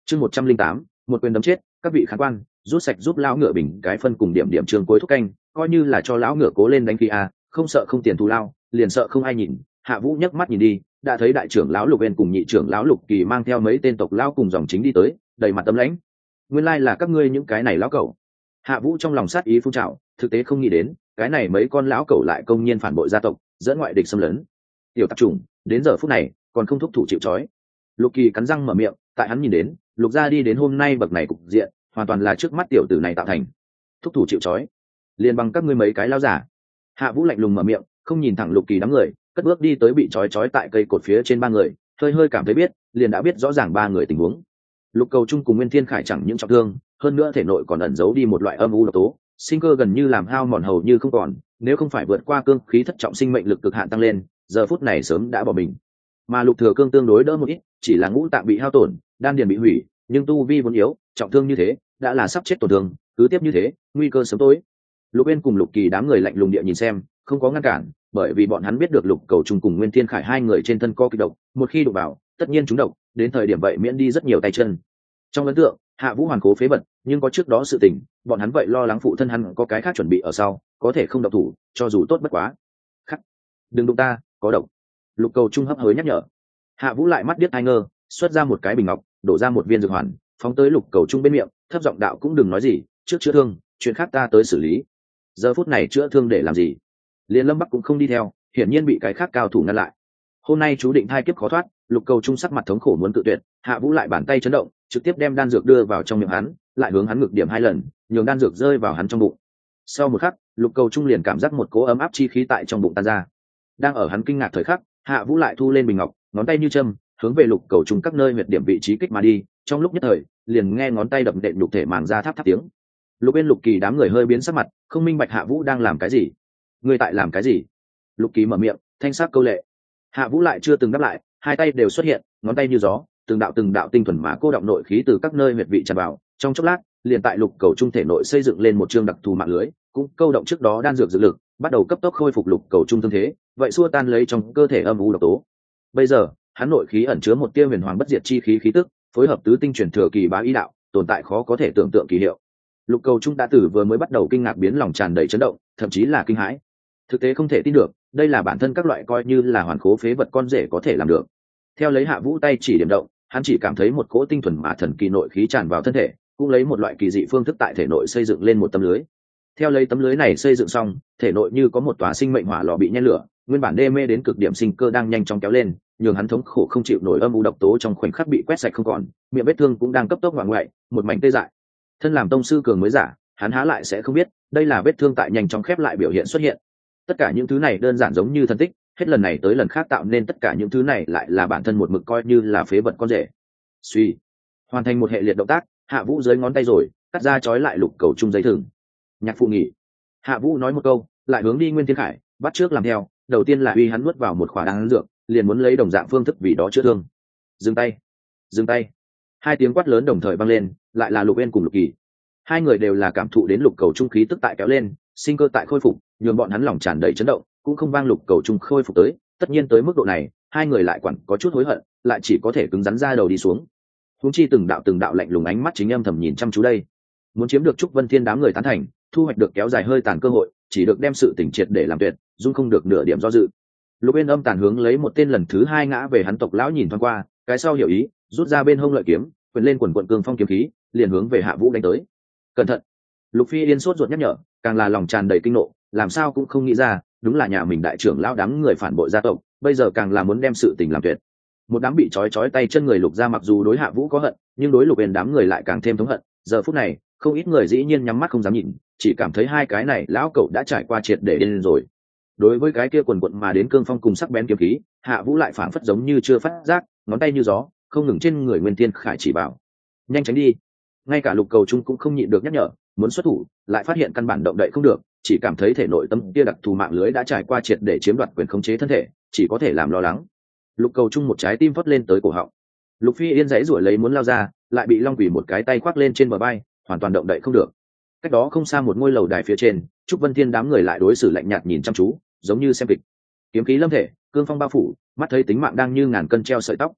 Chương 108, một quyền đấm chết các vị khán quan, rút sạch giúp lão ngựa bình cái phân cùng điểm chương cuối thúc canh, coi như là cho lão ngựa cố lên đánh khí a, không sợ không tiền thù lao, liền sợ không ai nhìn. Hạ Vũ nhấc mắt nhìn đi, đã thấy đại trưởng lão Lục Uyên cùng nhị trưởng lão Lục Kỳ mang theo mấy tên tộc lão cùng dòng chính đi tới, đầy mặt tấm lãnh. Nguyên lai là các ngươi những cái này lão cẩu. Hạ Vũ trong lòng sát ý phun trào, thực tế không nghĩ đến, cái này mấy con lão cẩu lại công nhiên phản bội gia tộc, dẫn ngoại địch xâm lấn. Tiểu tạp chủng, đến giờ phút này, còn không thúc thủ chịu trói. Lục Kỳ cắn răng mở miệng, tại hắn nhìn đến, Lục gia đi đến hôm nay bậc này cục diện, hoàn toàn là trước mắt tiểu tử này tạo thành. Thúc thủ chịu trói, liền bằng các ngươi mấy cái lão giả. Hạ Vũ lạnh lùng mở miệng, không nhìn thẳng Lục Kỳ đám người, cất bước đi tới bị trói tại cây cột phía trên ba người, hơi cảm thấy biết, liền đã biết rõ ràng ba người tình huống. Lục Cầu Trung cùng Nguyên Thiên Khải chẳng những trọng thương, hơn nữa thể nội còn ẩn giấu đi một loại âm u độc tố, sinh cơ gần như làm hao mòn hầu như không còn, nếu không phải vượt qua cương khí thất trọng sinh mệnh lực cực hạn tăng lên, giờ phút này sớm đã bỏ mình. Mà Lục Thừa Cương tương đối đỡ một ít, chỉ là ngũ tạng bị hao tổn, đan điền bị hủy, nhưng tu vi vốn yếu, trọng thương như thế, đã là sắp chết tổn thương, cứ tiếp như thế, nguy cơ sớm tối. Lục Uyên cùng Lục Kỳ đám người lạnh lùng địa nhìn xem, không có ngăn cản, bởi vì bọn hắn biết được Lục Cầu Trung cùng Nguyên Thiên Khải hai người trên thân có kịch độc, một khi đụng vào, tất nhiên chúng độc, đến thời điểm vậy miễn đi rất nhiều tay chân. Trong ấn tượng, Hạ Vũ hoàn cố phế vật, nhưng có trước đó sự tình, bọn hắn vậy lo lắng phụ thân hắn có cái khác chuẩn bị ở sau, có thể không độc thủ, cho dù tốt bất quá. Khắc, đừng đụng ta, có độc. Lục Cầu Trung hấp hối nhắc nhở. Hạ Vũ lại mắt điếc tai ngơ, xuất ra một cái bình ngọc, đổ ra một viên dược hoàn, phóng tới Lục Cầu Trung bên miệng, thấp giọng đạo cũng đừng nói gì, trước chữa thương, chuyện khác ta tới xử lý. Giờ phút này chữa thương để làm gì? Liên Lâm Bắc cũng không đi theo, hiển nhiên bị cái khác cao thủ ngăn lại. Hôm nay chú định thai kiếp khó thoát, Lục Cầu Trung sắc mặt thống khổ muốn cự tuyệt, Hạ Vũ lại bàn tay chấn động, trực tiếp đem đan dược đưa vào trong miệng hắn, lại hướng hắn ngực điểm 2 lần, nhường đan dược rơi vào hắn trong bụng. Sau một khắc, Lục Cầu Trung liền cảm giác một cỗ ấm áp chi khí tại trong bụng tan ra. Đang ở hắn kinh ngạc thời khắc, Hạ Vũ lại thu lên bình ngọc, ngón tay như châm, hướng về Lục Cầu Trung các nơi huyệt điểm vị trí kích mà đi, trong lúc nhất thời, liền nghe ngón tay đập nện nhục thể màng ra tháp tháp tiếng. Lục Uyên Lục Kỳ đám người hơi biến sắc mặt, không minh bạch Hạ Vũ đang làm cái gì. Ngươi tại làm cái gì? Lục Kỳ mở miệng, thanh sắc câu lệ. Hạ Vũ lại chưa từng đáp lại, hai tay đều xuất hiện, ngón tay như gió, từng đạo tinh thuần mà cô động nội khí từ các nơi huyệt vị tràn vào, trong chốc lát, liền tại Lục Cầu Trung thể nội xây dựng lên một chương đặc thù mạng lưới, cũng câu động trước đó đan dược dược lực, bắt đầu cấp tốc khôi phục Lục Cầu Trung thương thế, vậy xua tan lấy trong cơ thể âm u độc tố. Bây giờ, hắn nội khí ẩn chứa một tia huyền hoàng bất diệt chi khí khí tức, phối hợp tứ tinh truyền thừa kỳ bá ý đạo, tồn tại khó có thể tưởng tượng kỳ hiệu. Lục Cầu Trung đã từ vừa mới bắt đầu kinh ngạc biến lòng tràn đầy chấn động, thậm chí là kinh hãi. Thực tế không thể tin được, đây là bản thân các loại coi như là hoàn khố phế vật con rể có thể làm được. Theo lấy Hạ Vũ tay chỉ điểm động, hắn chỉ cảm thấy một cỗ tinh thuần mà thần kỳ nội khí tràn vào thân thể, cũng lấy một loại kỳ dị phương thức tại thể nội xây dựng lên một tấm lưới. Theo lấy tấm lưới này xây dựng xong, thể nội như có một tòa sinh mệnh hỏa lò bị nhen lửa, nguyên bản đê mê đến cực điểm sinh cơ đang nhanh chóng kéo lên, nhường hắn thống khổ không chịu nổi âm u độc tố trong khoảnh khắc bị quét sạch không còn, miệng vết thương cũng đang cấp tốc ngoại ngoại, một mảnh tê dại. Thân làm tông sư cường mới giả, hắn há lại sẽ không biết, đây là vết thương tại nhanh chóng khép lại biểu hiện xuất hiện. Tất cả những thứ này đơn giản giống như thần tích, hết lần này tới lần khác tạo nên tất cả những thứ này lại là bản thân một mực coi như là phế vật con rể. Suy, hoàn thành một hệ liệt động tác, Hạ Vũ dưới ngón tay rồi, cắt ra trói lại Lục Cầu Trung dây thừng. Nhạc phụ nghỉ. Hạ Vũ nói một câu, lại hướng đi Nguyên Thiên Khải, bắt trước làm theo, đầu tiên là uy hắn nuốt vào một khỏa đan dược, liền muốn lấy đồng dạng phương thức vì đó chữa thương. Dừng tay, dừng tay. Hai tiếng quát lớn đồng thời vang lên, lại là Lục Uyên cùng Lục Kỳ. Hai người đều là cảm thụ đến Lục Cầu Trung khí tức tại kéo lên, sinh cơ tại khôi phục, nhường bọn hắn lòng tràn đầy chấn động, cũng không vang Lục Cầu Trung khôi phục tới, tất nhiên tới mức độ này, hai người lại quản có chút hối hận, lại chỉ có thể cứng rắn ra đầu đi xuống. Huống chi từng đạo lạnh lùng ánh mắt chính âm thầm nhìn chăm chú đây. Muốn chiếm được Trúc Vân Thiên đám người tán thành, thu hoạch được kéo dài hơi tàn cơ hội, chỉ được đem sự tỉnh triệt để làm tuyệt, dung không được nửa điểm do dự. Lục Uyên âm tàn hướng lấy một tên lần thứ hai ngã về hắn tộc lão nhìn thoáng qua, cái sau hiểu ý, rút ra bên hông lợi kiếm, quyền lên quần quần cương phong kiếm khí, liền hướng về Hạ Vũ đánh tới. Cẩn thận! Lục Phi Yên sốt ruột nhắc nhở, càng là lòng tràn đầy kinh nộ, làm sao cũng không nghĩ ra, đúng là nhà mình đại trưởng lão đám người phản bội gia tộc, bây giờ càng là muốn đem sự tình làm tuyệt. Một đám bị trói tay chân người Lục gia mặc dù đối Hạ Vũ có hận, nhưng đối Lục Uyên đám người lại càng thêm thống hận. Giờ phút này, không ít người dĩ nhiên nhắm mắt không dám nhìn, chỉ cảm thấy hai cái này lão cẩu đã trải qua triệt để điên rồi. Đối với cái kia quần quận mà đến cương phong cùng sắc bén kiếm khí, Hạ Vũ lại phảng phất giống như chưa phát giác, ngón tay như gió, không ngừng trên người Nguyên Thiên Khải chỉ bảo. Nhanh tránh đi! Ngay cả Lục Cầu Trung cũng không nhịn được nhắc nhở, muốn xuất thủ, lại phát hiện căn bản động đậy không được, chỉ cảm thấy thể nội tâm kia đặc thù mạng lưới đã trải qua triệt để chiếm đoạt quyền khống chế thân thể, chỉ có thể làm lo lắng. Lục Cầu Trung một trái tim phất lên tới cổ họng. Lục Phi Yên giãy giụa lấy muốn lao ra, lại bị Long Quỷ một cái tay khoác lên trên bờ vai, hoàn toàn động đậy không được. Cách đó không xa một ngôi lầu đài phía trên, Trúc Vân Thiên đám người lại đối xử lạnh nhạt nhìn chăm chú, giống như xem kịch. Kiếm khí lâm thể, cương phong bao phủ, mắt thấy tính mạng đang như ngàn cân treo sợi tóc.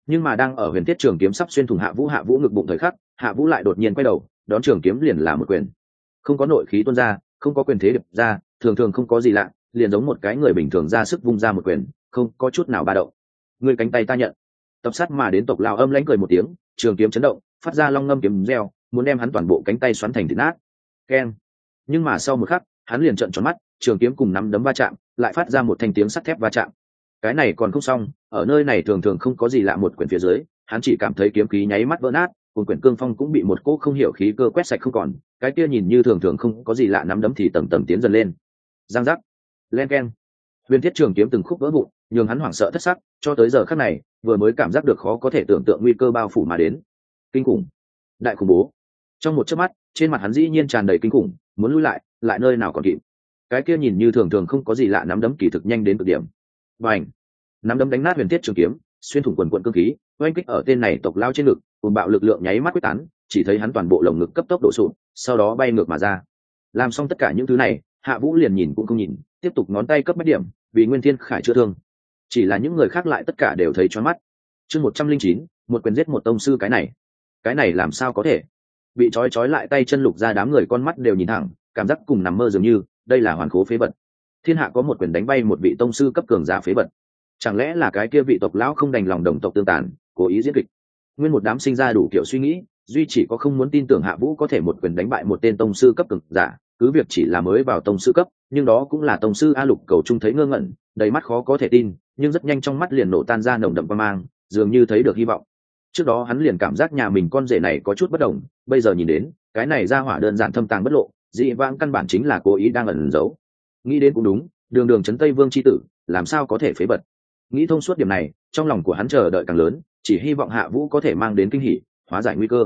Nhưng mà đang ở huyền thiết trường kiếm sắp xuyên thủng hạ vũ ngực bụng thời khắc, hạ vũ lại đột nhiên quay đầu đón trường kiếm liền là một quyền. Không có nội khí tuôn ra, không có quyền thế điệp ra, thường thường không có gì lạ, liền giống một cái người bình thường ra sức vung ra một quyền, không có chút nào ba động. Người cánh tay ta nhận. Tập sát mà đến tộc lão âm lãnh cười một tiếng, trường kiếm chấn động, phát ra long ngâm kiếm reo, muốn đem hắn toàn bộ cánh tay xoắn thành thịt nát. Keng. Nhưng mà sau một khắc, hắn liền trợn tròn mắt, trường kiếm cùng nắm đấm va chạm, lại phát ra một thanh tiếng sắt thép va chạm. Cái này còn không xong, ở nơi này thường thường không có gì lạ một quyển phía dưới, hắn chỉ cảm thấy kiếm khí nháy mắt vỡ nát, cùng quyển cương phong cũng bị một cỗ không hiểu khí cơ quét sạch không còn, cái kia nhìn như thường thường không có gì lạ nắm đấm thì tầng tầng tiến dần lên. Giang giác, len keng. Huyền thiết trường kiếm từng khúc vỡ vụn, nhường hắn hoảng sợ thất sắc, cho tới giờ khắc này, vừa mới cảm giác được khó có thể tưởng tượng nguy cơ bao phủ mà đến. Kinh khủng, đại khủng bố. Trong một chớp mắt, trên mặt hắn dĩ nhiên tràn đầy kinh khủng, muốn lui lại nơi nào còn kịp. Cái kia nhìn như thường thường không có gì lạ nắm đấm kỳ thực nhanh đến cực điểm. Bành! Nắm đấm đánh nát huyền thiết trường kiếm, xuyên thủng quần quần cương khí, oanh kích ở tên này tộc lao trên ngực, cùng bạo lực lượng nháy mắt quyết tán, chỉ thấy hắn toàn bộ lồng ngực cấp tốc đổ sụp, sau đó bay ngược mà ra. Làm xong tất cả những thứ này, Hạ Vũ liền nhìn cũng không nhìn, tiếp tục ngón tay cấp bách điểm, vì Nguyên Thiên Khải chữa thương. Chỉ là những người khác lại tất cả đều thấy choáng mắt. Chương 109, một quyền giết một tông sư, cái này làm sao có thể? Bị trói lại tay chân Lục ra đám người con mắt đều nhìn thẳng, cảm giác cùng nằm mơ dường như, đây là hoàn khố phế vật. Thiên hạ có một quyền đánh bay một vị tông sư cấp cường giả phế vật. Chẳng lẽ là cái kia vị tộc lão không đành lòng đồng tộc tương tàn, cố ý diễn kịch? Nguyên một đám sinh ra đủ kiểu suy nghĩ, duy chỉ có không muốn tin tưởng Hạ Vũ có thể một quyền đánh bại một tên tông sư cấp cường giả, cứ việc chỉ là mới vào tông sư cấp, nhưng đó cũng là tông sư. A Lục Cầu Trung thấy ngơ ngẩn, đầy mắt khó có thể tin, nhưng rất nhanh trong mắt liền nổ tan ra nồng đậm quang mang, dường như thấy được hy vọng. Trước đó hắn liền cảm giác nhà mình con rể này có chút bất đồng, bây giờ nhìn đến, cái này ra hỏa đơn giản thâm tàng bất lộ, dị vãng căn bản chính là cố ý đang ẩn giấu. Nghĩ đến cũng đúng, đường đường trấn Tây Vương chi tử, làm sao có thể phế bật. Nghĩ thông suốt điểm này, trong lòng của hắn chờ đợi càng lớn, chỉ hy vọng Hạ Vũ có thể mang đến kinh hỉ, hóa giải nguy cơ.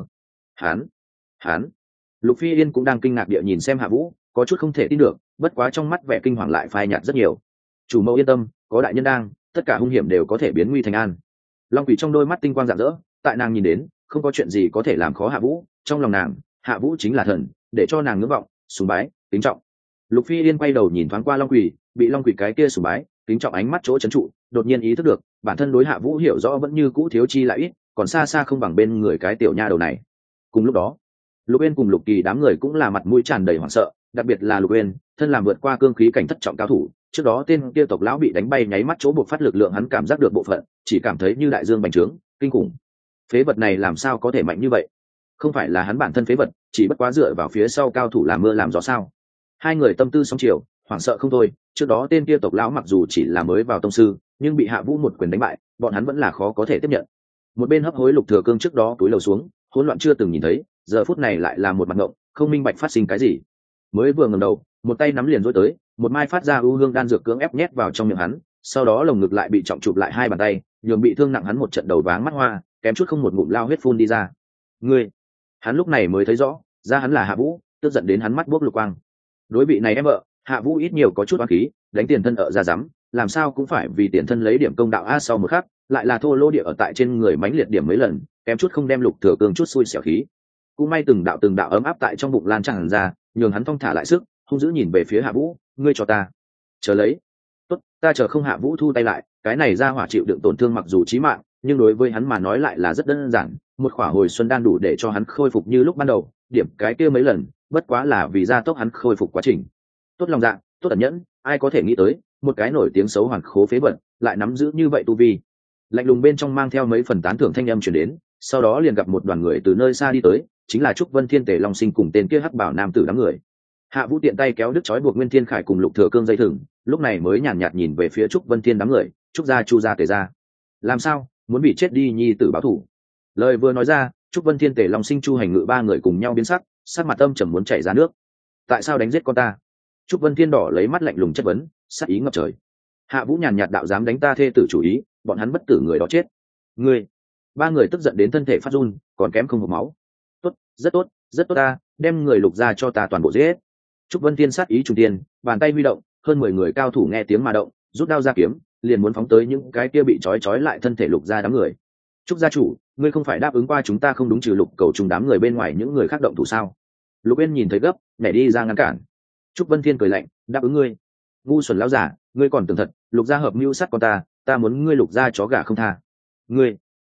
Hắn. Lục Phi Yên cũng đang kinh ngạc địa nhìn xem Hạ Vũ, có chút không thể tin được, bất quá trong mắt vẻ kinh hoàng lại phai nhạt rất nhiều. Chủ mẫu yên tâm, có đại nhân đang, tất cả hung hiểm đều có thể biến nguy thành an. Long Quỷ trong đôi mắt tinh quang rạng rỡ, tại nàng nhìn đến, không có chuyện gì có thể làm khó Hạ Vũ, trong lòng nàng, Hạ Vũ chính là thần, để cho nàng ngưỡng vọng, sùng bái, kính trọng. Lục Phi Yên quay đầu nhìn thoáng qua Long Quỷ, bị Long Quỷ cái kia sùng bái, kính trọng ánh mắt chỗ trấn trụ, đột nhiên ý thức được, bản thân đối Hạ Vũ hiểu rõ vẫn như cũ thiếu chi lại ít, còn xa xa không bằng bên người cái tiểu nha đầu này. Cùng lúc đó, Lục Uyên cùng Lục Kỳ đám người cũng là mặt mũi tràn đầy hoảng sợ, đặc biệt là Lục Uyên, thân làm vượt qua cương khí cảnh thất trọng cao thủ, trước đó tên kia tộc lão bị đánh bay nháy mắt chỗ buộc phát lực lượng hắn cảm giác được bộ phận, chỉ cảm thấy như đại dương bành trướng, kinh khủng. Phế vật này làm sao có thể mạnh như vậy? Không phải là hắn bản thân phế vật, chỉ bất quá dựa vào phía sau cao thủ làm mưa làm gió sao? Hai người tâm tư song chiều, hoảng sợ không thôi. Trước đó tên kia tộc lão mặc dù chỉ là mới vào tông sư, nhưng bị Hạ Vũ một quyền đánh bại, bọn hắn vẫn là khó có thể tiếp nhận. Một bên hấp hối Lục Thừa Cương trước đó túi lầu xuống, hỗn loạn chưa từng nhìn thấy, giờ phút này lại là một mặt ngộng, không minh bạch phát sinh cái gì. Mới vừa ngẩng đầu, một tay nắm liền rối tới, một mai phát ra ưu hương đan dược cưỡng ép nhét vào trong miệng hắn, sau đó lồng ngực lại bị trọng chụp lại hai bàn tay, nhường bị thương nặng hắn một trận đầu váng mắt hoa, kém chút không một ngụm lao huyết phun đi ra. Ngươi, hắn lúc này mới thấy rõ, ra hắn là Hạ Vũ, tức giận đến hắn mắt buốc lục quang. Đối vị này em vợ, Hạ Vũ ít nhiều có chút oán khí, đánh tiền thân ở ra dám, làm sao cũng phải vì tiền thân lấy điểm công đạo a. Sau một khắc, lại là thô lỗ địa ở tại trên người mãnh liệt điểm mấy lần, kém chút không đem Lục Thừa Cương chút xui xẻo khí. Cũng may từng đạo ấm áp tại trong bụng lan tràn ra, nhường hắn thong thả lại sức, hung dữ nhìn về phía Hạ Vũ, ngươi cho ta chờ lấy. Tốt, ta chờ không. Hạ Vũ thu tay lại, cái này ra hỏa chịu đựng tổn thương mặc dù chí mạng, nhưng đối với hắn mà nói lại là rất đơn giản, một khỏa hồi xuân đan đủ để cho hắn khôi phục như lúc ban đầu, điểm cái kia mấy lần, bất quá là vì gia tốc hắn khôi phục quá trình. Tốt lòng dạ, tốt ẩn nhẫn, ai có thể nghĩ tới, một cái nổi tiếng xấu hoàn khố phế vật, lại nắm giữ như vậy tu vi. Lạnh lùng bên trong mang theo mấy phần tán thưởng thanh âm truyền đến, sau đó liền gặp một đoàn người từ nơi xa đi tới, chính là Trúc Vân Thiên Tề Long Sinh cùng tên kia hắc bảo nam tử đám người. Hạ Vũ tiện tay kéo đứt trói buộc Nguyên Thiên Khải cùng Lục Thừa Cương dây thừng, lúc này mới nhàn nhạt nhìn về phía Trúc Vân Thiên đám người, Trúc gia, Chu gia, Tề gia. Làm sao, muốn bị chết đi nhi tử báo thù? Lời vừa nói ra, Trúc Vân Thiên Tề Long Sinh Chu Hành Ngự ba người cùng nhau biến sắc, sắc mặt âm trầm muốn chảy ra nước. Tại sao đánh giết con ta? Trúc Vân Thiên đỏ lấy mắt lạnh lùng chất vấn, sắc ý ngập trời. Hạ Vũ nhàn nhạt đạo dám đánh ta thê tử chủ ý, bọn hắn bất tử người đó chết. Ngươi! Ba người tức giận đến thân thể phát run, còn kém không hộc máu. Tốt, rất tốt ta, đem người Lục gia cho ta toàn bộ giết. Trúc Vân Thiên sát ý trùng tiên, bàn tay huy động, hơn 10 người cao thủ nghe tiếng mà động, rút đao ra kiếm, liền muốn phóng tới những cái kia bị trói lại thân thể Lục gia đám người. Trúc gia chủ, ngươi không phải đáp ứng qua chúng ta không đúng trừ Lục Cầu trùng đám người bên ngoài những người khác động thủ sao? Lục Uyên nhìn thấy gấp, nhảy đi ra ngăn cản. Trúc Vân Thiên cười lạnh, đáp ứng ngươi? Ngu xuẩn lão giả, ngươi còn tưởng thật, Lục gia hợp mưu sát con ta muốn ngươi Lục gia chó gà không tha. Ngươi,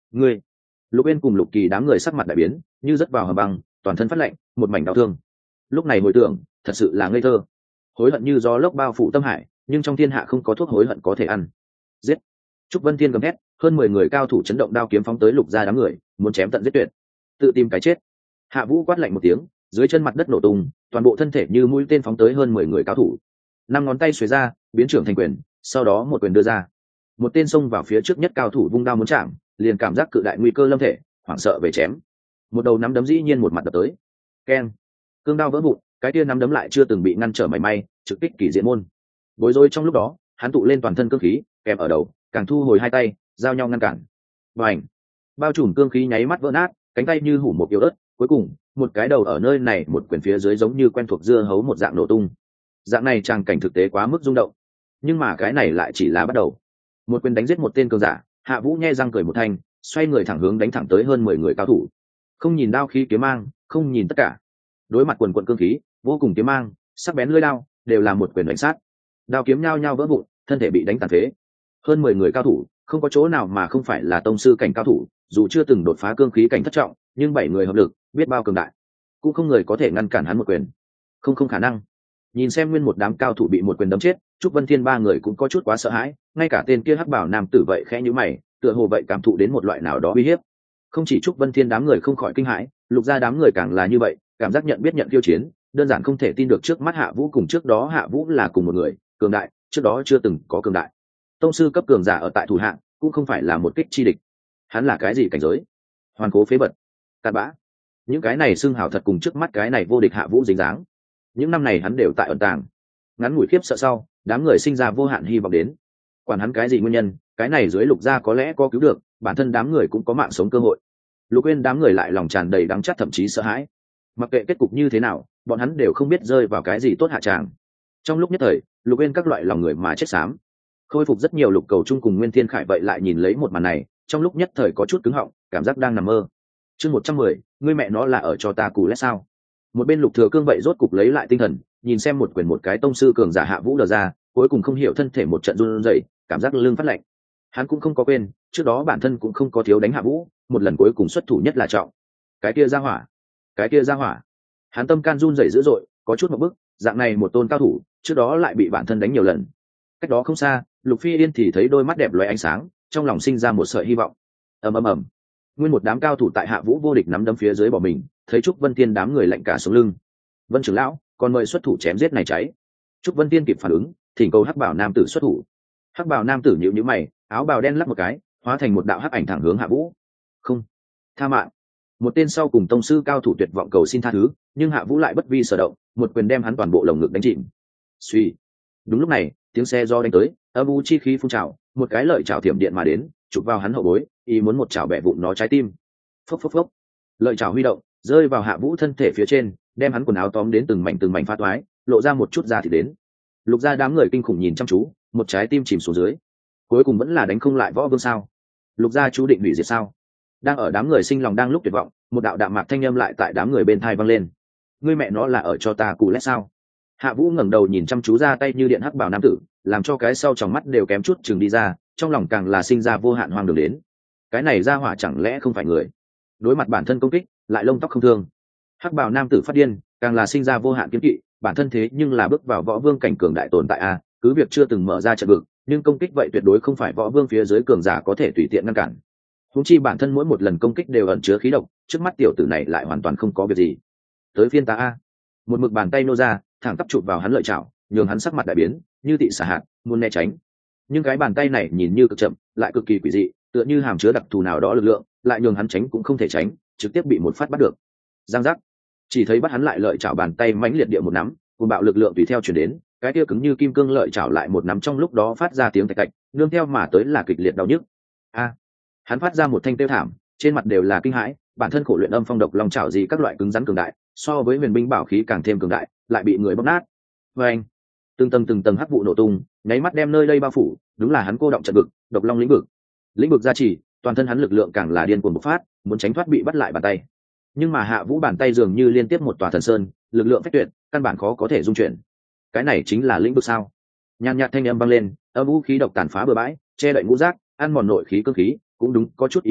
Ngươi. Lục Uyên cùng Lục Kỳ đám người sắc mặt đại biến, như rớt vào hầm băng, toàn thân phát lạnh, một mảnh đau thương. Lúc này hồi tưởng, thật sự là ngây thơ. Hối hận như gió lốc bao phủ tâm hải, nhưng trong thiên hạ không có thuốc hối hận có thể ăn. Giết. Trúc Vân Thiên gầm thét, hơn 10 người cao thủ chấn động đao kiếm phóng tới Lục gia đám người, muốn chém tận giết tuyệt. Tự tìm cái chết. Hạ Vũ quát lạnh một tiếng, dưới chân mặt đất nổ tung, toàn bộ thân thể như mũi tên phóng tới hơn 10 người cao thủ. Năm ngón tay xuề ra, biến trưởng thành quyền, sau đó một quyền đưa ra. Một tên xông vào phía trước nhất cao thủ vung đao muốn chạm, liền cảm giác cự đại nguy cơ lâm thể, hoảng sợ về chém. Một đầu nắm đấm dĩ nhiên một mặt đập tới. Keng. Cương đao vỡ vụn, cái kia nắm đấm lại chưa từng bị ngăn trở mảy may, trực kích kỳ diện môn. Bối rối trong lúc đó, hắn tụ lên toàn thân cương khí, kèm ở đầu, càng thu hồi hai tay, giao nhau ngăn cản. Bành. Bao trùm cương khí nháy mắt vỡ nát, cánh tay như hủ một yếu ớt, cuối cùng, một cái đầu ở nơi này một quyền phía dưới giống như quen thuộc dưa hấu một dạng nổ tung. Dạng này tràng cảnh thực tế quá mức rung động. Nhưng mà cái này lại chỉ là bắt đầu. Một quyền đánh giết một tên cường giả, Hạ Vũ nhe răng cười một thanh, xoay người thẳng hướng đánh thẳng tới hơn 10 người cao thủ. Không nhìn đao khí kiếm mang, không nhìn tất cả. Đối mặt quần quần cương khí, vô cùng kiếm mang, sắc bén lưỡi đao, đều là một quyền đánh sát. Đao kiếm nhao nhao vỡ vụn, thân thể bị đánh tàn phế. Hơn 10 người cao thủ, không có chỗ nào mà không phải là tông sư cảnh cao thủ, dù chưa từng đột phá cương khí cảnh thất trọng, nhưng 7 người hợp lực, biết bao cường đại, cũng không người có thể ngăn cản hắn một quyền. Không khả năng. Nhìn xem nguyên một đám cao thủ bị một quyền đấm chết, Trúc Vân Thiên ba người cũng có chút quá sợ hãi, ngay cả tên kia hắc bảo nam tử vậy khẽ nhíu mày, tựa hồ vậy cảm thụ đến một loại nào đó uy hiếp. Không chỉ Trúc Vân Thiên đám người không khỏi kinh hãi, Lục gia đám người càng là như vậy, cảm giác nhận biết nhận khiêu chiến, đơn giản không thể tin được trước mắt Hạ Vũ cùng trước đó Hạ Vũ là cùng một người, cường đại, trước đó chưa từng có cường đại. Tông sư cấp cường giả ở tại thủ hạng, cũng không phải là một kích chi địch. Hắn là cái gì cảnh giới? Hoàn cố phế vật, cặn bã. Những cái này xưng hào thật cùng trước mắt cái này vô địch Hạ Vũ dính dáng. Những năm này hắn đều tại ẩn tàng. Ngắn ngủi khiếp sợ sau, đám người sinh ra vô hạn hy vọng đến. Quản hắn cái gì nguyên nhân, cái này dưới Lục gia có lẽ có cứu được, bản thân đám người cũng có mạng sống cơ hội. Lục Uyên đám người lại lòng tràn đầy đắng chát thậm chí sợ hãi. Mặc kệ kết cục như thế nào, bọn hắn đều không biết rơi vào cái gì tốt hạ tràng. Trong lúc nhất thời, Lục Uyên các loại lòng người mà chết xám. Khôi phục rất nhiều Lục Cầu Trung cùng Nguyên Thiên Khải vậy lại nhìn lấy một màn này, trong lúc nhất thời có chút cứng họng, cảm giác đang nằm mơ. Chương 110, ngươi mẹ nó là ở cho ta cù lét sao? Một bên Lục Thừa Cương vậy rốt cục lấy lại tinh thần, nhìn xem một quyền một cái tông sư cường giả Hạ Vũ đờ ra, cuối cùng không hiểu thân thể một trận run rẩy, cảm giác lưng phát lạnh. Hắn cũng không có quên, trước đó bản thân cũng không có thiếu đánh Hạ Vũ, một lần cuối cùng xuất thủ nhất là trọng. Cái kia ra hỏa. Hắn tâm can run rẩy dữ dội, có chút một bức, dạng này một tôn cao thủ, trước đó lại bị bản thân đánh nhiều lần. Cách đó không xa, Lục Phi Yên thì thấy đôi mắt đẹp lóe ánh sáng, trong lòng sinh ra một sợi hy vọng. Ầm. Nguyên một đám cao thủ tại Hạ Vũ vô địch nắm đấm phía dưới bỏ mình, thấy Trúc Vân Tiên đám người lạnh cả sống lưng. Vân trưởng lão, còn mời xuất thủ chém giết này cháy. Trúc Vân Tiên kịp phản ứng, thỉnh cầu hắc bảo nam tử xuất thủ. Hắc bảo nam tử nhíu nhíu mày, áo bào đen lắc một cái, hóa thành một đạo hắc ảnh thẳng hướng Hạ Vũ. Không, tha mạng. Một tên sau cùng tông sư cao thủ tuyệt vọng cầu xin tha thứ, nhưng Hạ Vũ lại bất vi sở động, một quyền đem hắn toàn bộ lồng ngực đánh chìm. Suy. Đúng lúc này, tiếng xe do đánh tới, âm u chi khí phun trào, một cái lợi chảo thiểm điện mà đến, chụp vào hắn hậu bối, ý muốn một chảo bẻ vụn nó trái tim. Phốc. Lợi chảo huy động, rơi vào Hạ Vũ thân thể phía trên, đem hắn quần áo tóm đến từng mảnh phá toái, lộ ra một chút da thịt đến. Lục gia đám người kinh khủng nhìn chăm chú, một trái tim chìm xuống dưới. Cuối cùng vẫn là đánh không lại Võ Vương sao? Lục gia chú định hủy diệt sao? Đang ở đám người sinh lòng đang lúc tuyệt vọng, một đạo đạm mạc thanh âm lại tại đám người bên tai vang lên. Ngươi mẹ nó là ở cho ta cù lét sao? Hạ Vũ ngẩng đầu nhìn chăm chú ra tay như điện hắc bảo nam tử, làm cho cái sau trong mắt đều kém chút chừng đi ra, trong lòng càng là sinh ra vô hạn hoang đường đến. Cái này ra hỏa chẳng lẽ không phải người? Đối mặt bản thân công kích, lại lông tóc không thương. Hắc bảo nam tử phát điên, càng là sinh ra vô hạn kiên kỵ, bản thân thế nhưng là bước vào võ vương cảnh cường đại tồn tại a, cứ việc chưa từng mở ra trận vực, nhưng công kích vậy tuyệt đối không phải võ vương phía dưới cường giả có thể tùy tiện ngăn cản. Huống chi bản thân mỗi một lần công kích đều ẩn chứa khí độc, trước mắt tiểu tử này lại hoàn toàn không có việc gì. Tới phiên ta a. Một mực bàn tay nô ra, thẳng tắp chụp vào hắn lợi chảo, nhường hắn sắc mặt đại biến, như tị xả hạt, muốn né tránh. Nhưng cái bàn tay này nhìn như cực chậm, lại cực kỳ quỷ dị, tựa như hàm chứa đặc thù nào đó lực lượng, lại nhường hắn tránh cũng không thể tránh, trực tiếp bị một phát bắt được. Giang giác. Chỉ thấy bắt hắn lại lợi chảo bàn tay mãnh liệt địa một nắm, cùng bạo lực lượng tùy theo chuyển đến, cái kia cứng như kim cương lợi chảo lại một nắm trong lúc đó phát ra tiếng tạch tạch, nương theo mà tới là kịch liệt đau nhức. A. Hắn phát ra một thanh tiêu thảm, trên mặt đều là kinh hãi, bản thân khổ luyện âm phong độc long chảo gì các loại cứng rắn cường đại, so với huyền binh bảo khí càng thêm cường đại, lại bị người bóp nát. Vâng. Từng tầng hắc vụ nổ tung, nháy mắt đem nơi đây bao phủ, đúng là hắn cô động trận vực, độc long lĩnh vực. Lĩnh vực gia trì, toàn thân hắn lực lượng càng là điên cuồng bộc phát, muốn tránh thoát bị bắt lại bàn tay. Nhưng mà Hạ Vũ bàn tay dường như liên tiếp một tòa thần sơn, lực lượng phách tuyệt, căn bản khó có thể dung chuyển. Cái này chính là lĩnh vực sao? Nhàn nhạt thanh âm vang lên, âm vũ khí độc tàn phá bừa bãi, che đậy ngũ giác, ăn mòn nội khí cương khí, cũng đúng, có chút ý tứ,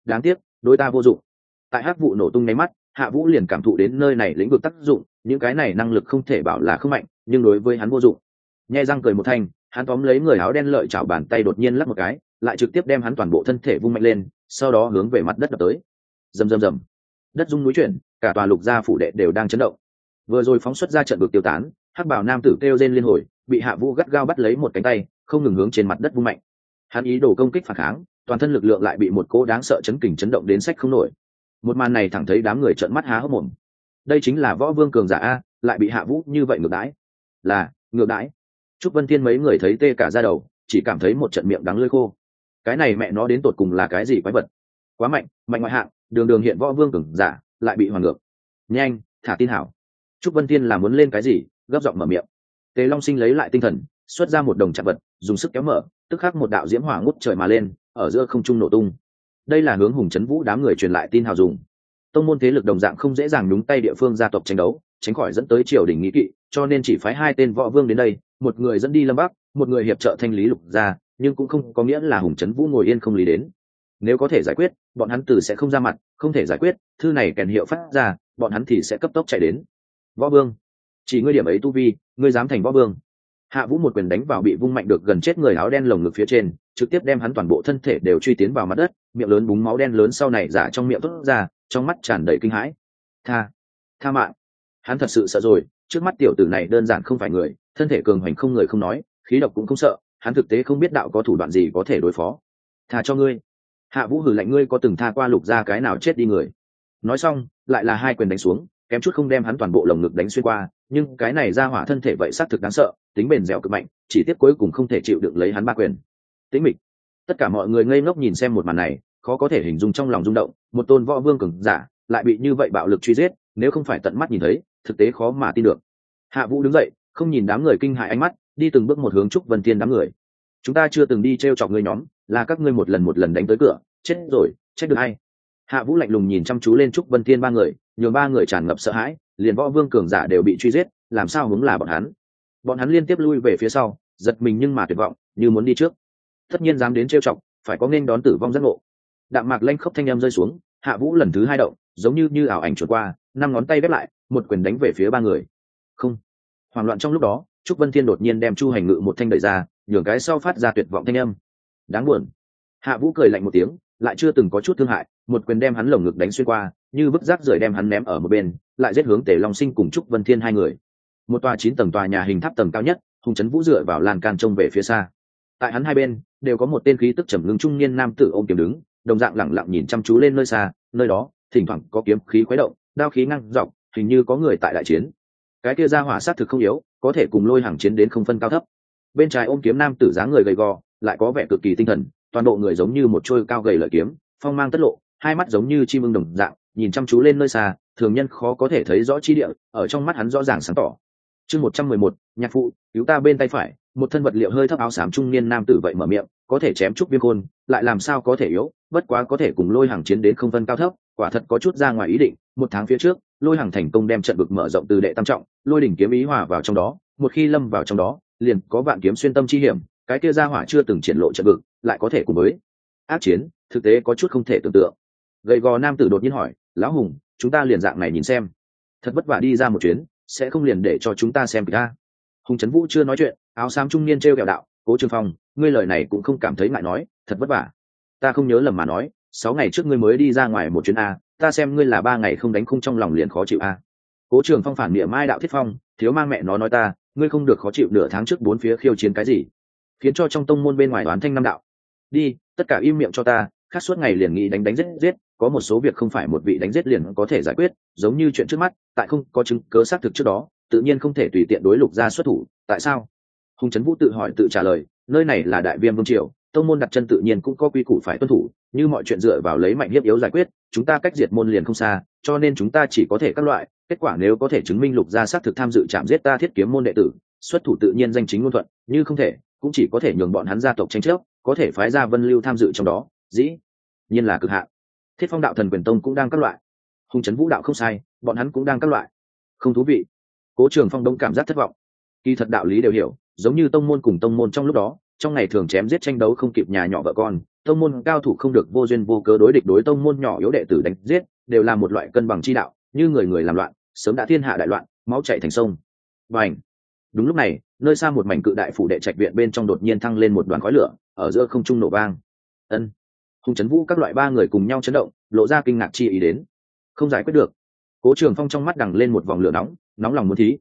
đáng tiếc đối ta vô dụng. Tại hắc vụ nổ tung nháy mắt, Hạ Vũ liền cảm thụ đến nơi này lĩnh vực tác dụng, những cái này năng lực không thể bảo là không mạnh, nhưng đối với hắn vô dụng. Nhe răng cười một thanh, hắn tóm lấy người áo đen lợi chảo bàn tay đột nhiên lắc một cái, lại trực tiếp đem hắn toàn bộ thân thể vung mạnh lên, sau đó hướng về mặt đất đập tới. Rầm rầm rầm, đất rung núi chuyển, cả tòa lục gia phủ đệ đều đang chấn động. Vừa rồi phóng xuất ra trận vực tiêu tán, hắc bảo nam tử kêu rên liên hồi, bị Hạ Vũ gắt gao bắt lấy một cánh tay, không ngừng hướng trên mặt đất vung mạnh. Hắn ý đồ công kích phản kháng, toàn thân lực lượng lại bị một cỗ đáng sợ chấn kình chấn động đến sách không nổi. Một màn này thẳng thấy đám người trợn mắt há hốc mồm. Đây chính là võ vương cường giả a, lại bị Hạ Vũ như vậy ngược đãi. Là ngược đãi. Trúc Vân Thiên mấy người thấy tê cả da đầu, chỉ cảm thấy một trận miệng đắng lưỡi khô. Cái này mẹ nó đến tột cùng là cái gì quái vật? Quá mạnh, mạnh ngoại hạng, đường đường hiện võ vương cường giả, lại bị hoàn ngược. Nhanh, thả tin hảo. Trúc Vân Thiên là muốn lên cái gì, gấp giọng mở miệng. Tề Long Sinh lấy lại tinh thần, xuất ra một đồng chạm vật, dùng sức kéo mở, tức khắc một đạo diễm hỏa ngút trời mà lên, ở giữa không trung nổ tung. Đây là hướng Hùng Trấn Vũ đám người truyền lại tin hào dùng. Tông môn thế lực đồng dạng không dễ dàng nhúng tay địa phương gia tộc tranh đấu, tránh khỏi dẫn tới triều đình nghĩ kỵ, cho nên chỉ phái 2 tên võ vương đến đây, một người dẫn đi Lâm Bắc, một người hiệp trợ thanh lý lục gia, nhưng cũng không có nghĩa là Hùng Trấn Vũ ngồi yên không lý đến. Nếu có thể giải quyết, bọn hắn từ sẽ không ra mặt, không thể giải quyết, thư này kèn hiệu phát ra, bọn hắn thì sẽ cấp tốc chạy đến. Võ vương, chỉ ngươi điểm ấy tu vi, ngươi dám thành võ vương? Hạ Vũ một quyền đánh vào bị vung mạnh được gần chết người áo đen lồng ngực phía trên, trực tiếp đem hắn toàn bộ thân thể đều truy tiến vào mặt đất, miệng lớn búng máu đen lớn sau này giả trong miệng tốt ra, trong mắt tràn đầy kinh hãi. Tha mạng. Hắn thật sự sợ rồi, trước mắt tiểu tử này đơn giản không phải người, thân thể cường hoành không người không nói, khí độc cũng không sợ, hắn thực tế không biết đạo có thủ đoạn gì có thể đối phó. Tha cho ngươi. Hạ Vũ hừ lạnh, ngươi có từng tha qua lục gia cái nào chết đi người? Nói xong, lại là 2 quyền đánh xuống, kém chút không đem hắn toàn bộ lồng ngực đánh xuyên qua, nhưng cái này ra hỏa thân thể vậy xác thực đáng sợ, tính bền dẻo cực mạnh, chỉ tiếc cuối cùng không thể chịu đựng lấy hắn 3 quyền. Tĩnh mịch. Tất cả mọi người ngây ngốc nhìn xem một màn này, khó có thể hình dung trong lòng rung động, một tôn võ vương cường giả lại bị như vậy bạo lực truy giết, nếu không phải tận mắt nhìn thấy, thực tế khó mà tin được. Hạ Vũ đứng dậy, không nhìn đám người kinh hãi ánh mắt, đi từng bước một hướng Trúc Vân Thiên đám người. Chúng ta chưa từng đi trêu chọc ngươi nhóm, là các ngươi một lần đánh tới cửa, chết rồi, trách được ai? Hạ Vũ lạnh lùng nhìn chăm chú lên Trúc Vân Thiên 3 người, nhường 3 người tràn ngập sợ hãi, liền võ vương cường giả đều bị truy giết, làm sao hướng là bọn hắn? Bọn hắn liên tiếp lui về phía sau, giật mình nhưng mà tuyệt vọng, như muốn đi trước. Tất nhiên dám đến trêu chọc, phải có nên đón tử vong giác ngộ. Đạm mạc lanh khốc thanh âm rơi xuống, Hạ Vũ lần thứ 2 động, giống như ảo ảnh chuột qua, 5 ngón tay vét lại, một quyền đánh về phía 3 người. Không. Hoảng loạn trong lúc đó, Trúc Vân Thiên đột nhiên đem Chu Hành Ngự một thanh đẩy ra, nhường cái sau phát ra tuyệt vọng thanh âm. Đáng buồn. Hạ Vũ cười lạnh một tiếng, lại chưa từng có chút thương hại, một quyền đem hắn lồng ngực đánh xuyên qua, như vứt rác rưởi đem hắn ném ở một bên, lại giết hướng Tề Long Sinh cùng Trúc Vân Thiên 2 người. Một tòa 9 tầng tòa nhà hình tháp tầng cao nhất, Hùng Trấn Vũ dựa vào lan can trông về phía xa. Tại hắn 2 bên đều có một tên khí tức trầm ngưng trung niên nam tử ôm kiếm đứng, đồng dạng lẳng lặng nhìn chăm chú lên nơi xa, nơi đó thỉnh thoảng có kiếm khí khuấy động, đao khí ngăng dọc, hình như có người tại đại chiến. Cái kia ra hỏa sát thực không yếu, có thể cùng Lôi Hàng chiến đến không phân cao thấp. Bên trái ôm kiếm nam tử dáng người gầy gò, lại có vẻ cực kỳ tinh thần, toàn bộ người giống như một trôi cao gầy lợi kiếm, phong mang tất lộ, 2 mắt giống như chim ưng đồng dạng, nhìn chăm chú lên nơi xa, thường nhân khó có thể thấy rõ chi địa, ở trong mắt hắn rõ ràng sáng tỏ. Chương 111, nhạc phụ, cứu ta bên tay phải, một thân vật liệu hơi thấp áo xám trung niên nam tử vậy mở miệng, có thể chém Trúc Viêm Khôn, lại làm sao có thể yếu, bất quá có thể cùng Lôi Hàng chiến đến không phân cao thấp, quả thật có chút ra ngoài ý định. 1 tháng phía trước, Lôi Hàng thành công đem trận vực mở rộng từ đệ tam trọng, Lôi đỉnh kiếm ý hòa vào trong đó, một khi lâm vào trong đó, liền có vạn kiếm xuyên tâm chi hiểm, cái kia ra hỏa chưa từng triển lộ trận vực, lại có thể cùng với ác chiến, thực tế có chút không thể tưởng tượng. Gầy gò nam tử đột nhiên hỏi, lão Hùng, chúng ta liền dạng này nhìn xem, thật vất vả đi ra một chuyến, sẽ không liền để cho chúng ta xem kìa? Hùng Trấn Vũ chưa nói chuyện, áo xám trung niên treo kẹo đạo, Cố Trường Phong, ngươi lời này cũng không cảm thấy ngại nói, thật vất vả. Ta không nhớ lầm mà nói, 6 ngày trước ngươi mới đi ra ngoài một chuyến a, ta xem ngươi là 3 ngày không đánh khung trong lòng liền khó chịu a. Cố Trường Phong phản miệng mai đạo Thiết Phong, thiếu mang mẹ nó nói ta, ngươi không được khó chịu nửa tháng trước 4 phía khiêu chiến cái gì, khiến cho trong tông môn bên ngoài đoán thanh năm đạo. Đi, tất cả im miệng cho ta, khác suốt ngày liền nghĩ đánh giết, có một số việc không phải một vị đánh giết liền có thể giải quyết, giống như chuyện trước mắt, tại không có chứng cứ xác thực trước đó, tự nhiên không thể tùy tiện đối Lục gia xuất thủ, tại sao? Hùng Trấn Vũ tự hỏi tự trả lời, nơi này là Đại Viêm vương triều, tông môn đặt chân tự nhiên cũng có quy củ phải tuân thủ, như mọi chuyện dựa vào lấy mạnh hiếp yếu giải quyết, chúng ta cách diệt môn liền không xa, cho nên chúng ta chỉ có thể các loại, kết quả nếu có thể chứng minh Lục gia xác thực tham dự chạm giết ta Thiết Kiếm môn đệ tử, xuất thủ tự nhiên danh chính ngôn thuận, như không thể, cũng chỉ có thể nhường bọn hắn gia tộc tranh chấp, có thể phái ra Vân Lưu tham dự trong đó, dĩ nhiên là cực hạn. Thiết Phong đạo Thần Quyền Tông cũng đang các loại. Hùng Trấn Vũ đạo không sai, bọn hắn cũng đang các loại. Không thú vị. Cố Trường Phong đông cảm giác thất vọng. Kỳ thật đạo lý đều hiểu, giống như tông môn cùng tông môn trong lúc đó, trong ngày thường chém giết tranh đấu không kịp nhà nhỏ vợ con, tông môn cao thủ không được vô duyên vô cớ đối địch, đối tông môn nhỏ yếu đệ tử đánh giết, đều là một loại cân bằng chi đạo, như người người làm loạn, sớm đã thiên hạ đại loạn, máu chảy thành sông. Bành! Đúng lúc này, nơi xa một mảnh cự đại phủ đệ trạch viện bên trong đột nhiên thăng lên một đoàn khói lửa, ở giữa không trung nổ vang. Ân! Hùng Trấn Vũ các loại ba người cùng nhau chấn động, lộ ra kinh ngạc chi ý đến. Không giải quyết được. Cố Trường Phong trong mắt đằng lên một vòng lửa nóng, nóng lòng muốn thí.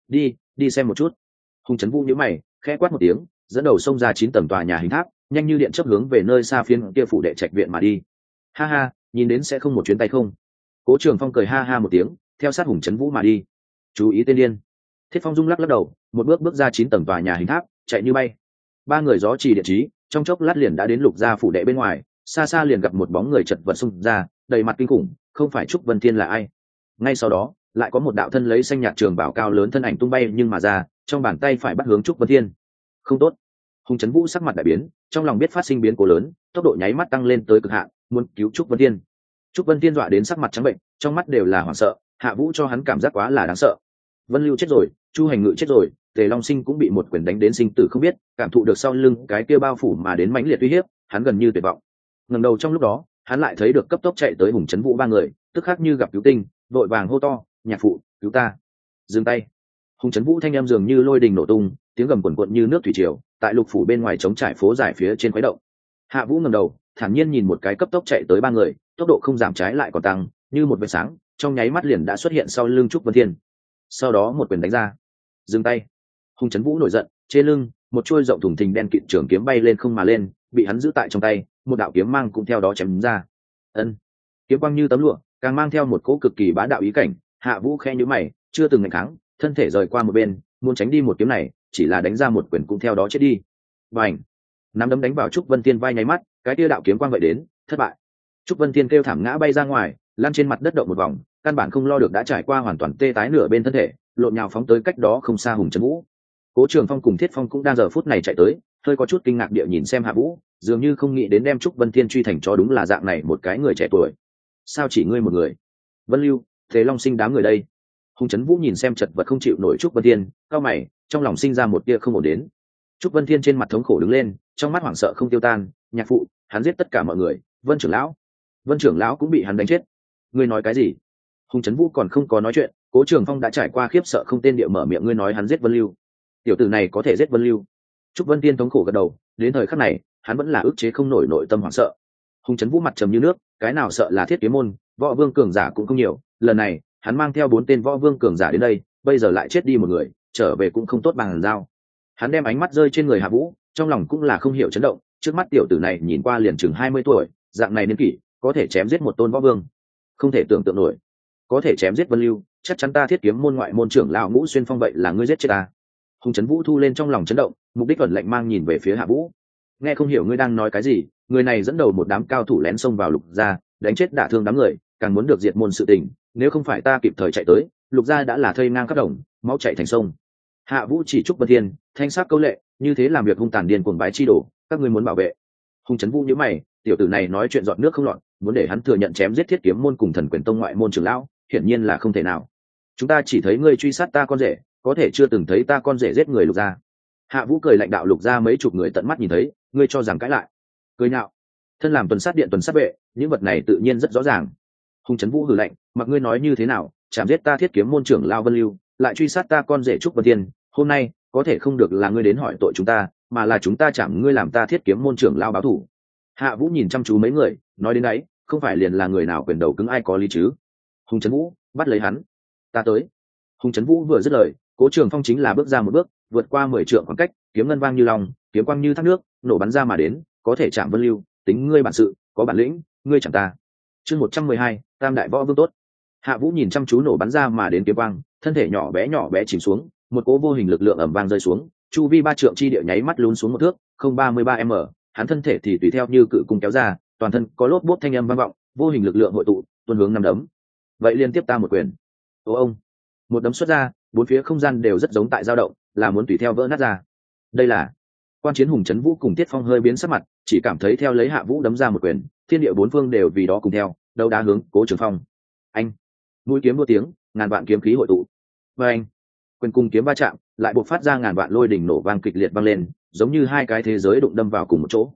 Đi xem một chút. Hùng Trấn Vũ nhíu mày, khẽ quát một tiếng, dẫn đầu xông ra 9 tầng tòa nhà hình tháp, nhanh như điện chớp hướng về nơi xa phiến kia phủ đệ trạch viện mà đi. Ha ha, nhìn đến sẽ không một chuyến tay không. Cố Trường Phong cười ha ha một tiếng, theo sát Hùng Trấn Vũ mà đi. Chú ý tên điên. Thiết Phong rung lắc lắc đầu, một bước ra 9 tầng tòa nhà hình tháp, chạy như bay. Ba người gió trì điện trí, trong chốc lát liền đã đến Lục gia phủ đệ bên ngoài, xa xa liền gặp một bóng người chật vật xung ra, đầy mặt kinh khủng, không phải Trúc Vân Thiên là ai. Ngay sau đó, lại có một đạo thân lấy xanh nhạt trường bảo cao lớn thân ảnh tung bay nhưng mà ra, trong bàn tay phải bắt hướng Trúc Vân Thiên. Không tốt. Hùng Trấn Vũ sắc mặt đại biến, trong lòng biết phát sinh biến cố lớn, tốc độ nháy mắt tăng lên tới cực hạn, muốn cứu Trúc Vân Thiên. Trúc Vân Thiên dọa đến sắc mặt trắng bệnh, trong mắt đều là hoảng sợ, Hạ Vũ cho hắn cảm giác quá là đáng sợ. Vân Lưu chết rồi, Chu Hành Ngự chết rồi, Tề Long Sinh cũng bị một quyền đánh đến sinh tử không biết, cảm thụ được sau lưng cái kia bao phủ mà đến mãnh liệt uy hiếp, hắn gần như tuyệt vọng. Ngẩng đầu trong lúc đó, hắn lại thấy được cấp tốc chạy tới Hùng Trấn Vũ ba người, tức khắc như gặp cứu tinh, vội vàng hô to, "Nhạc phụ, cứu ta!" Dừng tay. Hùng Trấn Vũ thanh em dường như lôi đình nổ tung, tiếng gầm cuồn cuộn như nước thủy triều, tại lục phủ bên ngoài trống trải phố dài phía trên khuấy động. Hạ Vũ ngẩng đầu, thản nhiên nhìn một cái cấp tốc chạy tới ba người, tốc độ không giảm trái lại còn tăng, như một vệt sáng, trong nháy mắt liền đã xuất hiện sau lưng Trúc Vân Thiên. Sau đó một quyền đánh ra. Dừng tay. Hùng Trấn Vũ nổi giận, trên lưng một chuôi rộng thùng thình đen kịt trường kiếm bay lên không mà lên, bị hắn giữ tại trong tay, một đạo kiếm mang cũng theo đó chém ra. Ân. Kiếm quang như tấm lụa, càng mang theo một cỗ cực kỳ bá đạo ý cảnh. Hạ Vũ khẽ nhíu mày, chưa từng ngạnh kháng, thân thể rời qua một bên, muốn tránh đi một kiếm này, chỉ là đánh ra một quyền cũng theo đó chết đi. Bành! Nắm đấm đánh vào Trúc Vân Thiên vai nháy mắt, cái tia đạo kiếm quang vậy đến, thất bại. Trúc Vân Thiên kêu thảm ngã bay ra ngoài, lăn trên mặt đất động một vòng, căn bản không lo được đã trải qua hoàn toàn tê tái nửa bên thân thể, lộn nhào phóng tới cách đó không xa Hùng Trấn Vũ. Cố Trường Phong cùng Thiết Phong cũng đang giờ phút này chạy tới, hơi có chút kinh ngạc địa nhìn xem Hạ Vũ, dường như không nghĩ đến đem Trúc Vân Thiên truy thành cho đúng là dạng này một cái người trẻ tuổi. Sao chỉ ngươi một người? Vân Lưu, Thế Long Sinh đám người đây. Hùng Trấn Vũ nhìn xem chật vật không chịu nổi Trúc Vân Thiên, cao mày, trong lòng sinh ra một tia không ổn đến. Trúc Vân Thiên trên mặt thống khổ đứng lên, trong mắt hoảng sợ không tiêu tan, "Nhạc phụ, hắn giết tất cả mọi người, Vân trưởng lão cũng bị hắn đánh chết." "Ngươi nói cái gì?" Hùng Trấn Vũ còn không có nói chuyện, Cố Trường Phong đã trải qua khiếp sợ không tên địa mở miệng, "Ngươi nói hắn giết Vân Lưu? Tiểu tử này có thể giết Vân Lưu?" Trúc Vân Thiên thống khổ gật đầu, đến thời khắc này, hắn vẫn là ức chế không nổi nội tâm hoảng sợ. Hùng Trấn Vũ mặt trầm như nước, cái nào sợ là Thiết Kiếm môn, võ vương cường giả cũng không nhiều, lần này, hắn mang theo 4 tên võ vương cường giả đến đây, bây giờ lại chết đi một người, trở về cũng không tốt bằng giao. Hắn đem ánh mắt rơi trên người Hạ Vũ, trong lòng cũng là không hiểu chấn động, trước mắt tiểu tử này nhìn qua liền chừng 20 tuổi, dạng này niên kỷ, có thể chém giết một tôn võ vương, không thể tưởng tượng nổi. Có thể chém giết Vân Lưu, chắc chắn ta Thiết Kiếm môn ngoại môn trưởng lão Ngũ Xuyên Phong vậy là ngươi giết chết ta. Hùng Trấn Vũ thu lên trong lòng chấn động, mục đích ẩn lạnh mang nhìn về phía Hạ Vũ. Nghe không hiểu ngươi đang nói cái gì, người này dẫn đầu một đám cao thủ lén xông vào Lục gia, đánh chết đả thương đám người, càng muốn được diệt môn sự tình, nếu không phải ta kịp thời chạy tới, Lục gia đã là thây ngang khắp đồng, máu chảy thành sông. Hạ Vũ chỉ Trúc Vân Thiên, thanh sắc câu lệ, như thế làm việc hung tàn điên cuồng bái chi đổ, các ngươi muốn bảo vệ. Hùng Trấn Vũ nhíu mày, tiểu tử này nói chuyện giọt nước không lọt, muốn để hắn thừa nhận chém giết Thiết Kiếm môn cùng Thần Quyền tông ngoại môn trưởng lão, hiển nhiên là không thể nào. Chúng ta chỉ thấy ngươi truy sát ta con rể, có thể chưa từng thấy ta con rể giết người Lục gia. Hạ Vũ cười lạnh đạo, Lục gia mấy chục người tận mắt nhìn thấy, ngươi cho rằng cãi lại? Cười nhạo. Thân làm tuần sát điện tuần sát vệ, những vật này tự nhiên rất rõ ràng. Hùng Trấn Vũ hừ lạnh, mặc ngươi nói như thế nào, chạm giết ta Thiết Kiếm môn trưởng lão Vân Lưu, lại truy sát ta con rể Trúc Vân Thiên, hôm nay có thể không được là ngươi đến hỏi tội chúng ta, mà là chúng ta chạm ngươi làm ta Thiết Kiếm môn trưởng lão báo thù. Hạ Vũ nhìn chăm chú mấy người, nói đến đấy, không phải liền là người nào quyền đầu cứng ai có lý chứ? Hùng Trấn Vũ, bắt lấy hắn. Ta tới. Hùng Trấn Vũ vừa dứt lời, Cố Trường Phong chính là bước ra một bước, vượt qua 10 trượng khoảng cách, kiếm ngân vang như lòng, kiếm quang như thác nước, nổ bắn ra mà đến, có thể chạm Vân Lưu, tính ngươi bản sự, có bản lĩnh, ngươi chẳng ta. Chương 112, Tam đại võ vương tốt. Hạ Vũ nhìn chăm chú nổ bắn ra mà đến kiếm quang, thân thể nhỏ bé chìm xuống, một cỗ vô hình lực lượng ầm vang rơi xuống, chu vi 3 trượng chi địa nháy mắt lún xuống một thước, không 33m, hắn thân thể thì tùy theo như cự cung kéo ra, toàn thân có lốp bốp thanh âm vang vọng, vô hình lực lượng hội tụ, tuôn hướng năm đấm. Vậy liên tiếp ta một quyền. Ô ông, một đấm xuất ra, bốn phía không gian đều rất giống tại dao động, là muốn tùy theo vỡ nát ra. Đây là Quan Chiến Hùng Trấn Vũ cùng Tiết Phong hơi biến sắc mặt, chỉ cảm thấy theo lấy Hạ Vũ đấm ra một quyền, thiên địa bốn phương đều vì đó cùng theo, đấu đá hướng Cố Trường Phong. Anh, mũi kiếm đua tiếng, ngàn vạn kiếm khí hội tụ. Và anh, quyền cung kiếm va chạm, lại bộc phát ra ngàn vạn lôi đỉnh nổ vang kịch liệt vang lên, giống như hai cái thế giới đụng đâm vào cùng một chỗ.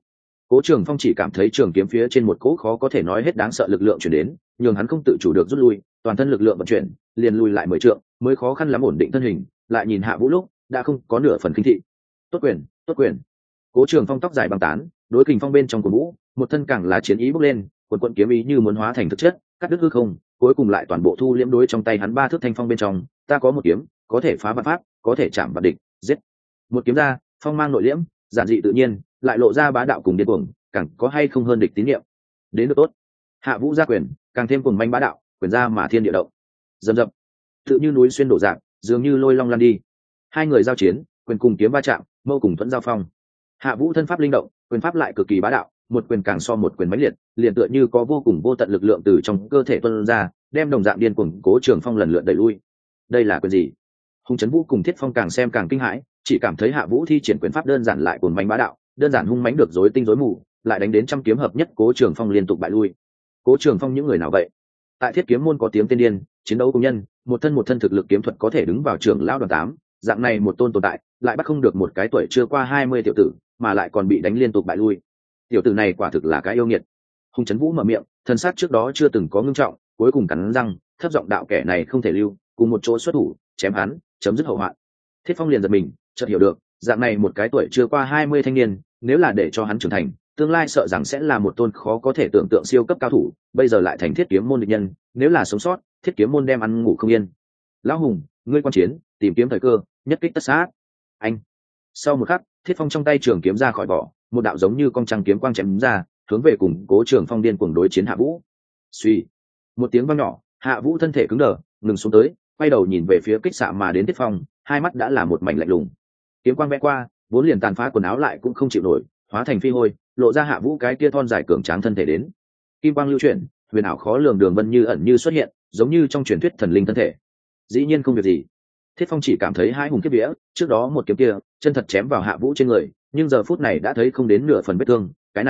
Cố Trường Phong chỉ cảm thấy trường kiếm phía trên một cỗ khó có thể nói hết đáng sợ lực lượng chuyển đến, nhường hắn không tự chủ được rút lui, toàn thân lực lượng vận chuyển, liền lùi lại 10 trượng, mới khó khăn lắm ổn định thân hình, lại nhìn Hạ Vũ lúc, đã không có nửa phần khinh thị. Tốt quyền, tốt quyền. Cố Trường Phong tóc dài băng tán, đối kình phong bên trong của vũ, một thân càng là chiến ý bốc lên, quần quần kiếm ý như muốn hóa thành thực chất, cắt đứt hư không, cuối cùng lại toàn bộ thu liễm đối trong tay hắn 3 thước thanh phong bên trong, ta có một kiếm, có thể phá vạn pháp, có thể chạm vạn địch, giết. Một kiếm ra, phong mang nội liễm, giản dị tự nhiên, lại lộ ra bá đạo cùng điên cuồng, càng có hay không hơn địch tín nhiệm. Đến được tốt. Hạ Vũ ra quyền, càng thêm cuồng manh bá đạo, quyền ra mà thiên địa động. Dầm dập, tự như núi xuyên đổ dạng, dường như lôi long lăn đi. Hai người giao chiến, quyền cùng kiếm va chạm, mâu cùng thuẫn giao phong. Hạ Vũ thân pháp linh động, quyền pháp lại cực kỳ bá đạo, một quyền càng so một quyền mãnh liệt, liền tựa như có vô cùng vô tận lực lượng từ trong cơ thể tuôn ra, đem đồng dạng điên cuồng Cố Trường Phong lần lượt đẩy lui. Đây là quyền gì? Hùng Chấn Vũ cùng Thiết Phong càng xem càng kinh hãi, chỉ cảm thấy Hạ Vũ thi triển quyền pháp đơn giản lại cuồng mãnh bá đạo, đơn giản hung mãnh được rối tinh rối mù, lại đánh đến trăm kiếm hợp nhất, Cố Trường Phong liên tục bại lui. Cố Trường Phong những người nào vậy? Tại Thiết Kiếm môn có tiếng tên điên, chiến đấu cùng nhân, một thân thực lực kiếm thuật có thể đứng vào trưởng lão đoàn 8, dạng này một tôn tồn tại, lại bắt không được một cái tuổi chưa qua 20 tiểu tử, mà lại còn bị đánh liên tục bại lui. Tiểu tử này quả thực là cái yêu nghiệt. Hùng Chấn Vũ mở miệng, thần sắc trước đó chưa từng có ngưng trọng, cuối cùng cắn răng, thấp giọng đạo kẻ này không thể lưu, cùng một chỗ xuất thủ, chém hắn, chấm dứt hậu hoạn. Thiết Phong liền giật mình, chợt hiểu được, dạng này một cái tuổi chưa qua 20 thanh niên, nếu là để cho hắn trưởng thành, tương lai sợ rằng sẽ là một tôn khó có thể tưởng tượng siêu cấp cao thủ, bây giờ lại thành Thiết Kiếm môn địch nhân, nếu là sống sót, Thiết Kiếm môn đem ăn ngủ không yên. Lão Hùng, ngươi quan chiến, tìm kiếm thời cơ, nhất kích tất sát. Anh. Sau một khắc, Thiết Phong trong tay trường kiếm ra khỏi vỏ, một đạo giống như con trăng kiếm quang chém ra, hướng về cùng Cố Trường Phong điên cuồng đối chiến Hạ Vũ. Suy, một tiếng vang nhỏ, Hạ Vũ thân thể cứng đờ, ngừng xuống tới, quay đầu nhìn về phía kích xạ mà đến Thiết Phong, hai mắt đã là một mảnh lạnh lùng. Kiếm quang vẽ qua, vốn liền tàn phá quần áo lại cũng không chịu nổi, hóa thành phi hôi, lộ ra Hạ Vũ cái kia thon dài cường tráng thân thể đến. Kim quang lưu chuyển, huyền ảo khó lường đường vân như ẩn như xuất hiện, giống như trong truyền thuyết thần linh thân thể. Dĩ nhiên không việc gì. Thiết Phong chỉ cảm thấy hai hùng kiếp vía, trước đó một kiếm kia, chân thật chém vào Hạ Vũ trên người, nhưng giờ phút này đã thấy không đến nửa phần vết thương,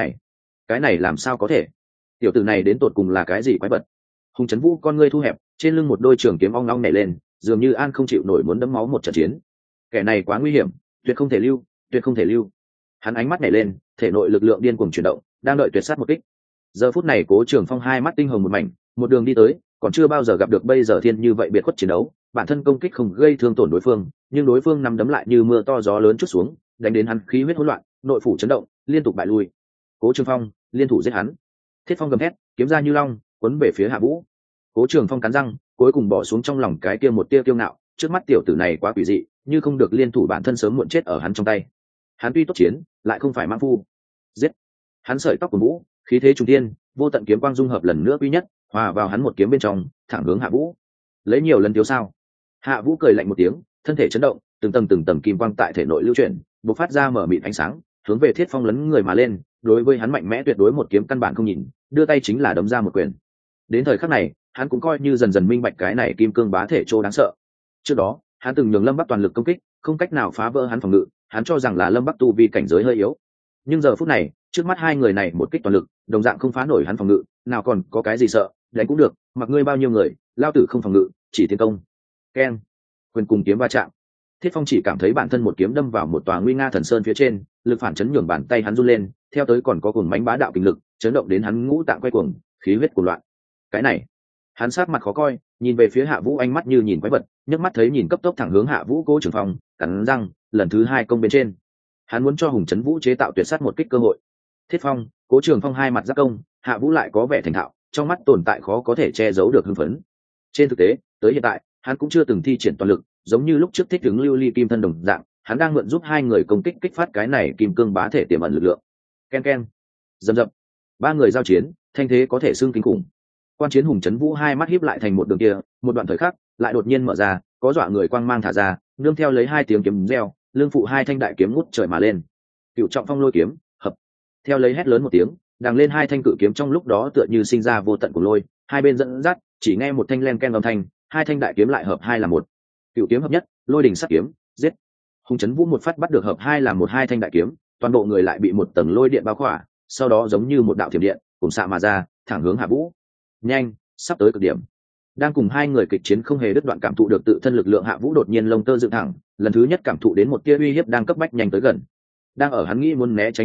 cái này làm sao có thể? Tiểu tử này đến tột cùng là cái gì quái vật? Hùng Chấn Vũ con ngươi thu hẹp, trên lưng một đôi trường kiếm ong ong nảy lên, dường như an không chịu nổi muốn đẫm máu một trận chiến. Kẻ này quá nguy hiểm, tuyệt không thể lưu, tuyệt không thể lưu. Hắn ánh mắt nhảy lên, thể nội lực lượng điên cuồng chuyển động, đang đợi tuyệt sát một kích. Giờ phút này Cố Trường Phong hai mắt tinh hồng một mảnh, một đường đi tới, còn chưa bao giờ gặp được bây giờ thiên như vậy biệt khuất chiến đấu, bản thân công kích không gây thương tổn đối phương, nhưng đối phương nắm đấm lại như mưa to gió lớn chút xuống, đánh đến hắn khí huyết hỗn loạn, nội phủ chấn động, liên tục bại lui. Cố Trường Phong liên thủ giết hắn. Thiết Phong gầm thét, kiếm ra như long, quấn về phía Hạ Vũ. Cố Trường Phong cắn răng, cuối cùng bỏ xuống trong lòng cái kia một tia kiêu ngạo, trước mắt tiểu tử này quá quỷ dị, như không được liên thủ bản thân sớm muộn chết ở hắn trong tay. Hắn tuy tốt chiến, lại không phải mãng phu. Giết! Hắn sợi tóc của Vũ, khí thế trùng thiên, vô tận kiếm quang dung hợp lần nữa quy nhất, hòa vào hắn một kiếm bên trong, thẳng hướng Hạ Vũ. Lấy nhiều lần thiếu sao? Hạ Vũ cười lạnh một tiếng, thân thể chấn động, từng tầng kim quang tại thể nội lưu chuyển, bộc phát ra mở mịt ánh sáng, hướng về Thiết Phong lấn người mà lên, đối với hắn mạnh mẽ tuyệt đối một kiếm căn bản không nhìn, đưa tay chính là đấm ra một quyền. Đến thời khắc này, hắn cũng coi như dần dần minh bạch cái này kim cương bá thể trô đáng sợ. Trước đó, hắn từng nhường Lâm Bắc toàn lực công kích, không cách nào phá vỡ hắn phòng ngự, hắn cho rằng là Lâm Bắc tu vi cảnh giới hơi yếu. Nhưng giờ phút này, trước mắt hai người này một kích toàn lực, đồng dạng không phá nổi hắn phòng ngự, nào còn có cái gì sợ, đánh cũng được, mặc ngươi bao nhiêu người, lao tử không phòng ngự, chỉ tiến công. Keng, quyền cùng kiếm va chạm. Thiết Phong chỉ cảm thấy bản thân một kiếm đâm vào một tòa nguy nga thần sơn phía trên, lực phản chấn nhường bàn tay hắn run lên, theo tới còn có cuồng mãnh bá đạo kinh lực, chấn động đến hắn ngũ tạng quay cuồng, khí huyết cuồng loạn. Cái này, hắn sát mặt khó coi, nhìn về phía Hạ Vũ ánh mắt như nhìn quái vật, nhấc mắt thấy nhìn cấp tốc thẳng hướng Hạ Vũ. Cố Trường Phong cắn răng, lần thứ hai công bên trên. Hắn muốn cho Hùng Chấn Vũ chế tạo tuyệt sát một kích cơ hội. Thiết Phong, Cố Trường Phong hai mặt giáp công, Hạ Vũ lại có vẻ thành thạo, trong mắt tồn tại khó có thể che giấu được hưng phấn. Trên thực tế, tới hiện tại, hắn cũng chưa từng thi triển toàn lực, giống như lúc trước thích ứng lưu ly kim thân đồng dạng, hắn đang mượn giúp hai người công kích kích phát cái này kim cương bá thể tiềm ẩn lực lượng. Ken ken, dầm dập, ba người giao chiến, thanh thế có thể xưng kinh khủng. Quan chiến Hùng Chấn Vũ hai mắt híp lại thành một đường kia, một đoạn thời khắc lại đột nhiên mở ra, có dọa người quang mang thả ra, nương theo lấy hai tiếng kiếm reo, lương phụ hai thanh đại kiếm ngút trời mà lên. Cựu trọng phong lôi kiếm, hợp. Theo lấy hét lớn một tiếng, đằng lên hai thanh cự kiếm trong lúc đó tựa như sinh ra vô tận của lôi, hai bên dẫn dắt, chỉ nghe một thanh len ken âm thanh, hai thanh đại kiếm lại hợp hai là một. Cựu kiếm hợp nhất, lôi đỉnh sắt kiếm, giết. Hùng Chấn Vũ một phát bắt được hợp hai là một hai thanh đại kiếm, toàn bộ người lại bị một tầng lôi điện bao khỏa, sau đó giống như một đạo thiểm điện, cùng xạ mà ra, thẳng hướng Hạ Vũ. Nhanh, sắp tới cực điểm. Đang cùng hai người kịch chiến không hề đứt đoạn cảm thụ được tự thân lực lượng, Hạ Vũ đột nhiên lông tơ dựng thẳng, lần thứ nhất cảm thụ đến một tia uy hiếp đang cấp bách nhanh tới gần. Đang ở hắn nghĩ muốn né tránh thời khắc,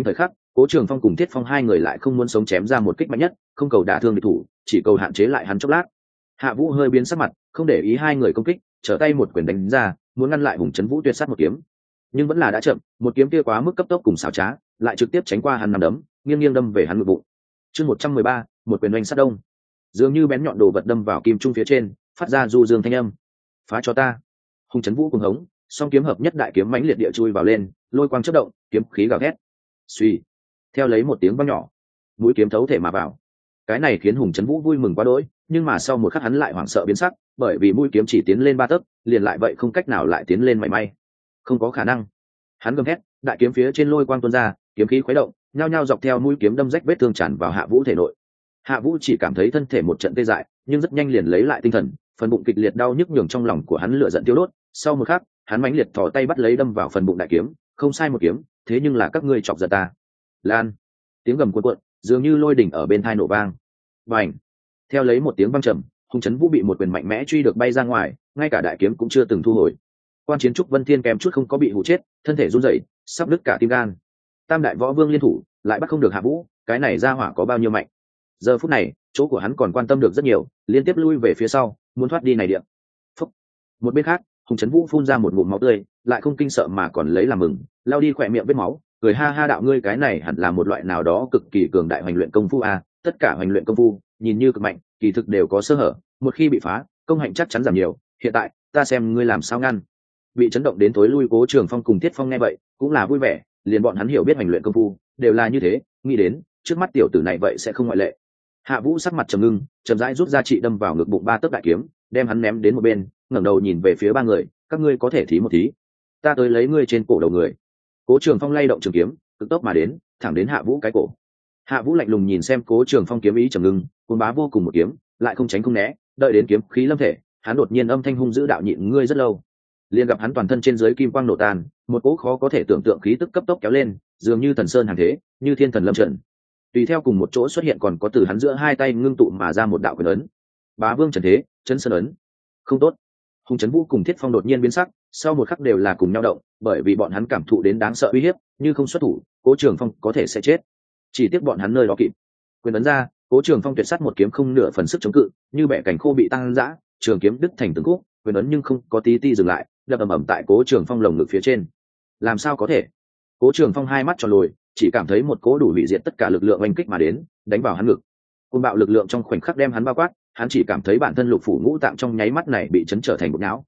Cố Trường Phong cùng Thiết Phong hai người lại không muốn sống chém ra một kích mạnh nhất, không cầu đả thương địch thủ, chỉ cầu hạn chế lại hắn chốc lát. Hạ Vũ hơi biến sắc mặt, không để ý hai người công kích, trở tay một quyền đánh ra, muốn ngăn lại Hùng Chấn Vũ tuyệt sát một kiếm, nhưng vẫn là đã chậm, một kiếm kia quá mức cấp tốc cùng xảo trá, lại trực tiếp tránh qua hắn nằm đấm, nghiêng nghiêng đâm về hắn ngực bụng. Chương 113, một quyền oanh sát đông. Dường như bén nhọn đồ vật đâm vào kim trung phía trên, phát ra du dương thanh âm. Phá cho ta. Hùng Chấn Vũ cuồng hống, song kiếm hợp nhất đại kiếm mãnh liệt địa chui vào lên, lôi quang chớp động, kiếm khí gào thét. Suy. Theo lấy một tiếng vang nhỏ, mũi kiếm thấu thể mà vào. Cái này khiến Hùng Chấn Vũ vui mừng quá đỗi, nhưng mà sau một khắc hắn lại hoảng sợ biến sắc, bởi vì mũi kiếm chỉ tiến lên 3 tấc, liền lại vậy không cách nào lại tiến lên mảy may. Không có khả năng. Hắn gầm thét, đại kiếm phía trên lôi quang tuôn ra, kiếm khí khuấy động, nhao nhao dọc theo mũi kiếm đâm rách vết thương tràn vào Hạ Vũ thể nội. Hạ Vũ chỉ cảm thấy thân thể một trận tê dại, nhưng rất nhanh liền lấy lại tinh thần, phần bụng kịch liệt đau nhức nhường trong lòng của hắn lửa giận tiêu đốt. Sau một khắc, hắn mãnh liệt thò tay bắt lấy đâm vào phần bụng đại kiếm, không sai một kiếm, thế nhưng là các ngươi chọc giận ta. Lan. Tiếng gầm cuộn cuộn, dường như lôi đỉnh ở bên tai nổ vang. Bành. Theo lấy một tiếng vang trầm, Hùng Chấn Vũ bị một quyền mạnh mẽ truy được bay ra ngoài, ngay cả đại kiếm cũng chưa từng thu hồi. Quan Chiến Trúc Vân Thiên kèm chút không có bị hụ chết, thân thể run rẩy, sắp đứt cả tim gan. Tam đại võ vương liên thủ, lại bắt không được Hạ Vũ, cái này ra hỏa có bao nhiêu mạnh. Giờ phút này, chỗ của hắn còn quan tâm được rất nhiều, liên tiếp lui về phía sau, muốn thoát đi này địa. Phúc. Một bên khác, Hùng Chấn Vũ phun ra một ngụm máu tươi, lại không kinh sợ mà còn lấy làm mừng, lao đi khỏe miệng vết máu, cười ha ha đạo ngươi cái này hẳn là một loại nào đó cực kỳ cường đại hoành luyện công phu a, tất cả hoành luyện công phu, nhìn như cực mạnh, kỳ thực đều có sơ hở, một khi bị phá, công hạnh chắc chắn giảm nhiều, hiện tại, ta xem ngươi làm sao ngăn. Bị chấn động đến tối lui Cố Trường Phong cùng Thiết Phong nghe vậy, cũng là vui vẻ, liền bọn hắn hiểu biết hoành luyện công phu, đều là như thế, nghĩ đến, trước mắt tiểu tử này vậy sẽ không ngoại lệ. Hạ Vũ sắc mặt trầm ngưng, chậm rãi rút ra trị đâm vào ngực bụng 3 tấc đại kiếm, đem hắn ném đến một bên, ngẩng đầu nhìn về phía ba người, các ngươi có thể thí một thí, ta tới lấy ngươi trên cổ đầu người. Cố Trường Phong lay động trường kiếm, cực tốc mà đến, thẳng đến Hạ Vũ cái cổ. Hạ Vũ lạnh lùng nhìn xem Cố Trường Phong kiếm ý trầm ngưng, cuồng bá vô cùng một kiếm, lại không tránh không né, đợi đến kiếm khí lâm thể, hắn đột nhiên âm thanh hung dữ đạo nhịn ngươi rất lâu. Liền gặp hắn toàn thân trên dưới kim quang nổ tan, một cỗ khó có thể tưởng tượng khí tức cấp tốc kéo lên, dường như thần sơn hàng thế, như thiên thần lâm trận. Tùy theo cùng một chỗ xuất hiện còn có từ hắn giữa hai tay ngưng tụ mà ra một đạo quyền ấn. Bá Vương Trần Thế, Chân Sơn ấn. Không tốt. Hùng Chấn Vũ cùng Thiết Phong đột nhiên biến sắc, sau một khắc đều là cùng nhau động, bởi vì bọn hắn cảm thụ đến đáng sợ uy hiếp, như không xuất thủ, Cố Trường Phong có thể sẽ chết. Chỉ tiếc bọn hắn nơi đó kịp. Quyền ấn ra, Cố Trường Phong tuyệt sát một kiếm không nửa phần sức chống cự, như bẻ cảnh khô bị tăng dã, trường kiếm đứt thành từng khúc, quyền ấn nhưng không có tí ti dừng lại, đập ầm ầm tại Cố Trường Phong lồng ngực phía trên. Làm sao có thể? Cố Trường Phong hai mắt tròn lồi, chỉ cảm thấy một cỗ đủ hủy diệt tất cả lực lượng oanh kích mà đến, đánh vào hắn ngực. Cơn bạo lực lượng trong khoảnh khắc đem hắn bao quát, hắn chỉ cảm thấy bản thân lục phủ ngũ tạng trong nháy mắt này bị chấn trở thành bột não,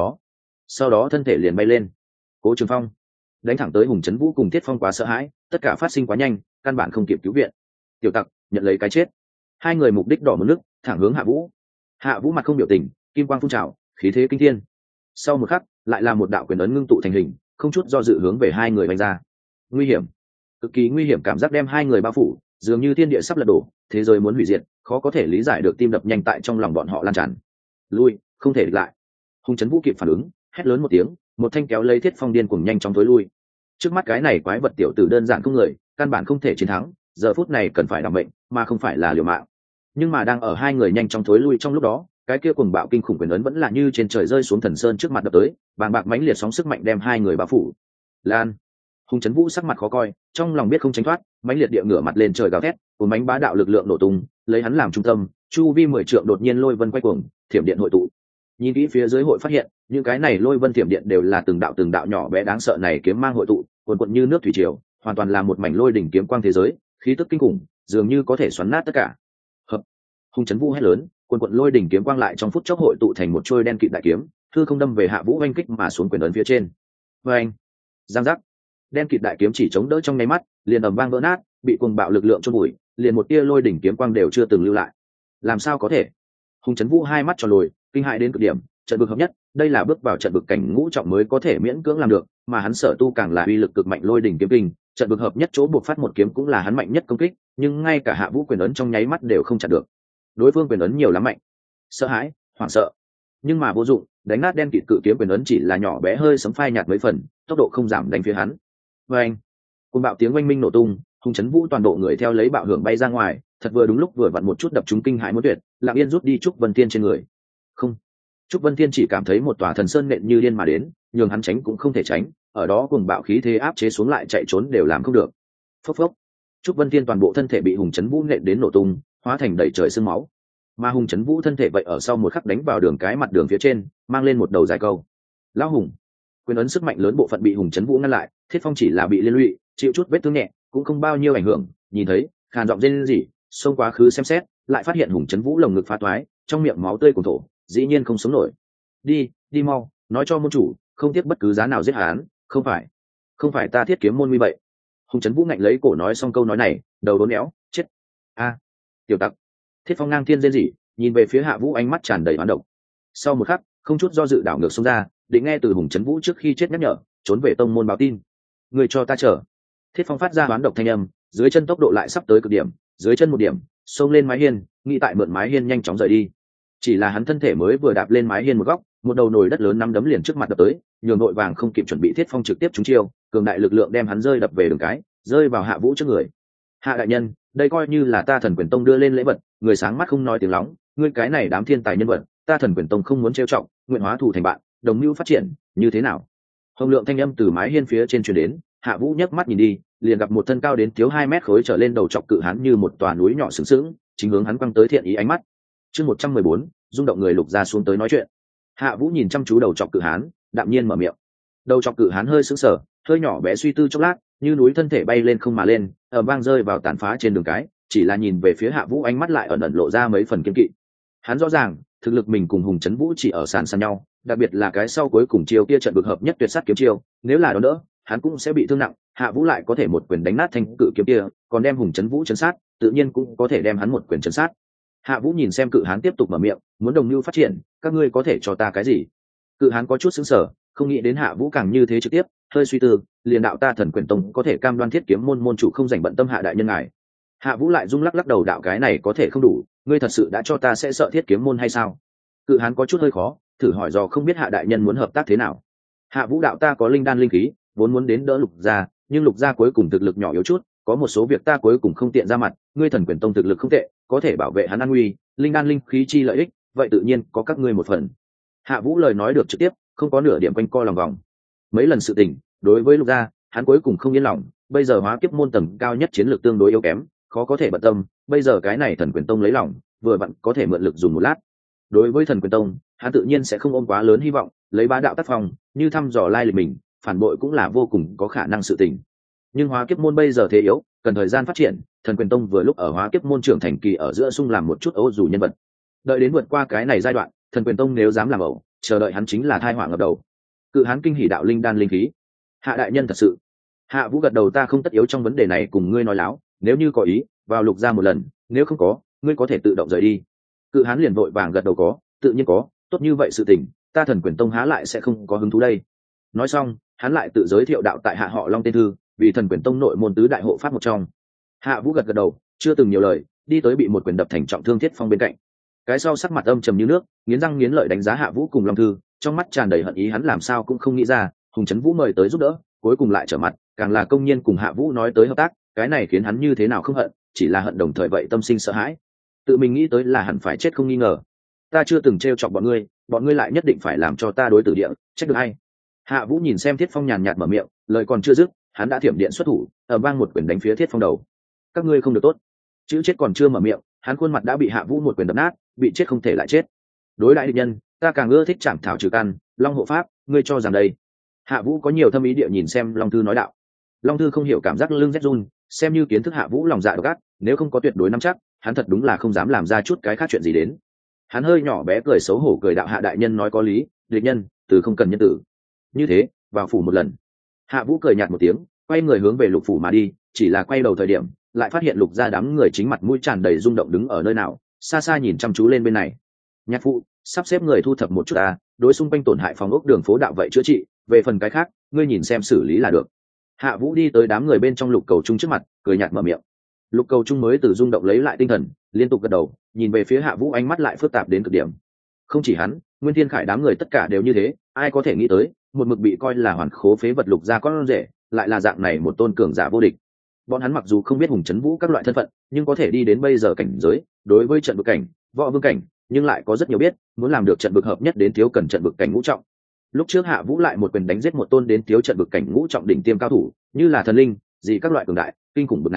sau đó thân thể liền bay lên. Cố Trường Phong đánh thẳng tới Hùng Chấn Vũ cùng Thiết Phong quá sợ hãi, tất cả phát sinh quá nhanh, căn bản không kịp cứu viện. Tiểu tặc, nhận lấy cái chết. Hai người mục đích đỏ một nước, thẳng hướng Hạ Vũ. Hạ Vũ mặt không biểu tình, kim quang phun trào, khí thế kinh thiên. Sau một khắc, lại là một đạo quyền ấn ngưng tụ thành hình, không chút do dự hướng về hai người đánh ra. Nguy hiểm, cực kỳ nguy hiểm, cảm giác đem hai người bao phủ, dường như thiên địa sắp lật đổ, thế giới muốn hủy diệt, khó có thể lý giải được, tim đập nhanh tại trong lòng bọn họ lan tràn. Lui, không thể địch lại. Hùng Chấn Vũ kịp phản ứng, hét lớn một tiếng, một thanh kéo lấy Thiết Phong điên cuồng nhanh chóng tối lui. Trước mắt cái này quái vật tiểu tử đơn giản không người, căn bản không thể chiến thắng, giờ phút này cần phải đảm mệnh, mà không phải là liều mạng. Nhưng mà đang ở hai người nhanh chóng thối lui trong lúc đó, cái kia cuồng bạo kinh khủng quyền ấn vẫn là như trên trời rơi xuống thần sơn trước mặt đập tới, bàng bạc mãnh liệt sóng sức mạnh đem hai người bao phủ. Lan. Hùng Chấn Vũ sắc mặt khó coi, trong lòng biết không tránh thoát, mãnh liệt địa ngửa mặt lên trời gào thét, cuốn bánh bá đạo lực lượng nổ tung, lấy hắn làm trung tâm, chu vi 10 trượng đột nhiên lôi vân quay cuồng, thiểm điện hội tụ. Nhìn kỹ phía dưới hội phát hiện, những cái này lôi vân thiểm điện đều là từng đạo nhỏ bé đáng sợ này kiếm mang hội tụ, cuồn cuộn như nước thủy triều, hoàn toàn là một mảnh lôi đỉnh kiếm quang thế giới, khí tức kinh khủng, dường như có thể xoắn nát tất cả. Hợp. Hùng Chấn Vũ hét lớn, cuồn cuộn lôi đỉnh kiếm quang lại trong phút chốc hội tụ thành một trôi đen kịt đại kiếm, hư không đâm về Hạ Vũ oanh kích mà xuống quyền ấn phía trên. Oanh. Giang giác. Đen kịt đại kiếm chỉ chống đỡ trong nháy mắt, liền ầm vang vỡ nát, bị cuồng bạo lực lượng chôn vùi, liền một tia lôi đỉnh kiếm quang đều chưa từng lưu lại. Làm sao có thể? Hùng Chấn Vũ hai mắt tròn lồi, kinh hãi đến cực điểm, trận vực hợp nhất, đây là bước vào trận vực cảnh ngũ trọng mới có thể miễn cưỡng làm được, mà hắn sở tu càng là uy lực cực mạnh lôi đỉnh kiếm kinh, trận vực hợp nhất chỗ buộc phát một kiếm cũng là hắn mạnh nhất công kích, nhưng ngay cả Hạ Vũ quyền ấn trong nháy mắt đều không chặn được. Đối phương quyền ấn nhiều lắm mạnh. Sợ hãi, hoảng sợ, nhưng mà vô dụng, đánh nát đen kịt cự kiếm quyền ấn chỉ là nhỏ bé hơi sấm phai nhạt mấy phần, tốc độ không giảm đánh phía hắn. Oanh. Cơn bạo tiếng oanh minh nổ tung, Hùng Chấn Vũ toàn bộ người theo lấy bạo hưởng bay ra ngoài, thật vừa đúng lúc vừa vặn một chút đập trúng kinh hãi muốn tuyệt, Lặng Yên rút đi Trúc Vân Thiên trên người. Không. Trúc Vân Thiên chỉ cảm thấy một tòa thần sơn nện như điên mà đến, nhường hắn tránh cũng không thể tránh, ở đó cuồng bạo khí thế áp chế xuống lại chạy trốn đều làm không được. Phốc phốc. Trúc Vân Thiên toàn bộ thân thể bị Hùng Chấn Vũ nện đến nổ tung, hóa thành đầy trời sương máu. Mà Hùng Chấn Vũ thân thể vậy ở sau một khắc đánh vào đường cái mặt đường phía trên, mang lên một đầu dài câu. Lão Hùng, quyền ấn sức mạnh lớn bộ phận bị Hùng Chấn Vũ ngăn lại, Thiết Phong chỉ là bị liên lụy, chịu chút vết thương nhẹ, cũng không bao nhiêu ảnh hưởng. Nhìn thấy, khàn giọng rên rỉ, xông quá khứ xem xét, lại phát hiện Hùng Chấn Vũ lồng ngực phá toái, trong miệng máu tươi cuồn thổ, dĩ nhiên không sống nổi. Đi mau, nói cho môn chủ, không tiếc bất cứ giá nào giết hắn, không phải ta Thiết Kiếm môn nguy vậy. Hùng Chấn Vũ ngạnh lấy cổ nói xong câu nói này, đầu đốn éo, chết. A, tiểu tặc. Thiết Phong ngang thiên rên rỉ, nhìn về phía Hạ Vũ ánh mắt tràn đầy hoán độc. Sau một khắc, không chút do dự đảo ngược xông ra, định nghe từ Hùng Chấn Vũ trước khi chết nhắc nhở, trốn về tông môn báo tin. Người cho ta chờ. Thiết Phong phát ra hoán độc thanh âm, dưới chân tốc độ lại sắp tới cực điểm, dưới chân một điểm, xông lên mái hiên, nghĩ tại mượn mái hiên nhanh chóng rời đi. Chỉ là hắn thân thể mới vừa đạp lên mái hiên một góc, một đầu nồi đất lớn nắm đấm liền trước mặt đập tới, nhường nội vàng không kịp chuẩn bị Thiết Phong trực tiếp trúng chiêu, cường đại lực lượng đem hắn rơi đập về đường cái, rơi vào Hạ Vũ trước người. Hạ đại nhân, đây coi như là ta Thần Quyền Tông đưa lên lễ vật, người sáng mắt không nói tiếng lóng, ngươi cái này đám thiên tài nhân vật, ta Thần Quyền Tông không muốn trêu trọng, nguyện hóa thù thành bạn, đồng mưu phát triển, như thế nào? Hồng lượng thanh âm từ mái hiên phía trên truyền đến, Hạ Vũ nhấc mắt nhìn đi, liền gặp một thân cao đến thiếu 2 mét khối trở lên đầu trọc cự hán như một tòa núi nhỏ sừng sững, chính hướng hắn quăng tới thiện ý ánh mắt. Chương 114, rung động người Lục gia xuống tới nói chuyện. Hạ Vũ nhìn chăm chú đầu trọc cự hán, đạm nhiên mở miệng. Đầu trọc cự hán hơi sững sờ, hơi nhỏ bé suy tư chốc lát, như núi thân thể bay lên không mà lên, ở vang rơi vào tàn phá trên đường cái, chỉ là nhìn về phía Hạ Vũ ánh mắt lại ẩn ẩn lộ ra mấy phần kiêng kỵ. Hắn rõ ràng, thực lực mình cùng Hùng Chấn Vũ chỉ ở sàn sàn nhau, đặc biệt là cái sau cuối cùng chiêu kia trận bực hợp nhất tuyệt sát kiếm chiêu, nếu là đó nữa, hắn cũng sẽ bị thương nặng. Hạ Vũ lại có thể một quyền đánh nát thanh cự kiếm kia, còn đem Hùng Chấn Vũ chấn sát, tự nhiên cũng có thể đem hắn một quyền chấn sát. Hạ Vũ nhìn xem cự hán tiếp tục mở miệng, muốn đồng lưu phát triển, các ngươi có thể cho ta cái gì? Cự hán có chút sững sờ, không nghĩ đến Hạ Vũ càng như thế trực tiếp, hơi suy tư, liền đạo ta Thần Quyền Tông có thể cam đoan Thiết Kiếm môn môn chủ không dành bận tâm Hạ đại nhân ngài. Hạ Vũ lại rung lắc đầu, đạo cái này có thể không đủ, ngươi thật sự đã cho ta sẽ sợ Thiết Kiếm môn hay sao? Cự hán có chút hơi khó, thử hỏi do không biết Hạ đại nhân muốn hợp tác thế nào. Hạ Vũ đạo ta có linh đan linh khí, vốn muốn đến đỡ Lục gia, nhưng Lục gia cuối cùng thực lực nhỏ yếu chút, có một số việc ta cuối cùng không tiện ra mặt, ngươi Thần Quyền Tông thực lực không tệ, có thể bảo vệ hắn an nguy, linh đan linh khí chi lợi ích, vậy tự nhiên có các ngươi một phần. Hạ Vũ lời nói được trực tiếp, không có nửa điểm quanh co lòng vòng. Mấy lần sự tình, đối với Lục gia, hắn cuối cùng không yên lòng, bây giờ hóa kiếp môn tầng cao nhất chiến lược tương đối yếu kém, khó có thể bận tâm, bây giờ cái này Thần Quyền Tông lấy lòng, vừa vặn có thể mượn lực dùng một lát. Đối với Thần Quyền Tông, hắn tự nhiên sẽ không ôm quá lớn hy vọng, lấy bá đạo tác phong, như thăm dò lai lịch mình, phản bội cũng là vô cùng có khả năng sự tình. Nhưng hóa kiếp môn bây giờ thế yếu, cần thời gian phát triển, Thần Quyền Tông vừa lúc ở hóa kiếp môn trưởng thành kỳ ở giữa xung làm một chút ấu dù nhân vật. Đợi đến vượt qua cái này giai đoạn, Thần Quyền Tông nếu dám làm ẩu, chờ đợi hắn chính là tai họa ngập đầu. Cự hán kinh hỉ đạo linh đan linh khí. Hạ đại nhân thật sự. Hạ Vũ gật đầu, ta không tất yếu trong vấn đề này cùng ngươi nói láo, nếu như có ý, vào Lục gia một lần, nếu không có, ngươi có thể tự động rời đi. Cự hán liền vội vàng gật đầu, có, tự nhiên có, tốt như vậy sự tình, ta Thần Quyền Tông há lại sẽ không có hứng thú đây. Nói xong, hắn lại tự giới thiệu đạo tại hạ họ Long tên thư, vì Thần Quyền Tông nội môn tứ đại hộ pháp một trong. Hạ Vũ gật đầu, chưa từng nhiều lời, đi tới bị một quyền đập thành trọng thương Thiết Phong bên cạnh. Cái sau sắc mặt âm trầm như nước, nghiến răng nghiến lợi đánh giá Hạ Vũ cùng Long thư, trong mắt tràn đầy hận ý, hắn làm sao cũng không nghĩ ra, Hùng Chấn Vũ mời tới giúp đỡ, cuối cùng lại trở mặt, càng là công nhiên cùng Hạ Vũ nói tới hợp tác, cái này khiến hắn như thế nào không hận, chỉ là hận đồng thời vậy tâm sinh sợ hãi. Tự mình nghĩ tới là hẳn phải chết không nghi ngờ. Ta chưa từng trêu chọc bọn ngươi lại nhất định phải làm cho ta đối tử địa, trách được hay? Hạ Vũ nhìn xem Thiết Phong nhàn nhạt mở miệng, lời còn chưa dứt, hắn đã thiểm điện xuất thủ, ở vang một quyền đánh phía Thiết Phong đầu. Các ngươi không được tốt. Chữ chết còn chưa mở miệng, hắn khuôn mặt đã bị Hạ Vũ một quyền đập nát, bị chết không thể lại chết. Đối đại địch nhân, ta càng ưa thích chạm thảo trừ căn, Long hộ pháp, ngươi cho rằng đây. Hạ Vũ có nhiều thâm ý địa nhìn xem Long thư nói đạo. Long thư không hiểu cảm giác lưng rét run, xem như kiến thức Hạ Vũ lòng dạ độc ác, nếu không có tuyệt đối nắm chắc, hắn thật đúng là không dám làm ra chút cái khác chuyện gì đến. Hắn hơi nhỏ bé cười xấu hổ cười đạo, Hạ đại nhân nói có lý, địch nhân từ không cần nhân tử. Như thế, vào phủ một lần. Hạ Vũ cười nhạt một tiếng, quay người hướng về Lục phủ mà đi, chỉ là quay đầu thời điểm, lại phát hiện Lục gia đám người chính mặt mũi tràn đầy rung động đứng ở nơi nào, xa xa nhìn chăm chú lên bên này. Nhạc phụ, sắp xếp người thu thập một chút ta, đối xung quanh tổn hại phòng ốc đường phố đạo vậy chữa trị, về phần cái khác, ngươi nhìn xem xử lý là được. Hạ Vũ đi tới đám người bên trong Lục Cầu Trung trước mặt, cười nhạt mở miệng. Lục Cầu Trung mới từ rung động lấy lại tinh thần, liên tục gật đầu, nhìn về phía Hạ Vũ ánh mắt lại phức tạp đến cực điểm. Không chỉ hắn, Nguyên Thiên Khải đám người tất cả đều như thế, ai có thể nghĩ tới, một mực bị coi là hoàn khố phế vật Lục gia con rể, lại là dạng này một tôn cường giả vô địch. Bọn hắn mặc dù không biết Hùng Chấn Vũ các loại thân phận, nhưng có thể đi đến bây giờ cảnh giới, đối với trận vực cảnh, võ vương cảnh, nhưng lại có rất nhiều biết, muốn làm được trận vực hợp nhất đến thiếu cần trận vực cảnh ngũ trọng. Lúc trước Hạ Vũ lại một quyền đánh giết một tôn đến thiếu trận vực cảnh ngũ trọng đỉnh tiêm cao thủ, như là thần linh, gì các loại cường đại, kinh khủng bực nào,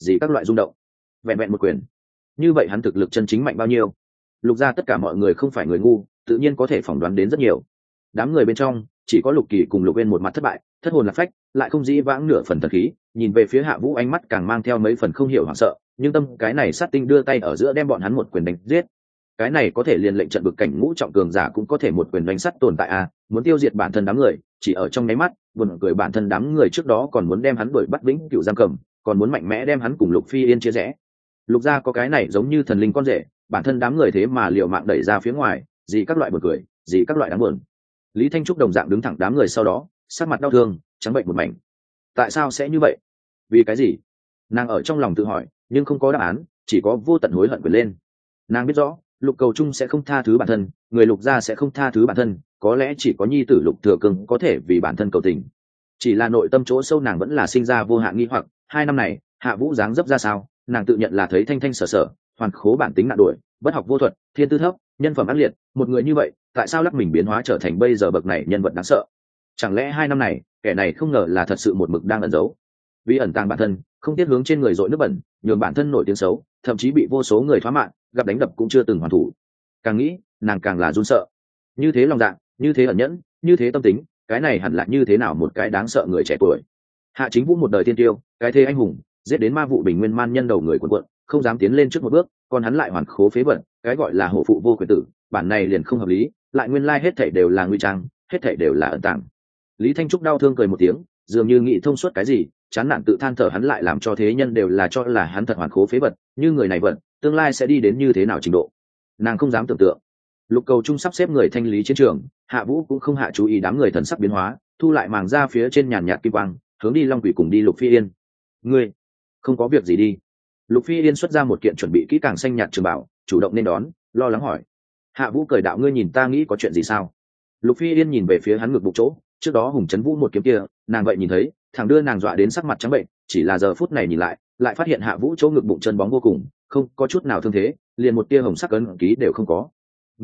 gì các loại rung động. Vẹn vẹn một quyền, như vậy hắn thực lực chân chính mạnh bao nhiêu? Lục gia tất cả mọi người không phải người ngu, tự nhiên có thể phỏng đoán đến rất nhiều. Đám người bên trong chỉ có Lục Kỳ cùng Lục Uyên một mặt thất bại, thất hồn lạc phách, lại không dĩ vãng nửa phần thần khí, nhìn về phía Hạ Vũ ánh mắt càng mang theo mấy phần không hiểu hoảng sợ, nhưng tâm cái này sát tinh đưa tay ở giữa đem bọn hắn một quyền đánh giết. Cái này có thể liền lệnh trận bực cảnh ngũ trọng cường giả cũng có thể một quyền đánh sắt tồn tại a, muốn tiêu diệt bản thân đám người, chỉ ở trong nháy mắt, buồn cười bản thân đám người trước đó còn muốn đem hắn đuổi bắt vĩnh cửu giam cầm, còn muốn mạnh mẽ đem hắn cùng Lục Phi Yên chia rẽ. Lục gia có cái này giống như thần linh con rể, bản thân đám người thế mà liều mạng đẩy ra phía ngoài, gì các loại buồn cười, gì các loại đáng buồn. Lý Thanh Trúc đồng dạng đứng thẳng đám người sau đó, sắc mặt đau thương, trắng bệnh một mảnh. Tại sao sẽ như vậy? Vì cái gì? Nàng ở trong lòng tự hỏi, nhưng không có đáp án, chỉ có vô tận hối hận quyền lên. Nàng biết rõ, Lục Cầu Trung sẽ không tha thứ bản thân, người Lục gia sẽ không tha thứ bản thân, có lẽ chỉ có nhi tử Lục Thừa Cương có thể vì bản thân cầu tình. Chỉ là nội tâm chỗ sâu nàng vẫn là sinh ra vô hạn nghi hoặc, 2 năm này, Hạ Vũ dáng dấp ra sao, nàng tự nhận là thấy thanh thanh sở sở, hoàn khố bản tính nạn đuổi, bất học vô thuật, thiên tư thấp, nhân phẩm ác liệt, một người như vậy, tại sao lắc mình biến hóa trở thành bây giờ bậc này nhân vật đáng sợ? Chẳng lẽ 2 năm này, kẻ này không ngờ là thật sự một mực đang ẩn giấu, vì ẩn tàng bản thân, không tiếc hướng trên người dội nước bẩn, nhường bản thân nổi tiếng xấu, thậm chí bị vô số người thoá mạn, gặp đánh đập cũng chưa từng hoàn thủ. Càng nghĩ, nàng càng là run sợ. Như thế lòng dạ, như thế ẩn nhẫn, như thế tâm tính, cái này hẳn là như thế nào một cái đáng sợ người trẻ tuổi. Hạ Chính Vũ một đời tiên tiêu, cái thế anh hùng, giết đến ma vụ bình nguyên man nhân đầu người cuộn cuộn, không dám tiến lên trước một bước, còn hắn lại hoàn khố phế vật, cái gọi là hổ phụ vô quyền tử, bản này liền không hợp lý, lại nguyên lai hết thảy đều là nguy trang, hết thảy đều là ẩn tàng. Lý Thanh Trúc đau thương cười một tiếng, dường như nghĩ thông suốt cái gì, chán nản tự than thở hắn lại làm cho thế nhân đều là cho là hắn thật hoàn khố phế vật, như người này vận, tương lai sẽ đi đến như thế nào trình độ. Nàng không dám tưởng tượng. Lục Cầu Trung sắp xếp người thanh lý chiến trường, Hạ Vũ cũng không hạ chú ý đám người thần sắc biến hóa, thu lại màng ra phía trên nhàn nhạt kim quang, hướng đi Long Quỷ cùng đi Lục Phi Yên. Ngươi không có việc gì đi? Lục Phi Yên xuất ra một kiện chuẩn bị kỹ càng xanh nhạt trường bảo, chủ động nên đón, lo lắng hỏi. Hạ Vũ cười đạo, ngươi nhìn ta nghĩ có chuyện gì sao? Lục Phi Yên nhìn về phía hắn ngực bụng chỗ, trước đó Hùng Trấn Vũ một kiếm kia, nàng vậy nhìn thấy, thằng đưa nàng dọa đến sắc mặt trắng bệnh, chỉ là giờ phút này nhìn lại phát hiện Hạ Vũ chỗ ngực bụng chân bóng vô cùng, không có chút nào thương thế, liền một tia hồng sắc ấn ký đều không có.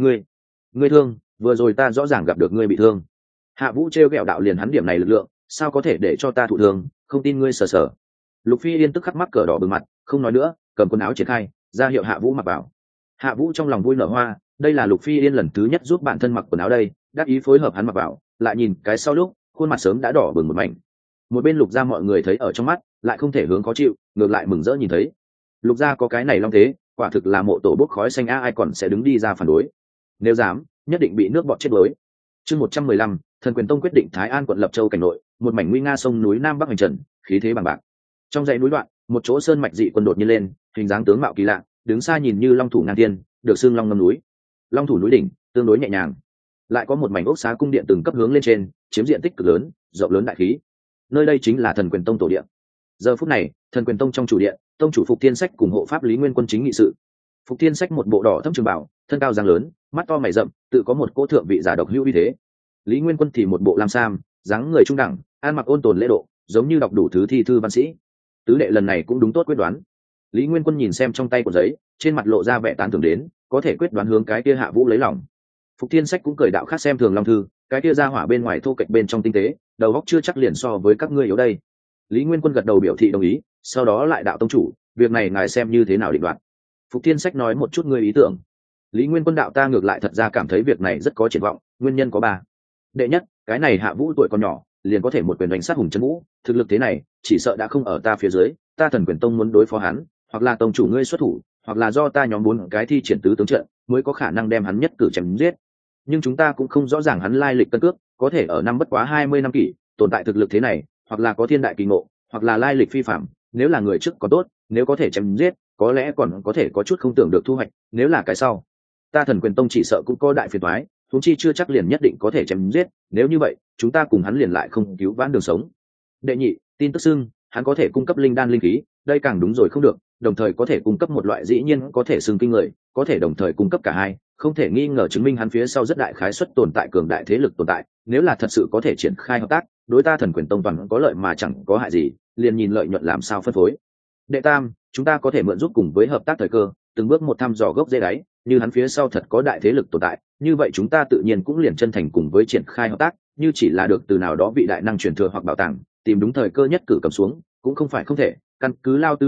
Ngươi thương, vừa rồi ta rõ ràng gặp được ngươi bị thương. Hạ Vũ trêu ghẹo đạo, liền hắn điểm này lực lượng, sao có thể để cho ta thụ thương, không tin ngươi sờ. Lục Phi Yên tức khắc mắc cỡ đỏ bừng mặt, không nói nữa, cầm quần áo triển khai, ra hiệu Hạ Vũ mặc vào. Hạ Vũ trong lòng vui nở hoa, đây là Lục Phi Yên lần thứ nhất giúp bản thân mặc quần áo đây, đáp ý phối hợp hắn mặc vào, lại nhìn cái sau lúc, khuôn mặt sớm đã đỏ bừng một mảnh. Một bên Lục gia mọi người thấy ở trong mắt, lại không thể hướng khó chịu, ngược lại mừng rỡ nhìn thấy. Lục gia có cái này long thế, quả thực là mộ tổ bốc khói xanh ai còn sẽ đứng đi ra phản đối. Nếu dám, nhất định bị nước bọt chết đuối. Chương 115, Thần Quyền Tông quyết định Thái An quận Lập Châu cảnh nội, một mảnh nguy nga sông núi Nam Bắc hành trần, khí thế bằng bạc. Trong dãy núi đoạn, một chỗ sơn mạch dị quân đột nhiên lên, hình dáng tướng mạo kỳ lạ, đứng xa nhìn như long thủ ngang tiên, được xưng long ngâm núi. Long thủ núi đỉnh, tương đối nhẹ nhàng. Lại có một mảnh ốc xá cung điện từng cấp hướng lên trên, chiếm diện tích cực lớn, rộng lớn đại khí. Nơi đây chính là Thần Quyền Tông tổ điện. Giờ phút này, Thần Quyền Tông trong chủ điện, tông chủ Phục Thiên Sách cùng hộ pháp Lý Nguyên Quân chính nghị sự. Phục Thiên Sách một bộ đỏ thâm trường bảo, thân cao dáng lớn, mắt to mày rậm, tự có một cỗ thượng vị giả độc hữu uy thế. Lý Nguyên Quân thì một bộ lam sam, dáng người trung đẳng, ăn mặc ôn tồn lễ độ, giống như đọc đủ thứ thi thư văn sĩ. Tứ đệ lần này cũng đúng tốt quyết đoán. Lý Nguyên Quân nhìn xem trong tay của giấy, trên mặt lộ ra vẻ tán thưởng đến, có thể quyết đoán hướng cái kia Hạ Vũ lấy lòng. Phục Thiên Sách cũng cười đạo, khác xem thường long thư, cái kia ra hỏa bên ngoài thô kệch bên trong tinh tế, đầu óc chưa chắc liền so với các ngươi yếu đây. Lý Nguyên Quân gật đầu biểu thị đồng ý, sau đó lại đạo tông chủ, việc này ngài xem như thế nào định đoạt. Phục Thiên Sách nói một chút ngươi ý tưởng. Lý Nguyên Quân đạo, ta ngược lại thật ra cảm thấy việc này rất có triển vọng, nguyên nhân có 3. Đệ nhất, cái này Hạ Vũ tuổi còn nhỏ, liền có thể một quyền đánh sát Hùng Trấn Vũ, thực lực thế này, chỉ sợ đã không ở ta phía dưới, ta Thần Quyền Tông muốn đối phó hắn, hoặc là tông chủ ngươi xuất thủ, hoặc là do ta nhóm 4 cái thi triển tứ tướng trận, mới có khả năng đem hắn nhất cử chém giết. Nhưng chúng ta cũng không rõ ràng hắn lai lịch cân cước, có thể ở năm bất quá 20 năm kỷ, tồn tại thực lực thế này, hoặc là có thiên đại kỳ ngộ, hoặc là lai lịch phi phạm, nếu là người trước có tốt, nếu có thể chém giết, có lẽ còn có thể có chút không tưởng được thu hoạch, nếu là cái sau, ta Thần Quyền Tông chỉ sợ cũng có đại phiền toái, huống chi chưa chắc liền nhất định có thể chém giết, nếu như vậy, chúng ta cùng hắn liền lại không cứu vãn đường sống. Đệ nhị, tin tức xưng, hắn có thể cung cấp linh đan linh khí, đây càng đúng rồi không được, đồng thời có thể cung cấp một loại dĩ nhiên có thể xưng kinh người, có thể đồng thời cung cấp cả hai, không thể nghi ngờ chứng minh hắn phía sau rất đại khái suất tồn tại cường đại thế lực tồn tại, nếu là thật sự có thể triển khai hợp tác, đối ta Thần Quyền Tông toàn có lợi mà chẳng có hại gì, liền nhìn lợi nhuận làm sao phân phối. Đệ tam, chúng ta có thể mượn giúp cùng với hợp tác thời cơ, từng bước một thăm dò gốc rễ đáy, như hắn phía sau thật có đại thế lực tồn tại, như vậy chúng ta tự nhiên cũng liền chân thành cùng với triển khai hợp tác, như chỉ là được từ nào đó vị đại năng truyền thừa hoặc bảo tàng, tìm đúng thời cơ nhất cử cầm xuống, cũng không phải không thể, căn cứ lao tư tin tức,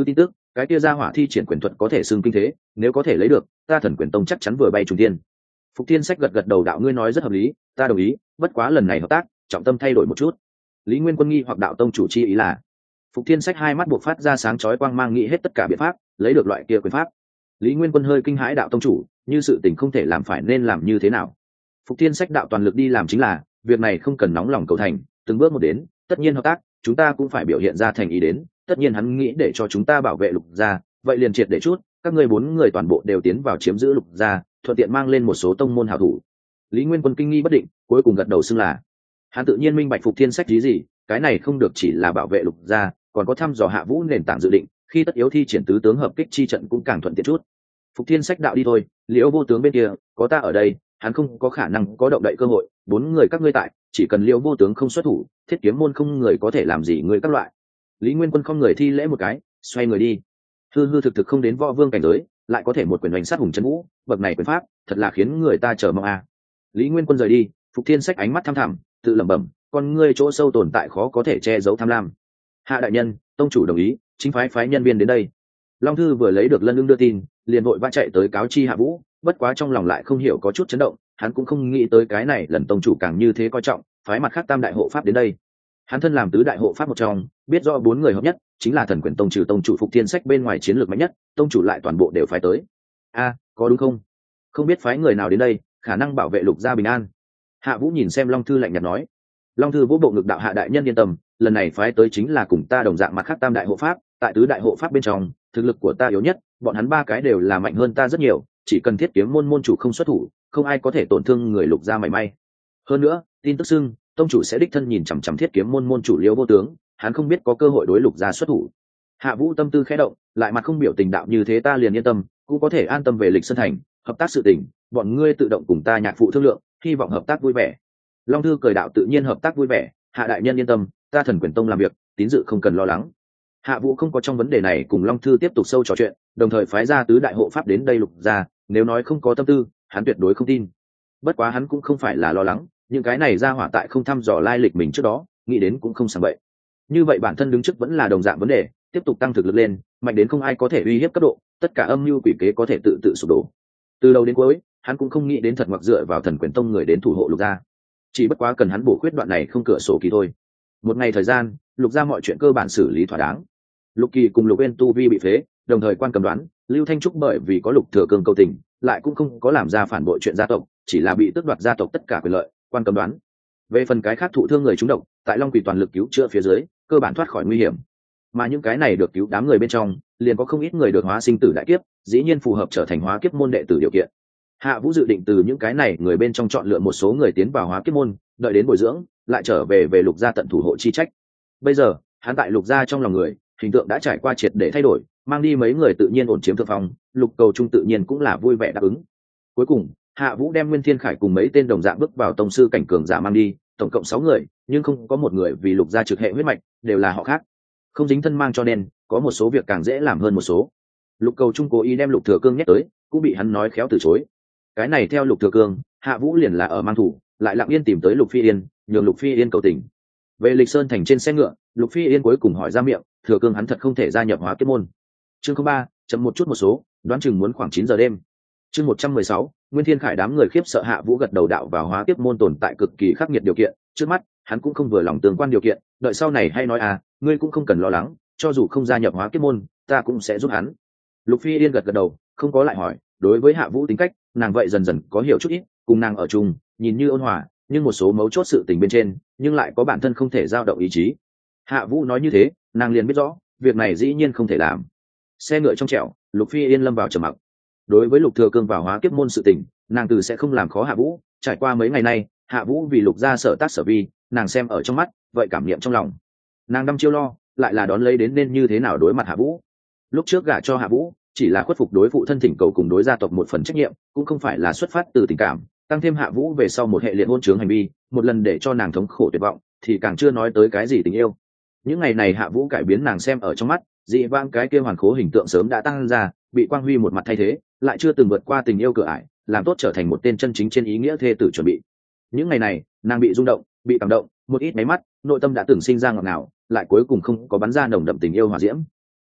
cái kia ra hỏa thi triển quyền thuật có thể xưng kinh thế, nếu có thể lấy được, ta Thần Quyền Tông chắc chắn vừa bay trùng thiên. Phục Thiên Sách gật gật đầu, đạo ngươi nói rất hợp lý, ta đồng ý, bất quá lần này hợp tác trọng tâm thay đổi một chút. Lý Nguyên Quân nghi hoặc đạo tông chủ chi ý là? Phục Thiên Sách hai mắt buộc phát ra sáng chói quang mang, nghĩ hết tất cả biện pháp lấy được loại kia quyền pháp. Lý Nguyên Quân hơi kinh hãi, đạo tông chủ, như sự tình không thể làm phải nên làm như thế nào? Phục Thiên Sách đạo toàn lực đi làm chính là, việc này không cần nóng lòng cầu thành, từng bước một đến, tất nhiên hợp tác chúng ta cũng phải biểu hiện ra thành ý đến, tất nhiên hắn nghĩ để cho chúng ta bảo vệ Lục gia, vậy liền triệt để chút, các ngươi 4 người toàn bộ đều tiến vào chiếm giữ Lục gia, thuận tiện mang lên một số tông môn hảo thủ. Lý Nguyên Quân kinh nghi bất định, cuối cùng gật đầu xưng là. Hắn tự nhiên minh bạch Phục Thiên Sách ý gì, cái này không được chỉ là bảo vệ Lục gia, còn có thăm dò Hạ Vũ nền tảng dự định, khi tất yếu thi triển tứ tướng hợp kích chi trận cũng càng thuận tiện chút. Phục Thiên Sách đạo đi thôi, Liễu Vô Tướng bên kia có ta ở đây, hắn không có khả năng có động đậy cơ hội, 4 người các ngươi tại, chỉ cần Liễu Vô Tướng không xuất thủ, Thiết Kiếm môn không người có thể làm gì ngươi các loại. Lý Nguyên Quân không người thi lễ một cái, xoay người đi. Hư hư thực thực không đến võ vương cảnh giới, lại có thể một quyền đánh sát hùng trấn vũ, bậc này quyền pháp, thật là khiến người ta chờ mong a. Lý Nguyên Quân rời đi, Phục Thiên Sách ánh mắt thăm thẳm, tự lẩm bẩm, con ngươi chỗ sâu tồn tại khó có thể che giấu tham lam. Hạ đại nhân, tông chủ đồng ý, chính phái nhân viên đến đây. Long Thư vừa lấy được Lân Ưng đưa tin, liền vội vã chạy tới cáo chi Hạ Vũ, bất quá trong lòng lại không hiểu có chút chấn động, hắn cũng không nghĩ tới cái này lần tông chủ càng như thế coi trọng, phái mặt khác tam đại hộ pháp đến đây. Hắn thân làm tứ đại hộ pháp một trong, biết rõ 4 người hợp nhất chính là Thần Quyền Tông trừ tông chủ Phục Thiên Sách bên ngoài chiến lược mạnh nhất, tông chủ lại toàn bộ đều phái tới. A, có đúng không? Không biết phái người nào đến đây, khả năng bảo vệ Lục gia bình an. Hạ Vũ nhìn xem Long Thư lạnh nhạt nói. Long Thư vỗ bộ ngực đạo, Hạ đại nhân yên tâm, lần này phái tới chính là cùng ta đồng dạng mặt khác tam đại hộ pháp, tại tứ đại hộ pháp bên trong, thực lực của ta yếu nhất, bọn hắn 3 cái đều là mạnh hơn ta rất nhiều, chỉ cần Thiết Kiếm môn môn chủ không xuất thủ, không ai có thể tổn thương người Lục gia mảy may. Hơn nữa, tin tức xưng, tông chủ sẽ đích thân nhìn chằm chằm Thiết Kiếm môn môn chủ Liễu Vô Tướng, hắn không biết có cơ hội đối Lục gia xuất thủ. Hạ Vũ tâm tư khẽ động, lại mặt không biểu tình đạo, như thế ta liền yên tâm, cũng có thể an tâm về Lịch Sơn thành, hợp tác sự tình, bọn ngươi tự động cùng ta nhạc phụ thương lượng, hy vọng hợp tác vui vẻ. Long Thư cười đạo, tự nhiên hợp tác vui vẻ, Hạ đại nhân yên tâm, ta Thần Quyền Tông làm việc, tín dự không cần lo lắng. Hạ Vũ không có trong vấn đề này cùng Long Thư tiếp tục sâu trò chuyện, đồng thời phái ra tứ đại hộ pháp đến đây Lục gia, nếu nói không có tâm tư, hắn tuyệt đối không tin. Bất quá hắn cũng không phải là lo lắng, những cái này ra hỏa tại không thăm dò lai lịch mình trước đó, nghĩ đến cũng không sảng bậy. Như vậy bản thân đứng trước vẫn là đồng dạng vấn đề, tiếp tục tăng thực lực lên, mạnh đến không ai có thể uy hiếp cấp độ, tất cả âm mưu quỷ kế có thể tự sụp đổ. Từ đầu đến cuối, hắn cũng không nghĩ đến thật mặc dựa vào Thần Quyền Tông người đến thủ hộ Lục gia. Chỉ bất quá cần hắn bổ khuyết đoạn này không cửa sổ kỳ thôi. Một ngày thời gian, Lục gia mọi chuyện cơ bản xử lý thỏa đáng. Lục Kỳ cùng Lục Uyên tu vi bị phế, đồng thời quan cầm đoán, Lưu Thanh Trúc bởi vì có Lục Thừa Cương cầu tình, lại cũng không có làm ra phản bội chuyện gia tộc, chỉ là bị tước đoạt gia tộc tất cả quyền lợi, quan cầm đoán. Về phần cái khác thụ thương người trúng độc, tại Long Quỷ toàn lực cứu chữa phía dưới, cơ bản thoát khỏi nguy hiểm. Mà những cái này được cứu đám người bên trong, liền có không ít người được hóa sinh tử đại kiếp, dĩ nhiên phù hợp trở thành hóa kiếp môn đệ tử điều kiện. Hạ Vũ dự định từ những cái này người bên trong chọn lựa một số người tiến vào hóa kiếp môn, đợi đến bồi dưỡng, lại trở về Lục gia tận thủ hộ chi trách. Bây giờ, hắn tại Lục gia trong lòng người, hình tượng đã trải qua triệt để thay đổi, mang đi mấy người tự nhiên ổn chiếm thượng phong, Lục Cầu Trung tự nhiên cũng là vui vẻ đáp ứng. Cuối cùng, Hạ Vũ đem Nguyên Thiên Khải cùng mấy tên đồng dạng bước vào tông sư cảnh cường giả mang đi, tổng cộng 6 người, nhưng không có một người vì Lục gia trực hệ huyết mạch, đều là họ khác. Không dính thân mang cho nên, có một số việc càng dễ làm hơn một số. Lục Cầu Trung cố ý đem Lục Thừa Cương nhét tới, cũng bị hắn nói khéo từ chối. Cái này theo Lục Thừa Cương, Hạ Vũ liền là ở mang thủ, lại lặng yên tìm tới Lục Phi Yên, nhường Lục Phi Yên cầu tình. Về Lịch Sơn thành trên xe ngựa, Lục Phi Yên cuối cùng hỏi ra miệng, Thừa Cương hắn thật không thể gia nhập hóa kiếp môn. Chương 03, chậm một chút một số, đoán chừng muốn khoảng 9 giờ đêm. Chương 116, Nguyên Thiên Khải đám người khiếp sợ. Hạ Vũ gật đầu đạo, vào hóa kiếp môn tồn tại cực kỳ khắc nghiệt điều kiện, trước mắt, hắn cũng không vừa lòng tương quan điều kiện, đợi sau này hay nói ngươi cũng không cần lo lắng, cho dù không gia nhập hóa kiếp môn, ta cũng sẽ giúp hắn. Lục Phi Yên gật đầu, không có lại hỏi, đối với Hạ Vũ tính cách, nàng vậy dần dần có hiểu chút ít, cùng nàng ở chung, nhìn như ôn hòa, nhưng một số mấu chốt sự tình bên trên, nhưng lại có bản thân không thể dao động ý chí. Hạ Vũ nói như thế, nàng liền biết rõ, việc này dĩ nhiên không thể làm. Xe ngựa trong trẻo, Lục Phi Yên lâm vào trầm mặc. Đối với Lục Thừa Cương vào hóa kiếp môn sự tình, nàng từ sẽ không làm khó Hạ Vũ, trải qua mấy ngày nay, Hạ Vũ vì Lục gia sở tác sở vi, nàng xem ở trong mắt, vậy cảm niệm trong lòng. Nàng đăm chiêu lo, lại là đón lấy đến nên như thế nào đối mặt Hạ Vũ. Lúc trước gả cho Hạ Vũ, chỉ là khuất phục đối phụ thân thỉnh cầu cùng đối gia tộc một phần trách nhiệm, cũng không phải là xuất phát từ tình cảm, tăng thêm Hạ Vũ về sau một hệ liệt hôn chướng hành vi, một lần để cho nàng thống khổ tuyệt vọng, thì càng chưa nói tới cái gì tình yêu. Những ngày này Hạ Vũ cải biến nàng xem ở trong mắt, dị vãng cái kia hoàn khố hình tượng sớm đã tăng ra, bị Quang Huy một mặt thay thế, lại chưa từng vượt qua tình yêu cửa ải, làm tốt trở thành một tên chân chính trên ý nghĩa thê tử chuẩn bị. Những ngày này, nàng bị rung động, bị cảm động, một ít máy mắt, nội tâm đã từng sinh ra ngọt ngào, lại cuối cùng không có bắn ra nồng đậm tình yêu hỏa diễm.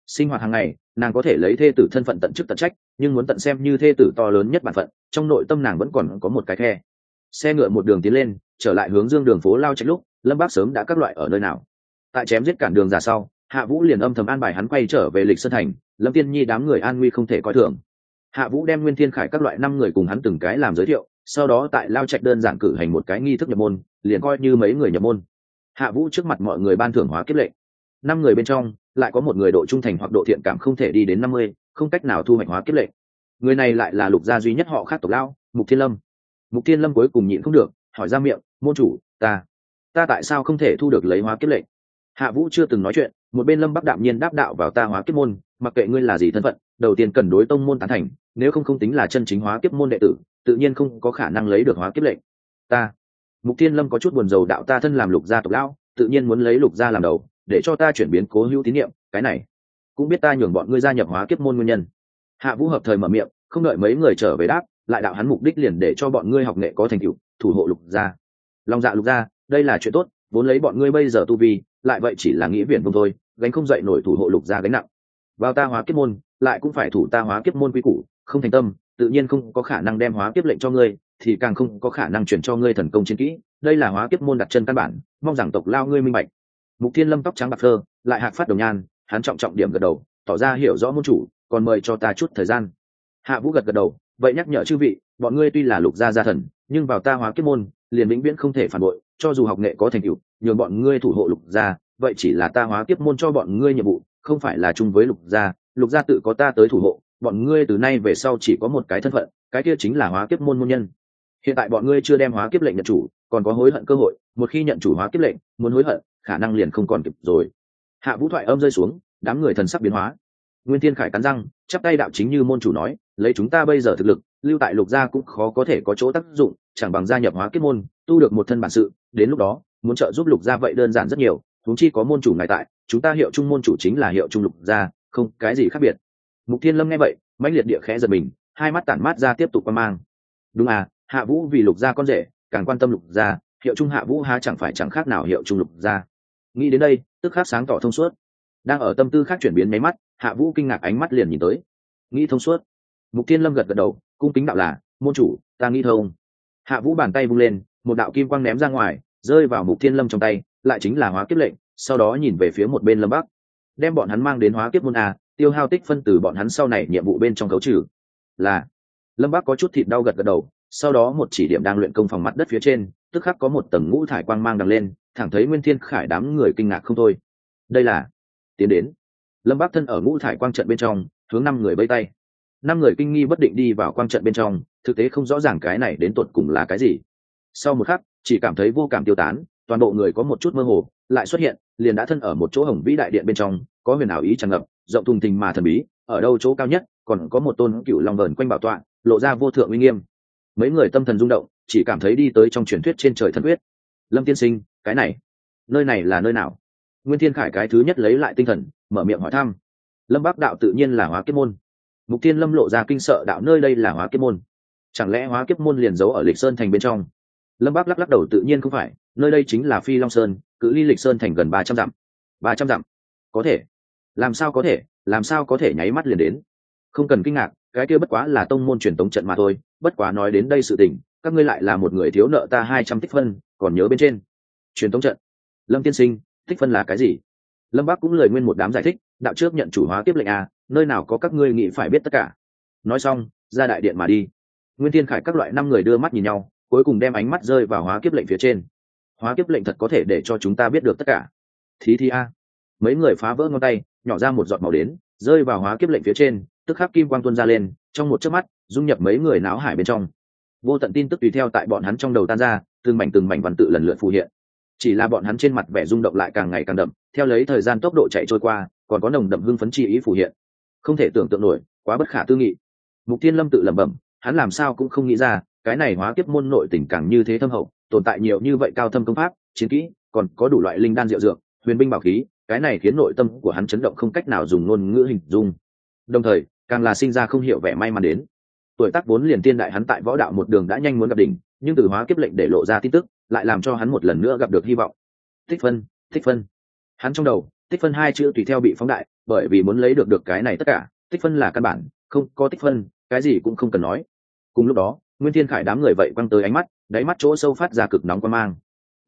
sinh hoạt hàng ngày nàng có thể lấy thê tử thân phận tận chức tận trách, nhưng muốn tận xem như thê tử to lớn nhất bản phận, trong nội tâm nàng vẫn còn có một cái khe. Xe ngựa một đường tiến lên, trở lại hướng dương đường phố Lao Trạch lúc Lâm Bác sớm đã các loại ở nơi nào. Tại chém giết cản đường ra sau, Hạ Vũ liền âm thầm an bài hắn quay trở về Lịch Sơn thành. Lâm Tiên Nhi đám người an nguy không thể coi thường. Hạ Vũ đem Nguyên Thiên Khải các loại 5 người cùng hắn từng cái làm giới thiệu, sau đó tại Lao Trạch đơn giản cử hành một cái nghi thức nhập môn, liền coi như mấy người nhập môn. Hạ Vũ trước mặt mọi người ban thưởng hóa kiếp lệnh. 5 người bên trong lại có một người độ trung thành hoặc độ thiện cảm không thể đi đến 50, không cách nào thu hoạch hóa kiếp lệnh. Người này lại là Lục gia duy nhất họ khác tộc Lao, Mục Thiên Lâm. Mục Thiên Lâm cuối cùng nhịn không được, hỏi ra miệng, môn chủ, ta tại sao không thể thu được lấy hóa kiếp lệnh? Hạ Vũ chưa từng nói chuyện, một bên Lâm Bắc đạm nhiên đáp đạo vào ta hóa kiếp môn, mặc kệ ngươi là gì thân phận, đầu tiên cần đối tông môn tán thành, nếu không tính là chân chính hóa kiếp môn đệ tử, tự nhiên không có khả năng lấy được hóa kiếp lệnh. Ta, Mục Thiên Lâm có chút buồn rầu đạo ta thân làm Lục gia tộc lão, tự nhiên muốn lấy Lục gia làm đầu, để cho ta chuyển biến cố hữu tín niệm, cái này cũng biết ta nhường bọn ngươi gia nhập hóa kiếp môn nguyên nhân. Hạ Vũ hợp thời mở miệng, không đợi mấy người trở về đáp, lại đạo hắn mục đích liền để cho bọn ngươi học nghệ có thành tựu, thủ hộ Lục gia. Long dạ Lục gia, đây là chuyện tốt, vốn lấy bọn ngươi bây giờ tu vi, lại vậy chỉ là nghĩ viển vông thôi, gánh không dậy nổi thủ hộ Lục gia gánh nặng. Vào ta hóa kiếp môn, lại cũng phải thủ ta hóa kiếp môn quy củ, không thành tâm, tự nhiên không có khả năng đem hóa kiếp lệnh cho ngươi, thì càng không có khả năng chuyển cho ngươi thần công chiến kỹ, đây là hóa kiếp môn đặt chân căn bản, mong rằng tộc Lao ngươi minh bạch. Mục Thiên Lâm tóc trắng bạc phơ, lại hạc phát đồng nhan, hắn trọng điểm gật đầu, tỏ ra hiểu rõ môn chủ, còn mời cho ta chút thời gian. Hạ Vũ gật đầu, vậy nhắc nhở chư vị, bọn ngươi tuy là Lục gia gia thần, nhưng vào ta hóa kiếp môn, liền vĩnh viễn không thể phản bội, cho dù học nghệ có thành tựu, nhường bọn ngươi thủ hộ Lục gia, vậy chỉ là ta hóa kiếp môn cho bọn ngươi nhiệm vụ, không phải là chung với Lục gia tự có ta tới thủ hộ, bọn ngươi từ nay về sau chỉ có một cái thân phận, cái kia chính là hóa kiếp môn môn nhân. Hiện tại bọn ngươi chưa đem hóa kiếp lệnh nhận chủ, còn có hối hận cơ hội, một khi nhận chủ hóa kiếp lệnh, muốn hối hận, khả năng liền không còn kịp rồi. Hạ Vũ thoại âm rơi xuống, đám người thần sắc biến hóa. Nguyên Thiên Khải cắn răng, chắp tay đạo chính như môn chủ nói, lấy chúng ta bây giờ thực lực, lưu tại Lục gia cũng khó có thể có chỗ tác dụng, chẳng bằng gia nhập hóa kiếp môn, tu được một thân bản sự, đến lúc đó, muốn trợ giúp Lục gia vậy đơn giản rất nhiều, huống chi có môn chủ ngài tại, chúng ta hiệu chung môn chủ chính là hiệu chung Lục gia, không cái gì khác biệt. Mục Thiên Lâm nghe vậy, mãnh liệt địa khẽ giật mình, hai mắt tản mát ra tiếp tục quan mang. Đúng à, Hạ Vũ vì Lục gia con rể, càng quan tâm Lục gia, hiệu chung Hạ Vũ há chẳng phải chẳng khác nào hiệu chung Lục gia. Nghĩ đến đây, tức khắc sáng tỏ thông suốt. Đang ở tâm tư khác chuyển biến mấy mắt, Hạ Vũ kinh ngạc ánh mắt liền nhìn tới. Nghĩ thông suốt. Mục Thiên Lâm gật đầu, cung kính đạo là, môn chủ, ta nghĩ thông. Hạ Vũ bàn tay vung lên, một đạo kim quang ném ra ngoài, rơi vào Mục Thiên Lâm trong tay, lại chính là hóa kiếp lệnh, sau đó nhìn về phía một bên Lâm Bắc, đem bọn hắn mang đến hóa kiếp môn a, tiêu hao tích phân từ bọn hắn sau này nhiệm vụ bên trong khấu trừ. Là. Lâm Bắc có chút thịt đau gật đầu, sau đó một chỉ điểm đang luyện công phòng mặt đất phía trên, tức khắc có một tầng ngũ thải quang mang đằng lên, thẳng thấy Nguyên Thiên Khải đám người kinh ngạc không thôi. Đây là tiến đến. Lâm Bắc thân ở ngũ thải quang trận bên trong, hướng 5 người vẫy tay. 5 người kinh nghi bất định đi vào quang trận bên trong, thực tế không rõ ràng cái này đến tột cùng là cái gì. Sau một khắc, chỉ cảm thấy vô cảm tiêu tán, toàn bộ người có một chút mơ hồ, lại xuất hiện, liền đã thân ở một chỗ hồng vĩ đại điện bên trong, có huyền ảo ý tràn ngập, rộng thùng thình mà thần bí, ở đâu chỗ cao nhất, còn có một tôn cựu long vờn quanh bảo tọa, lộ ra vô thượng uy nghiêm. Mấy người tâm thần rung động, chỉ cảm thấy đi tới trong truyền thuyết trên trời thân huyết. Lâm tiên sinh, cái này, nơi này là nơi nào? Nguyên Thiên Khải cái thứ nhất lấy lại tinh thần, mở miệng hỏi thăm. Lâm Bắc đạo tự nhiên là hóa kiếp môn. Mục Thiên Lâm lộ ra kinh sợ đạo nơi đây là hóa kiếp môn. Chẳng lẽ hóa kiếp môn liền giấu ở Lịch Sơn thành bên trong? Lâm Bắc lắc đầu tự nhiên không phải, nơi đây chính là Phi Long Sơn, cự ly Lịch Sơn thành gần 300 dặm. 300 dặm? Có thể? Làm sao có thể nháy mắt liền đến? Không cần kinh ngạc, cái kia bất quá là tông môn truyền tống trận mà thôi, bất quá nói đến đây sự tình, các ngươi lại là một người thiếu nợ ta 200 tích phân, còn nhớ bên trên. Truyền tống trận? Lâm tiên sinh, tích phân là cái gì? Lâm Bắc cũng lời nguyên một đám giải thích, đạo trước nhận chủ hóa kiếp lệnh a, nơi nào có các ngươi nghĩ phải biết tất cả. Nói xong, ra đại điện mà đi. Nguyên Thiên Khải các loại 5 người đưa mắt nhìn nhau, cuối cùng đem ánh mắt rơi vào hóa kiếp lệnh phía trên. Hóa kiếp lệnh thật có thể để cho chúng ta biết được tất cả. Thí a. Mấy người phá vỡ ngón tay, nhỏ ra một giọt màu đến, rơi vào hóa kiếp lệnh phía trên, tức khắc kim quang tuôn ra lên, trong một chớp mắt, dung nhập mấy người náo hải bên trong. Vô tận tin tức tùy theo tại bọn hắn trong đầu tan ra, từng mảnh văn tự lần lượt phù hiện. Chỉ là bọn hắn trên mặt vẻ rung động lại càng ngày càng đậm, theo lấy thời gian tốc độ chạy trôi qua, còn có nồng đậm hưng phấn chi ý phù hiện. Không thể tưởng tượng nổi, quá bất khả tư nghị. Mục Thiên Lâm tự lẩm bẩm, hắn làm sao cũng không nghĩ ra, cái này hóa kiếp môn nội tình càng như thế thâm hậu, tồn tại nhiều như vậy cao thâm công pháp, chiến kỹ, còn có đủ loại linh đan diệu dược, huyền binh bảo khí, cái này khiến nội tâm của hắn chấn động không cách nào dùng ngôn ngữ hình dung. Đồng thời, càng là sinh ra không hiểu vẻ may mắn đến. Tuổi tác vốn liền tiên đại hắn tại võ đạo một đường đã nhanh muốn gặp đỉnh, nhưng từ hóa kiếp lệnh để lộ ra tin tức, lại làm cho hắn một lần nữa gặp được hy vọng. Tích phân. Hắn trong đầu, tích phân 2 chữ tùy theo bị phóng đại, bởi vì muốn lấy được cái này tất cả, tích phân là căn bản, không có tích phân cái gì cũng không cần nói. Cùng lúc đó Nguyên Thiên Khải đám người vậy quăng tới ánh mắt, đáy mắt chỗ sâu phát ra cực nóng quan mang.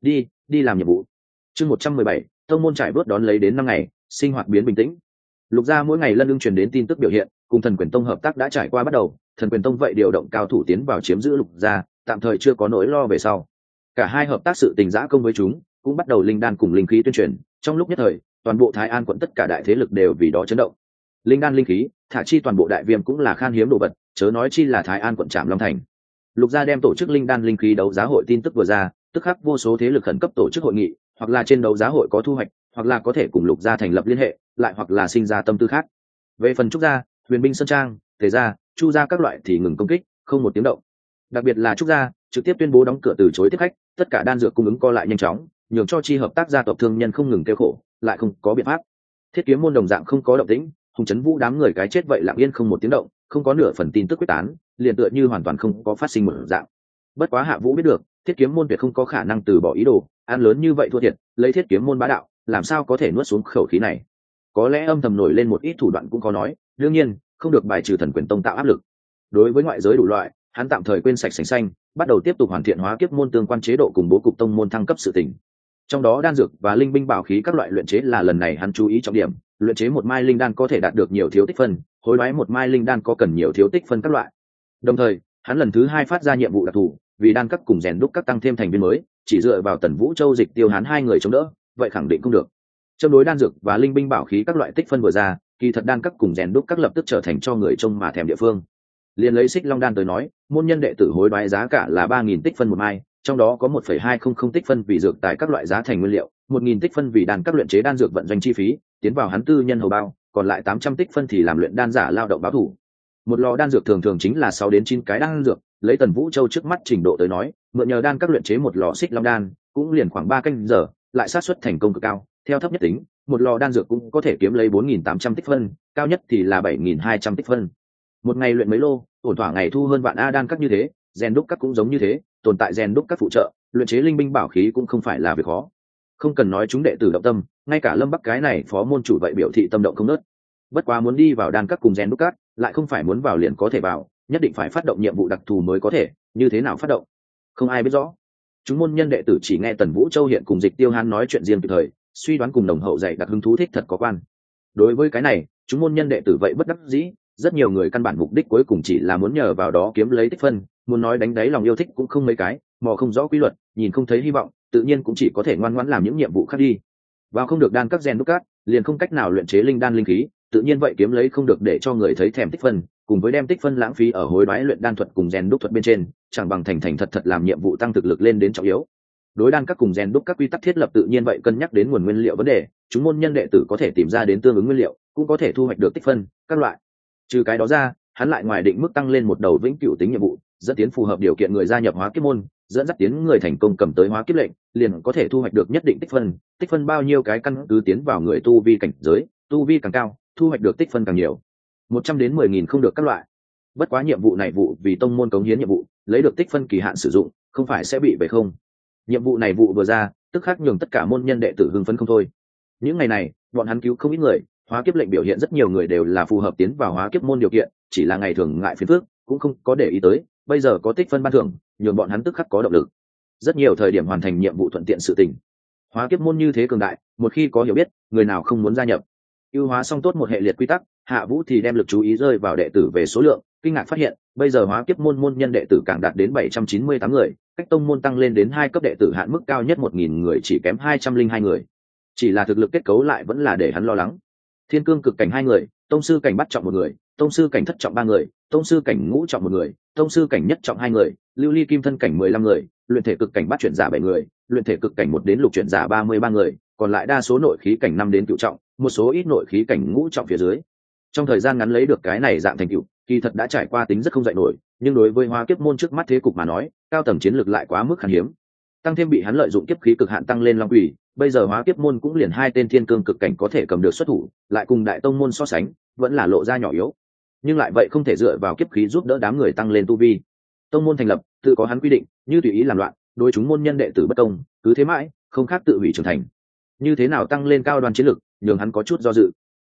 Đi làm nhiệm vụ. Chương 117, tông môn trải bước đón lấy đến 5 ngày, sinh hoạt biến bình tĩnh. Lục gia mỗi ngày lân lưng truyền đến tin tức biểu hiện, cùng Thần Quyền Tông hợp tác đã trải qua bắt đầu, Thần Quyền Tông vậy điều động cao thủ tiến vào chiếm giữ Lục gia, tạm thời chưa có nỗi lo về sau. Cả hai hợp tác sự tình giã công với chúng, cũng bắt đầu linh đan cùng linh khí tuyên truyền, trong lúc nhất thời, toàn bộ Thái An quận tất cả đại thế lực đều vì đó chấn động. Linh đan linh khí, thả chi toàn bộ đại viêm cũng là khan hiếm đồ vật, chớ nói chi là Thái An quận Trạm Long thành. Lục gia đem tổ chức linh đan linh khí đấu giá hội tin tức vừa ra, tức khắc vô số thế lực khẩn cấp tổ chức hội nghị, hoặc là trên đấu giá hội có thu hoạch, hoặc là có thể cùng Lục gia thành lập liên hệ, lại hoặc là sinh ra tâm tư khác. Về phần Trúc gia, Huyền binh sơn trang, Tề gia, Chu gia các loại thì ngừng công kích, không một tiếng động. Đặc biệt là Trúc gia, trực tiếp tuyên bố đóng cửa từ chối tiếp khách, tất cả đan dược cung ứng co lại nhanh chóng, nhường cho chi hợp tác gia tộc thương nhân không ngừng kêu khổ, lại không có biện pháp. Thiết Kiếm môn đồng dạng không có động tĩnh, Hùng Trấn Vũ đám người cái chết vậy lặng yên không một tiếng động, không có nửa phần tin tức quyết tán, liền tựa như hoàn toàn không có phát sinh một dạng. Bất quá Hạ Vũ biết được, Thiết Kiếm môn tuyệt không có khả năng từ bỏ ý đồ, ăn lớn như vậy thua thiệt, lấy Thiết Kiếm môn bá đạo, làm sao có thể nuốt xuống khẩu khí này. Có lẽ âm thầm nổi lên một ít thủ đoạn cũng có nói, đương nhiên, không được bài trừ Thần Quyền Tông tạo áp lực. Đối với ngoại giới đủ loại, hắn tạm thời quên sạch sành xanh, bắt đầu tiếp tục hoàn thiện hóa kiếp môn tương quan chế độ cùng bố cục tông môn thăng cấp sự tình. Trong đó đan dược và linh binh bảo khí các loại luyện chế là lần này hắn chú ý trọng điểm, luyện chế một mai linh đan có thể đạt được nhiều thiếu tích phân, hối đoái một mai linh đan có cần nhiều thiếu tích phân các loại. Đồng thời, hắn lần thứ 2 phát ra nhiệm vụ đặc thù, vì đan các cùng rèn đúc các tăng thêm thành viên mới, chỉ dựa vào Tần Vũ Châu Dịch Tiêu hắn hai người chống đỡ, vậy khẳng định không được. Trong đối đan dược và linh binh bảo khí các loại tích phân vừa ra, kỳ thật đan các cùng rèn đúc các lập tức trở thành cho người trông mà thèm địa phương. Liên lấy Xích Long đan tới nói, môn nhân đệ tử hối đoái giá cả là 3000 tích phân một mai, trong đó có 1,200 tích phân vì dược tài các loại giá thành nguyên liệu, 1000 tích phân vì đan các luyện chế đan dược vận doanh chi phí, tiến vào hắn tư nhân hầu bao, còn lại 800 tích phân thì làm luyện đan giả lao động báo thủ. Một lò đan dược thường thường chính là 6 đến 9 cái đan dược, lấy Tần Vũ Châu trước mắt trình độ tới nói, mượn nhờ đan các luyện chế một lò Xích Long đan, cũng liền khoảng 3 canh giờ, lại xác suất thành công cực cao, theo thấp nhất tính, một lò đan dược cũng có thể kiếm lấy 4800 tích phân, cao nhất thì là 7200 tích phân. Một ngày luyện mấy lô, ổn thỏa ngày thu hơn vạn a đan các như thế, rèn đúc các cũng giống như thế, tồn tại rèn đúc các phụ trợ, luyện chế linh binh bảo khí cũng không phải là việc khó. Không cần nói chúng đệ tử động tâm, ngay cả Lâm Bắc cái này phó môn chủ vậy biểu thị tâm động không nớt. Bất quá muốn đi vào đan các cùng rèn đúc các, lại không phải muốn vào liền có thể vào, nhất định phải phát động nhiệm vụ đặc thù mới có thể, như thế nào phát động? Không ai biết rõ. Chúng môn nhân đệ tử chỉ nghe Tần Vũ Châu hiện cùng Dịch Tiêu Hán nói chuyện riêng kịp thời, suy đoán cùng đồng hậu dạy đặc hứng thú thích thật có quan. Đối với cái này, chúng môn nhân đệ tử vậy bất đắc dĩ, rất nhiều người căn bản mục đích cuối cùng chỉ là muốn nhờ vào đó kiếm lấy tích phân, muốn nói đánh đáy lòng yêu thích cũng không mấy cái, mò không rõ quy luật, nhìn không thấy hy vọng, tự nhiên cũng chỉ có thể ngoan ngoãn làm những nhiệm vụ khác đi. Vào không được đan các rèn đúc cát, liền không cách nào luyện chế linh đan linh khí, tự nhiên vậy kiếm lấy không được để cho người thấy thèm tích phân, cùng với đem tích phân lãng phí ở hối đoái luyện đan thuật cùng rèn đúc thuật bên trên, chẳng bằng thành thành thật thật làm nhiệm vụ tăng thực lực lên đến trọng yếu. Đối đan các cùng rèn đúc các quy tắc thiết lập tự nhiên vậy cân nhắc đến nguồn nguyên liệu vấn đề, chúng môn nhân đệ tử có thể tìm ra đến tương ứng nguyên liệu, cũng có thể thu hoạch được tích phân các loại. Trừ cái đó ra, hắn lại ngoài định mức tăng lên một đầu vĩnh cửu tính nhiệm vụ, dẫn tiến phù hợp điều kiện người gia nhập hóa kiếp môn, dẫn dắt tiến người thành công cầm tới hóa kiếp lệnh, liền có thể thu hoạch được nhất định tích phân bao nhiêu cái căn cứ tiến vào người tu vi cảnh giới, tu vi càng cao, thu hoạch được tích phân càng nhiều. 100 đến 10.000 không được các loại. Bất quá nhiệm vụ này vụ vì tông môn cống hiến nhiệm vụ, lấy được tích phân kỳ hạn sử dụng, không phải sẽ bị về không. Nhiệm vụ này vụ vừa ra, tức khắc nhường tất cả môn nhân đệ tử hưng phấn không thôi. Những ngày này, bọn hắn cứu không ít người, hóa kiếp lệnh biểu hiện rất nhiều người đều là phù hợp tiến vào hóa kiếp môn điều kiện, chỉ là ngày thường ngại phiền phức, cũng không có để ý tới, bây giờ có tích phân ban thưởng, nhường bọn hắn tức khắc có động lực. Rất nhiều thời điểm hoàn thành nhiệm vụ thuận tiện sự tình. Hóa kiếp môn như thế cường đại, một khi có hiểu biết, người nào không muốn gia nhập. Ưu hóa xong tốt một hệ liệt quy tắc, Hạ Vũ thì đem lực chú ý rơi vào đệ tử về số lượng, kinh ngạc phát hiện, bây giờ hóa kiếp môn môn nhân đệ tử càng đạt đến 798 người, cách tông môn tăng lên đến 2 cấp đệ tử hạn mức cao nhất 1000 người chỉ kém 202 người. Chỉ là thực lực kết cấu lại vẫn là để hắn lo lắng. Thiên cương cực cảnh 2 người, tông sư cảnh bắt trọng 1 người, tông sư cảnh thất trọng 3 người, tông sư cảnh ngũ trọng 1 người, tông sư cảnh nhất trọng 2 người, lưu ly kim thân cảnh 15 người, luyện thể cực cảnh bắt chuyển giả 7 người, luyện thể cực cảnh 1 đến lục chuyển giả 33 người, còn lại đa số nội khí cảnh 5 đến cửu trọng, một số ít nội khí cảnh ngũ trọng phía dưới. Trong thời gian ngắn lấy được cái này dạng thành tựu, kỳ thật đã trải qua tính rất không dạy nổi, nhưng đối với hóa kiếp môn trước mắt thế cục mà nói, cao tầng chiến lược lại quá mức khan hiếm. Tăng thêm bị hắn lợi dụng kiếp khí cực hạn tăng lên long quỷ, bây giờ hóa kiếp môn cũng liền 2 tên thiên cương cực cảnh có thể cầm được xuất thủ, lại cùng đại tông môn so sánh, vẫn là lộ ra nhỏ yếu. Nhưng lại vậy không thể dựa vào kiếp khí giúp đỡ đám người tăng lên tu vi. Tông môn thành lập, tự có hắn quy định, như tùy ý làm loạn, đối chúng môn nhân đệ tử bất công, cứ thế mãi, không khác tự hủy trưởng thành. Như thế nào tăng lên cao đoàn chiến lực, nhường hắn có chút do dự.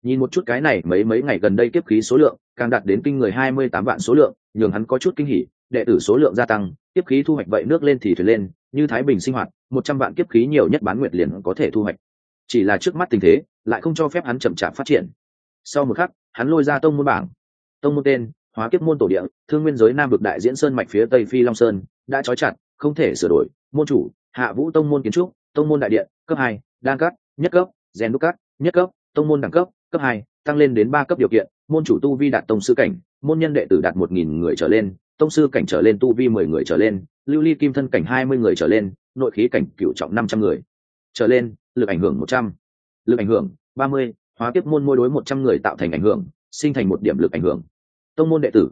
Nhìn một chút cái này mấy ngày gần đây kiếp khí số lượng càng đạt đến kinh người 28 vạn số lượng, nhường hắn có chút kinh hỉ, đệ tử số lượng gia tăng, kiếp khí thu hoạch vậy nước lên thì thuyền lên, như Thái Bình sinh hoạt, 100 vạn kiếp khí nhiều nhất bán nguyệt liền có thể thu hoạch. Chỉ là trước mắt tình thế, lại không cho phép hắn chậm chạp phát triển. Sau một khắc, hắn lôi ra tông môn bảng. Tông môn tên: Hóa Kiếp môn tổ địa, Thương Nguyên giới Nam vực Đại Diễn Sơn mạch phía Tây Phi Long Sơn, đã trói chặt, không thể sửa đổi. Môn chủ: Hạ Vũ tông môn kiến trúc, tông môn đại điện, cấp 2, đan cấp, nhất cấp, rèn đúc cấp, nhất cấp, tông môn đẳng cấp, cấp 2, tăng lên đến 3 cấp điều kiện, môn chủ tu vi đạt tông sư cảnh, môn nhân đệ tử đạt 1000 người trở lên, tông sư cảnh trở lên tu vi 10 người trở lên, lưu ly kim thân cảnh 20 người trở lên, nội khí cảnh cửu trọng 500 người trở lên, lực ảnh hưởng 100. Lực ảnh hưởng 30, Hóa Kiếp môn mỗi đối 100 người tạo thành ảnh hưởng, sinh thành 1 điểm lực ảnh hưởng. Tông môn đệ tử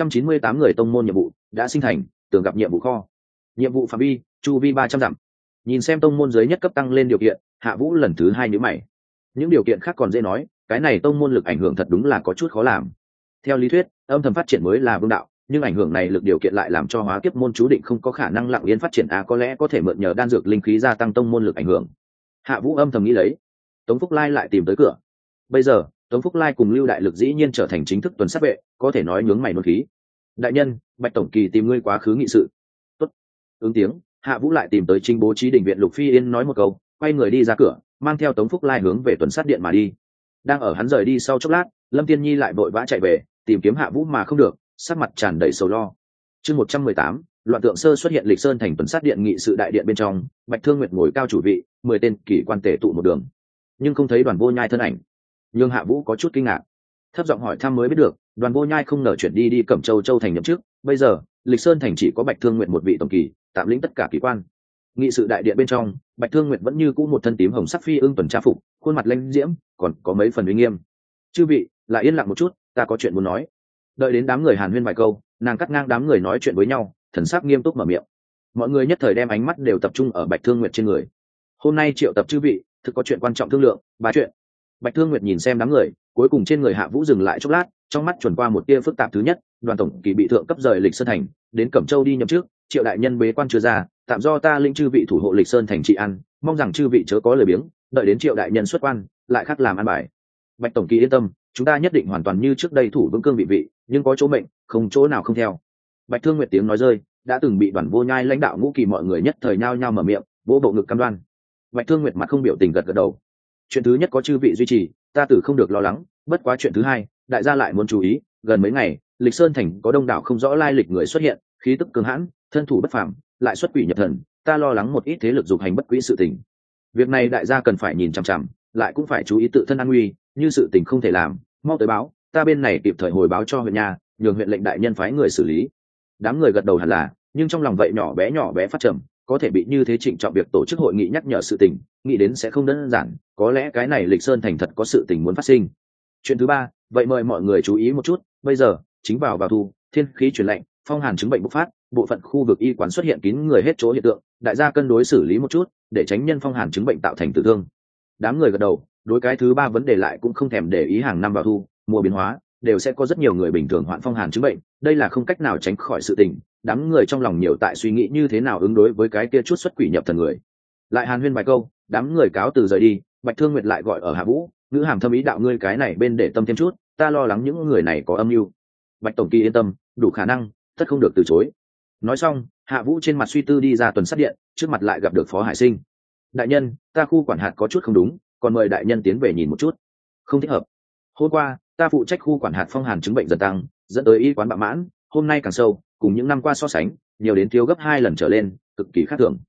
798 người, tông môn nhiệm vụ đã sinh thành, tưởng gặp nhiệm vụ kho. Nhiệm vụ phạm vi: chu vi 300 dặm. Nhìn xem tông môn giới nhất cấp tăng lên điều kiện, Hạ Vũ lần thứ 2 nhíu mày. Những điều kiện khác còn dễ nói, cái này tông môn lực ảnh hưởng thật đúng là có chút khó làm. Theo lý thuyết, âm thầm phát triển mới là vương đạo, nhưng ảnh hưởng này lực điều kiện lại làm cho Hóa Kiếp môn chú định không có khả năng lặng yên phát triển, có lẽ có thể mượn nhờ đan dược linh khí gia tăng tông môn lực ảnh hưởng. Hạ Vũ âm thầm nghĩ lấy. Tống Phúc Lai lại tìm tới cửa. Bây giờ Tống Phúc Lai cùng Lưu Đại Lực dĩ nhiên trở thành chính thức tuần sát vệ, có thể nói nhướng mày nôn khí. Đại nhân, Bạch tổng kỳ tìm ngươi quá khứ nghị sự. Tốt. Ứng tiếng, Hạ Vũ lại tìm tới Trinh bố trí đình viện Lục Phi Yên nói một câu, quay người đi ra cửa, mang theo Tống Phúc Lai hướng về tuần sát điện mà đi. Đang ở hắn rời đi sau chốc lát, Lâm Tiên Nhi lại vội vã chạy về, tìm kiếm Hạ Vũ mà không được, sắc mặt tràn đầy sầu lo. Chương 118, loạn tượng sơ xuất hiện Lịch Sơn thành tuần sát điện nghị sự đại điện bên trong, Bạch Thương Nguyệt ngồi cao chủ vị, 10 tên kỷ quan tề tụ một đường, nhưng không thấy Đoàn Vô Nhai thân ảnh. Nhưng Hạ Vũ có chút kinh ngạc, thấp giọng hỏi thăm mới biết được, Đoàn Vô Nhai không ngờ chuyển đi Cẩm Châu Châu thành nhậm chức, bây giờ Lịch Sơn thành chỉ có Bạch Thương Nguyệt một vị tổng kỳ, tạm lĩnh tất cả kỳ quan. Nghị sự đại điện bên trong, Bạch Thương Nguyệt vẫn như cũ một thân tím hồng sắc phi ưng tuần tra phục, khuôn mặt lãnh diễm, còn có mấy phần uy nghiêm. Chư vị, lại yên lặng một chút, ta có chuyện muốn nói. Đợi đến đám người hàn huyên vài câu, nàng cắt ngang đám người nói chuyện với nhau, thần sắc nghiêm túc mở miệng. Mọi người nhất thời đem ánh mắt đều tập trung ở Bạch Thương Nguyệt trên người. Hôm nay triệu tập chư vị, thực có chuyện quan trọng thương lượng, ba chuyện. Bạch Thương Nguyệt nhìn xem đám người, cuối cùng trên người Hạ Vũ dừng lại chốc lát, trong mắt chuẩn qua một tia phức tạp. Thứ nhất, Đoàn tổng kỳ bị thượng cấp rời Lịch Sơn thành, đến Cẩm Châu đi nhậm chức, Triệu đại nhân bế quan chưa ra, tạm do ta lĩnh chư vị thủ hộ Lịch Sơn thành trị an, mong rằng chư vị chớ có lời biếng, đợi đến Triệu đại nhân xuất quan, lại khắc làm an bài. Bạch tổng kỳ yên tâm, chúng ta nhất định hoàn toàn như trước đây thủ vững cương vị, nhưng có chỗ mệnh, không chỗ nào không theo. Bạch Thương Nguyệt tiếng nói rơi, đã từng bị Đoàn Vô Nhai lãnh đạo ngũ kỳ mọi người nhất thời nhao nhao mở miệng, vỗ bộ ngực cam đoan. Bạch Thương Nguyệt mặt không biểu tình gật gật đầu. Chuyện thứ nhất có chư vị duy trì, ta tử không được lo lắng, bất quá chuyện thứ hai, đại gia lại muốn chú ý, gần mấy ngày, Lịch Sơn thành có đông đảo không rõ lai lịch người xuất hiện, khí tức cường hãn, thân thủ bất phàm, lại xuất quỷ nhập thần, ta lo lắng một ít thế lực dục hành bất quỹ sự tình. Việc này đại gia cần phải nhìn chằm chằm, lại cũng phải chú ý tự thân an nguy, như sự tình không thể làm, mau tới báo, ta bên này kịp thời hồi báo cho huyện nhà, nhường huyện lệnh đại nhân phái người xử lý. Đám người gật đầu hẳn là, nhưng trong lòng vậy nhỏ bé phát trầm, có thể bị như thế trịnh trọng việc tổ chức hội nghị nhắc nhở sự tình, nghĩ đến sẽ không đơn giản, có lẽ cái này Lịch Sơn thành thật có sự tình muốn phát sinh. Chuyện thứ ba, vậy mời mọi người chú ý một chút, bây giờ chính vào thu, thiên khí chuyển lạnh, phong hàn chứng bệnh bộc phát, bộ phận khu vực y quán xuất hiện kín người hết chỗ hiện tượng, đại gia cân đối xử lý một chút, để tránh nhân phong hàn chứng bệnh tạo thành tử thương. Đám người gật đầu, đối cái thứ ba vấn đề lại cũng không thèm để ý, hàng năm vào thu, mùa biến hóa, đều sẽ có rất nhiều người bình thường hoạn phong hàn chứng bệnh, đây là không cách nào tránh khỏi sự tình. Đám người trong lòng nhiều tại suy nghĩ như thế nào ứng đối với cái kia chút xuất quỷ nhập thần người. Lại hàn huyên vài câu, đám người cáo từ rời đi. Bạch Thương Nguyệt lại gọi ở Hạ Vũ, ngữ hàm thâm ý đạo, ngươi cái này bên để tâm thêm chút, ta lo lắng những người này có âm mưu. Bạch tổng kỳ yên tâm, đủ khả năng, tất không được từ chối. Nói xong, Hạ Vũ trên mặt suy tư đi ra tuần sát điện, trước mặt lại gặp được Phó Hải Sinh. Đại nhân, ta khu quản hạt có chút không đúng, còn mời đại nhân tiến về nhìn một chút. Không thích hợp. Hôm qua ta phụ trách khu quản hạt phong hàn chứng bệnh dần tăng, dẫn tới y quán bạ mãn, hôm nay càng sâu, cùng những năm qua so sánh, nhiều đến thiếu gấp 2 lần trở lên, cực kỳ khác thường.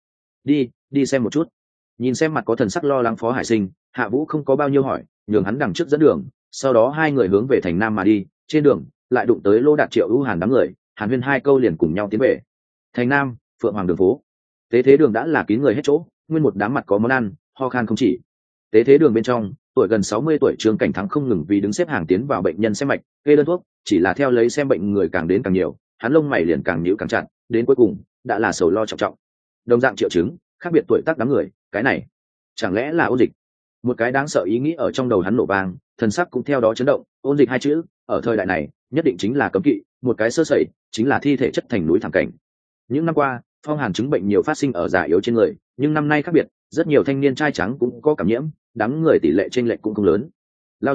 Đi xem một chút. Nhìn xem mặt có thần sắc lo lắng Phó Hải Sinh, Hạ Vũ không có bao nhiêu hỏi, nhường hắn đằng trước dẫn đường, sau đó hai người hướng về thành Nam mà đi. Trên đường lại đụng tới Lô Đạt Triệu ưu Hàn đám người, hàn huyên hai câu liền cùng nhau tiến về thành Nam. Phượng Hoàng đường phố, tế thế đường đã là kín người hết chỗ, nguyên một đám mặt có món ăn, ho khan không chỉ. Tế thế đường bên trong, tuổi gần 60 tuổi Trương Cảnh Thắng không ngừng vì đứng xếp hàng tiến vào bệnh nhân xem mạch, kê đơn thuốc, chỉ là theo lấy xem bệnh người càng đến càng nhiều, hắn lông mày liền càng nhíu càng chặt, đến cuối cùng đã là sầu lo trọng trọng. Đồng dạng triệu chứng, khác biệt tuổi tác đám người, cái này chẳng lẽ là ôn dịch? Một cái đáng sợ ý nghĩ ở trong đầu hắn nổ vang, thần sắc cũng theo đó chấn động. Ôn dịch hai chữ, ở thời đại này, nhất định chính là cấm kỵ, một cái sơ sẩy, chính là thi thể chất thành núi thảm cảnh. Những năm qua, phong hàn chứng bệnh nhiều phát sinh ở già yếu trên người, nhưng năm nay khác biệt, rất nhiều thanh niên trai trắng cũng có cảm nhiễm, đám người tỷ lệ chênh lệch cũng không lớn. Lao ra,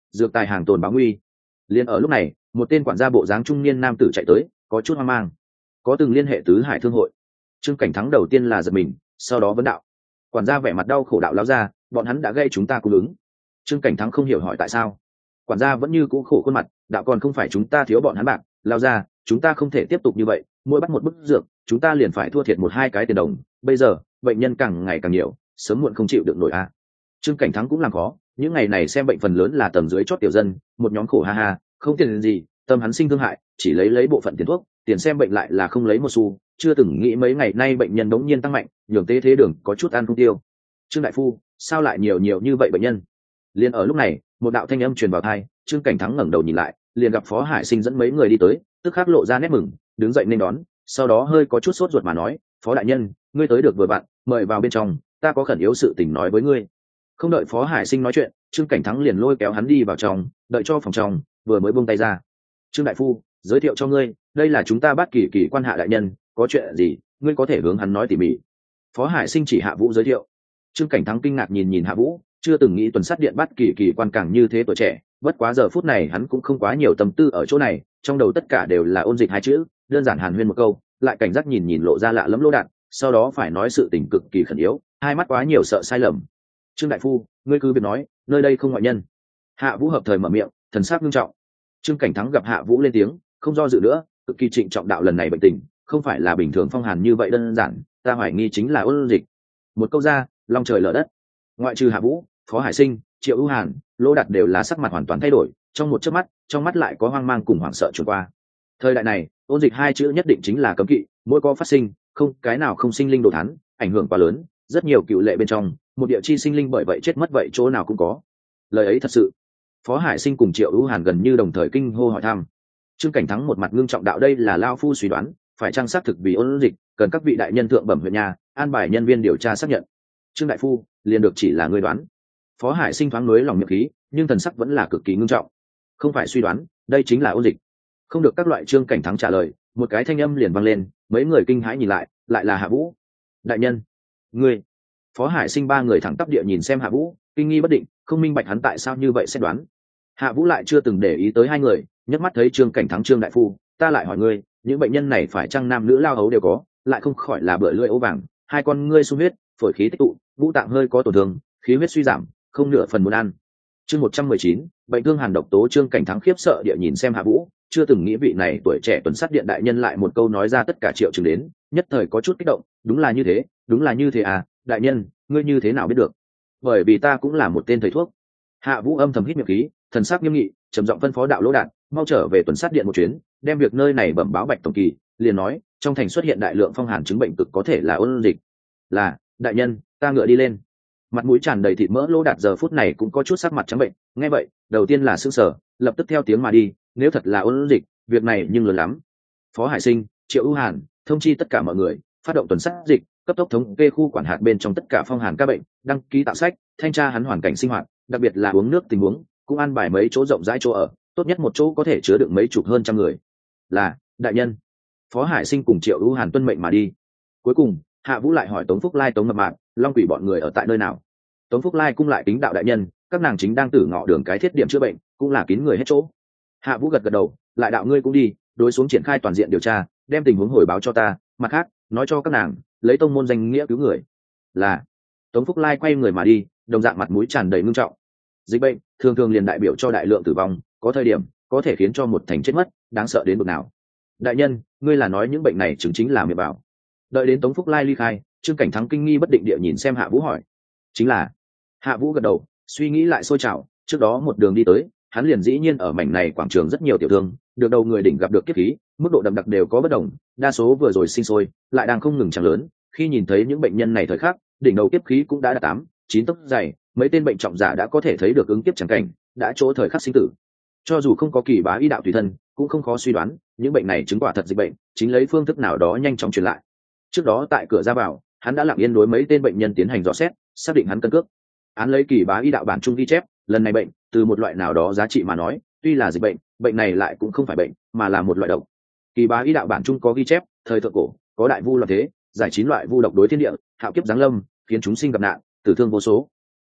dược tài hàng tồn báo nguy. Liên ở lúc này, một tên quản gia bộ dáng trung niên nam tử chạy tới, có chút hoang mang. Có từng liên hệ tứ hải thương hội. Trương Cảnh Thắng đầu tiên là giật mình, sau đó vấn đạo. Quản gia vẻ mặt đau khổ đạo: lão gia, bọn hắn đã gây chúng ta cung ứng. Trương Cảnh Thắng không hiểu hỏi tại sao. Quản gia vẫn như cũ khổ khuôn mặt đạo: còn không phải chúng ta thiếu bọn hắn bạc, lão gia, chúng ta không thể tiếp tục như vậy, mỗi bắt một bức dược chúng ta liền phải thua thiệt một hai cái tiền đồng, bây giờ bệnh nhân càng ngày càng nhiều, sớm muộn không chịu được nổi a. Trương Cảnh Thắng cũng làm khó, những ngày này xem bệnh phần lớn là tầng dưới chót tiểu dân, một nhóm khổ ha ha, không tiền gì, tâm hắn sinh thương hại, chỉ lấy bộ phận tiền thuốc, tiền xem bệnh lại là không lấy một xu, chưa từng nghĩ mấy ngày nay bệnh nhân đống nhiên tăng mạnh, nhường tế thế đường có chút ăn không tiêu. Trương đại phu, sao lại nhiều như vậy bệnh nhân? Liên ở lúc này, một đạo thanh âm truyền vào tai, Trương Cảnh Thắng ngẩng đầu nhìn lại, liền gặp Phó Hải Sinh dẫn mấy người đi tới, tức khắc lộ ra nét mừng, đứng dậy nên đón, sau đó hơi có chút sốt ruột mà nói: Phó đại nhân, ngươi tới được vừa vặn, mời vào bên trong, ta có khẩn yếu sự tình nói với ngươi. Không đợi Phó Hải Sinh nói chuyện, Trương Cảnh Thắng liền lôi kéo hắn đi vào trong, đợi cho phòng trong, vừa mới buông tay ra. Trương đại phu, giới thiệu cho ngươi, đây là chúng ta Bát Kỳ Kỳ quan Hạ đại nhân, có chuyện gì, ngươi có thể hướng hắn nói tỉ mỉ. Phó Hải Sinh chỉ Hạ Vũ giới thiệu. Trương Cảnh Thắng kinh ngạc nhìn Hạ Vũ, chưa từng nghĩ tuần sát điện Bát Kỳ Kỳ quan càng như thế tuổi trẻ, bất quá giờ phút này hắn cũng không quá nhiều tâm tư ở chỗ này, trong đầu tất cả đều là ôn dịch hai chữ, đơn giản hàn huyên một câu, lại cảnh giác nhìn lộ ra lạ lẫm lỗ đạn, sau đó phải nói sự tình cực kỳ khẩn yếu, hai mắt quá nhiều sợ sai lầm. Trương đại phu, ngươi cứ việc nói, nơi đây không ngoại nhân. Hạ Vũ hợp thời mở miệng, thần sắc nghiêm trọng. Trương Cảnh Thắng gặp Hạ Vũ lên tiếng, không do dự nữa, cực kỳ trịnh trọng đạo: lần này bệnh tình không phải là bình thường phong hàn như vậy đơn giản, ta hoài nghi chính là ôn dịch. Một câu ra, long trời lở đất. Ngoại trừ Hạ Vũ, Phó Hải Sinh, Triệu Ưu Hàn, Lô Đạt đều là sắc mặt hoàn toàn thay đổi, trong một chớp mắt, trong mắt lại có hoang mang cùng hoảng sợ trôi qua. Thời đại này, ôn dịch hai chữ nhất định chính là cấm kỵ, mỗi có phát sinh, không cái nào không sinh linh đồ thán, ảnh hưởng quá lớn, rất nhiều cựu lệ bên trong, một địa chi sinh linh bởi vậy chết mất vậy chỗ nào cũng có. Lời ấy thật sự. Phó Hải Sinh cùng Triệu Ưu Hàn gần như đồng thời kinh hô hỏi thăm. Trương Cảnh Thắng một mặt ngưng trọng đạo: đây là lao phu suy đoán, phải trang xác thực vì ôn dịch, cần các vị đại nhân thượng bẩm huyện nhà, an bài nhân viên điều tra xác nhận. Trương đại phu, liền được chỉ là ngươi đoán. Phó Hải Sinh thoáng nới lòng miệng khí, nhưng thần sắc vẫn là cực kỳ ngưng trọng. Không phải suy đoán, đây chính là ôn dịch. Không được các loại. Trương Cảnh Thắng trả lời, một cái thanh âm liền vang lên, mấy người kinh hãi nhìn lại, lại là Hạ Vũ. Đại nhân, ngươi. Phó Hải Sinh ba người thẳng tắp địa nhìn xem Hạ Vũ, kinh nghi bất định, không minh bạch hắn tại sao như vậy xét đoán. Hạ Vũ lại chưa từng để ý tới hai người, nhấc mắt thấy Trương Cảnh Thắng: Trương đại phu, ta lại hỏi ngươi, những bệnh nhân này phải chăng nam nữ lao ấu đều có, lại không khỏi là bựa lưỡi ấu vàng, hai con ngươi sung huyết, phổi khí tích tụ, ngũ tạng hơi có tổn thương, khí huyết suy giảm, không nửa phần muốn ăn. Chương 119, bệnh thương hàn độc tố. Trương Cảnh Thắng khiếp sợ địa nhìn xem Hạ Vũ, chưa từng nghĩ vị này tuổi trẻ tuần sát điện đại nhân lại một câu nói ra tất cả triệu chứng đến, nhất thời có chút kích động. Đúng là như thế, đúng là như thế à, đại nhân, ngươi như thế nào biết được? Bởi vì ta cũng là một tên thầy thuốc. Hạ Vũ âm thầm hít miệng khí, thần sắc nghiêm nghị, trầm giọng phân phó đạo: Lỗ Đạt, mau trở về tuần sát điện một chuyến, đem việc nơi này bẩm báo Bạch tổng kỳ. Liền nói, trong thành xuất hiện đại lượng phong hàn chứng bệnh cực có thể là ôn dịch. Là, đại nhân, ta ngựa đi lên. Mặt mũi tràn đầy thịt mỡ Lỗ Đạt giờ phút này cũng có chút sắc mặt trắng bệnh, nghe vậy, đầu tiên là sững sờ, lập tức theo tiếng mà đi. Nếu thật là ôn dịch, việc này nhưng lớn lắm. Phó Hải Sinh, Triệu Ưu Hàn, thông chi tất cả mọi người, phát động tuần sát dịch, cấp tốc thống kê khu quản hạt bên trong tất cả phong hàn ca bệnh, đăng ký tạo sách, thanh tra hắn hoàn cảnh sinh hoạt, đặc biệt là uống nước tình huống, cũng an bài mấy chỗ rộng rãi chỗ ở, tốt nhất một chỗ có thể chứa được mấy chục hơn trăm người. Là, đại nhân. Phó Hải Sinh cùng Triệu Ưu Hàn tuân mệnh mà đi. Cuối cùng, Hạ Vũ lại hỏi Tống Phúc Lai, Tống Mập Mạp, Long Quỷ bọn người ở tại nơi nào? Tống Phúc Lai cung lại kính đạo: đại nhân, các nàng chính đang tử ngọ đường cái thiết điểm chữa bệnh, cũng là kín người hết chỗ. Hạ Vũ gật gật đầu, lại đạo: ngươi cũng đi, đối xuống triển khai toàn diện điều tra, đem tình huống hồi báo cho ta, mặt khác, nói cho các nàng, lấy tông môn danh nghĩa cứu người. Là. Tống Phúc Lai quay người mà đi, đồng dạng mặt mũi tràn đầy ngưng trọng. Dịch bệnh thường thường liền đại biểu cho đại lượng tử vong, có thời điểm có thể khiến cho một thành chết mất, đáng sợ đến mức nào. Đại nhân, ngươi là nói những bệnh này chứng chính là miệng bảo? Đợi đến Tống Phúc Lai ly khai, Trương Cảnh Thắng kinh nghi bất định địa nhìn xem Hạ Vũ hỏi. Chính là. Hạ Vũ gật đầu, suy nghĩ lại sôi trào, trước đó một đường đi tới, hắn liền dĩ nhiên ở mảnh này quảng trường rất nhiều tiểu thương, được đầu người đỉnh gặp được kiếp khí, mức độ đậm đặc đều có bất đồng, đa số vừa rồi sinh sôi, lại đang không ngừng chẳng lớn, khi nhìn thấy những bệnh nhân này thời khắc, đỉnh đầu kiếp khí cũng đã đạt 8, 9 tấc dày, mấy tên bệnh trọng giả đã có thể thấy được ứng kiếp chẳng cảnh, đã chỗ thời khắc sinh tử. Cho dù không có kỳ bá y đạo tùy thân, cũng không khó suy đoán, những bệnh này chứng quả thật dịch bệnh, chính lấy phương thức nào đó nhanh chóng truyền lại. Trước đó tại cửa ra vào, hắn đã lặng yên đối mấy tên bệnh nhân tiến hành dò xét, xác định hắn cân cước. Án lấy kỳ bá y đạo bản trung ghi chép, lần này bệnh, từ một loại nào đó giá trị mà nói, tuy là dịch bệnh, bệnh này lại cũng không phải bệnh, mà là một loại độc. Kỳ bá y đạo bản trung có ghi chép, thời thượng cổ, có đại vu loạn thế, giải 9 loại vu độc đối thiên địa, hạo kiếp giáng lâm, khiến chúng sinh gặp nạn, tử thương vô số.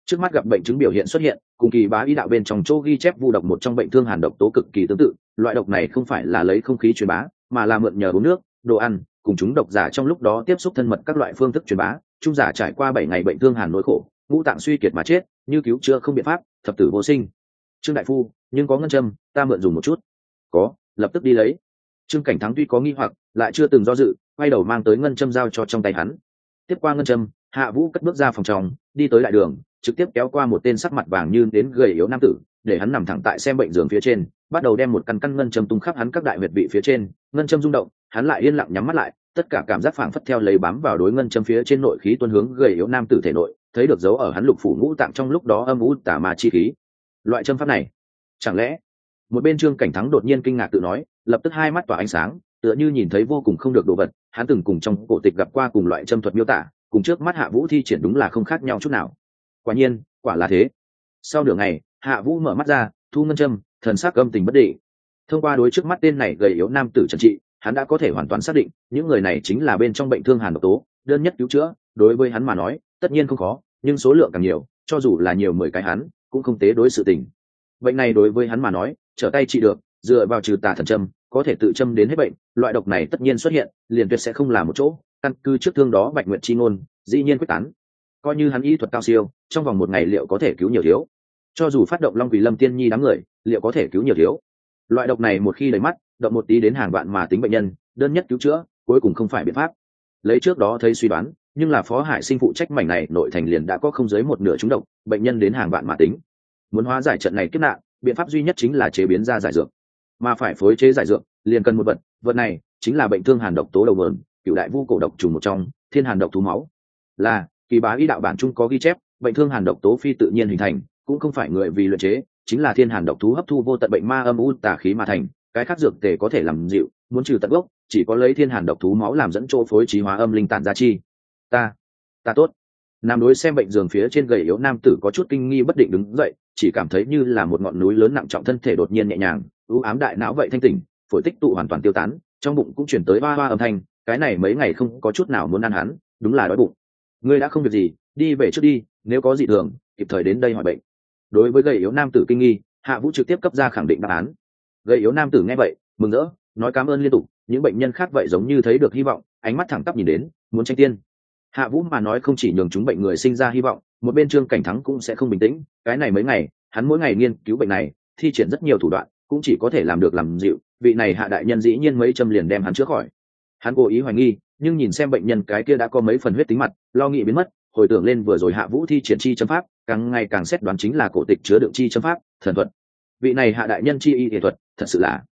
trước mắt gặp bệnh chứng biểu hiện xuất hiện cùng kỳ bá y đạo bên trong chỗ ghi chép vu độc một trong bệnh thương hàn độc tố cực kỳ tương tự. Loại độc này không phải là lấy không khí truyền bá, mà là mượn nhờ uống nước, đồ ăn cùng chúng độc giả trong lúc đó tiếp xúc thân mật các loại phương thức truyền bá. Trung giả trải qua 7 ngày bệnh thương hàn nỗi khổ, ngũ tạng suy kiệt mà chết, như cứu chữa không biện pháp, thập tử vô sinh. Trương đại phu, nhưng có ngân châm, ta mượn dùng một chút. Có, lập tức đi lấy. Trương Cảnh Thắng tuy có nghi hoặc, lại chưa từng do dự, quay đầu mang tới ngân châm giao cho trong tay hắn. Tiếp qua ngân châm, Hạ Vũ cất bước ra phòng trong, đi tới đại đường, trực tiếp kéo qua một tên sắc mặt vàng như đến gầy yếu nam tử, để hắn nằm thẳng tại xem bệnh giường phía trên, bắt đầu đem một căn căn ngân châm tung khắp hắn các đại huyệt vị phía trên. Ngân châm rung động, hắn lại yên lặng nhắm mắt lại, tất cả cảm giác phảng phất theo lấy bám vào đối ngân châm phía trên nội khí tuôn hướng gầy yếu nam tử thể nội, thấy được dấu ở hắn lục phủ ngũ tạng trong lúc đó âm u tà ma chi khí. Loại châm pháp này, chẳng lẽ? Một bên Trương Cảnh Thắng đột nhiên kinh ngạc tự nói, lập tức hai mắt tỏa ánh sáng, tựa như nhìn thấy vô cùng không được đồ vật. Hắn từng cùng trong cổ tịch gặp qua cùng loại châm thuật miêu tả, cùng trước mắt Hạ Vũ thi triển đúng là không khác nhau chút nào. Quả nhiên, quả là thế. Sau nửa ngày, Hạ Vũ mở mắt ra, thu ngân châm, thần sắc âm tình bất định. Thông qua đối trước mắt tên này gầy yếu nam tử trần trị, hắn đã có thể hoàn toàn xác định những người này chính là bên trong bệnh thương hàn độc tố, đơn nhất cứu chữa đối với hắn mà nói tất nhiên không khó, nhưng số lượng càng nhiều, cho dù là nhiều 10 cái hắn cũng không tế đối sự tình. Bệnh này đối với hắn mà nói trở tay trị được, dựa vào trừ tà thần châm có thể tự châm đến hết bệnh. Loại độc này tất nhiên xuất hiện, liền tuyệt sẽ không là một chỗ, căn cứ trước thương đó Bạch Nguyệt chi ngôn dĩ nhiên quyết tán. Coi như hắn y thuật cao siêu, trong vòng 1 ngày liệu có thể cứu nhiều thiếu? Cho dù phát động Long Quỷ Lâm Tiên Nhi đám người, liệu có thể cứu nhiều thiếu? Loại độc này một khi đầy mắt, động một tí đến hàng vạn mà tính bệnh nhân, đơn nhất cứu chữa cuối cùng không phải biện pháp. Lấy trước đó thấy suy đoán, nhưng là Phó Hải Sinh phụ trách mảnh này nội thành liền đã có không dưới một nửa trúng độc, bệnh nhân đến hàng vạn mà tính. Muốn hóa giải trận này kiếp nạn, biện pháp duy nhất chính là chế biến ra giải dược, mà phải phối chế giải dược liền cần một vật này chính là bệnh thương hàn độc tố đầu nguồn, cửu đại vu cổ độc trùng một trong, thiên hàn độc thú máu. Là kỳ bá y đạo bản chung có ghi chép, bệnh thương hàn độc tố phi tự nhiên hình thành, cũng không phải người vì luyện chế, chính là thiên hàn độc thú hấp thu vô tận bệnh ma âm u tà khí mà thành. Cái khác dược tề có thể làm dịu, muốn trừ tận gốc chỉ có lấy thiên hàn độc thú máu làm dẫn chỗ phối trí hóa âm linh tản ra chi. Ta tốt. Nam đối xem bệnh giường phía trên gầy yếu nam tử có chút kinh nghi bất định đứng dậy, chỉ cảm thấy như là một ngọn núi lớn nặng trọng, thân thể đột nhiên nhẹ nhàng, ưu ám đại não vậy thanh tỉnh, phổi tích tụ hoàn toàn tiêu tán, trong bụng cũng chuyển tới hoa hoa âm thanh. Cái này mấy ngày không có chút nào muốn ăn hắn, đúng là đói bụng. Ngươi đã không việc gì, đi về trước đi, nếu có dị thường kịp thời đến đây hỏi bệnh. Đối với gầy yếu nam tử kinh nghi, Hạ Vũ trực tiếp cấp ra khẳng định đáp án. Gầy yếu nam tử nghe vậy mừng rỡ, nói cảm ơn liên tục. Những bệnh nhân khác vậy giống như thấy được hy vọng, ánh mắt thẳng tắp nhìn đến, muốn tranh tiên. Hạ Vũ mà nói không chỉ nhường chúng bệnh người sinh ra hy vọng, một bên Trương Cảnh Thắng cũng sẽ không bình tĩnh. Cái này mấy ngày hắn mỗi ngày nghiên cứu bệnh này, thi triển rất nhiều thủ đoạn, cũng chỉ có thể làm được làm dịu. Vị này Hạ đại nhân dĩ nhiên mấy châm liền đem hắn chữa khỏi. Hắn cố ý hoài nghi, nhưng nhìn xem bệnh nhân cái kia đã có mấy phần huyết tính mặt, lo nghĩ biến mất, hồi tưởng lên vừa rồi Hạ Vũ thi triển chi châm pháp, càng ngày càng xét đoán chính là cổ tịch chứa đựng chi châm pháp, thần thuật. Vị này Hạ đại nhân chi y y thuật, thật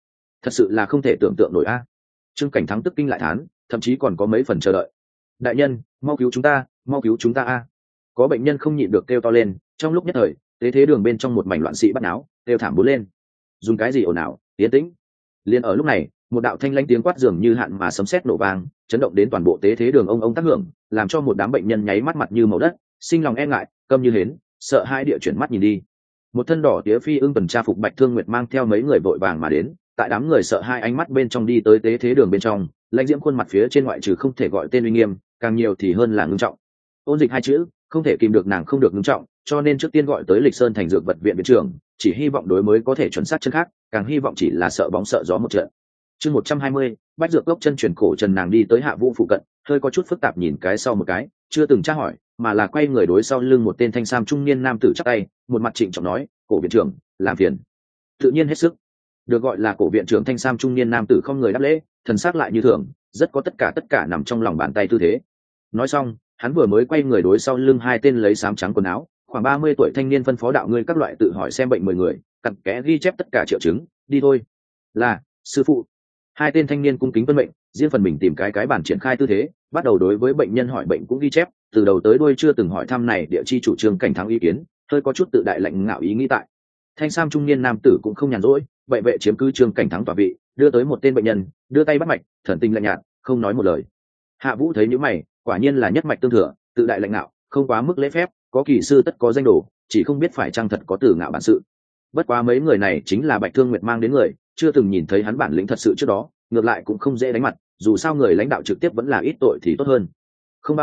sự là không thể tưởng tượng nổi a. Trương Cảnh Thắng tức kinh lại thán, thậm chí còn có mấy phần chờ đợi. Đại nhân, mau cứu chúng ta a. Có bệnh nhân không nhịn được kêu to lên. Trong lúc nhất thời, tế thế đường bên trong một mảnh loạn sĩ bắt náo, kêu thảm bốn lên. Dùng cái gì ồn ào, tiến tĩnh. Liên ở lúc này, một đạo thanh lãnh tiếng quát dường như hạn mà sấm sét nổ vang, chấn động đến toàn bộ tế thế đường ông tác hưởng, làm cho một đám bệnh nhân nháy mắt mặt như màu đất, sinh lòng e ngại, câm như hến, sợ hai địa chuyển mắt nhìn đi. Một thân đỏ tía phi ưng tuần tra phục Bạch Thương Nguyệt mang theo mấy người vội vàng mà đến, tại đám người sợ hai ánh mắt bên trong đi tới tế thế đường bên trong, lãnh diễm khuôn mặt phía trên ngoại trừ không thể gọi tên uy nghiêm, càng nhiều thì hơn là ngưng trọng. Ôn Dịch hai chữ không thể kìm được nàng không được ngưng trọng, cho nên trước tiên gọi tới Lịch Sơn thành dược vật viện viện trưởng, chỉ hy vọng đối mới có thể chuẩn xác chân khác, càng hy vọng chỉ là sợ bóng sợ gió một trận. Chương 120, Bách Dược Cốc chân truyền cổ Trần nàng đi tới Hạ Vũ phụ cận, hơi có chút phức tạp nhìn cái sau một cái, chưa từng tra hỏi, mà là quay người đối sau lưng một tên thanh sam trung niên nam tử chắp tay, một mặt trịnh trọng nói, "Cổ viện trưởng, làm phiền." Tự nhiên hết sức. Được gọi là cổ viện trưởng thanh sam trung niên nam tử không người đáp lễ, thần sắc lại như thường, rất có tất cả nằm trong lòng bàn tay tư thế. Nói xong, hắn vừa mới quay người đối sau lưng hai tên lấy xám trắng quần áo, khoảng 30 tuổi thanh niên phân phó đạo ngươi các loại tự hỏi xem bệnh 10 người, cặn kẽ ghi chép tất cả triệu chứng, đi thôi. Là, sư phụ. Hai tên thanh niên cung kính tuân mệnh, riêng phần mình tìm cái bản triển khai tư thế, bắt đầu đối với bệnh nhân hỏi bệnh cũng ghi chép, từ đầu tới đuôi chưa từng hỏi thăm này địa chi chủ trương Cảnh Thắng ý kiến, hơi có chút tự đại lạnh ngạo ý nghĩ tại. Thanh sam trung niên nam tử cũng không nhàn rỗi, vậy vệ chiếm cứ trương Cảnh Thắng tọa vị, đưa tới một tên bệnh nhân, đưa tay bắt mạch, thần tình lạnh nhạt, không nói một lời. Hạ Vũ thấy những mày, quả nhiên là nhất mạch tương thừa, tự đại lạnh ngạo, không quá mức lễ phép, có kỳ sư tất có danh đồ, chỉ không biết phải chăng thật có tử ngạo bản sự. Bất quá mấy người này chính là Bạch Thương Nguyệt mang đến người, chưa từng nhìn thấy hắn bản lĩnh thật sự trước đó, ngược lại cũng không dễ đánh mặt, dù sao người lãnh đạo trực tiếp vẫn là ít tội thì tốt hơn. Không bao lâu,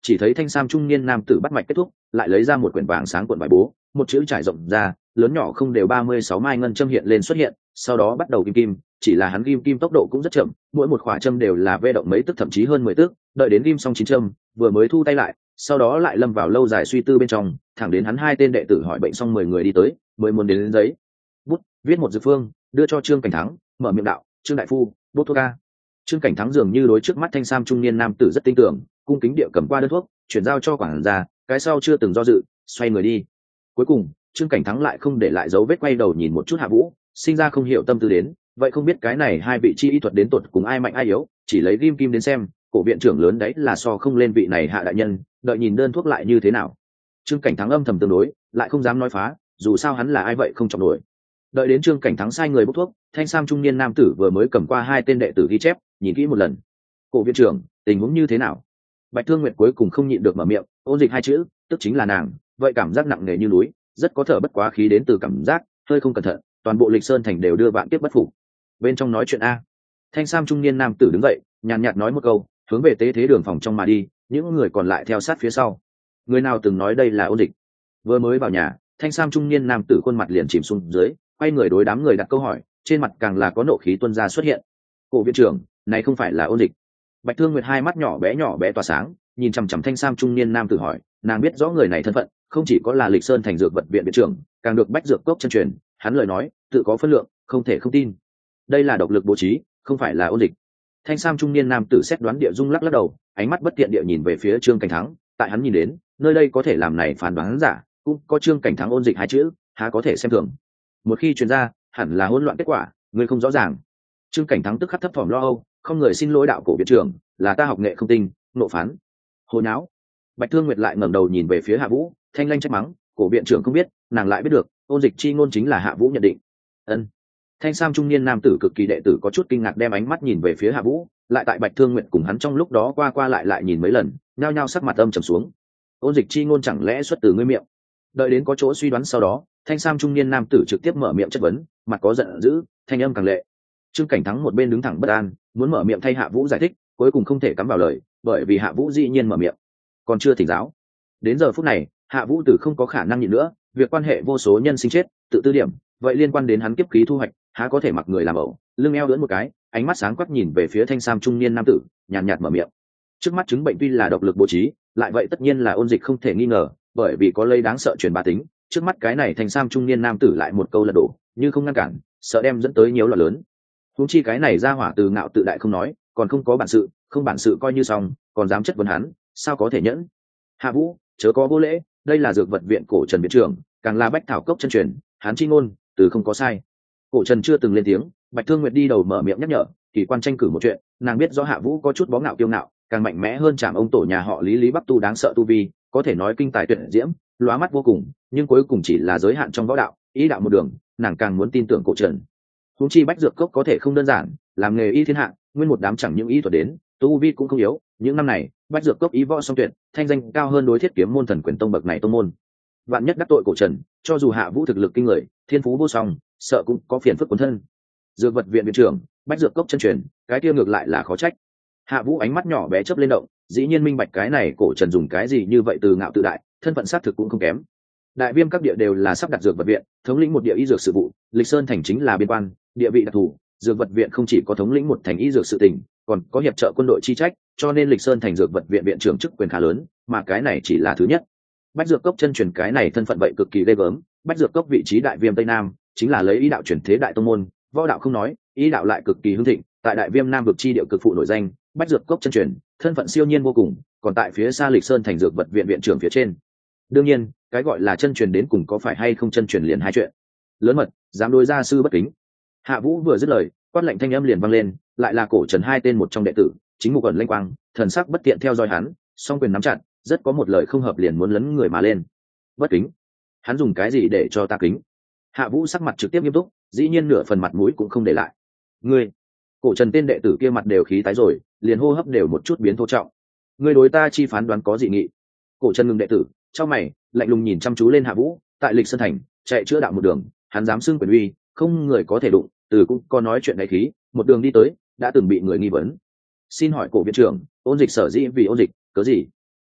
chỉ thấy thanh sam trung niên nam tử bắt mạch kết thúc, lại lấy ra một quyển vàng sáng cuộn bài bố, một chữ trải rộng ra, lớn nhỏ không đều 36 mai ngân châm hiện lên xuất hiện, sau đó bắt đầu kim kim, chỉ là hắn kim tốc độ cũng rất chậm, mỗi một khỏa châm đều là vê động mấy tức thậm chí hơn 10 tức, đợi đến kim xong 9 châm, vừa mới thu tay lại, sau đó lại lâm vào lâu dài suy tư bên trong, thẳng đến hắn hai tên đệ tử hỏi bệnh xong 10 người đi tới, mới muốn đến giấy bút, viết một dược phương, đưa cho Trương Cảnh Thắng, mở miệng đạo: "Trương đại phu, bốc thuốc a." Trương Cảnh Thắng dường như đối trước mắt thanh sam trung niên nam tử rất tin tưởng, cung kính địa cầm qua đơn thuốc, chuyển giao cho quản gia, cái sau chưa từng do dự, xoay người đi. Cuối cùng, Trương Cảnh Thắng lại không để lại dấu vết, quay đầu nhìn một chút Hạ Vũ, sinh ra không hiểu tâm tư đến, vậy không biết cái này hai vị chi y thuật đến tột cùng ai mạnh ai yếu, chỉ lấy ghim kim đến xem, cổ viện trưởng lớn đấy là so không lên vị này Hạ đại nhân, đợi nhìn đơn thuốc lại như thế nào. Trương Cảnh Thắng âm thầm tương đối, lại không dám nói phá, dù sao hắn là ai vậy không trọng nổi. Đợi đến Trương Cảnh Thắng sai người bốc thuốc, thanh sam trung niên nam tử vừa mới cầm qua hai tên đệ tử ghi chép, nhìn kỹ một lần. Cổ viện trưởng, tình huống như thế nào? Bạch Thương Nguyệt cuối cùng không nhịn được mở miệng, ôn dịch hai chữ, tức chính là nàng, vậy cảm giác nặng nề như núi, rất có thở bất quá khí đến từ cảm giác, hơi không cẩn thận, toàn bộ Lịch Sơn thành đều đưa vạn kiếp bất phục. Bên trong nói chuyện a. Thanh sam trung niên nam tử đứng dậy, nhàn nhạt nói một câu, hướng về tế thế đường phòng trong mà đi, những người còn lại theo sát phía sau. Người nào từng nói đây là ôn dịch? Vừa mới vào nhà, thanh sam trung niên nam tử khuôn mặt liền chìm xuống dưới, quay người đối đám người đặt câu hỏi, trên mặt càng là có nộ khí tuôn ra xuất hiện. Cổ viện trưởng, này không phải là ôn dịch? Bạch Thương Nguyệt hai mắt nhỏ bé tỏa sáng, nhìn chằm chằm thanh sam trung niên nam tử hỏi, nàng biết rõ người này thân phận, không chỉ có là Lịch Sơn thành dược vật viện viện trưởng, càng được bách dược cốc chân truyền, hắn lời nói tự có phân lượng, không thể không tin. Đây là độc lực bố trí, không phải là ôn dịch. Thanh sam trung niên nam tử xét đoán địa dung lắc lắc đầu, ánh mắt bất tiện địa nhìn về phía Trương Cảnh Thắng, tại hắn nhìn đến, nơi đây có thể làm này phán đoán giả, cũng có Trương Cảnh Thắng ôn dịch hai chữ, há có thể xem thường. Một khi truyền ra, hẳn là hỗn loạn kết quả, người không rõ ràng. Trương Cảnh Thắng tức khắc thấp thỏm lo âu, không người xin lỗi đạo cổ viện trưởng, là ta học nghệ không tinh, nộ phán. Hồi não. Bạch Thương Nguyệt lại ngẩng đầu nhìn về phía Hạ Vũ, thanh lanh trách mắng, cổ viện trưởng không biết, nàng lại biết được, ôn dịch chi ngôn chính là Hạ Vũ nhận định. Ân. Thanh sam trung niên nam tử cực kỳ đệ tử có chút kinh ngạc đem ánh mắt nhìn về phía Hạ Vũ, lại tại Bạch Thương Nguyệt cùng hắn trong lúc đó qua lại nhìn mấy lần, nhao nhao sắc mặt âm trầm xuống. Ôn dịch chi ngôn chẳng lẽ xuất từ ngươi miệng? Đợi đến có chỗ suy đoán sau đó, thanh sam trung niên nam tử trực tiếp mở miệng chất vấn, mặt có giận dữ, thanh âm càng lệ. Trương Cảnh Thắng một bên đứng thẳng bất an, muốn mở miệng thay Hạ Vũ giải thích, cuối cùng không thể cắm vào lời, bởi vì Hạ Vũ dĩ nhiên mở miệng, còn chưa thỉnh giáo. Đến giờ phút này, Hạ Vũ Tử không có khả năng nhịn nữa, việc quan hệ vô số nhân sinh chết, tự tư điểm, vậy liên quan đến hắn kiếp khí thu hoạch, há có thể mặc người làm ẩu. Lưng eo ưỡn một cái, ánh mắt sáng quắc nhìn về phía thanh sam trung niên nam tử, nhàn nhạt mở miệng. Trước mắt chứng bệnh tuy là độc lực bố trí, lại vậy tất nhiên là ôn dịch không thể nghi ngờ, bởi vì có lây đáng sợ truyền bá tính. Trước mắt cái này thanh sam trung niên nam tử lại một câu lật đổ, như không ngăn cản, sợ đem dẫn tới nhiều loạn lớn. Huống chi cái này ra hỏa từ ngạo tự đại không nói, còn không có bản sự, không bản sự coi như xong, còn dám chất vấn hắn, sao có thể nhẫn? Hạ Vũ, chớ có vô lễ, đây là dược vật viện cổ Trần viện trưởng, càng là bách thảo cốc chân truyền, hắn chi ngôn, từ không có sai. Cổ Trần chưa từng lên tiếng, Bạch Thương Nguyệt đi đầu mở miệng nhắc nhở, kỳ quan tranh cử một chuyện, nàng biết rõ Hạ Vũ có chút bó ngạo kiêu ngạo, càng mạnh mẽ hơn chạm ông tổ nhà họ Lý Bắc Tu đáng sợ tu vi, có thể nói kinh tài tuyệt diễm, lóa mắt vô cùng, nhưng cuối cùng chỉ là giới hạn trong võ đạo, ý đạo một đường, nàng càng muốn tin tưởng Cổ Trần. Huống chi bách dược cốc có thể không đơn giản, làm nghề y thiên hạ, nguyên một đám chẳng những y thuật đến, tu vi cũng không yếu, những năm này, bách dược cốc ý võ song tuyệt, thanh danh cao hơn đối thiết kiếm môn thần quyền tông bậc này tông môn. Vạn nhất đắc tội Cổ Trần, cho dù Hạ Vũ thực lực kinh người, thiên phú vô song, sợ cũng có phiền phức cuốn thân. Dược vật viện viện trưởng, bách dược cốc chân truyền, cái kia ngược lại là khó trách. Hạ Vũ ánh mắt nhỏ bé chớp lên động, dĩ nhiên minh bạch cái này Cổ Trần dùng cái gì như vậy từ ngạo tự đại, thân phận xác thực cũng không kém. Đại viêm các địa đều là sắp đặt dược vật viện, thống lĩnh một địa y dược sự vụ, Lịch Sơn thành chính là biên quan, địa vị đặc thù, dược vật viện không chỉ có thống lĩnh một thành y dược sự tình, còn có hiệp trợ quân đội chi trách, cho nên Lịch Sơn thành dược vật viện viện trưởng chức quyền khá lớn, mà cái này chỉ là thứ nhất. Bách dược cốc chân truyền cái này thân phận vậy cực kỳ ghê gớm, bách dược cốc vị trí đại viêm tây nam, chính là lấy ý đạo chuyển thế đại tông môn, võ đạo không nói, ý đạo lại cực kỳ hưng thịnh, tại đại viêm nam vực chi địa cực phụ nổi danh, bách dược cốc chân truyền, thân phận siêu nhiên vô cùng, còn tại phía xa Lịch Sơn thành dược vật viện viện trưởng phía trên. Đương nhiên, cái gọi là chân truyền đến cùng có phải hay không chân truyền liền hai chuyện. Lớn mật, dám đối gia sư bất kính. Hạ Vũ vừa dứt lời, quát lệnh thanh âm liền vang lên, lại là Cổ Trần hai tên một trong đệ tử, chính mục ẩn lanh quang, thần sắc bất tiện theo dõi hắn, song quyền nắm chặt, rất có một lời không hợp liền muốn lấn người mà lên. Bất kính? Hắn dùng cái gì để cho ta kính? Hạ Vũ sắc mặt trực tiếp nghiêm túc, dĩ nhiên nửa phần mặt mũi cũng không để lại. Ngươi? Cổ Trần tên đệ tử kia mặt đều khí tái rồi, liền hô hấp đều một chút biến thô trọng. Ngươi đối ta chi phán đoán có dị nghị? Cổ Trần ngừng đệ tử, trong mày, lạnh lùng nhìn chăm chú lên Hạ Vũ, tại Lịch Sơn thành, chạy chữa đạo một đường, hắn dám xưng quyền uy, không người có thể đụng, từ cũng có nói chuyện đại khí, một đường đi tới, đã từng bị người nghi vấn. Xin hỏi Cổ viện trưởng, ôn dịch sở dĩ vì ôn dịch, cớ gì?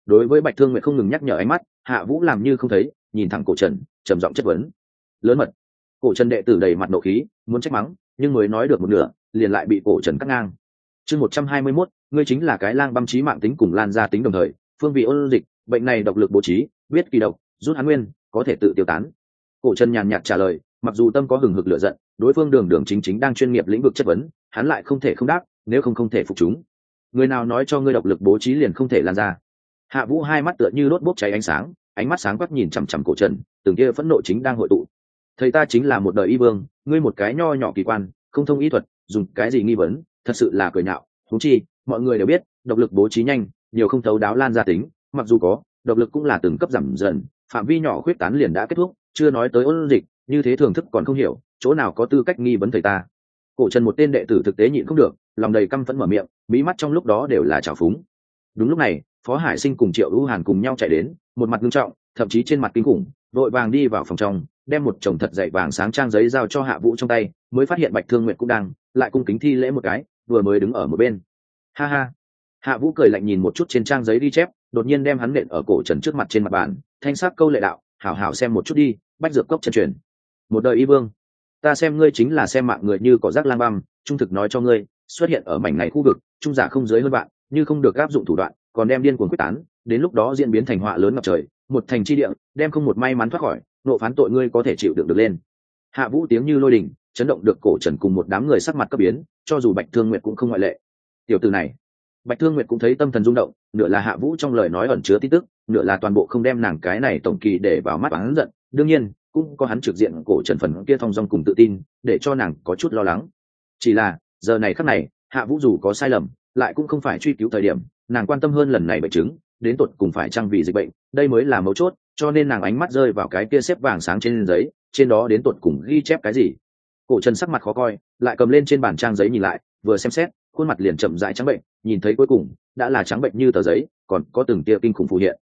đối với Bạch Thương Nguyệt không ngừng nhắc nhở ánh mắt, Hạ Vũ làm như không thấy, nhìn thẳng Cổ Trần, trầm giọng chất vấn. Lớn mật. Cổ Trần đệ tử đầy mặt nộ khí, muốn trách mắng, nhưng mới nói được một nửa, liền lại bị Cổ Trần cắt ngang. Chương 121, ngươi chính là cái lang băm chí mạng tính cùng lan ra tính đồng thời, phương vị ôn dịch, bệnh này độc lực bố trí, biết kỳ độc, rút hắn nguyên, có thể tự tiêu tán. Cổ Trần nhàn nhạt trả lời, mặc dù tâm có hừng hực lửa giận, đối phương đường đường chính chính đang chuyên nghiệp lĩnh vực chất vấn, hắn lại không thể không đáp, nếu không thể phục chúng. Người nào nói cho ngươi độc lực bố trí liền không thể lan ra? Hạ Vũ hai mắt tựa như đốt bốc cháy ánh sáng, ánh mắt sáng quắc nhìn chằm chằm Cổ Trần, từng kia phẫn nộ chính đang hội tụ. Thầy ta chính là một đời y vương, ngươi một cái nho nhỏ kỳ quan, không thông y thuật, dùng cái gì nghi vấn, thật sự là cười nhạo. Huống chi, mọi người đều biết, độc lực bố trí nhanh, nhiều không thấu đáo lan ra tính, mặc dù có, độc lực cũng là từng cấp giảm dần, phạm vi nhỏ khuyết tán liền đã kết thúc, chưa nói tới ôn dịch, như thế thưởng thức còn không hiểu, chỗ nào có tư cách nghi vấn thầy ta. Cổ Trần một tên đệ tử thực tế nhịn không được, lòng đầy căm phẫn mở miệng, mí mắt trong lúc đó đều là trào phúng. Đúng lúc này, Phó Hải Sinh cùng Triệu Hữu Hàn cùng nhau chạy đến, một mặt nghiêm trọng, thậm chí trên mặt kinh khủng, vội vàng đi vào phòng trong, đem một chồng thật dày vàng sáng trang giấy giao cho Hạ Vũ trong tay, mới phát hiện Bạch Thương Nguyệt cũng đang, lại cung kính thi lễ một cái, vừa mới đứng ở một bên. Ha ha. Hạ Vũ cười lạnh nhìn một chút trên trang giấy ghi chép, đột nhiên đem hắn nện ở Cổ Trần trước mặt trên mặt bàn, thanh sắc câu lệ đạo, hảo hảo xem một chút đi, bách dược cốc chân truyền. Một đời y vương, ta xem ngươi chính là xem mạng người như cỏ rác lang băm, trung thực nói cho ngươi, xuất hiện ở mảnh này khu vực, trung giả không dưới hơn bạn, như không được áp dụng thủ đoạn, còn đem điên cuồng quyết tán, đến lúc đó diễn biến thành họa lớn ngập trời, một thành chi địa, đem không một may mắn thoát khỏi, nộ phán tội ngươi có thể chịu đựng được lên. Hạ Vũ tiếng như lôi đình, chấn động được Cổ Trần cùng một đám người sắc mặt cấp biến, cho dù Bạch Thương Nguyệt cũng không ngoại lệ. Tiểu tử này, Bạch Thương Nguyệt cũng thấy tâm thần rung động, nửa là Hạ Vũ trong lời nói ẩn chứa tin tức, nửa là toàn bộ không đem nàng cái này tổng kỳ để vào mắt hắn giận, đương nhiên, cũng có hắn trực diện Cổ Trần phần kia thong dong cùng tự tin, để cho nàng có chút lo lắng. Chỉ là, giờ này khắc này, Hạ Vũ dù có sai lầm, lại cũng không phải truy cứu thời điểm, nàng quan tâm hơn lần này bệnh chứng, đến tột cùng phải chăng vì dịch bệnh, đây mới là mấu chốt, cho nên nàng ánh mắt rơi vào cái kia xếp vàng sáng trên giấy, trên đó đến tột cùng ghi chép cái gì. Cổ Trần sắc mặt khó coi, lại cầm lên trên bản trang giấy nhìn lại, vừa xem xét, khuôn mặt liền chậm rãi trắng bệnh, nhìn thấy cuối cùng đã là trắng bệnh như tờ giấy, còn có từng tia kinh khủng phù hiện.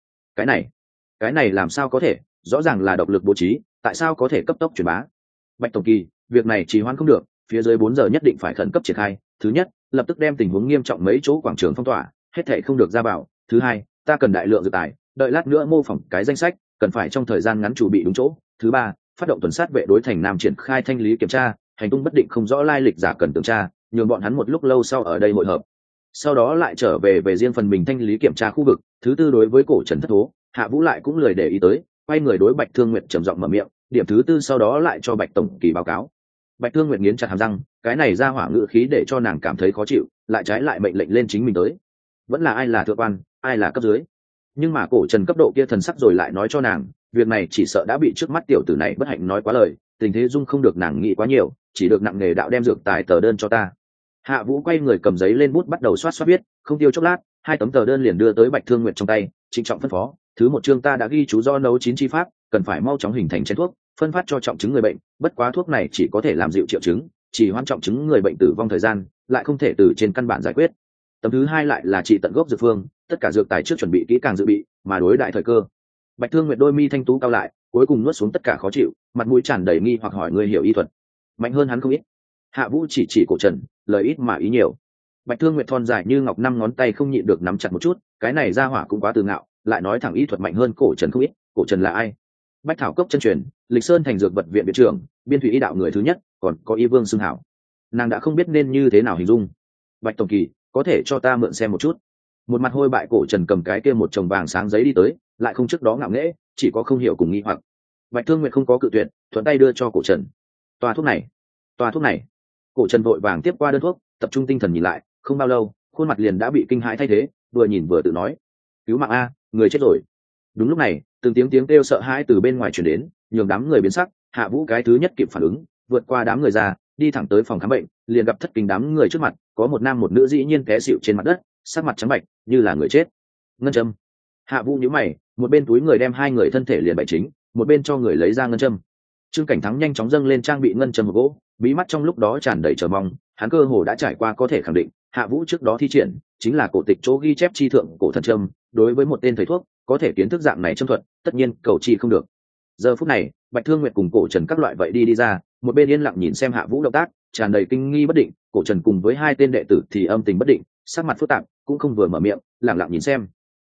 Cái này làm sao có thể, rõ ràng là độc lực bố trí, tại sao có thể cấp tốc truyền bá? Bạch tổng kỳ, việc này trì hoãn không được, phía dưới 4 giờ nhất định phải khẩn cấp triển khai. Thứ nhất, lập tức đem tình huống nghiêm trọng mấy chỗ quảng trường phong tỏa, hết thảy không được ra vào. Thứ hai, ta cần đại lượng dược tài, đợi lát nữa mô phỏng cái danh sách, cần phải trong thời gian ngắn chuẩn bị đúng chỗ. Thứ ba, phát động tuần sát vệ đối thành Nam triển khai thanh lý kiểm tra, hành tung bất định không rõ lai lịch giả cần tường tra, nhường bọn hắn một lúc lâu sau ở đây hội hợp, sau đó lại trở về riêng phần mình thanh lý kiểm tra khu vực. Thứ tư, đối với Cổ Trần thất thố, Hạ Vũ lại cũng lười để ý tới, quay người đối Bạch Thương Nguyệt trầm giọng mở miệng, điểm thứ tư sau đó lại cho Bạch tổng kỳ báo cáo. Bạch Thương Nguyệt nghiến chặt hàm răng, cái này ra hỏa ngữ khí để cho nàng cảm thấy khó chịu, lại trái lại mệnh lệnh lên chính mình tới. Vẫn là ai là thượng quan, ai là cấp dưới. Nhưng mà Cổ Trần cấp độ kia thần sắc rồi lại nói cho nàng, việc này chỉ sợ đã bị trước mắt tiểu tử này bất hạnh nói quá lời, tình thế dung không được nàng nghĩ quá nhiều, chỉ được nặng nề đạo đem dược tài tờ đơn cho ta. Hạ Vũ quay người cầm giấy lên bút bắt đầu xoát viết, không tiêu chốc lát, 2 tấm tờ đơn liền đưa tới Bạch Thương Nguyệt trong tay, trịnh trọng phân phó, thứ một chương ta đã ghi chú do nấu chín chi pháp, cần phải mau chóng hình thành chén thuốc, phân phát cho trọng chứng người bệnh, bất quá thuốc này chỉ có thể làm dịu triệu chứng, chỉ hoãn trọng chứng người bệnh tử vong thời gian, lại không thể từ trên căn bản giải quyết. Tấm thứ hai lại là trị tận gốc dược phương, tất cả dược tài trước chuẩn bị kỹ càng dự bị, mà đối đại thời cơ. Bạch Thương Nguyệt đôi mi thanh tú cao lại, cuối cùng nuốt xuống tất cả khó chịu, mặt mũi tràn đầy nghi hoặc hỏi người hiểu y thuật, mạnh hơn hắn không ít. Hạ Vũ chỉ Cổ Trần, lời ít mà ý nhiều. Bạch Thương Nguyệt thon dài như ngọc 5 ngón tay không nhịn được nắm chặt một chút, cái này ra hỏa cũng quá từ ngạo, lại nói thẳng y thuật mạnh hơn Cổ Trần không ít. Cổ Trần là ai? Bách Thảo Cốc chân truyền, Lịch Sơn thành dược vật viện viện trưởng, biên thủy y đạo người thứ nhất, còn có y vương xưng hảo. Nàng đã không biết nên như thế nào hình dung. Bạch tổng kỳ, có thể cho ta mượn xem một chút? Một mặt hôi bại Cổ Trần cầm cái kia một chồng vàng sáng giấy đi tới, lại không trước đó ngạo nghễ, chỉ có không hiểu cùng nghi hoặc. Bạch Thương Nguyệt không có cự tuyệt, thuận tay đưa cho Cổ Trần. Toa thuốc này. Cổ Trần vội vàng tiếp qua đơn thuốc, tập trung tinh thần nhìn lại, không bao lâu, khuôn mặt liền đã bị kinh hãi thay thế, vừa nhìn vừa tự nói: "Cứu mạng a, người chết rồi." Đúng lúc này, từng tiếng kêu sợ hãi từ bên ngoài truyền đến, nhường đám người biến sắc. Hạ Vũ cái thứ nhất kịp phản ứng, vượt qua đám người ra, đi thẳng tới phòng khám bệnh, liền gặp thất kinh đám người trước mặt, có một nam một nữ dĩ nhiên té xỉu trên mặt đất, sắc mặt trắng bệch, như là người chết. Ngân châm. Hạ Vũ nhíu mày, một bên túi người đem 2 người thân thể liền bày chính, một bên cho người lấy ra ngân châm. Trương Cảnh Thắng nhanh chóng dâng lên trang bị ngân châm một gỗ, bí mắt trong lúc đó tràn đầy chờ mong, hắn cơ hồ đã trải qua có thể khẳng định, Hạ Vũ trước đó thi triển chính là cổ tịch chỗ ghi chép chi thượng cổ thần châm, đối với một tên thầy thuốc, có thể kiến thức dạng này châm thuật, tất nhiên cầu chi không được. Giờ phút này, Bạch Thương Nguyệt cùng Cổ Trần các loại vậy đi ra, một bên yên lặng nhìn xem Hạ Vũ động tác, tràn đầy kinh nghi bất định, Cổ Trần cùng với 2 tên đệ tử thì âm tình bất định, sắc mặt phức tạp, cũng không vừa mở miệng, lặng lặng nhìn xem.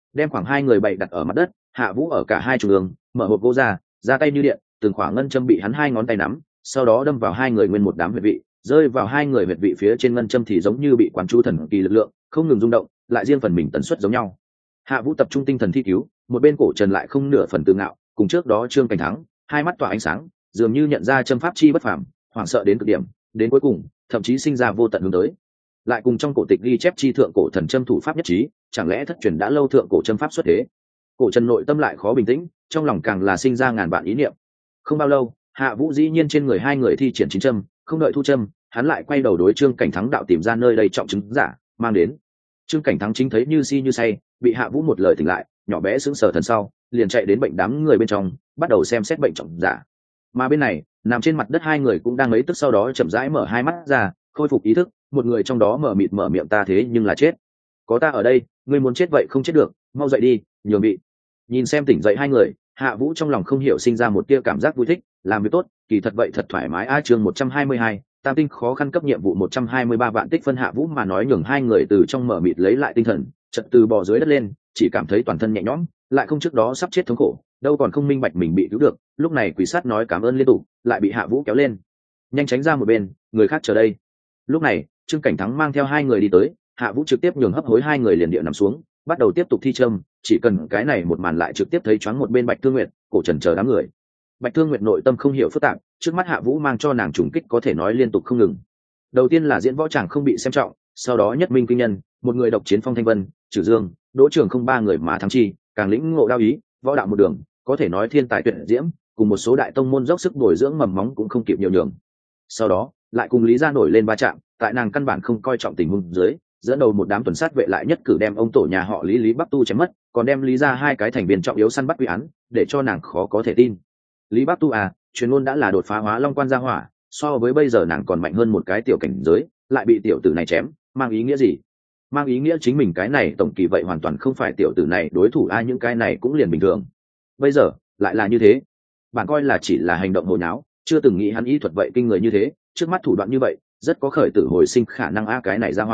đem khoảng 2 người bày đặt ở mặt đất. Hạ Vũ ở cả hai trung ương mở hộp gỗ ra tay như điện, từng khoảng ngân châm bị hắn 2 ngón tay nắm, sau đó đâm vào 2 người nguyên một đám huyệt vị, rơi vào 2 người huyệt vị phía trên ngân châm thì giống như bị quán chú thần kỳ lực lượng, không ngừng rung động, lại riêng phần mình tần suất giống nhau. Hạ Vũ tập trung tinh thần thi cứu, một bên Cổ Trần lại không nửa phần tự ngạo, cùng trước đó Trương Cảnh Thắng, hai mắt tỏa ánh sáng, dường như nhận ra châm pháp chi bất phàm, hoảng sợ đến cực điểm, đến cuối cùng, thậm chí sinh ra vô tận hướng tới. Lại cùng trong cổ tịch ghi chép chi thượng cổ thần châm thủ pháp nhất trí, chẳng lẽ thất truyền đã lâu thượng cổ châm pháp xuất thế? Cổ Trần nội tâm lại khó bình tĩnh, trong lòng càng là sinh ra ngàn vạn ý niệm. Không bao lâu, Hạ Vũ dĩ nhiên trên người 2 người thi triển chín châm, không đợi thu châm, hắn lại quay đầu đối Trương Cảnh Thắng đạo tìm ra nơi đây trọng chứng giả, mang đến. Trương Cảnh Thắng chính thấy như si như say, bị Hạ Vũ một lời tỉnh lại, nhỏ bé sững sờ thần sau, liền chạy đến bệnh đám người bên trong, bắt đầu xem xét bệnh trọng giả. Mà bên này, nằm trên mặt đất 2 người cũng đang mấy tức sau đó chậm rãi mở 2 mắt ra, khôi phục ý thức, một người trong đó mở mịt mở miệng ta thế nhưng là chết. Có ta ở đây, ngươi muốn chết vậy không chết được, mau dậy đi, nhường bị. Nhìn xem tỉnh dậy 2 người, Hạ Vũ trong lòng không hiểu sinh ra một tia cảm giác vui thích, làm việc tốt, kỳ thật vậy thật thoải mái. Chương 122, tam tinh khó khăn cấp nhiệm vụ 123 vạn tích phân. Hạ Vũ mà nói nhường 2 người từ trong mở mịt lấy lại tinh thần, chợt từ bò dưới đất lên, chỉ cảm thấy toàn thân nhẹ nhõm, lại không trước đó sắp chết thống khổ, đâu còn không minh bạch mình bị cứu được. Lúc này quỷ sát nói cảm ơn liên tục, lại bị Hạ Vũ kéo lên, nhanh tránh ra một bên, người khác chờ đây. Lúc này, Trương Cảnh Thắng mang theo 2 người đi tới, Hạ Vũ trực tiếp nhường hấp hối 2 người liền địa nằm xuống, bắt đầu tiếp tục thi châm. Chỉ cần cái này một màn lại trực tiếp thấy choáng một bên Bạch Thương Nguyệt, Cổ Trần chờ đám người. Bạch Thương Nguyệt nội tâm không hiểu phức tạp, trước mắt Hạ Vũ mang cho nàng trùng kích có thể nói liên tục không ngừng. Đầu tiên là diễn võ chàng không bị xem trọng, sau đó nhất minh kinh nhân, một người độc chiến Phong Thanh Vân, Trử Dương, Đỗ Trường không 3 người mà thắng chi, càng lĩnh ngộ đao ý, võ đạo một đường, có thể nói thiên tài tuyệt diễm, cùng một số đại tông môn dốc sức bồi dưỡng mầm móng cũng không kịp nhiều nhường. Sau đó, lại cùng Lý Gia nổi lên va chạm, tại nàng căn bản không coi trọng tình huống dưới, dẫn đầu một đám tuần sát vệ lại nhất cử đem ông tổ nhà họ Lý Bắc Tu chém mất, còn đem Lý Gia 2 cái thành viên trọng yếu săn bắt quy án, để cho nàng khó có thể tin. Lý Bắc Tu truyền ngôn đã là đột phá hóa long quan gia hỏa, so với bây giờ nàng còn mạnh hơn một cái tiểu cảnh giới, lại bị tiểu tử này chém, mang ý nghĩa gì? Mang ý nghĩa chính mình cái này tổng kỳ vậy hoàn toàn không phải tiểu tử này đối thủ. Những cái này cũng liền bình thường. Bây giờ lại là như thế, bạn coi là chỉ là hành động hồi nháo, chưa từng nghĩ hắn y thuật vậy kinh người như thế, trước mắt thủ đoạn như vậy, rất có khởi tử hồi sinh khả năng. Cái này ra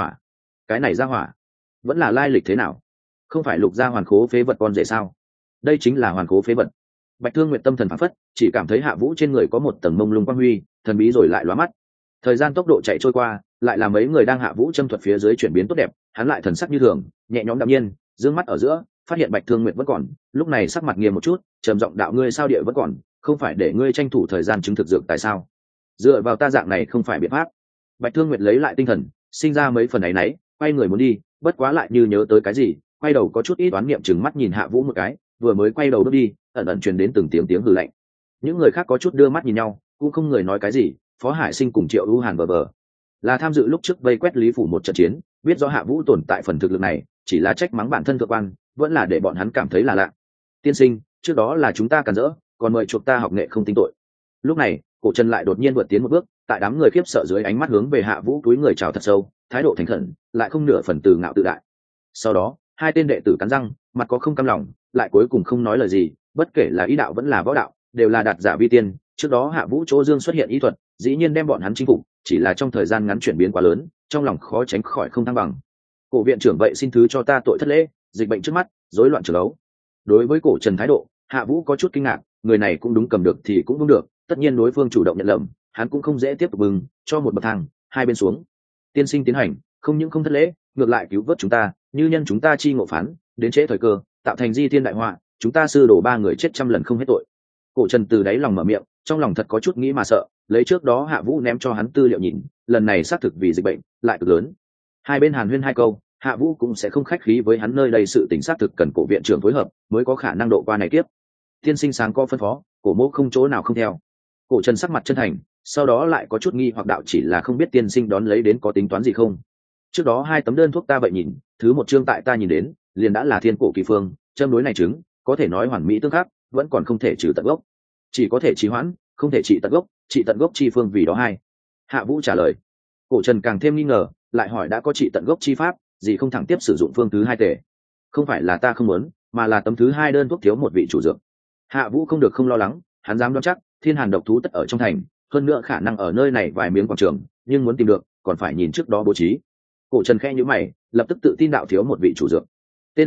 hỏa, vẫn là lai lịch thế nào? Không phải Lục gia hoàn khố phế vật con rể sao? Đây chính là hoàn khố phế vật. Bạch Thương Nguyệt tâm thần phảng phất, chỉ cảm thấy Hạ Vũ trên người có một tầng mông lung quang huy, thần bí rồi lại lóa mắt. Thời gian tốc độ chạy trôi qua, lại là mấy người đang Hạ Vũ châm thuật phía dưới chuyển biến tốt đẹp, hắn lại thần sắc như thường, nhẹ nhõm đạm nhiên, dương mắt ở giữa, phát hiện Bạch Thương Nguyệt vẫn còn, lúc này sắc mặt nghiêm một chút, trầm giọng đạo ngươi sao địa vẫn còn, không phải để ngươi tranh thủ thời gian chứng thực dược tại sao? Dựa vào ta dạng này không phải biện pháp. Bạch Thương Nguyệt lấy lại tinh thần, sinh ra mấy phần áy náy, quay người muốn đi, bất quá lại như nhớ tới cái gì, quay đầu có chút ít đoán niệm chừng mắt nhìn Hạ Vũ một cái, vừa mới quay đầu bước đi, ẩn ẩn truyền đến từng tiếng hừ lạnh. Những người khác có chút đưa mắt nhìn nhau, cũng không người nói cái gì. Phó Hải Sinh cùng Triệu U Hàn bờ là tham dự lúc trước vây quét Lý phủ một trận chiến, biết rõ Hạ Vũ tồn tại phần thực lực này, chỉ là trách mắng bản thân thượng quan, vẫn là để bọn hắn cảm thấy là lạ. Tiên sinh, trước đó là chúng ta cản rỡ, còn mời chuộc ta học nghệ không tính tội. Lúc này, Cổ Trần lại đột nhiên vượt tiến một bước, tại đám người khiếp sợ dưới ánh mắt hướng về Hạ Vũ túi người chào thật sâu, thái độ thành khẩn, lại không nửa phần từ ngạo tự đại. Sau đó, 2 tên đệ tử cắn răng, mặt có không cam lòng, lại cuối cùng không nói lời gì, bất kể là ý đạo vẫn là võ đạo, đều là đạt giả vi tiên. Trước đó Hạ Vũ chỗ dương xuất hiện ý thuật, dĩ nhiên đem bọn hắn chinh phục, chỉ là trong thời gian ngắn chuyển biến quá lớn, trong lòng khó tránh khỏi không thăng bằng. Cổ viện trưởng vậy xin thứ cho ta tội thất lễ, dịch bệnh trước mắt, rối loạn trường ấu. Đối với Cổ Trần thái độ, Hạ Vũ có chút kinh ngạc, người này cũng đúng cầm được thì cũng đúng được, tất nhiên đối phương chủ động nhận lầm, hắn cũng không dễ tiếp tục bừng, cho một bậc thang, 2 bên xuống. Tiên sinh tiến hành, không những không thất lễ, ngược lại cứu vớt chúng ta, như nhân chúng ta chi ngộ phán, đến trễ thời cơ, tạo thành di thiên đại họa, chúng ta sư đổ 3 người chết trăm lần không hết tội. Cổ Trần từ đáy lòng mở miệng, trong lòng thật có chút nghĩ mà sợ, lấy trước đó Hạ Vũ ném cho hắn tư liệu nhìn, lần này xác thực vì dịch bệnh, lại cực lớn. 2 bên hàn huyên 2 câu, Hạ Vũ cũng sẽ không khách khí với hắn, nơi đây sự tình xác thực cần Cổ viện trưởng phối hợp, mới có khả năng độ qua này kiếp. Tiên sinh sáng có phân phó, Cổ mỗ không chỗ nào không theo. Cổ Trần sắc mặt chân thành, sau đó lại có chút nghi hoặc đạo chỉ là không biết tiên sinh đón lấy đến có tính toán gì không. Trước đó 2 tấm đơn thuốc ta vậy nhìn, thứ một chương tại ta nhìn đến, liền đã là thiên cổ kỳ phương, châm đối này chứng, có thể nói hoàn mỹ tương khắc, vẫn còn không thể trừ tận gốc, chỉ có thể trì hoãn, không thể trị tận gốc, trị tận gốc chi phương vì đó 2. Hạ Vũ trả lời. Cổ Trần càng thêm nghi ngờ, lại hỏi đã có trị tận gốc chi pháp, gì không thẳng tiếp sử dụng phương thứ 2 tể? Không phải là ta không muốn, mà là tấm thứ 2 đơn thuốc thiếu một vị chủ dược. Hạ Vũ không được không lo lắng, hắn dám đoán chắc, thiên hàn độc thú tất ở trong thành, hơn nữa khả năng ở nơi này vài miếng quảng trường, nhưng muốn tìm được, còn phải nhìn trước đó bố trí. Cổ Trần khẽ nhíu mày, lập tức tự tin đạo thiếu một vị chủ dược. Tên gì?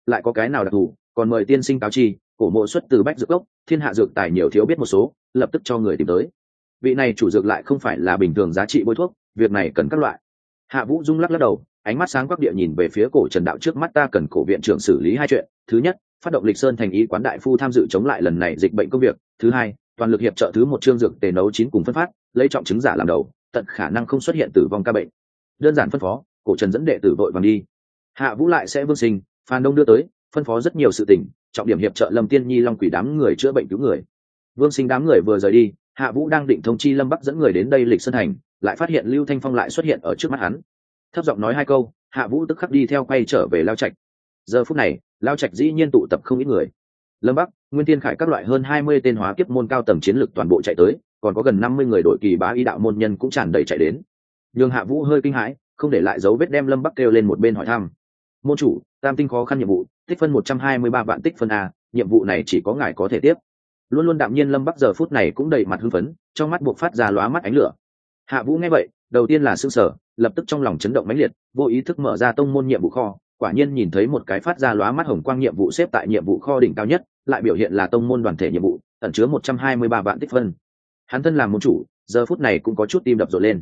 lại có cái nào đặc thù, còn mời tiên sinh cáo chi. Cổ mộ xuất từ bách dược gốc, thiên hạ dược tài nhiều thiếu biết một số, lập tức cho người tìm tới. Vị này chủ dược lại không phải là bình thường giá trị bôi thuốc, việc này cần các loại. Hạ Vũ Dung lắc lắc đầu, ánh mắt sáng quắc địa nhìn về phía cổ Trần Đạo trước mắt. Ta cần cổ viện trưởng xử lý hai chuyện. Thứ nhất, phát động Lịch Sơn thành ý quán đại phu tham dự chống lại lần này dịch bệnh công việc. Thứ hai, toàn lực hiệp trợ thứ một chương dược tề nấu chín cùng phân phát, lấy trọng chứng giả làm đầu, tận khả năng không xuất hiện tử vong ca bệnh. Đơn giản phân phó, cổ Trần dẫn đệ tử vội vàng đi. Hạ Vũ lại sẽ Vương Sinh, Phan Đông đưa tới, phân phó rất nhiều sự tình, trọng điểm hiệp trợ Lâm Tiên Nhi Long Quỷ đám người chữa bệnh cứu người. Vương Sinh đám người vừa rời đi, Hạ Vũ đang định thông chi Lâm Bắc dẫn người đến đây Lịch Sơn thành, lại phát hiện Lưu Thanh Phong lại xuất hiện ở trước mắt hắn. Thấp giọng nói hai câu, Hạ Vũ tức khắc đi theo quay trở về Lao Trạch. Giờ phút này, Lao Trạch dĩ nhiên tụ tập không ít người. Lâm Bắc, Nguyên Thiên Khải các loại hơn 20 tên hóa kiếp môn cao tầng chiến lược toàn bộ chạy tới, còn có gần 50 người đội kỳ bá y đạo môn nhân cũng tràn đầy chạy đến. Nhưng Hạ Vũ hơi kinh hãi, không để lại dấu vết đem Lâm Bắc kêu lên một bên hỏi thăm. Môn chủ, tam tinh khó khăn nhiệm vụ, tích phân 123 vạn tích phân a, nhiệm vụ này chỉ có ngài có thể tiếp. Luôn luôn đạm nhiên Lâm Bắc giờ phút này cũng đầy mặt hưng phấn, trong mắt buộc phát ra lóa mắt ánh lửa. Hạ Vũ nghe vậy, đầu tiên là sửng sở, lập tức trong lòng chấn động mãnh liệt, vô ý thức mở ra tông môn nhiệm vụ kho, quả nhiên nhìn thấy một cái phát ra lóa mắt hồng quang nhiệm vụ xếp tại nhiệm vụ kho đỉnh cao nhất, lại biểu hiện là tông môn đoàn thể nhiệm vụ, ẩn chứa 123 vạn tích phân. Hắn thân làm môn chủ, giờ phút này cũng có chút tim đập rộn lên.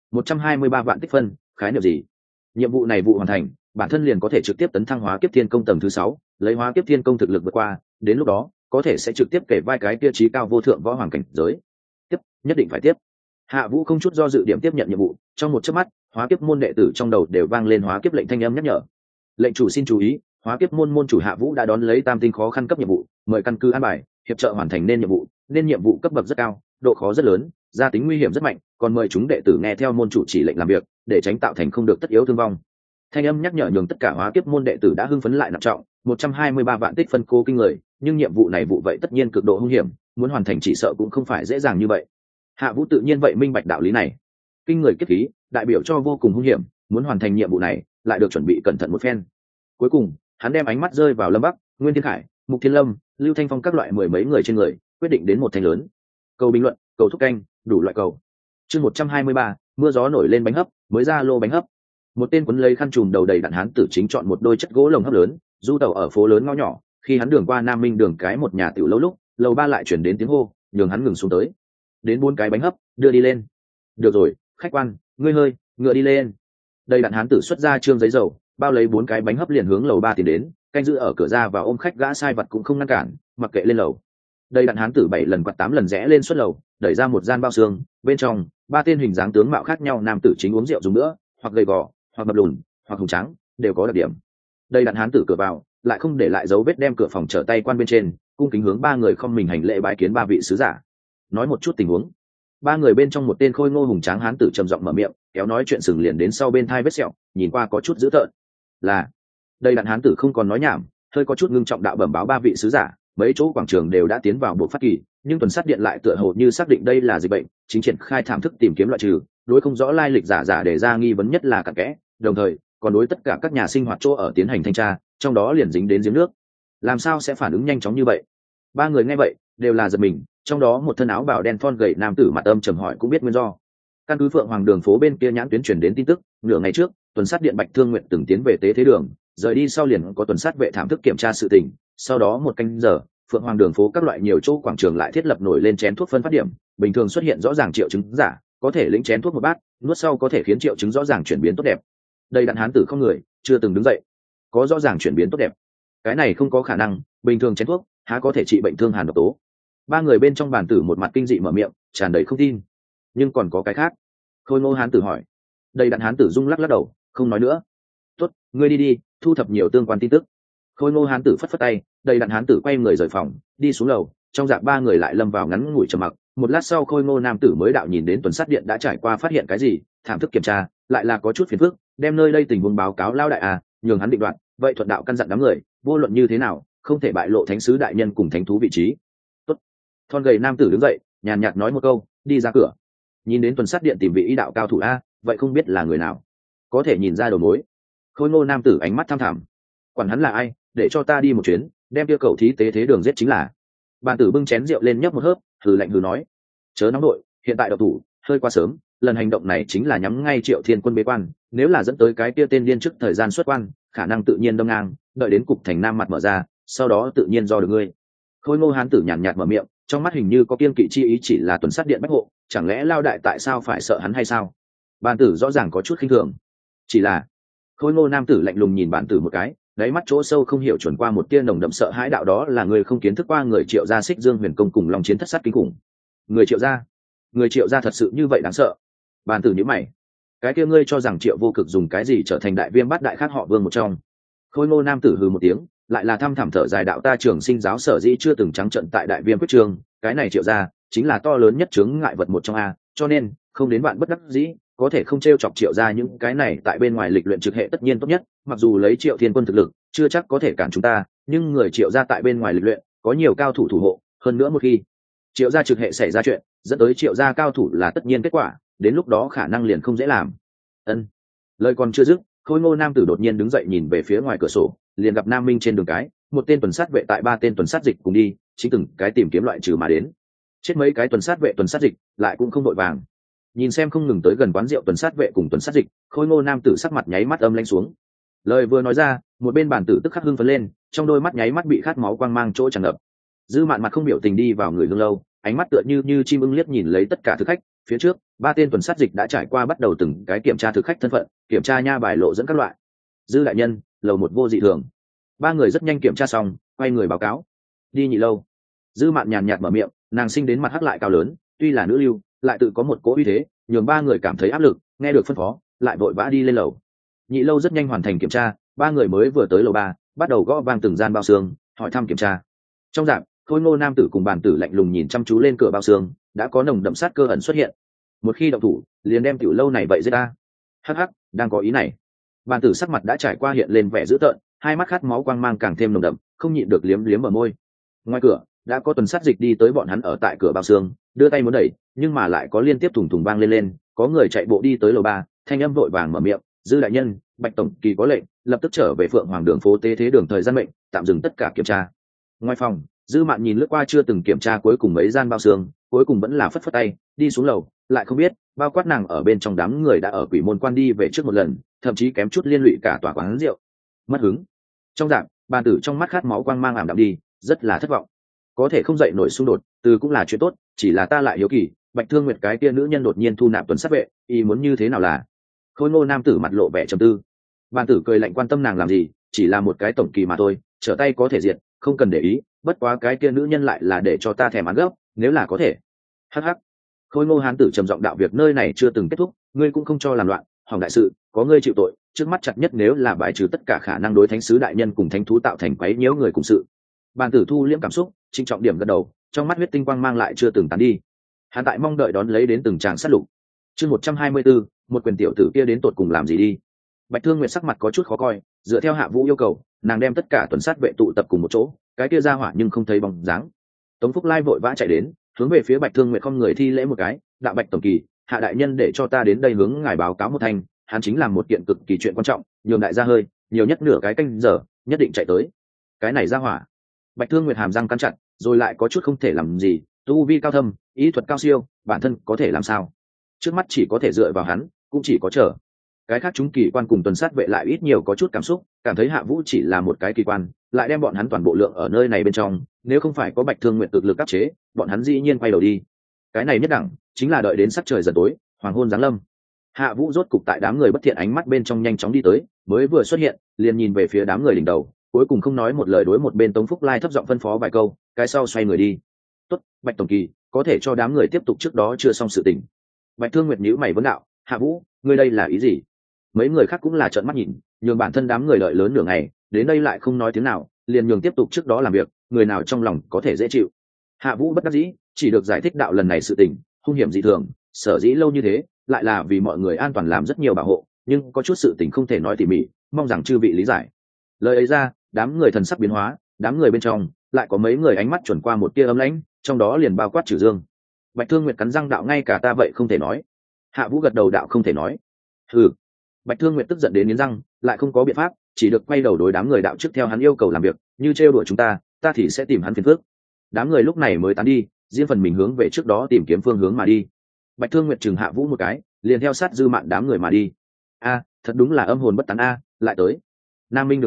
123 vạn tích phân, khái niệm gì? Nhiệm vụ này vụ hoàn thành, bản thân liền có thể trực tiếp tấn thăng hóa kiếp thiên công tầng thứ 6, lấy hóa kiếp thiên công thực lực vượt qua, đến lúc đó, có thể sẽ trực tiếp kể vai cái kia chí cao vô thượng võ hoàng cảnh giới. Tiếp, nhất định phải tiếp. Hạ Vũ không chút do dự điểm tiếp nhận nhiệm vụ, trong một chớp mắt, hóa kiếp môn đệ tử trong đầu đều vang lên hóa kiếp lệnh thanh âm nhắc nhở. Lệnh chủ xin chú ý, hóa kiếp môn môn chủ Hạ Vũ đã đón lấy tam tinh khó khăn cấp nhiệm vụ, mời căn cứ an bài, hiệp trợ hoàn thành nên nhiệm vụ, nên nhiệm vụ cấp bậc rất cao, độ khó rất lớn, gia tính nguy hiểm rất mạnh, còn mời chúng đệ tử nghe theo môn chủ chỉ lệnh làm việc, để tránh tạo thành không được tất yếu thương vong. Thanh âm nhắc nhở nhường tất cả hóa kiếp môn đệ tử đã hưng phấn lại nặng trọng, 123 vạn tích phân cô kinh người, nhưng nhiệm vụ này vụ vậy tất nhiên cực độ hung hiểm, muốn hoàn thành chỉ sợ cũng không phải dễ dàng như vậy. Hạ Vũ tự nhiên vậy minh bạch đạo lý này. Kinh người kiếp khí, đại biểu cho vô cùng hung hiểm, muốn hoàn thành nhiệm vụ này, lại được chuẩn bị cẩn thận một phen. Cuối cùng, hắn đem ánh mắt rơi vào Lâm Bắc, Nguyên Thiên Khải, Mục Thiên Lâm, Lưu Thanh Phong các loại mười mấy người trên người, quyết định đến một thanh lớn. Cầu bình luận, cầu thúc canh, đủ loại cầu. Chương 123, mưa gió nổi lên bánh hấp, mới ra lô bánh hấp. Một tên quấn lấy khăn trùm đầu đầy đạn hán tử chính chọn một đôi chất gỗ lồng hấp lớn, du tàu ở phố lớn ngõ nhỏ, khi hắn đường qua Nam Minh đường cái một nhà tiểu lâu lúc, lầu ba lại chuyển đến tiếng hô, nhường hắn ngừng xuống tới. Đến 4 cái bánh hấp, đưa đi lên. Được rồi, khách quan, ngươi hơi, ngựa đi lên. Đây đạn hán tử xuất ra trương giấy dầu, bao lấy 4 cái bánh hấp liền hướng lầu 3 tiến đến, canh giữ ở cửa ra và ôm khách gã sai vật cũng không ngăn cản, mặc kệ lên lầu. Đây đạn hán tử 7 lần quạt 8 lần rẽ lên xuất lầu, đẩy ra một gian bao xương, bên trong, 3 tên hình dáng tướng mạo khác nhau nam tử chính uống rượu dùng nữa, hoặc gầy gò, hoặc mập lùn, hoặc hùng trắng, đều có đặc điểm. Đây đạn hán tử cửa vào, lại không để lại dấu vết đem cửa phòng trở tay quan bên trên, cung kính hướng 3 người không mình hành lễ bái kiến 3 vị sứ giả. Nói một chút tình huống. 3 người bên trong một tên khôi ngô hùng tráng hán tử trầm giọng mở miệng, kéo nói chuyện sừng liền đến sau bên thai vết sẹo, nhìn qua có chút dữ tợn. Là, đây đạn hán tử không còn nói nhảm, hơi có chút ngưng trọng đạo bẩm báo 3 vị sứ giả, mấy chỗ quảng trường đều đã tiến vào buộc phát kỳ, nhưng tuần sát điện lại tựa hồ như xác định đây là dịch bệnh, chính triển khai thảm thức tìm kiếm loại trừ, đối không rõ lai lịch giả để ra nghi vấn nhất là cặn kẽ, đồng thời còn đối tất cả các nhà sinh hoạt chỗ ở tiến hành thanh tra, trong đó liền dính đến giếng nước. Làm sao sẽ phản ứng nhanh chóng như vậy? 3 người nghe vậy đều là giật mình, trong đó một thân áo bào đen thon gầy nam tử mặt âm trầm hỏi cũng biết nguyên do. Căn cứ Phượng Hoàng đường phố bên kia nhãn tuyến truyền đến tin tức, nửa ngày trước, tuần sát điện Bạch Thương Nguyện từng tiến về tế thế đường, rời đi sau liền có tuần sát vệ thảm thức kiểm tra sự tình, sau đó một canh giờ, Phượng Hoàng đường phố các loại nhiều chỗ quảng trường lại thiết lập nổi lên chén thuốc phân phát điểm, bình thường xuất hiện rõ ràng triệu chứng giả, có thể lĩnh chén thuốc một bát, nuốt sau có thể khiến triệu chứng rõ ràng chuyển biến tốt đẹp. Đây đạn hán tử không người, chưa từng đứng dậy, có rõ ràng chuyển biến tốt đẹp. Cái này không có khả năng, bình thường chén thuốc há có thể trị bệnh thương hàn độc tố. 3 người bên trong bàn tử một mặt kinh dị mở miệng, tràn đầy không tin. Nhưng còn có cái khác. Khôi ngô hán tử hỏi. Đây đạn hán tử rung lắc lắc đầu, không nói nữa. Tốt, ngươi đi đi, thu thập nhiều tương quan tin tức. Khôi ngô hán tử phất phất tay, đây đạn hán tử quay người rời phòng, đi xuống lầu. Trong dạ 3 người lại lâm vào ngắn ngủi trầm mặc. Một lát sau khôi ngô nam tử mới đạo nhìn đến tuần sát điện đã trải qua phát hiện cái gì, thảm thức kiểm tra, lại là có chút phiền phức, đem nơi đây tình huống báo cáo lao đại nhường hắn định đoạt. Vậy thuận đạo căn dặn đám người, vô luận như thế nào, không thể bại lộ thánh sứ đại nhân cùng thánh thú vị trí. Tốt. Thon gầy nam tử đứng dậy, nhàn nhạt nói một câu, đi ra cửa. Nhìn đến tuần sát điện tìm vị ý đạo cao thủ vậy không biết là người nào, có thể nhìn ra đầu mối. Khôi ngô nam tử ánh mắt tham thẳm, quản hắn là ai, để cho ta đi một chuyến, đem kia cầu thí tế thế đường giết chính là. Bàn tử bưng chén rượu lên nhấp một hớp, hừ lạnh hừ nói, chớ nóng đội, hiện tại độc thủ hơi quá sớm, lần hành động này chính là nhắm ngay Triệu Thiên Quân bế quan, nếu là dẫn tới cái kia tên điên trước thời gian xuất quan, khả năng tự nhiên đâm ngang, đợi đến cục thành nam mặt mở ra sau đó tự nhiên do được ngươi. Khôi Ngô hán tử nhàn nhạt mở miệng, trong mắt hình như có kiên kỵ chi ý, chỉ là tuần sát điện bách hộ, chẳng lẽ Lao đại tại sao phải sợ hắn hay sao? Bàn tử rõ ràng có chút khinh thường. Chỉ là Khôi Ngô nam tử lạnh lùng nhìn bàn tử một cái, đáy mắt chỗ sâu không hiểu chuẩn qua một tia nồng đậm sợ hãi, đạo đó là người không kiến thức qua người Triệu gia Xích Dương Huyền Công cùng Long Chiến Thất Sát kinh khủng. Người Triệu gia thật sự như vậy đáng sợ? Bàn tử nhíu mày. Cái kia ngươi cho rằng Triệu Vô Cực dùng cái gì trở thành đại viêm bát đại khác họ Vương một trong? Khôi Ngô nam tử hừ một tiếng, lại là thăm thẳm thở dài, đạo ta Trường Sinh giáo sở dĩ chưa từng trắng trận tại đại viêm quyết trường, cái này Triệu gia chính là to lớn nhất chướng ngại vật một trong a, cho nên không đến bạn bất đắc dĩ có thể không t r e o chọc Triệu gia những cái này tại bên ngoài lịch luyện trực hệ tất nhiên tốt nhất, mặc dù lấy Triệu Thiên Quân thực lực chưa chắc có thể cản chúng ta, nhưng người Triệu gia tại bên ngoài lịch luyện có nhiều cao thủ thủ hộ, hơn nữa một khi Triệu gia trực hệ xảy ra chuyện dẫn tới Triệu gia cao thủ là tất nhiên kết quả, đến lúc đó khả năng liền không dễ làm. Ân. Lời còn chưa dứt, Khôi Ngô nam tử đột nhiên đứng dậy nhìn về phía ngoài cửa sổ, liền gặp Nam Minh trên đường cái, một tên tuần sát vệ tại ba tên tuần sát dịch cùng đi, chính từng cái tìm kiếm loại trừ mà đến. Chết mấy cái tuần sát vệ tuần sát dịch, lại cũng không vội vàng. Nhìn xem không ngừng tới gần quán rượu tuần sát vệ cùng tuần sát dịch, Khôi Ngô nam tử sắc mặt nháy mắt âm lãnh xuống. Lời vừa nói ra, một bên bản tử tức khắc hưng phấn lên, trong đôi mắt nháy mắt bị khát máu quang mang chỗ tràn ngập. Dư Mạn mặt không biểu tình đi vào người hương lâu, ánh mắt tựa như chim ưng liếc nhìn lấy tất cả thực khách. Phía trước, ba tên tuần sát dịch đã trải qua bắt đầu từng cái kiểm tra thực khách thân phận, kiểm tra nha bài lộ dẫn các loại. Dư đại nhân, lầu một vô dị thường. Ba người rất nhanh kiểm tra xong, quay người báo cáo. Đi nhị lâu. Dư Mạn nhàn nhạt mở miệng, nàng sinh đến mặt hắc lại cao lớn, tuy là nữ lưu, lại tự có một cỗ uy thế, nhường ba người cảm thấy áp lực, nghe được phân phó, lại vội vã đi lên lầu. Nhị lâu rất nhanh hoàn thành kiểm tra, ba người mới vừa tới lầu ba, bắt đầu gõ vang từng gian bao xương, hỏi thăm kiểm tra. Trong dạng, Khôi Ngô nam tử cùng bàn tử lạnh lùng nhìn chăm chú lên cửa bao xương, đã có nồng đậm sát cơ ẩn xuất hiện. Một khi động thủ, liền đem tiểu lâu này vậy giết ta. Hắc hắc, đang có ý này. Bàn tử sắc mặt đã trải qua hiện lên vẻ dữ tợn, hai mắt khát máu quang mang càng thêm nồng đậm, không nhịn được liếm liếm ở môi. Ngoài cửa, đã có tuần sát dịch đi tới bọn hắn ở tại cửa bao xương, đưa tay muốn đẩy, nhưng mà lại có liên tiếp thùng thùng vang lên, có người chạy bộ đi tới lầu ba, thanh âm vội vàng mở miệng, Dư đại nhân, Bạch tổng kỳ có lệnh, lập tức trở về Phượng Hoàng đường phố tế thế đường thời gian mệnh, tạm dừng tất cả kiểm tra. Ngoài phòng, Dư Mạn nhìn lướt qua chưa từng kiểm tra cuối cùng mấy gian bao xương, cuối cùng vẫn là phất phất tay, đi xuống lầu, lại không biết bao quát nàng ở bên trong đám người đã ở Quỷ Môn Quan đi về trước một lần, thậm chí kém chút liên lụy cả tòa quán rượu. Mất hứng. Trong dạng, bàn tử trong mắt khát máu quang mang ảm đạm đi, rất là thất vọng. Có thể không dậy nổi xung đột, từ cũng là chuyện tốt, chỉ là ta lại hiếu kỳ, Bạch Thương Nguyệt cái kia nữ nhân đột nhiên thu nạp tuần sát vệ, ý muốn như thế nào là? Khôi Ngô nam tử mặt lộ vẻ trầm tư. Bàn tử cười lạnh, quan tâm nàng làm gì, chỉ là một cái tổng kỳ mà thôi, trở tay có thể diệt, không cần để ý, bất quá cái kia nữ nhân lại là để cho ta thèm ăn gấp, nếu là có thể. Hắc hắc. Khôi Ngô hán tử trầm giọng đạo, việc nơi này chưa từng kết thúc, ngươi cũng không cho làm loạn, hỏng đại sự, có ngươi chịu tội, trước mắt chặt nhất nếu là bài trừ tất cả khả năng đối thánh sứ đại nhân cùng thánh thú tạo thành quấy nhiễu người cùng sự. Bàn tử thu liễm cảm xúc, trinh trọng điểm gật đầu, trong mắt huyết tinh quang mang lại chưa từng tán đi. Hắn tại mong đợi đón lấy đến từng tràng sát lục. Chương 124, một quyền tiểu tử kia đến tột cùng làm gì đi? Bạch Thương Nguyệt sắc mặt có chút khó coi, dựa theo Hạ Vũ yêu cầu, nàng đem tất cả tuần sát vệ tụ tập cùng một chỗ, cái kia ra hỏa nhưng không thấy bóng dáng. Tống Phúc Lai vội vã chạy đến, hướng về phía Bạch Thương Nguyệt không người thi lễ một cái, đạo Bạch tổng kỳ, Hạ đại nhân để cho ta đến đây hướng ngài báo cáo một thanh, hắn chính làm một kiện cực kỳ chuyện quan trọng, nhường đại gia hơi, nhiều nhất nửa cái canh giờ, nhất định chạy tới. Cái này ra hỏa. Bạch Thương Nguyệt hàm răng cắn chặt, rồi lại có chút không thể làm gì, tu vi cao thâm, ý thuật cao siêu, bản thân có thể làm sao? Trước mắt chỉ có thể dựa vào hắn, cũng chỉ có chờ. Cái khác chúng kỳ quan cùng tuần sát vệ lại ít nhiều có chút cảm xúc, cảm thấy Hạ Vũ chỉ là một cái kỳ quan, lại đem bọn hắn toàn bộ lượng ở nơi này bên trong, nếu không phải có Bạch Thương Nguyệt cực lực áp chế, bọn hắn dĩ nhiên quay đầu đi. Cái này nhất đẳng, chính là đợi đến sắc trời dần tối, hoàng hôn giáng lâm. Hạ Vũ rốt cục tại đám người bất thiện ánh mắt bên trong nhanh chóng đi tới, mới vừa xuất hiện, liền nhìn về phía đám người đỉnh đầu, cuối cùng không nói một lời đối một bên Tống Phúc Lai thấp giọng phân phó vài câu, cái sau xoay người đi. Tốt, Bạch tổng kỳ, có thể cho đám người tiếp tục trước đó chưa xong sự tình. Bạch Thương Nguyệt nhíu mày vấn đạo, Hạ Vũ, ngươi đây là ý gì? Mấy người khác cũng là trợn mắt nhìn, nhường bản thân đám người đợi lớn nửa ngày, đến đây lại không nói tiếng nào, liền nhường tiếp tục trước đó làm việc, người nào trong lòng có thể dễ chịu. Hạ Vũ bất đắc dĩ, chỉ được giải thích đạo lần này sự tình hung hiểm dị thường, sở dĩ lâu như thế, lại là vì mọi người an toàn làm rất nhiều bảo hộ, nhưng có chút sự tình không thể nói tỉ mỉ, mong rằng chư vị lý giải. Lời ấy ra, đám người thần sắc biến hóa, đám người bên trong lại có mấy người ánh mắt chuẩn qua một tia ấm lãnh, trong đó liền bao quát Trừ Dương. Bạch Thương Nguyệt cắn răng đạo, ngay cả ta vậy không thể nói. Hạ Vũ gật đầu đạo, không thể nói. Ừ. Bạch Thương Nguyệt tức giận đến nghiến răng, lại không có biện pháp, chỉ được quay đầu đối đám người đạo trước theo hắn yêu cầu làm việc, như trêu đùa chúng ta thì sẽ tìm hắn phiền phức. Đám người lúc này mới tán đi, riêng phần mình hướng về trước đó tìm kiếm phương hướng mà đi. Bạch Thương Nguyệt chừng Hạ Vũ một cái, liền theo sát Dư Mạn đám người mà đi. A, thật đúng là âm hồn bất tán a, lại tới. Nam Minh đường cái,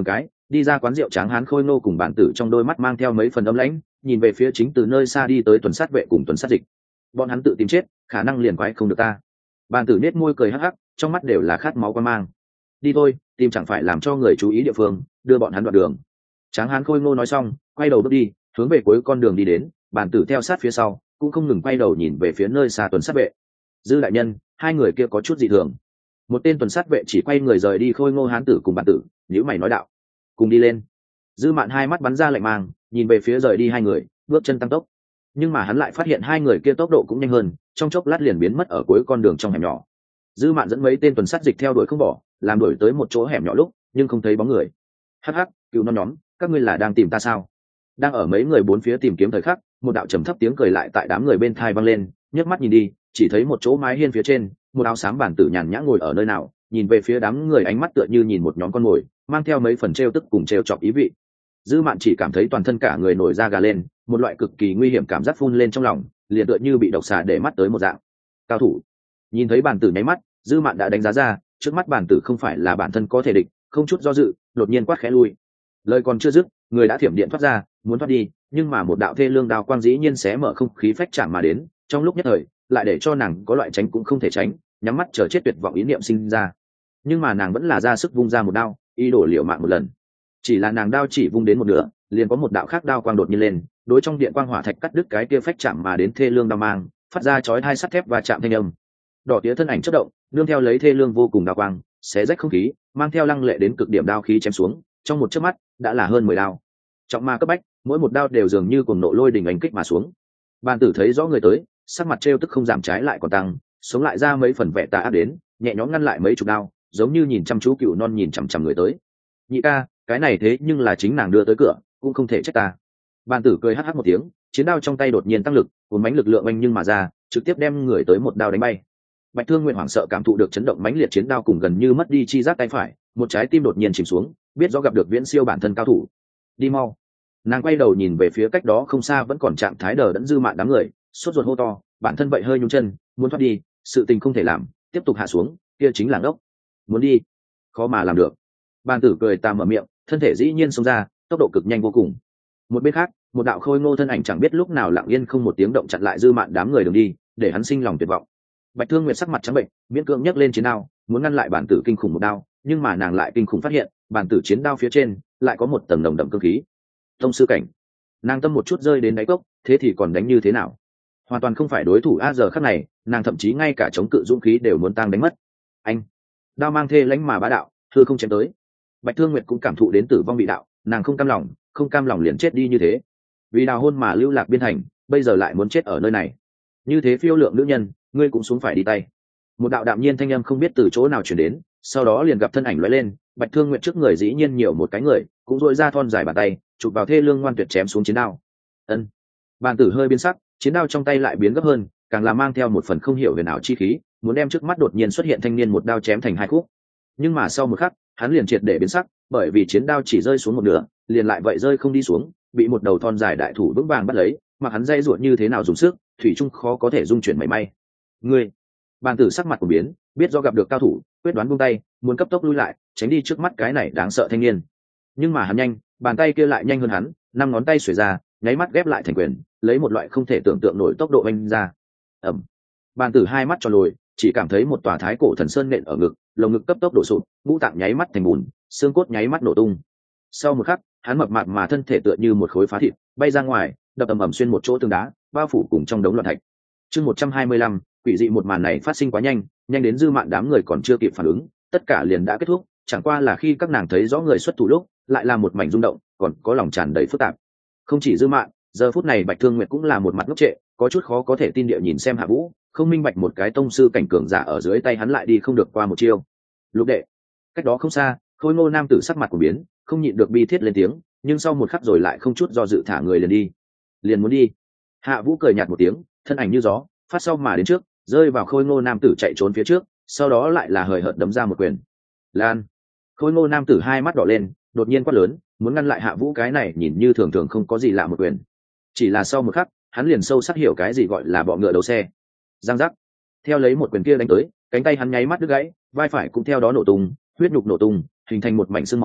Đi ra quán rượu, Tráng Hán Khôi Ngô cùng bản tử trong đôi mắt mang theo mấy phần âm lãnh, nhìn về phía chính từ nơi xa đi tới tuần sát vệ cùng tuần sát dịch. Bọn hắn tự tìm chết, khả năng liền quái không được ta. Bản tử nết môi cười hắc hắc, trong mắt đều là khát máu quan mang. Đi thôi, tìm chẳng phải làm cho người chú ý địa phương, đưa bọn hắn đoạn đường. Tráng Hán Khôi Ngô nói xong, quay đầu bước đi, hướng về cuối con đường đi đến. Bản tử theo sát phía sau, cũng không ngừng quay đầu nhìn về phía nơi xa tuần sát vệ. Dư đại nhân, hai người kia có chút dị thường. Một tên tuần sát vệ chỉ quay người rời đi Khôi Ngô hán tử cùng bản tử, nhíu mày nói đạo: cùng đi lên. Dư Mạn hai mắt bắn ra lạnh mang, nhìn về phía rời đi hai người, bước chân tăng tốc. Nhưng mà hắn lại phát hiện hai người kia tốc độ cũng nhanh hơn, trong chốc lát liền biến mất ở cuối con đường trong hẻm nhỏ. Dư Mạn dẫn mấy tên tuần sát dịch theo đuổi không bỏ, làm đuổi tới một chỗ hẻm nhỏ lúc, nhưng không thấy bóng người. Hắc hắc, cựu non nhóm, các ngươi là đang tìm ta sao? Đang ở mấy người bốn phía tìm kiếm thời khắc, một đạo trầm thấp tiếng cười lại tại đám người bên tai vang lên, nhấc mắt nhìn đi, chỉ thấy một chỗ mái hiên phía trên, một áo xám bản tử nhàn nhã ngồi ở nơi nào, nhìn về phía đám người ánh mắt tựa như nhìn một nhóm con mồi, mang theo mấy phần trêu tức cùng trêu chọc ý vị. Dư Mạn chỉ cảm thấy toàn thân cả người nổi da gà lên, một loại cực kỳ nguy hiểm cảm giác phun lên trong lòng, liền tựa như bị độc xà để mắt tới một dạng. Cao thủ. Nhìn thấy bản tử nháy mắt, Dư Mạn đã đánh giá ra, trước mắt bản tử không phải là bản thân có thể địch, không chút do dự, đột nhiên quát khẽ lui. Lời còn chưa dứt, người đã thiểm điện thoát ra, muốn thoát đi, nhưng mà một đạo thê lương đao quang dĩ nhiên xé mở không khí phách chạm mà đến, trong lúc nhất thời, lại để cho nàng có loại tránh cũng không thể tránh, nhắm mắt chờ chết tuyệt vọng ý niệm sinh ra. Nhưng mà nàng vẫn là ra sức vung ra một đao, ý đồ liều mạng một lần. Chỉ là nàng đao chỉ vung đến một nửa, liền có một đạo khác đao quang đột nhiên lên, đối trong điện quang hỏa thạch cắt đứt cái kia phách chạm mà đến thê lương đao mang, phát ra chói hai sắt thép và chạm thanh âm. Đỏ tía thân ảnh chớp động, nương theo lấy thê lương vô cùng đao quang, xé rách không khí, mang theo lăng lệ đến cực điểm đao khí chém xuống, trong một chớp mắt đã là hơn 10 đao. Trọng ma cấp bách, mỗi một đao đều dường như cuồng nộ lôi đình đánh kích mà xuống. Bàn tử thấy rõ người tới, sắc mặt trêu tức không giảm trái lại còn tăng, sống lại ra mấy phần vẻ tà ác đến, nhẹ nhõm ngăn lại mấy chục đao, giống như nhìn chăm chú cựu non nhìn chằm chằm người tới. Nhị ca, cái này thế nhưng là chính nàng đưa tới cửa, cũng không thể trách ta. Bàn tử cười hắc hắc một tiếng, chiến đao trong tay đột nhiên tăng lực, cuốn mãnh lực lượng oanh nhưng mà ra, trực tiếp đem người tới một đao đánh bay. Bạch Thương Nguyện hoảng sợ cảm thụ được chấn động mãnh liệt chiến đao cùng gần như mất đi chi giác tay phải, một trái tim đột nhiên chìm xuống, biết rõ gặp được viễn siêu bản thân cao thủ. Đi mau. Nàng quay đầu nhìn về phía cách đó không xa vẫn còn trạng thái đờ đẫn Dư Mạn đám người, sốt ruột hô to, bản thân vậy hơi nhún chân, muốn thoát đi, sự tình không thể làm, tiếp tục hạ xuống, kia chính là ngốc. Muốn đi, khó mà làm được. Bàn tử cười tà mở miệng, thân thể dĩ nhiên xông ra, tốc độ cực nhanh vô cùng. Một bên khác, một đạo khôi ngô thân ảnh chẳng biết lúc nào lặng yên không một tiếng động chặn lại Dư Mạn đám người đường đi, để hắn sinh lòng tuyệt vọng. Bạch Thương Nguyệt sắc mặt trắng bệnh, miễn cưỡng nhấc lên chiến đao, muốn ngăn lại bản tử kinh khủng một đao, nhưng mà nàng lại kinh khủng phát hiện, bản tử chiến đao phía trên lại có một tầng nồng đậm cương khí. Tông sư cảnh. Nàng tâm một chút rơi đến đáy cốc, thế thì còn đánh như thế nào? Hoàn toàn không phải đối thủ a. Giờ khắc này, nàng thậm chí ngay cả chống cự dũng khí đều muốn tang đánh mất. Anh, đao mang thê lãnh mà bá đạo, thưa không chém tới. Bạch Thương Nguyệt cũng cảm thụ đến tử vong bị đạo, nàng không cam lòng liền chết đi như thế. Vì đào hôn mà lưu lạc biên thành, bây giờ lại muốn chết ở nơi này. Như thế phiêu lượng nữ nhân, ngươi cũng xuống phải đi tay. Một đạo đạm nhiên thanh âm không biết từ chỗ nào truyền đến, sau đó liền gặp thân ảnh lóe lên, Bạch Thương Nguyệt trước người dĩ nhiên nhiều một cái người, cũng dội ra thon dài bàn tay, chụp vào thê lương ngoan tuyệt chém xuống chiến đao. Ân. Bàn tử hơi biến sắc, chiến đao trong tay lại biến gấp hơn, càng là mang theo một phần không hiểu huyền ảo chi khí, muốn đem trước mắt đột nhiên xuất hiện thanh niên một đao chém thành hai khúc. Nhưng mà sau một khắc, hắn liền triệt để biến sắc, bởi vì chiến đao chỉ rơi xuống một nửa, liền lại vậy rơi không đi xuống, bị một đầu thon dài đại thủ vững vàng bắt lấy, mà hắn dây ruột như thế nào dùng sức, thủy chung khó có thể dung chuyển mảy may. Ngươi. Bàn tử sắc mặt của biến, biết do gặp được cao thủ, quyết đoán buông tay, muốn cấp tốc lui lại, tránh đi trước mắt cái này đáng sợ thanh niên. Nhưng mà hắn nhanh, bàn tay kia lại nhanh hơn hắn, năm ngón tay xuề ra, nháy mắt ghép lại thành quyền, lấy một loại không thể tưởng tượng nổi tốc độ vung ra. Ầm. Bàn tử hai mắt tròn lồi, chỉ cảm thấy một tòa thái cổ thần sơn nện ở ngực, lồng ngực cấp tốc đổ sụp, ngũ tạng nháy mắt thành bùn, xương cốt nháy mắt nổ tung. Sau một khắc, hắn mập mạp mà thân thể tựa như một khối phá thịt, bay ra ngoài, đập ầm ầm xuyên một chỗ tường đá, bao phủ cùng trong đống loạn thạch. Chương 125, quỷ dị một màn này phát sinh quá nhanh, nhanh đến Dư Mạn đám người còn chưa kịp phản ứng, tất cả liền đã kết thúc, chẳng qua là khi các nàng thấy rõ người xuất thủ lúc, lại là một mảnh rung động, còn có lòng tràn đầy phức tạp. Không chỉ Dư Mạn, giờ phút này Bạch Thương Nguyệt cũng là một mặt ngốc trệ, có chút khó có thể tin địa nhìn xem Hạ Vũ, không minh bạch một cái tông sư cảnh cường giả ở dưới tay hắn lại đi không được qua một chiêu. Lục đệ. Cách đó không xa, Khôi Ngô nam tử sắc mặt của biến, không nhịn được bi thiết lên tiếng, nhưng sau một khắc rồi lại không chút do dự thả người liền đi. Liền muốn đi. Hạ Vũ cười nhạt một tiếng, thân ảnh như gió, phát sau mà đến trước, rơi vào Khôi Ngô nam tử chạy trốn phía trước, sau đó lại là hời hợt đấm ra một quyền. Lan. Khôi Ngô nam tử hai mắt đỏ lên, đột nhiên quát lớn, muốn ngăn lại Hạ Vũ cái này nhìn như thường thường không có gì lạ một quyền. Chỉ là sau một khắc, hắn liền sâu sắc hiểu cái gì gọi là bọ ngựa đầu xe. Giang giác. Theo lấy một quyền kia đánh tới, cánh tay hắn nháy mắt đứt gãy, vai phải cũng theo đó nổ tung, huyết nhục nổ tung, hình thành một mảnh xương máu,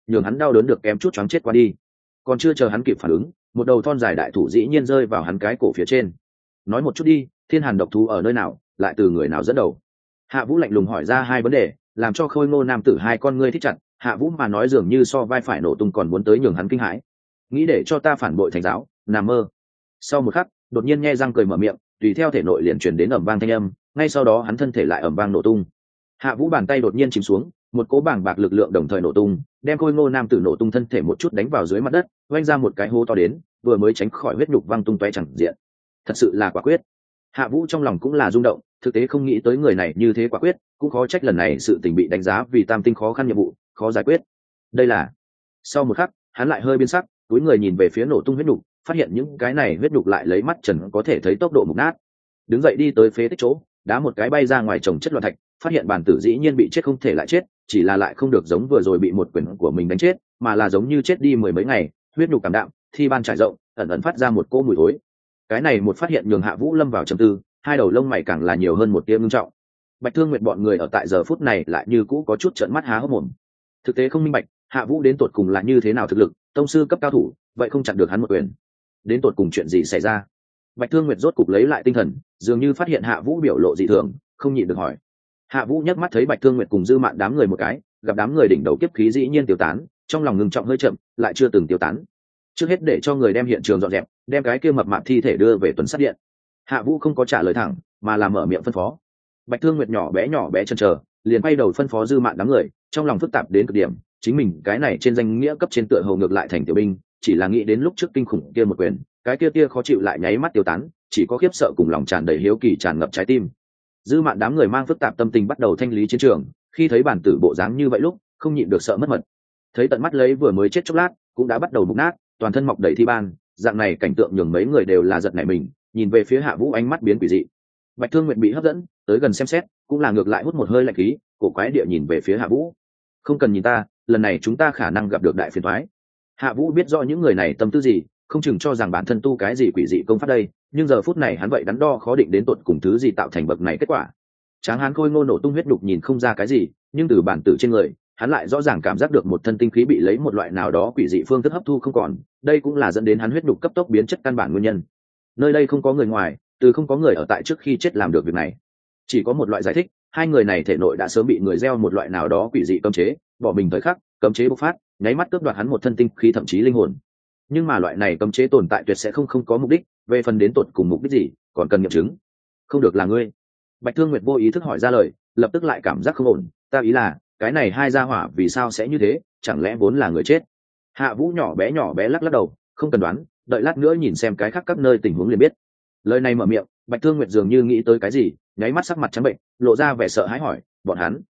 nhường hắn đau đớn được kém chút choáng chết qua đi. Còn chưa chờ hắn kịp phản ứng, một đầu thon dài đại thủ dĩ nhiên rơi vào hắn cái cổ phía trên. Nói một chút đi, thiên hàn độc thú ở nơi nào, lại từ người nào dẫn đầu? Hạ Vũ lạnh lùng hỏi ra hai vấn đề, làm cho Khôi Ngô nam tử hai con ngươi thích chặt. Hạ Vũ mà nói dường như so vai phải nổ tung còn muốn tới nhường hắn kinh hãi. Nghĩ để cho ta phản bội thành giáo, nằm mơ. Sau một khắc, đột nhiên nhe răng cười mở miệng, tùy theo thể nội liền truyền đến ầm vang thanh âm, ngay sau đó hắn thân thể lại ầm vang nổ tung. Hạ Vũ bàn tay đột nhiên chìm xuống, một cỗ bàng bạc lực lượng đồng thời nổ tung, đem Khôi Ngô nam tử nổ tung thân thể một chút đánh vào dưới mặt đất, vênh ra một cái hố to đến, vừa mới tránh khỏi huyết nhục văng tung tóe chẳng diện. Thật sự là quả quyết. Hạ Vũ trong lòng cũng là rung động, thực tế không nghĩ tới người này như thế quả quyết, cũng khó trách lần này sự tình bị đánh giá vì tam tinh khó khăn nhiệm vụ, khó giải quyết. Đây là. Sau một khắc, hắn lại hơi biến sắc, túi người nhìn về phía nổ tung huyết nhục, phát hiện những cái này huyết nhục lại lấy mắt trần có thể thấy tốc độ mục nát. Đứng dậy đi tới phế tích chỗ, đá một cái bay ra ngoài chồng chất loạn thạch, phát hiện bản tử dĩ nhiên bị chết không thể lại chết, chỉ là lại không được giống vừa rồi bị một quyền của mình đánh chết, mà là giống như chết đi mười mấy ngày, huyết nhục cảm đạm, thi ban trải rộng, ẩn ẩn phát ra một cỗ mùi thối. Cái này một phát hiện nhường Hạ Vũ lâm vào trầm tư, hai đầu lông mày càng là nhiều hơn một tia ngưng trọng. Bạch Thương Nguyệt bọn người ở tại giờ phút này lại như cũ có chút trợn mắt há hốc mồm. Thực tế không minh bạch, Hạ Vũ đến tột cùng là như thế nào thực lực, tông sư cấp cao thủ, vậy không chặn được hắn một quyền. Đến tột cùng chuyện gì xảy ra? Bạch Thương Nguyệt rốt cục lấy lại tinh thần, dường như phát hiện Hạ Vũ biểu lộ dị thường, không nhịn được hỏi. Hạ Vũ nhấc mắt thấy Bạch Thương Nguyệt cùng Dư Mạn đám người một cái, gặp đám người đỉnh đầu kiếp khí dĩ nhiên tiêu tán, trong lòng ngưng trọng hơi chậm, lại chưa từng tiêu tán. Trước hết để cho người đem hiện trường dọn dẹp, đem cái kia mập mạp thi thể đưa về tuần sát điện. Hạ Vũ không có trả lời thẳng, mà là mở miệng phân phó. Bạch Thương Nguyệt nhỏ bé chần chờ, liền quay đầu phân phó Dư Mạn đám người, trong lòng phức tạp đến cực điểm, chính mình cái này trên danh nghĩa cấp trên tựa hầu ngược lại thành tiểu binh, chỉ là nghĩ đến lúc trước kinh khủng kia một quyền, cái kia khó chịu lại nháy mắt tiêu tán, chỉ có khiếp sợ cùng lòng tràn đầy hiếu kỳ tràn ngập trái tim. Dư Mạn đám người mang phức tạp tâm tình bắt đầu thanh lý chiến trường, khi thấy bản tử bộ dáng như vậy lúc, không nhịn được sợ mất mật. Thấy tận mắt lấy vừa mới chết chốc lát, cũng đã bắt đầu mục nát, toàn thân mọc đầy thi ban, dạng này cảnh tượng nhường mấy người đều là giật nảy mình, nhìn về phía Hạ Vũ ánh mắt biến quỷ dị. Bạch Thương Nguyệt bị hấp dẫn, tới gần xem xét, cũng là ngược lại hút một hơi lạnh khí, cổ quái địa nhìn về phía Hạ Vũ. Không cần nhìn ta, lần này chúng ta khả năng gặp được đại phiền toái. Hạ Vũ biết rõ những người này tâm tư gì, không chừng cho rằng bản thân tu cái gì quỷ dị công pháp đây, nhưng giờ phút này hắn vậy đắn đo khó định đến tột cùng thứ gì tạo thành bậc này kết quả. Tráng hán Khôi Ngô nổ tung huyết đục nhìn không ra cái gì, nhưng từ bản tử trên người, hắn lại rõ ràng cảm giác được một thân tinh khí bị lấy một loại nào đó quỷ dị phương thức hấp thu không còn, đây cũng là dẫn đến hắn huyết đục cấp tốc biến chất căn bản nguyên nhân. Nơi đây không có người ngoài, từ không có người ở tại trước khi chết làm được việc này. Chỉ có một loại giải thích, hai người này thể nội đã sớm bị người gieo một loại nào đó quỷ dị cấm chế, bỏ mình thời khắc, cấm chế bộc phát, nháy mắt cướp đoạt hắn một thân tinh khí thậm chí linh hồn. Nhưng mà loại này cấm chế tồn tại tuyệt sẽ không có mục đích, về phần đến tột cùng mục đích gì, còn cần nghiệm chứng. Không được là ngươi. Bạch Thương Nguyệt vô ý thức hỏi ra lời, lập tức lại cảm giác không ổn, ta ý là, cái này hai gia hỏa vì sao sẽ như thế, chẳng lẽ vốn là người chết? Hạ Vũ nhỏ bé lắc lắc đầu, không cần đoán, đợi lát nữa nhìn xem cái khác các nơi tình huống liền biết. Lời này mở miệng, Bạch Thương Nguyệt dường như nghĩ tới cái gì, nháy mắt sắc mặt trắng bệnh, lộ ra vẻ sợ hãi hỏi, bọn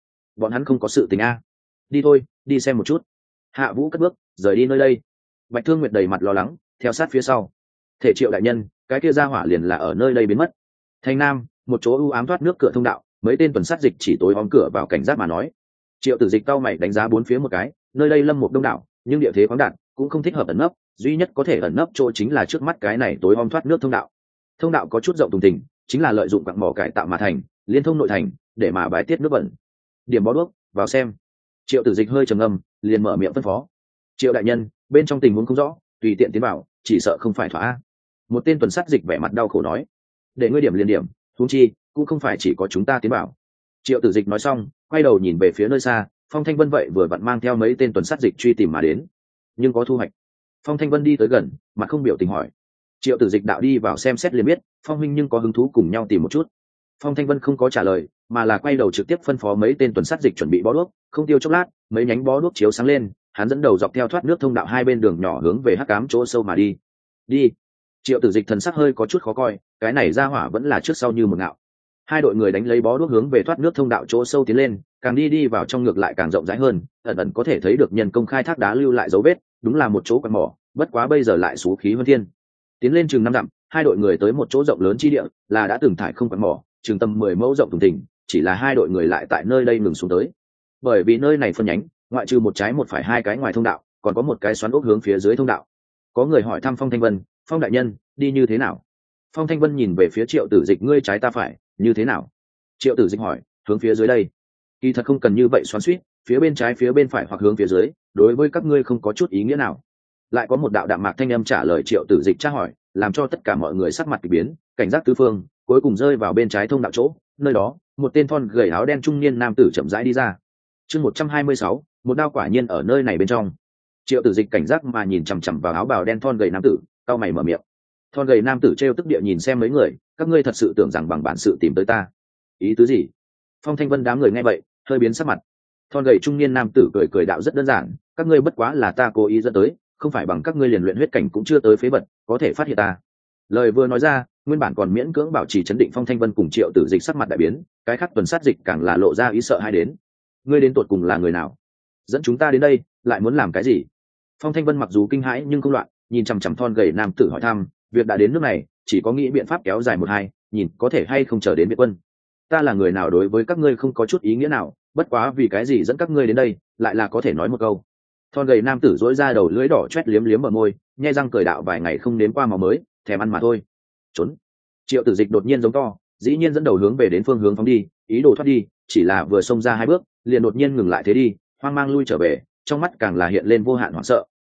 hắn không có sự tình a? Đi thôi, đi xem một chút. Hạ Vũ cất bước rời đi nơi đây. Bạch Thương Nguyệt đầy mặt lo lắng, theo sát phía sau. Thể Triệu đại nhân, cái kia gia hỏa liền là ở nơi đây biến mất. Thành Nam, một chỗ u ám thoát nước cửa thông đạo, mấy tên tuần sát dịch chỉ tối om cửa vào cảnh giác mà nói. Triệu Tử Dịch cau mày đánh giá bốn phía một cái, nơi đây lâm một đông đảo, nhưng địa thế khoáng đạt, cũng không thích hợp ẩn nấp, duy nhất có thể ẩn nấp chỗ chính là trước mắt cái này tối om thoát nước thông đạo. Thông đạo có chút rộng tùng tình, chính là lợi dụng quặng mỏ cải tạo mà thành, liên thông nội thành, để mà bài tiết nước bẩn. Điểm bó đuốc, vào xem. Triệu Tử Dịch hơi trầm ngâm, liền mở miệng phân phó. Triệu đại nhân, bên trong tình huống không rõ, tùy tiện tiến vào, chỉ sợ không phải thỏa. Một tên tuần sát dịch vẻ mặt đau khổ nói. Để ngươi điểm liền điểm, huống chi cũng không phải chỉ có chúng ta tiến vào. Triệu Tử Dịch nói xong, quay đầu nhìn về phía nơi xa, Phong Thanh Vân vậy vừa vặn mang theo mấy tên tuần sát dịch truy tìm mà đến. Nhưng có thu hoạch. Phong Thanh Vân đi tới gần, mặt không biểu tình hỏi. Triệu Tử Dịch đạo đi vào xem xét liền biết, Phong huynh nhưng có hứng thú cùng nhau tìm một chút. Phong Thanh Vân không có trả lời, mà là quay đầu trực tiếp phân phó mấy tên tuần sát dịch chuẩn bị bó đuốc, không tiêu chốc lát, mấy nhánh bó đuốc chiếu sáng lên, hắn dẫn đầu dọc theo thoát nước thông đạo hai bên đường nhỏ hướng về hắc ám chỗ sâu mà đi. Đi. Triệu Tử Dịch thần sắc hơi có chút khó coi, cái này ra hỏa vẫn là trước sau như một ngạo. Hai đội người đánh lấy bó đuốc hướng về thoát nước thông đạo chỗ sâu tiến lên, càng đi vào trong ngược lại càng rộng rãi hơn, ẩn ẩn có thể thấy được nhân công khai thác đá lưu lại dấu vết, đúng là một chỗ quặng mỏ, bất quá bây giờ lại xú khí hơn thiên. Tiến lên chừng 5 dặm, hai đội người tới một chỗ rộng lớn chi địa, là đã từng thải không quặng mỏ, chừng tầm 10 mẫu rộng thùng thình, chỉ là hai đội người lại tại nơi đây ngừng xuống tới. Bởi vì nơi này phân nhánh, ngoại trừ một trái một phải hai cái ngoài thông đạo, còn có một cái xoắn ốc hướng phía dưới thông đạo. Có người hỏi thăm Phong Thanh Vân, Phong đại nhân, đi như thế nào? Phong Thanh Vân nhìn về phía Triệu Tử Dịch, ngươi trái ta phải, như thế nào? Triệu Tử Dịch hỏi, hướng phía dưới đây. Kỳ thật không cần như vậy xoắn xuýt, phía bên trái phía bên phải hoặc hướng phía dưới, đối với các ngươi không có chút ý nghĩa nào. Lại có một đạo đạm mạc thanh âm trả lời Triệu Tử Dịch tra hỏi, làm cho tất cả mọi người sắc mặt kỳ biến, cảnh giác tứ phương, cuối cùng rơi vào bên trái thông đạo chỗ, nơi đó một tên thon gầy áo đen trung niên nam tử chậm rãi đi ra. Chương 126, một đao quả nhiên ở nơi này bên trong. Triệu Tử Dịch cảnh giác mà nhìn chằm chằm vào áo bào đen thon gầy nam tử, cau mày mở miệng. Thon gầy nam tử trêu tức địa nhìn xem mấy người, các ngươi thật sự tưởng rằng bằng bản sự tìm tới ta? Ý tứ gì? Phong Thanh Vân đám người nghe vậy, hơi biến sắc mặt. Thon gầy trung niên nam tử cười cười đạo rất đơn giản, các ngươi bất quá là ta cố ý dẫn tới, không phải bằng các ngươi liền luyện huyết cảnh cũng chưa tới phế vật, có thể phát hiện ta. Lời vừa nói ra, nguyên bản còn miễn cưỡng bảo trì chấn định Phong Thanh Vân cùng Triệu Tử Dịch sắc mặt đại biến, cái khác tuần sát dịch càng là lộ ra ý sợ hai đến. Ngươi đến tột cùng là người nào? Dẫn chúng ta đến đây, lại muốn làm cái gì? Phong Thanh Vân mặc dù kinh hãi nhưng không loạn, nhìn chằm chằm thon gầy nam tử hỏi thăm, việc đã đến nước này, chỉ có nghĩ biện pháp kéo dài một hai, nhìn có thể hay không chờ đến Việt quân. Ta là người nào đối với các ngươi không có chút ý nghĩa nào, bất quá vì cái gì dẫn các ngươi đến đây, lại là có thể nói một câu. Thon gầy nam tử dỗi ra đầu lưỡi đỏ chét liếm liếm ở môi, nhe răng cười đạo vài ngày không nếm qua màu mới, thèm ăn mà thôi. Trốn. Triệu Tử Dịch đột nhiên giống to, dĩ nhiên dẫn đầu hướng về đến phương hướng phóng đi, ý đồ thoát đi, chỉ là vừa xông ra hai bước, liền đột nhiên ngừng lại thế đi, hoang mang lui trở về, trong mắt càng là hiện lên vô hạn hoảng sợ.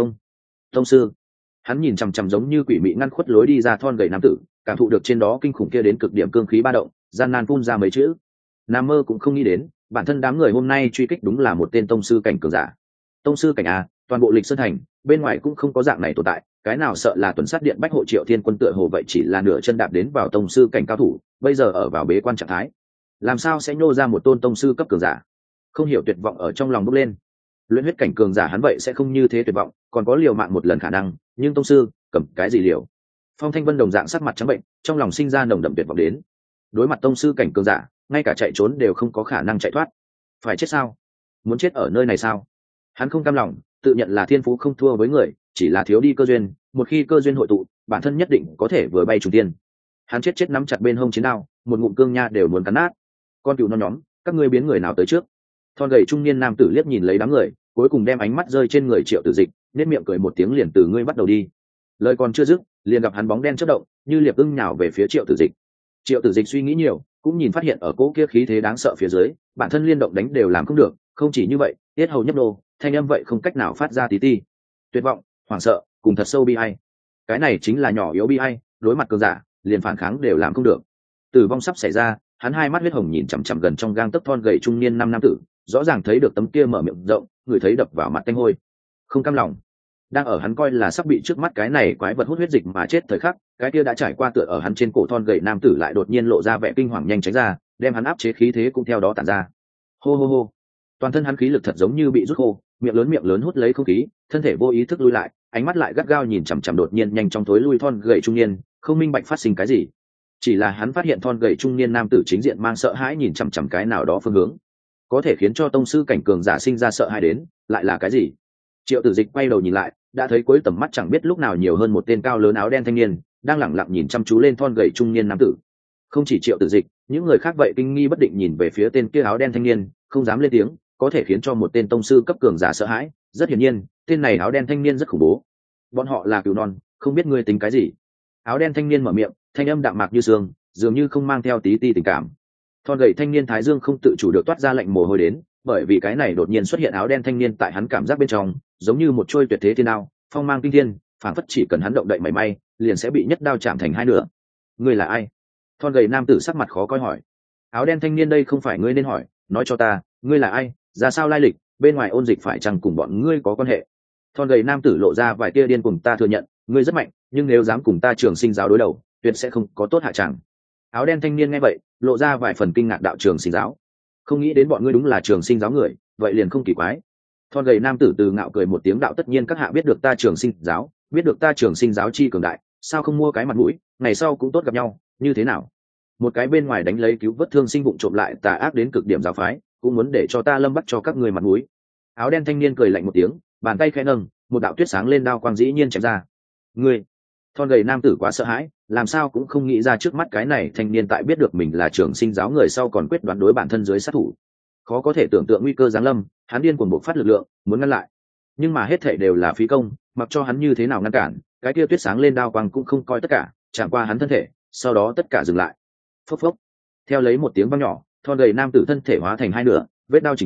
Tông sư. Hắn nhìn chằm chằm giống như quỷ mị ngăn khuất lối đi ra thon gầy nam tử, cảm thụ được trên đó kinh khủng kia đến cực điểm cương khí ba động, gian nan phun ra mấy chữ. Nam mơ cũng không nghĩ đến, bản thân đám người hôm nay truy kích đúng là một tên tông sư cảnh cường giả. Tông sư cảnh à, toàn bộ Lịch Sơn thành, bên ngoài cũng không có dạng này tồn tại, cái nào sợ là tuần sát điện bách hộ Triệu Thiên Quân tựa hồ vậy chỉ là nửa chân đạp đến vào tông sư cảnh cao thủ, bây giờ ở vào bế quan trạng thái, làm sao sẽ nhô ra một tôn tông sư cấp cường giả? Không hiểu tuyệt vọng ở trong lòng bốc lên. Luyện huyết cảnh cường giả hắn vậy sẽ không như thế tuyệt vọng, còn có liều mạng một lần khả năng, nhưng tông sư cầm cái gì liều? Phong Thanh Vân đồng dạng sắc mặt trắng bệnh, trong lòng sinh ra nồng đậm tuyệt vọng đến. Đối mặt tông sư cảnh cường giả, ngay cả chạy trốn đều không có khả năng chạy thoát. Phải chết sao? Muốn chết ở nơi này sao? Hắn không cam lòng, tự nhận là thiên phú không thua với người, chỉ là thiếu đi cơ duyên, một khi cơ duyên hội tụ, bản thân nhất định có thể vừa bay trùng tiên. Hắn chết nắm chặt bên hông chiến đao, một ngụm cương nha đều muốn cắn nát. Con cừu non nhóm, các ngươi biến người nào tới trước? Thon gầy trung niên nam tử liếc nhìn lấy đám người, cuối cùng đem ánh mắt rơi trên người Triệu Tử Dịch, nét miệng cười một tiếng liền từ ngươi bắt đầu đi. Lời còn chưa dứt, liền gặp hắn bóng đen chớp động, như liệp ưng nhào về phía Triệu Tử Dịch. Triệu Tử Dịch suy nghĩ nhiều, cũng nhìn phát hiện ở cỗ kia khí thế đáng sợ phía dưới, bản thân liên động đánh đều làm không được, không chỉ như vậy, tiết hầu nhấp nô, thanh âm vậy không cách nào phát ra tí ti. Tuyệt vọng, hoảng sợ, cùng thật sâu bi ai. Cái này chính là nhỏ yếu bi ai, đối mặt cường giả, liền phản kháng đều làm không được. Tử vong sắp xảy ra, hắn hai mắt huyết hồng nhìn chằm chằm gần trong gang tấc thon gầy trung niên nam tử, rõ ràng thấy được tấm kia mở miệng rộng, người thấy đập vào mặt tanh hôi. Không cam lòng, đang ở hắn coi là sắp bị trước mắt cái này quái vật hút huyết dịch mà chết thời khắc, cái kia đã trải qua tựa ở hắn trên cổ thon gầy nam tử lại đột nhiên lộ ra vẻ kinh hoàng nhanh tránh ra, đem hắn áp chế khí thế cũng theo đó tản ra. Hô hô hô, toàn thân hắn khí lực thật giống như bị rút khô, miệng lớn hút lấy không khí, thân thể vô ý thức lui lại, ánh mắt lại gắt gao nhìn chằm chằm đột nhiên nhanh trong thối lui thon gầy trung niên, không minh bạch phát sinh cái gì. Chỉ là hắn phát hiện thon gầy trung niên nam tử chính diện mang sợ hãi nhìn chằm chằm cái nào đó phương hướng, có thể khiến cho tông sư cảnh cường giả sinh ra sợ hãi đến, lại là cái gì? Triệu Tử Dịch quay đầu nhìn lại, đã thấy cuối tầm mắt chẳng biết lúc nào nhiều hơn một tên cao lớn áo đen thanh niên, đang lẳng lặng nhìn chăm chú lên thon gầy trung niên nam tử. Không chỉ Triệu Tử Dịch, những người khác vậy kinh nghi bất định nhìn về phía tên kia áo đen thanh niên, không dám lên tiếng, có thể khiến cho một tên tông sư cấp cường giả sợ hãi, rất hiển nhiên, tên này áo đen thanh niên rất khủng bố. Bọn họ là cừu non, không biết ngươi tính cái gì? Áo đen thanh niên mở miệng, thanh âm đạm mạc như sương, dường như không mang theo tí ti tình cảm. Thon gầy thanh niên thái dương không tự chủ được toát ra lạnh mồ hôi đến, bởi vì cái này đột nhiên xuất hiện áo đen thanh niên tại hắn cảm giác bên trong, giống như một trôi tuyệt thế thiên đao, phong mang kinh thiên, phảng phất chỉ cần hắn động đậy mảy may, liền sẽ bị nhất đao chạm thành hai nửa. Ngươi là ai? Thon gầy nam tử sắc mặt khó coi hỏi. Áo đen thanh niên đây không phải ngươi nên hỏi, nói cho ta, ngươi là ai, ra sao lai lịch, bên ngoài ôn dịch phải chăng cùng bọn ngươi có quan hệ? Thon gầy nam tử lộ ra vài tia điên cùng, ta thừa nhận, ngươi rất mạnh, nhưng nếu dám cùng ta Trường Sinh giáo đối đầu, tuyệt sẽ không có tốt hạ chẳng. Áo đen thanh niên nghe vậy, lộ ra vài phần kinh ngạc, đạo Trường Sinh giáo, không nghĩ đến bọn ngươi đúng là Trường Sinh giáo người, vậy liền không kỳ quái. Thon gầy nam tử từ ngạo cười một tiếng, đạo tất nhiên các hạ biết được ta Trường Sinh giáo, biết được ta Trường Sinh giáo chi cường đại, sao không mua cái mặt mũi, ngày sau cũng tốt gặp nhau, như thế nào? Một cái bên ngoài đánh lấy cứu vớt thương sinh vụng trộm lại tà ác đến cực điểm giáo phái, cũng muốn để cho ta lâm bắt cho các ngươi mặt mũi. Áo đen thanh niên cười lạnh một tiếng, bàn tay khẽ nâng, một đạo tuyết sáng lên đao quang dĩ nhiên chém ra. Ngươi! Thon gầy nam tử quá sợ hãi, làm sao cũng không nghĩ ra trước mắt cái này thanh niên tại biết được mình là Trường Sinh giáo người sau còn quyết đoán đối bản thân dưới sát thủ. Khó có thể tưởng tượng nguy cơ giáng lâm, hắn điên cuồng bộc phát lực lượng, muốn ngăn lại. Nhưng mà hết thảy đều là phí công, mặc cho hắn như thế nào ngăn cản, cái kia tuyết sáng lên đao quang cũng không coi tất cả, chạm qua hắn thân thể, sau đó tất cả dừng lại. Phốc phốc. Theo lấy một tiếng vang nhỏ, thon gầy nam tử thân thể hóa thành hai nửa, vết đao chỉnh tề,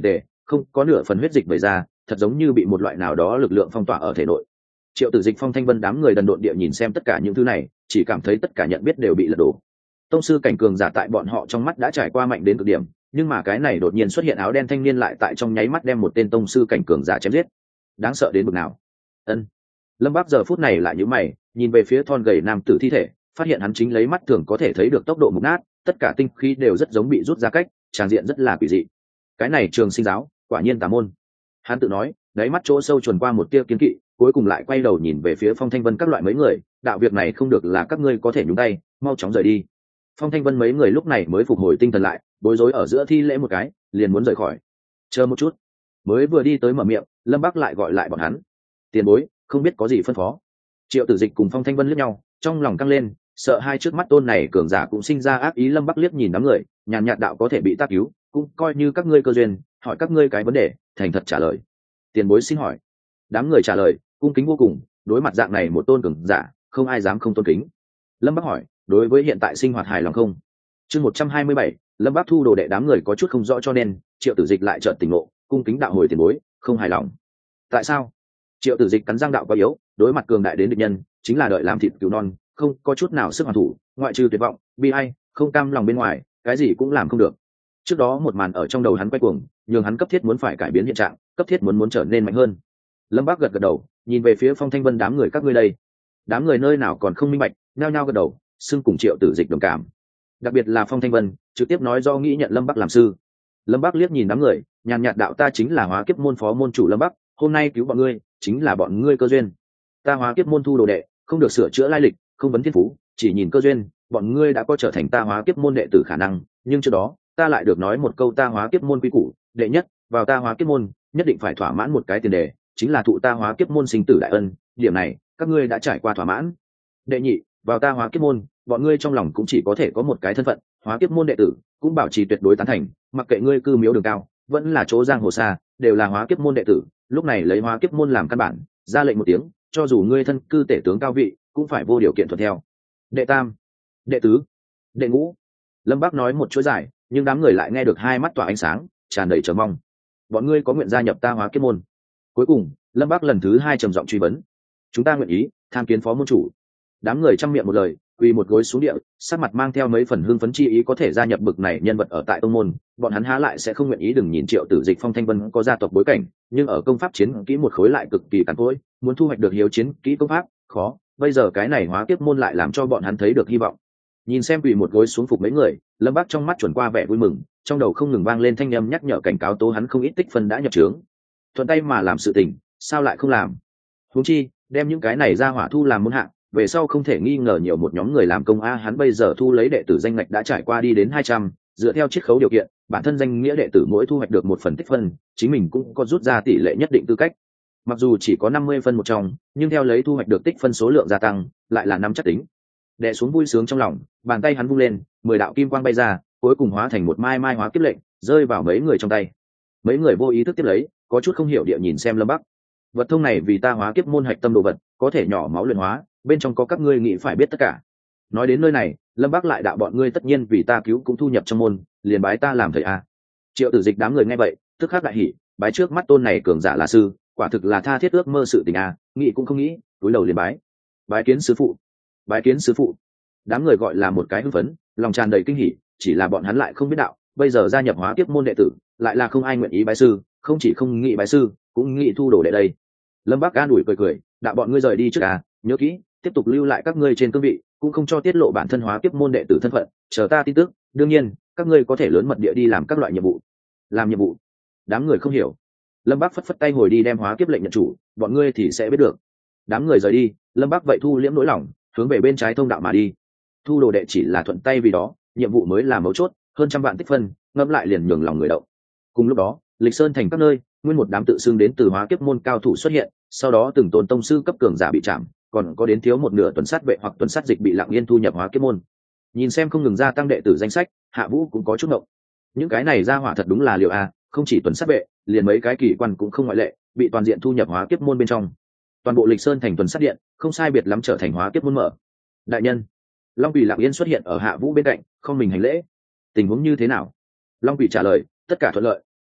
không có nửa phần huyết dịch bày ra, thật giống như bị một loại nào đó lực lượng phong tỏa ở thể nội. Triệu Tử Dịch, Phong Thanh Vân đám người đần độn địa nhìn xem tất cả những thứ này, chỉ cảm thấy tất cả nhận biết đều bị lật đổ. Tông sư cảnh cường giả tại bọn họ trong mắt đã trải qua mạnh đến cực điểm, nhưng mà cái này đột nhiên xuất hiện áo đen thanh niên lại tại trong nháy mắt đem một tên tông sư cảnh cường giả chém giết. Đáng sợ đến mức nào? Ân. Lâm Bác giờ phút này lại nhíu mày, nhìn về phía thon gầy nam tử thi thể, phát hiện hắn chính lấy mắt thường có thể thấy được tốc độ mục nát, tất cả tinh khí đều rất giống bị rút ra cách, tràng diện rất là quỷ dị. Cái này Trường Sinh giáo, quả nhiên tà môn. Hắn tự nói, đáy mắt chỗ sâu chuẩn qua một tia kiên kỵ, cuối cùng lại quay đầu nhìn về phía Phong Thanh Vân các loại mấy người, đạo việc này không được là các ngươi có thể nhúng tay, mau chóng rời đi. Phong Thanh Vân mấy người lúc này mới phục hồi tinh thần lại, bối rối ở giữa thi lễ một cái, liền muốn rời khỏi. Chờ một chút. Mới vừa đi tới mở miệng, Lâm Bắc lại gọi lại bọn hắn. Tiền bối, không biết có gì phân phó. Triệu Tử Dịch cùng Phong Thanh Vân liếc nhau, trong lòng căng lên, sợ hai trước mắt tôn này cường giả cũng sinh ra ác ý. Lâm Bắc liếc nhìn đám người, nhàn nhạt đạo có thể bị tác cứu, cũng coi như các ngươi cơ duyên, hỏi các ngươi cái vấn đề, thành thật trả lời. Tiền bối xin hỏi. Đám người trả lời, cung kính vô cùng, đối mặt dạng này một tôn cường giả, không ai dám không tôn kính. Lâm Bắc hỏi, đối với hiện tại sinh hoạt hài lòng không? Chương 127, Lâm Bắc thu đồ đệ. Đám người có chút không rõ cho nên Triệu Tử Dịch lại chợt tỉnh ngộ, cung kính đạo hồi tiền bối, không hài lòng. Tại sao? Triệu Tử Dịch cắn răng đạo quá yếu, đối mặt cường đại đến địch nhân, chính là đợi làm thịt cứu non, không có chút nào sức hoàn thủ, ngoại trừ tuyệt vọng, bi ai, không cam lòng bên ngoài, cái gì cũng làm không được. Trước đó một màn ở trong đầu hắn quay cuồng, nhưng hắn cấp thiết muốn phải cải biến hiện trạng, cấp thiết muốn trở nên mạnh hơn. Lâm Bác gật gật đầu, nhìn về phía Phong Thanh Vân đám người các ngươi đây. Đám người nơi nào còn không minh bạch, nhao nhao gật đầu, xưng cùng Triệu Tử Dịch đồng cảm. Đặc biệt là Phong Thanh Vân, trực tiếp nói do nghĩ nhận Lâm Bắc làm sư. Lâm Bắc liếc nhìn đám người, nhàn nhạt đạo ta chính là Hóa Kiếp môn phó môn chủ Lâm Bắc, hôm nay cứu bọn ngươi, chính là bọn ngươi cơ duyên. Ta Hóa Kiếp môn thu đồ đệ, không được sửa chữa lai lịch, không vấn thiên phú, chỉ nhìn cơ duyên, bọn ngươi đã có trở thành ta Hóa Kiếp môn đệ tử khả năng, nhưng trước đó, ta lại được nói một câu ta Hóa Kiếp môn quy củ, đệ nhất, vào ta Hóa Kiếp môn, nhất định phải thỏa mãn một cái tiền đề, chính là thụ ta Hóa Kiếp môn sinh tử đại ân, điểm này, các ngươi đã trải qua thỏa mãn. Đệ nhị, vào ta Hóa Kiếp môn, bọn ngươi trong lòng cũng chỉ có thể có một cái thân phận, Hóa Kiếp môn đệ tử, cũng bảo trì tuyệt đối tán thành, mặc kệ ngươi cư miếu đường cao, vẫn là chỗ giang hồ xa, đều là Hóa Kiếp môn đệ tử, lúc này lấy Hóa Kiếp môn làm căn bản, ra lệnh một tiếng, cho dù ngươi thân cư tể tướng cao vị, cũng phải vô điều kiện thuận theo. Đệ tam, đệ tứ, đệ ngũ. Lâm Bác nói một chuỗi dài, nhưng đám người lại nghe được hai mắt tỏa ánh sáng, tràn đầy chờ mong. Bọn ngươi có nguyện gia nhập ta Hóa Kiếp môn? Cuối cùng, Lâm Bác lần thứ hai trầm giọng truy vấn. Chúng ta nguyện ý, tham kiến phó môn chủ. Đám người chăm miệng một lời, quỳ một gối xuống địa, sắc mặt mang theo mấy phần hưng phấn chi ý có thể gia nhập bực này nhân vật ở tại tông môn, bọn hắn há lại sẽ không nguyện ý. Đừng nhìn Triệu Tử Dịch, Phong Thanh Vân có gia tộc bối cảnh, nhưng ở công pháp chiến kỹ một khối lại cực kỳ cằn cỗi, muốn thu hoạch được hiếu chiến kỹ công pháp, khó. Bây giờ cái này Hóa Kiếp môn lại làm cho bọn hắn thấy được hy vọng. Nhìn xem quỳ một gối xuống phục mấy người, Lâm Bác trong mắt chuẩn qua vẻ vui mừng, trong đầu không ngừng vang lên thanh âm nhắc nhở cảnh cáo tố hắn không ít tích phân đã nhập trướng. Thuận tay mà làm sự tình, sao lại không làm? Huống chi, đem những cái này ra hỏa thu làm môn hạng, về sau không thể nghi ngờ nhiều một nhóm người làm công a. Hắn bây giờ thu lấy đệ tử danh ngạch đã trải qua đi đến 200, dựa theo chiết khấu điều kiện, bản thân danh nghĩa đệ tử mỗi thu hoạch được một phần tích phân, chính mình cũng có rút ra tỷ lệ nhất định tư cách. Mặc dù chỉ có 50 phân một trong, nhưng theo lấy thu hoạch được tích phân số lượng gia tăng, lại là năm chắc tính. Đè xuống vui sướng trong lòng, bàn tay hắn vung lên, 10 đạo kim quang bay ra, cuối cùng hóa thành một mai hóa kiếp lệnh, rơi vào mấy người trong tay. Mấy người vô ý thức tiếp lấy, có chút không hiểu địa nhìn xem Lâm Bắc. Vật thông này vì ta Hóa Kiếp môn hạch tâm đồ vật, có thể nhỏ máu luyện hóa, bên trong có các ngươi nghĩ phải biết tất cả. Nói đến nơi này, Lâm Bắc lại đạo bọn ngươi tất nhiên vì ta cứu cũng thu nhập trong môn, liền bái ta làm thầy a. Triệu Tử Dịch đám người nghe vậy, tức khắc đại hỉ, bái trước mắt tôn này cường giả là sư, quả thực là tha thiết ước mơ sự tình a, nghĩ cũng không nghĩ, túi đầu liền bái. Bái kiến sư phụ, bái kiến sư phụ. Đám người gọi là một cái hưng phấn, lòng tràn đầy kinh hỉ, chỉ là bọn hắn lại không biết đạo, bây giờ gia nhập Hóa Kiếp môn đệ tử, lại là không ai nguyện ý bái sư, không chỉ không nghĩ bái sư, cũng nghĩ thu đồ đệ đây. Lâm Bắc an ủi cười, đạo bọn ngươi rời đi trước à, nhớ kỹ, tiếp tục lưu lại các ngươi trên cương vị, cũng không cho tiết lộ bản thân Hóa Kiếp môn đệ tử thân phận, chờ ta tin tức, đương nhiên, các ngươi có thể lớn mật địa đi làm các loại nhiệm vụ. Làm nhiệm vụ? Đám người không hiểu. Lâm Bắc phất phất tay hồi đi đem Hóa Kiếp lệnh nhận chủ, bọn ngươi thì sẽ biết được. Đám người rời đi, Lâm Bắc vậy thu liễm nỗi lòng, hướng về bên trái thông đạo mà đi. Thu đồ đệ chỉ là thuận tay vì đó, nhiệm vụ mới là mấu chốt, hơn trăm vạn tích phân, ngẫm lại liền nhường lòng người động. Cùng lúc đó, Lịch Sơn thành các nơi, nguyên một đám tự xưng đến từ Hóa Kiếp môn cao thủ xuất hiện, sau đó từng tôn tông sư cấp cường giả bị chạm, còn có đến thiếu một nửa tuần sát vệ hoặc tuần sát dịch bị lặng yên thu nhập Hóa Kiếp môn. Nhìn xem không ngừng gia tăng đệ tử danh sách, Hạ Vũ cũng có chút ngộng. Những cái này ra hỏa thật đúng là liệu a, không chỉ tuần sát vệ, liền mấy cái kỳ quan cũng không ngoại lệ, bị toàn diện thu nhập Hóa Kiếp môn bên trong. Toàn bộ Lịch Sơn thành tuần sát điện, không sai biệt lắm trở thành Hóa Kiếp môn mở. Đại nhân, Long Quỷ lặng yên xuất hiện ở Hạ Vũ bên cạnh, không mình hành lễ. Tình huống như thế nào? Long Quỷ trả lời, tất cả thuận lợi,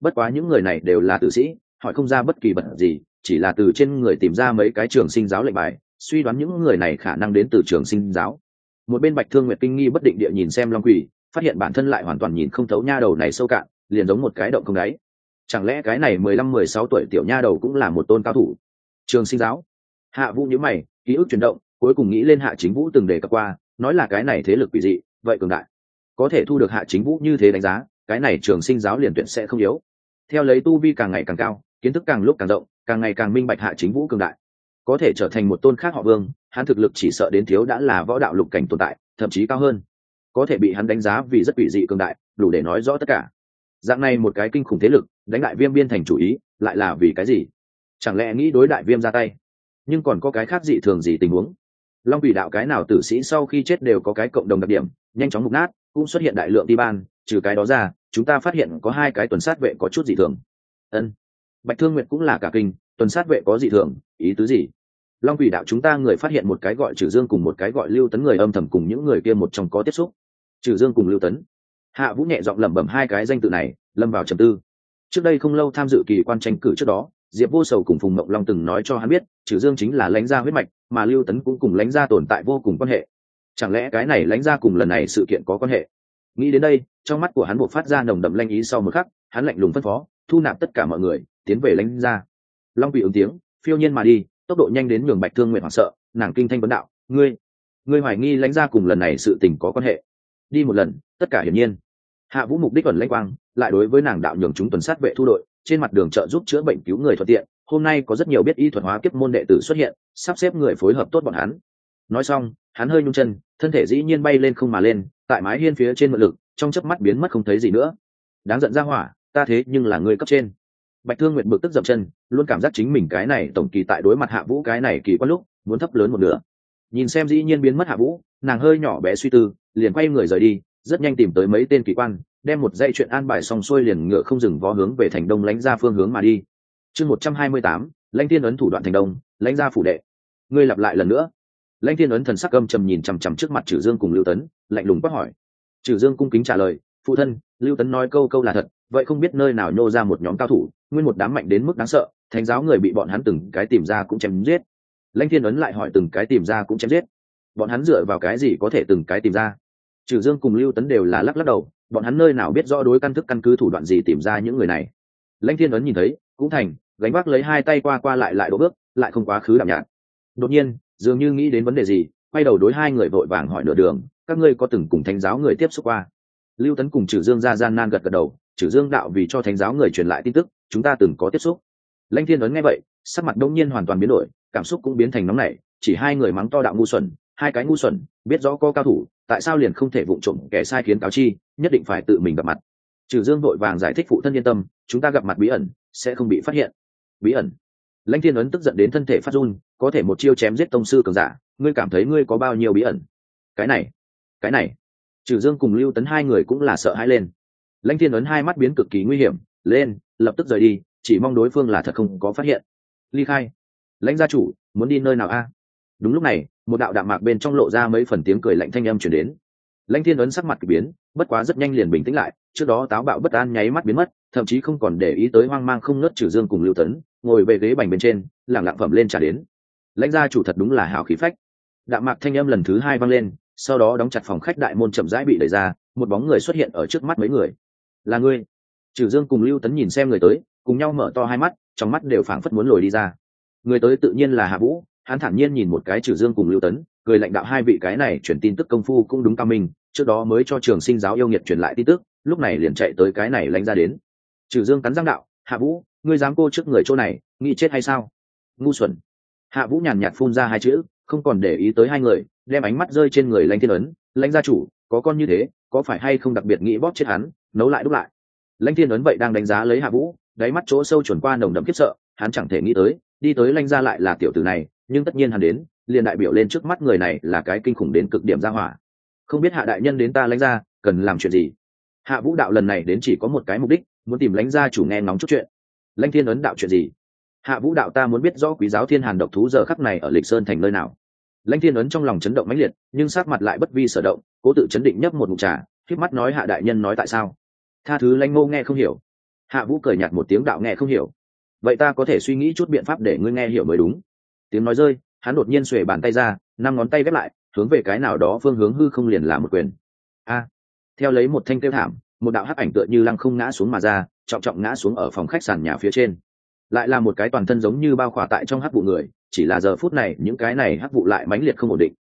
bất quá những người này đều là tử sĩ, hỏi không ra bất kỳ vật gì, chỉ là từ trên người tìm ra mấy cái trường sinh giáo lệnh bài, suy đoán những người này khả năng đến từ trường sinh giáo. Một bên Bạch Thương Nguyệt kinh nghi bất định địa nhìn xem Long Quỷ, phát hiện bản thân lại hoàn toàn nhìn không thấu nha đầu này sâu cạn, liền giống một cái động không đáy. Chẳng lẽ cái này 15-16 tuổi tiểu nha đầu cũng là một tôn cao thủ? Trường sinh giáo. Hạ Vũ nhíu mày, ký ức chuyển động, cuối cùng nghĩ lên Hạ Chính Vũ từng đề cập qua, nói là cái này thế lực quỷ dị, vậy cường đại. Có thể thu được Hạ Chính Vũ như thế đánh giá, cái này trường sinh giáo liền tuyệt sẽ không yếu. Theo lấy tu vi càng ngày càng cao, kiến thức càng lúc càng rộng, càng ngày càng minh bạch Hạ Chính Vũ cường đại, có thể trở thành một tôn khác họ Vương, hắn thực lực chỉ sợ đến thiếu đã là võ đạo lục cảnh tồn tại, thậm chí cao hơn. Có thể bị hắn đánh giá vì rất quỷ dị cường đại, đủ để nói rõ tất cả. Dạng này một cái kinh khủng thế lực, đánh Đại Viêm biên thành chủ ý, lại là vì cái gì? Chẳng lẽ nghĩ đối Đại Viêm ra tay? Nhưng còn có cái khác dị thường gì tình huống? Long Quỷ đạo cái nào tử sĩ sau khi chết đều có cái cộng đồng đặc điểm, nhanh chóng mục nát, cũng xuất hiện đại lượng ti ban, trừ cái đó ra, chúng ta phát hiện có 2 cái tuần sát vệ có chút dị thường. Ân. Bạch Thương Nguyệt cũng là cả kinh, tuần sát vệ có dị thường, ý tứ gì? Long Quỷ đạo chúng ta người phát hiện một cái gọi Trử Dương cùng một cái gọi Lưu Tấn người âm thầm cùng những người kia một trong có tiếp xúc. Trử Dương cùng Lưu Tấn. Hạ Vũ nhẹ giọng lẩm bẩm 2 cái danh tự này, lâm vào trầm tư. Trước đây không lâu tham dự kỳ quan tranh cử trước đó, Diệp Vô Sầu cùng Phùng Mộng Long từng nói cho hắn biết, Trử Dương chính là lãnh gia huyết mạch, mà Lưu Tấn cũng cùng lãnh gia tồn tại vô cùng quan hệ. Chẳng lẽ cái này lãnh gia cùng lần này sự kiện có quan hệ? Nghĩ đến đây, trong mắt của hắn bộc phát ra nồng đậm lanh ý, sau một khắc, hắn lạnh lùng phân phó, thu nạp tất cả mọi người, tiến về lãnh gia. Long Quỷ ứng tiếng, phiêu nhiên mà đi, tốc độ nhanh đến nhường Bạch Thương Nguyệt hoảng sợ, nàng kinh thanh vấn đạo, ngươi hoài nghi lãnh gia cùng lần này sự tình có quan hệ? Đi một lần, tất cả hiển nhiên. Hạ Vũ mục đích ẩn lãnh quang, lại đối với nàng đạo nhường chúng tuần sát vệ thu đội, trên mặt đường trợ giúp chữa bệnh cứu người thuận tiện, hôm nay có rất nhiều biết y thuật hóa kiếp môn đệ tử xuất hiện, sắp xếp người phối hợp tốt bọn hắn. Nói xong, hắn hơi nhún chân, thân thể dĩ nhiên bay lên không mà lên, tại mái hiên phía trên mượn lực, trong chớp mắt biến mất không thấy gì nữa. Đáng giận ra hỏa, ta thế nhưng là người cấp trên. Bạch Thương Nguyệt bực tức dậm chân, luôn cảm giác chính mình cái này tổng kỳ tại đối mặt Hạ Vũ cái này kỳ quan lúc muốn thấp lớn một nửa. Nhìn xem dĩ nhiên biến mất Hạ Vũ, nàng hơi nhỏ bé suy tư, liền quay người rời đi, rất nhanh tìm tới mấy tên kỳ quan, đem một dãy chuyện an bài xong xuôi liền ngựa không dừng vó hướng về thành đông lãnh gia phương hướng mà đi. Chương 128, Lãnh Thiên ấn thủ đoạn thành đông, lãnh gia phủ đệ. Ngươi lặp lại lần nữa. Lãnh Thiên ấn thần sắc âm trầm nhìn chằm chằm trước mặt Trử Dương cùng Lưu Tấn, lạnh lùng quát hỏi. Trử Dương cung kính trả lời, phụ thân. Lưu Tấn nói câu là thật, vậy không biết nơi nào nhô ra một nhóm cao thủ, nguyên một đám mạnh đến mức đáng sợ, thánh giáo người bị bọn hắn từng cái tìm ra cũng chém giết. Lãnh Thiên ấn lại hỏi từng cái tìm ra cũng chém giết. Bọn hắn dựa vào cái gì có thể từng cái tìm ra? Trử Dương cùng Lưu Tấn đều là lắc lắc đầu, bọn hắn nơi nào biết rõ đối căn cứ thủ đoạn gì tìm ra những người này. Lãnh Thiên ấn nhìn thấy, cũng thành, gánh vác lấy 2 tay qua lại đổ bước, lại không quá khứ đạm nhạt. Đột nhiên, dường như nghĩ đến vấn đề gì, quay đầu đối 2 người vội vàng hỏi nửa đường, các ngươi có từng cùng thánh giáo người tiếp xúc qua? Lưu Tấn cùng Trử Dương ra gian nan gật đầu, Trử Dương đạo vì cho thánh giáo người truyền lại tin tức, chúng ta từng có tiếp xúc. Lãnh Thiên ấn nghe vậy, sắc mặt đông nhiên hoàn toàn biến đổi, cảm xúc cũng biến thành nóng nảy, chỉ 2 người mắng to đạo ngu xuẩn, 2 cái ngu xuẩn, biết rõ có cao thủ, tại sao liền không thể vụng trộm kẻ sai khiến cáo chi, nhất định phải tự mình gặp mặt. Trử Dương vội vàng giải thích, phụ thân yên tâm, chúng ta gặp mặt bí ẩn, sẽ không bị phát hiện. Bí ẩn? Lãnh Thiên ấn tức giận đến thân thể phát run, có thể một chiêu chém giết tông sư cường giả, ngươi cảm thấy ngươi có bao nhiêu bí ẩn? Cái này. Trử Dương cùng Lưu Tấn 2 người cũng là sợ hãi lên. Lãnh Thiên ấn 2 mắt biến cực kỳ nguy hiểm, lên, lập tức rời đi, chỉ mong đối phương là thật không có phát hiện. Ly khai. Lãnh gia chủ, muốn đi nơi nào a? Đúng lúc này, một đạo đạm mạc bên trong lộ ra mấy phần tiếng cười lạnh thanh âm truyền đến. Lãnh Thiên ấn sắc mặt kỳ biến, bất quá rất nhanh liền bình tĩnh lại, trước đó táo bạo bất an nháy mắt biến mất, thậm chí không còn để ý tới hoang mang không ngớt Trử Dương cùng Lưu Tấn, ngồi về ghế bành bên trên, lẳng lặng phẩm lên trà đến. Lãnh gia chủ thật đúng là hào khí phách. Đạm mạc thanh âm lần thứ 2 vang lên, sau đó đóng chặt phòng khách đại môn chậm rãi bị đẩy ra, một bóng người xuất hiện ở trước mắt mấy người. Là ngươi? Trử Dương cùng Lưu Tấn nhìn xem người tới, cùng nhau mở to 2 mắt, trong mắt đều phảng phất muốn lồi đi ra. Người tới tự nhiên là Hạ Vũ, hắn thản nhiên nhìn một cái Trử Dương cùng Lưu Tấn, cười lạnh đạo, 2 vị cái này truyền tin tức công phu cũng đúng cao minh, trước đó mới cho trường sinh giáo yêu nghiệt truyền lại tin tức, lúc này liền chạy tới cái này lãnh ra đến. Trử Dương cắn răng đạo, Hạ Vũ, ngươi dám cô trước người chỗ này, nghĩ chết hay sao? Ngu xuẩn. Hạ Vũ nhàn nhạt phun ra 2 chữ, không còn để ý tới 2 người, đem ánh mắt rơi trên người Lãnh Thiên ấn, lãnh gia chủ, có con như thế, có phải hay không đặc biệt nghĩ bóp chết hắn, nấu lại đúc lại. Lãnh Thiên ấn vậy đang đánh giá lấy Hạ Vũ, đáy mắt chỗ sâu chuẩn qua nồng đậm khiếp sợ, hắn chẳng thể nghĩ tới, đi tới lãnh gia lại là tiểu tử này, nhưng tất nhiên hắn đến, liền đại biểu lên trước mắt người này là cái kinh khủng đến cực điểm gia hỏa. Không biết Hạ đại nhân đến ta lãnh gia cần làm chuyện gì? Hạ Vũ đạo lần này đến chỉ có một cái mục đích, muốn tìm lãnh gia chủ nghe ngóng chút chuyện. Lãnh Thiên ấn đạo chuyện gì? Hạ Vũ đạo ta muốn biết rõ Quý giáo Thiên Hàn độc thú giờ khắc này ở Lịch Sơn thành nơi nào. Lãnh Thiên ấn trong lòng chấn động mãnh liệt, nhưng sát mặt lại bất vi sở động, cố tự chấn định nhấp một ngụm trà, khép mắt nói, Hạ đại nhân nói tại sao? Tha thứ Lãnh Ngô nghe không hiểu. Hạ Vũ cười nhạt một tiếng, đạo nghe không hiểu. Vậy ta có thể suy nghĩ chút biện pháp để ngươi nghe hiểu mới đúng. Tiếng nói rơi, hắn đột nhiên xuề bàn tay ra, năm ngón tay ghép lại, hướng về cái nào đó phương hướng hư không liền là một quyền. A! Theo lấy một thanh kêu thảm, một đạo hắc ảnh tựa như lăng không ngã xuống mà ra, trọng trọng ngã xuống ở phòng khách sàn nhà phía trên. Lại là một cái toàn thân giống như bao khỏa tại trong hắc vụ người, chỉ là giờ phút này những cái này hắc vụ lại mãnh liệt không ổn định.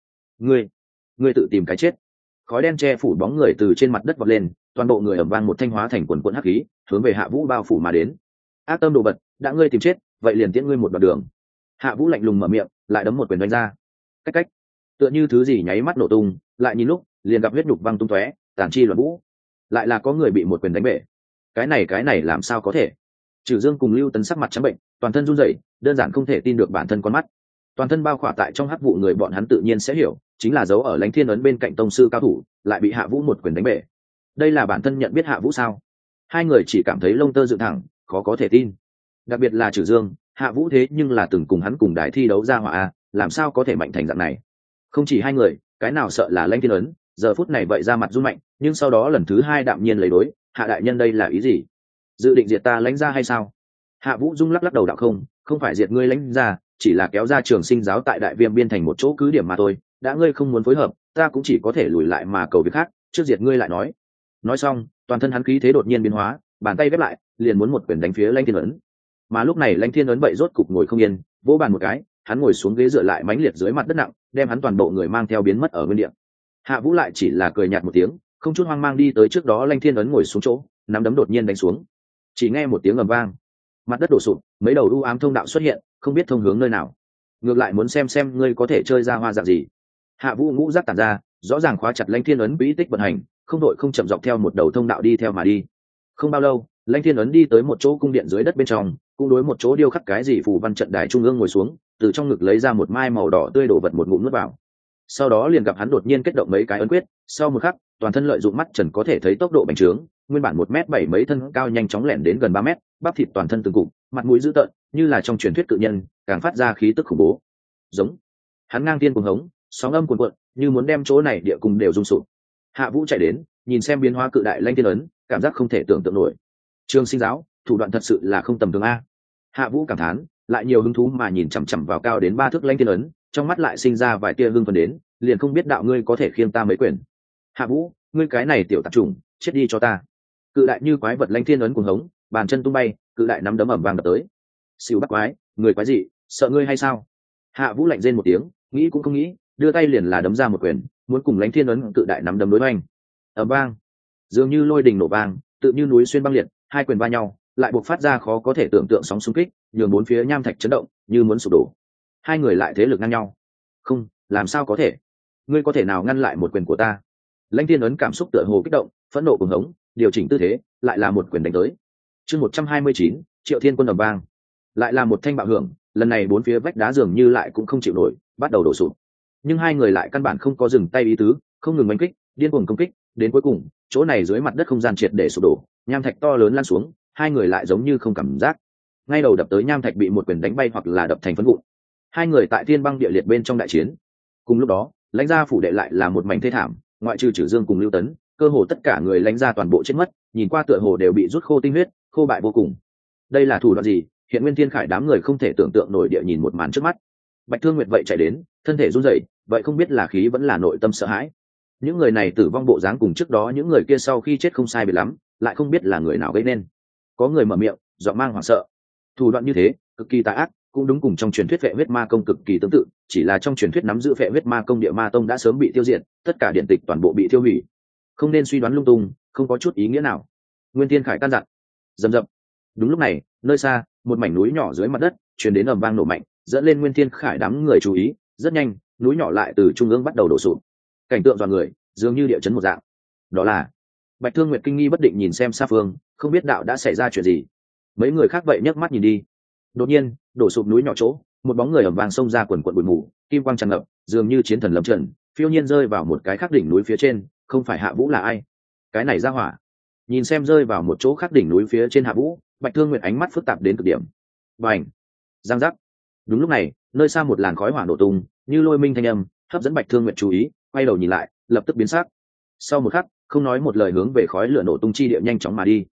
Ngươi tự tìm cái chết. Khói đen che phủ bóng người từ trên mặt đất vọt lên, toàn bộ người ầm vang một thanh hóa thành quần quần hắc khí, hướng về Hạ Vũ bao phủ mà đến. Ác tâm đồ vật, đã ngươi tìm chết, vậy liền tiễn ngươi một đoạn đường. Hạ Vũ lạnh lùng mở miệng, lại đấm một quyền đánh ra. Cách cách, tựa như thứ gì nháy mắt nổ tung, lại nhìn lúc, liền gặp huyết nhục văng tung tóe, tàn chi loạn vũ. Lại là có người bị một quyền đánh bể. Cái này làm sao có thể? Trừ Dương cùng Lưu Tấn sắc mặt trắng bệnh, toàn thân run rẩy, đơn giản không thể tin được bản thân con mắt. Toàn thân bao khỏa tại trong hắc vụ người bọn hắn tự nhiên sẽ hiểu, chính là dấu ở Lãnh Thiên ấn bên cạnh tông sư cao thủ, lại bị Hạ Vũ một quyền đánh bể. Đây là bản thân nhận biết Hạ Vũ sao? Hai người chỉ cảm thấy lông tơ dựng thẳng, khó có thể tin. Đặc biệt là Trừ Dương, Hạ Vũ thế nhưng là từng cùng hắn cùng đài thi đấu ra hỏa a, làm sao có thể mạnh thành dạng này? Không chỉ hai người, cái nào sợ là Lãnh Thiên ấn, giờ phút này vậy ra mặt run mạnh, nhưng sau đó lần thứ hai đạm nhiên lấy đối, Hạ đại nhân đây là ý gì? Dự định diệt ta Lãnh gia hay sao? Hạ Vũ rung lắc đầu đạo không phải diệt ngươi Lãnh gia, chỉ là kéo ra Trường Sinh giáo tại Đại Viêm biên thành một chỗ cứ điểm mà thôi, đã ngươi không muốn phối hợp, ta cũng chỉ có thể lùi lại mà cầu việc khác, trước diệt ngươi lại nói. Nói xong, toàn thân hắn khí thế đột nhiên biến hóa, bàn tay ghép lại, liền muốn một quyền đánh phía Lãnh Thiên ấn. Mà lúc này Lãnh Thiên ấn vậy rốt cục ngồi không yên, vỗ bàn một cái, hắn ngồi xuống ghế dựa lại mãnh liệt dưới mặt đất nặng, đem hắn toàn bộ người mang theo biến mất ở nguyên địa. Hạ Vũ lại chỉ là cười nhạt một tiếng, không chút hoang mang đi tới trước đó Lãnh Thiên ấn ngồi xuống chỗ, nắm đấm đột nhiên đánh xuống. Chỉ nghe một tiếng ầm vang, mặt đất đổ sụp, mấy đầu u ám thông đạo xuất hiện, không biết thông hướng nơi nào. Ngược lại muốn xem ngươi có thể chơi ra hoa dạng gì. Hạ Vũ ngũ giác tản ra, rõ ràng khóa chặt Lãnh Thiên ấn quỹ tích vận hành, không đội không chậm dọc theo một đầu thông đạo đi theo mà đi. Không bao lâu, Lãnh Thiên ấn đi tới một chỗ cung điện dưới đất bên trong, cũng đối một chỗ điêu khắc cái gì phù văn trận đài trung ương ngồi xuống, từ trong ngực lấy ra một mai màu đỏ tươi đổ vật một ngụm nuốt vào. Sau đó liền gặp hắn đột nhiên kết động mấy cái ấn quyết, sau một khắc, toàn thân lợi dụng mắt trần có thể thấy tốc độ bành trướng, nguyên bản 1m7 mấy thân cao nhanh chóng lẻn đến gần 3 mét, bắp thịt toàn thân từng cục, mặt mũi dữ tợn, như là trong truyền thuyết cự nhân, càng phát ra khí tức khủng bố. Giống. Hắn ngang tiên cuồng hống, sóng âm cuồn cuộn, như muốn đem chỗ này địa cùng đều rung sụp. Hạ Vũ chạy đến, nhìn xem biến hóa cự đại Lãnh Thiên ấn, cảm giác không thể tưởng tượng nổi. Trường Sinh giáo, thủ đoạn thật sự là không tầm thường a. Hạ Vũ cảm thán, lại nhiều hứng thú mà nhìn chằm chằm vào cao đến 3 thước Lãnh Thiên ấn, trong mắt lại sinh ra vài tia hưng phấn đến, liền không biết đạo ngươi có thể khiêng ta mấy quyền. Hạ Vũ, ngươi cái này tiểu tạp chủng, chết đi cho ta. Cự đại như quái vật Lãnh Thiên ấn cuồng hống, bàn chân tung bay, cự đại nắm đấm ầm vang đập tới. Siêu bắt quái, người quái gì, sợ ngươi hay sao? Hạ Vũ lạnh rên một tiếng, nghĩ cũng không nghĩ, đưa tay liền là đấm ra một quyền, muốn cùng Lãnh Thiên ấn cự đại nắm đấm đối hoành. Ầm vang, dường như lôi đình nổ vang, tự như núi xuyên băng liệt, hai quyền va nhau, lại buộc phát ra khó có thể tưởng tượng sóng xung kích, nhường bốn phía nham thạch chấn động, như muốn sụp đổ. Hai người lại thế lực ngang nhau. Không, làm sao có thể? Ngươi có thể nào ngăn lại một quyền của ta? Lãnh Thiên ấn cảm xúc tựa hồ kích động, phẫn nộ cuồng hống, điều chỉnh tư thế, lại là một quyền đánh tới. Chương 129, Triệu Thiên Quân ầm vang, lại là một thanh bạo hưởng, lần này bốn phía vách đá dường như lại cũng không chịu nổi, bắt đầu đổ sụp. Nhưng hai người lại căn bản không có dừng tay ý tứ, không ngừng đánh kích, điên cuồng công kích, đến cuối cùng, chỗ này dưới mặt đất không gian triệt để sụp đổ, nham thạch to lớn lan xuống, hai người lại giống như không cảm giác. Ngay đầu đập tới nham thạch bị một quyền đánh bay hoặc là đập thành phấn vụn. Hai người tại thiên băng địa liệt bên trong đại chiến. Cùng lúc đó, Lãnh gia phủ đệ lại là một mảnh thê thảm, ngoại trừ Trử Dương cùng Lưu Tấn, cơ hồ tất cả người Lãnh gia toàn bộ chết mất, nhìn qua tựa hồ đều bị rút khô tinh huyết, khô bại vô cùng. Đây là thủ đoạn gì? Hiện Nguyên Thiên Khải đám người không thể tưởng tượng nổi địa nhìn một màn trước mắt. Bạch Thương Nguyệt vậy chạy đến, thân thể run rẩy, vậy không biết là khí vẫn là nội tâm sợ hãi. Những người này tử vong bộ dáng cùng trước đó những người kia sau khi chết không sai biệt lắm, lại không biết là người nào gây nên. Có người mở miệng, giọng mang hoảng sợ. Thủ đoạn như thế, cực kỳ tà ác, cũng đúng cùng trong truyền thuyết Phệ Huyết Ma Công cực kỳ tương tự, chỉ là trong truyền thuyết nắm giữ Phệ Huyết Ma Công Địa Ma Tông đã sớm bị tiêu diệt, tất cả điện tịch toàn bộ bị tiêu hủy. Không nên suy đoán lung tung, không có chút ý nghĩa nào. Nguyên Thiên Khải căn dặn. Rầm rập. Đúng lúc này, nơi xa, một mảnh núi nhỏ dưới mặt đất truyền đến ầm vang nổ mạnh, dẫn lên Nguyên Thiên Khải đám người chú ý, rất nhanh, núi nhỏ lại từ trung ương bắt đầu đổ sụp. Cảnh tượng dọa người, dường như địa chấn một dạng. Đó là Bạch Thương Nguyệt kinh nghi bất định nhìn xem xa phương, không biết đạo đã xảy ra chuyện gì. Mấy người khác vậy nhấc mắt nhìn đi. Đột nhiên, đổ sụp núi nhỏ chỗ, một bóng người ầm vang xông ra quần quần bụi mù, kim quang tràn ngập, dường như chiến thần lâm trận, phiêu nhiên rơi vào một cái khác đỉnh núi phía trên, không phải Hạ Vũ là ai? Cái này ra hỏa. Nhìn xem rơi vào một chỗ khác đỉnh núi phía trên Hạ Vũ, Bạch Thương Nguyệt ánh mắt phức tạp đến cực điểm. Bành! Giang giác! Đúng lúc này, nơi xa một làn khói hỏa nổ tung, như lôi minh thanh âm, hấp dẫn Bạch Thương Nguyệt chú ý, quay đầu nhìn lại, lập tức biến sắc. Sau một khắc, không nói một lời hướng về khói lửa nổ tung chi địa nhanh chóng mà đi.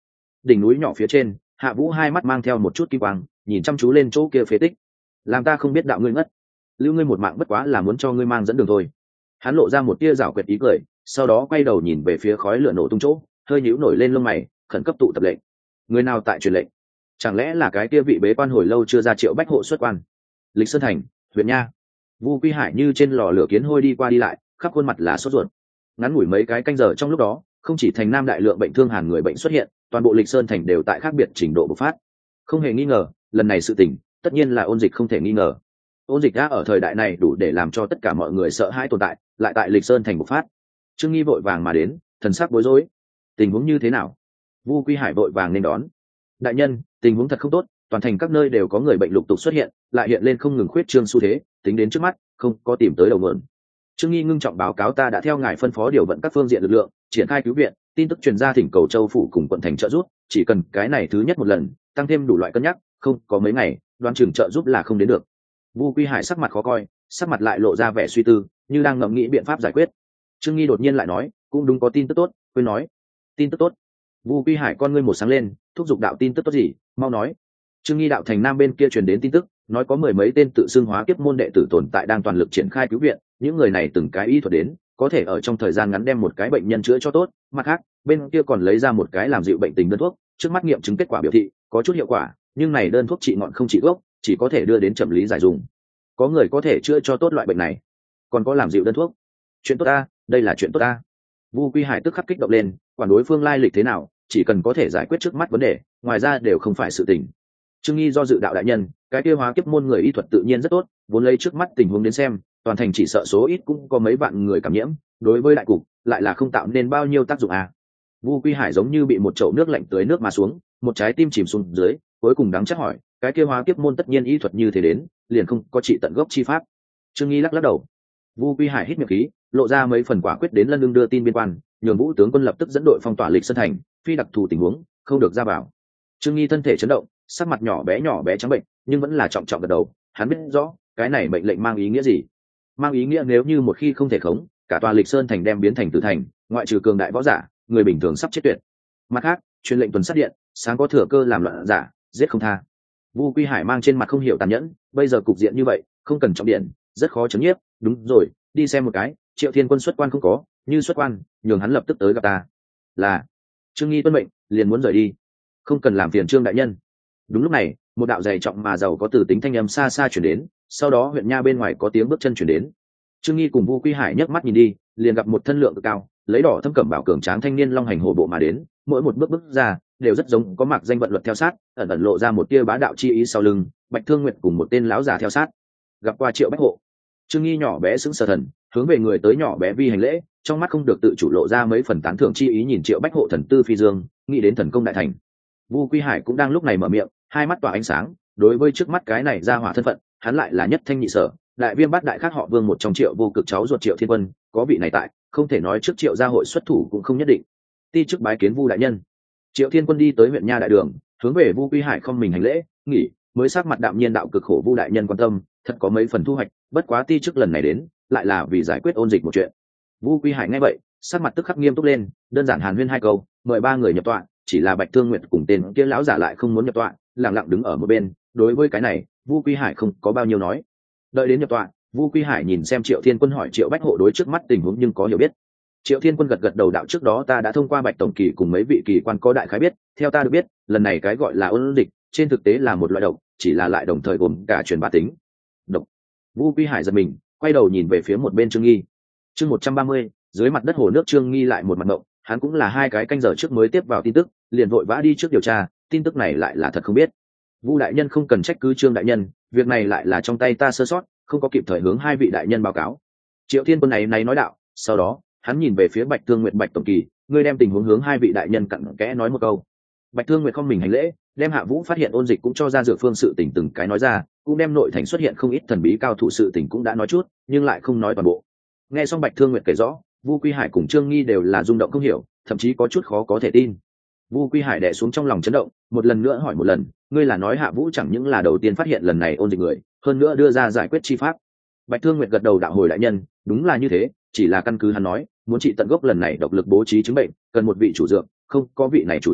đỉnh núi nhỏ phía trên, Hạ Vũ hai mắt mang theo một chút kim quang, nhìn chăm chú lên chỗ kia phế tích. Làm ta không biết đạo ngươi ngất, lưu ngươi một mạng bất quá là muốn cho ngươi mang dẫn đường thôi. Hắn lộ ra một tia giảo quyệt ý cười, sau đó quay đầu nhìn về phía khói lửa nổ tung chỗ, hơi nhíu nổi lên lông mày, khẩn cấp tụ tập lệnh. Người nào tại truyền lệnh? Chẳng lẽ là cái kia vị bế quan hồi lâu chưa ra Triệu Bách Hộ xuất quan? Lịch Sơn thành, huyện nha. Vu Quy Hải như trên lò lửa kiến hôi đi qua đi lại, khắp khuôn mặt là sốt ruột. Ngắn ngủi mấy cái canh giờ trong lúc đó, không chỉ thành nam đại lượng bệnh thương hàn người bệnh xuất hiện, toàn bộ Lịch Sơn thành đều tại khác biệt trình độ bộc phát. Không hề nghi ngờ, lần này sự tình, tất nhiên là ôn dịch không thể nghi ngờ. Ôn dịch đã ở thời đại này đủ để làm cho tất cả mọi người sợ hãi tồn tại, lại tại Lịch Sơn thành bộc phát. Trương Nghi vội vàng mà đến, thần sắc bối rối. Tình huống như thế nào? Vu Quy Hải vội vàng nên đón. Đại nhân, tình huống thật không tốt, toàn thành các nơi đều có người bệnh lục tục xuất hiện, lại hiện lên không ngừng khuyết trương xu thế, tính đến trước mắt, không có tìm tới đầu nguồn. Trương Nghi ngưng trọng báo cáo, ta đã theo ngài phân phó điều vận các phương diện lực lượng, triển khai cứu viện, tin tức truyền ra thỉnh cầu Châu phủ cùng quận thành trợ giúp, chỉ cần cái này thứ nhất một lần, tăng thêm đủ loại cân nhắc, không có mấy ngày, đoán chừng trợ giúp là không đến được. Vu Quy Hải sắc mặt khó coi, sắc mặt lại lộ ra vẻ suy tư, như đang ngẫm nghĩ biện pháp giải quyết. Trương Nghi đột nhiên lại nói, cũng đúng, có tin tức tốt. Quên nói, tin tức tốt. Vu Quy Hải con ngươi một sáng lên, thúc giục đạo, tin tức tốt gì, mau nói. Trương Nghi đạo, thành nam bên kia truyền đến tin tức, nói có mười mấy tên tự xưng hóa kiếp môn đệ tử tồn tại đang toàn lực triển khai cứu viện, những người này từng cái y thuật đến, có thể ở trong thời gian ngắn đem một cái bệnh nhân chữa cho tốt. Mặt khác, bên kia còn lấy ra một cái làm dịu bệnh tình đơn thuốc, trước mắt nghiệm chứng kết quả biểu thị có chút hiệu quả, nhưng này đơn thuốc trị ngọn không trị gốc, chỉ có thể đưa đến chậm lý giải dùng. Có người có thể chữa cho tốt loại bệnh này, còn có làm dịu đơn thuốc. Chuyện tốt ta, đây là chuyện tốt ta. Vu Quy Hải tức khắc kích động lên, quản đối phương lai lịch thế nào, chỉ cần có thể giải quyết trước mắt vấn đề, ngoài ra đều không phải sự tình. Trương Nghi do dự đạo, đại nhân, cái kia hóa kiếp môn người y thuật tự nhiên rất tốt, vốn lấy trước mắt tình huống đến xem, toàn thành chỉ sợ số ít cũng có mấy vạn người cảm nhiễm, đối với đại cục lại là không tạo nên bao nhiêu tác dụng à. Vu Quy Hải giống như bị một chậu nước lạnh tưới nước mà xuống, một trái tim chìm xuống dưới, cuối cùng đắng chắc hỏi, cái kia hóa kiếp môn tất nhiên y thuật như thế đến, liền không có trị tận gốc chi pháp. Trương Nghi lắc lắc đầu. Vu Quy Hải hít miệng khí, lộ ra mấy phần quả quyết đến Lân Lương đưa tin biên quan, nhường Vũ tướng quân lập tức dẫn đội phong tỏa Lịch Sơn thành, phi đặc thù tình huống, không được ra vào. Trương Nghi thân thể chấn động, sắc mặt nhỏ bé trắng bệnh, nhưng vẫn là trọng trọng gật đầu. Hắn biết rõ, cái này mệnh lệnh mang ý nghĩa gì. Mang ý nghĩa nếu như một khi không thể khống, cả tòa Lịch Sơn thành đem biến thành tử thành, ngoại trừ cường đại võ giả, người bình thường sắp chết tuyệt. Mặt khác, truyền lệnh tuần sát điện, sáng có thừa cơ làm loạn giả, giết không tha. Vu Quy Hải mang trên mặt không hiểu tàn nhẫn, bây giờ cục diện như vậy, không cần trọng điện, rất khó chấn nhiếp. Đúng rồi, đi xem một cái, Triệu Thiên Quân xuất quan không có, như xuất quan, nhường hắn lập tức tới gặp ta. Là. Trương Nghi tuân mệnh, liền muốn rời đi. Không cần làm phiền Trương đại nhân. Đúng lúc này, một đạo dày trọng mà giàu có từ tính thanh âm xa xa chuyển đến, sau đó huyện nha bên ngoài có tiếng bước chân chuyển đến. Trương Nghi cùng Vu Quy Hải nhấc mắt nhìn đi, liền gặp một thân lượng cực cao, lấy đỏ thâm cẩm bảo cường tráng thanh niên long hành hổ bộ mà đến, mỗi một bước bước ra đều rất giống có mặc danh vận luật theo sát, ẩn ẩn lộ ra một tia bá đạo chi ý sau lưng. Bạch Thương Nguyệt cùng một tên lão già theo sát. Gặp qua Triệu Bách Hộ. Trương Nghi nhỏ bé sững sờ thần, hướng về người tới nhỏ bé vi hành lễ, trong mắt không được tự chủ lộ ra mấy phần tán thưởng chi ý, nhìn Triệu Bách Hộ thần tư phi dương, nghĩ đến thần công đại thành. Vu Quy Hải cũng đang lúc này mở miệng, hai mắt tỏa ánh sáng, đối với trước mắt cái này ra hỏa thân phận, hắn lại là nhất thanh nhị sở, đại viêm bát đại khác họ Vương một trong Triệu vô cực cháu ruột Triệu Thiên Quân, có vị này tại, không thể nói trước Triệu gia hội xuất thủ cũng không nhất định. Ti chức bái kiến Vu đại nhân. Triệu Thiên Quân đi tới huyện nha đại đường, hướng về Vu Quy Hải không mình hành lễ, nghỉ, mới sắc mặt đạm nhiên đạo, cực khổ Vu đại nhân quan tâm, thật có mấy phần thu hoạch, bất quá ti chức lần này đến, lại là vì giải quyết ôn dịch một chuyện. Vu Quy Hải nghe vậy, sắc mặt tức khắc nghiêm túc lên, đơn giản hàn huyên hai câu, mời ba người nhập tọa, chỉ là Bạch Thương Nguyệt cùng tên kia lão giả lại không muốn nhập tọa, lặng lặng đứng ở một bên. Đối với cái này, Vu Quy Hải không có bao nhiêu nói. Đợi đến nhập tọa, Vu Quy Hải nhìn xem Triệu Thiên Quân, hỏi Triệu Bách Hộ đối trước mắt tình huống nhưng có hiểu biết. Triệu Thiên Quân gật gật đầu đạo, trước đó ta đã thông qua Bạch tổng kỳ cùng mấy vị kỳ quan có đại khái biết, theo ta được biết, lần này cái gọi là ôn dịch, trên thực tế là một loại độc, chỉ là lại đồng thời gồm cả truyền bá tính. Độc. Vu Quy Hải giật mình, quay đầu nhìn về phía một bên Trương Nghi. Chương 130, dưới mặt đất hồ nước. Trương Nghi lại một mặt ngộng, hắn cũng là hai cái canh giờ trước mới tiếp vào tin tức, liền vội vã đi trước điều tra, tin tức này lại là thật không biết. Vu đại nhân không cần trách cứ Trương đại nhân, việc này lại là trong tay ta sơ sót, không có kịp thời hướng hai vị đại nhân báo cáo. Triệu Thiên Quân này nói đạo, sau đó hắn nhìn về phía Bạch Thương Nguyệt, Bạch tổng kỳ, ngươi đem tình huống hướng hai vị đại nhân cặn kẽ nói một câu. Bạch Thương Nguyệt không mình hành lễ, đem Hạ Vũ phát hiện ôn dịch cũng cho ra dược phương sự tình từng cái nói ra, cũng đem nội thành xuất hiện không ít thần bí cao thủ sự tình cũng đã nói chút, nhưng lại không nói toàn bộ. Nghe xong Bạch Thương Nguyệt kể rõ, Vu Quy Hải cùng Trương Nghi đều là rung động không hiểu, thậm chí có chút khó có thể tin. Vu Quy Hải đè xuống trong lòng chấn động, một lần nữa hỏi một lần, ngươi là nói Hạ Vũ chẳng những là đầu tiên phát hiện lần này ôn dịch người, hơn nữa đưa ra giải quyết chi pháp. Bạch Thương Nguyệt gật đầu đạo, hồi đại nhân, đúng là như thế, chỉ là căn cứ hắn nói, muốn trị tận gốc lần này độc lực bố trí chứng bệnh, cần một vị chủ dược, không có vị này chủ dược,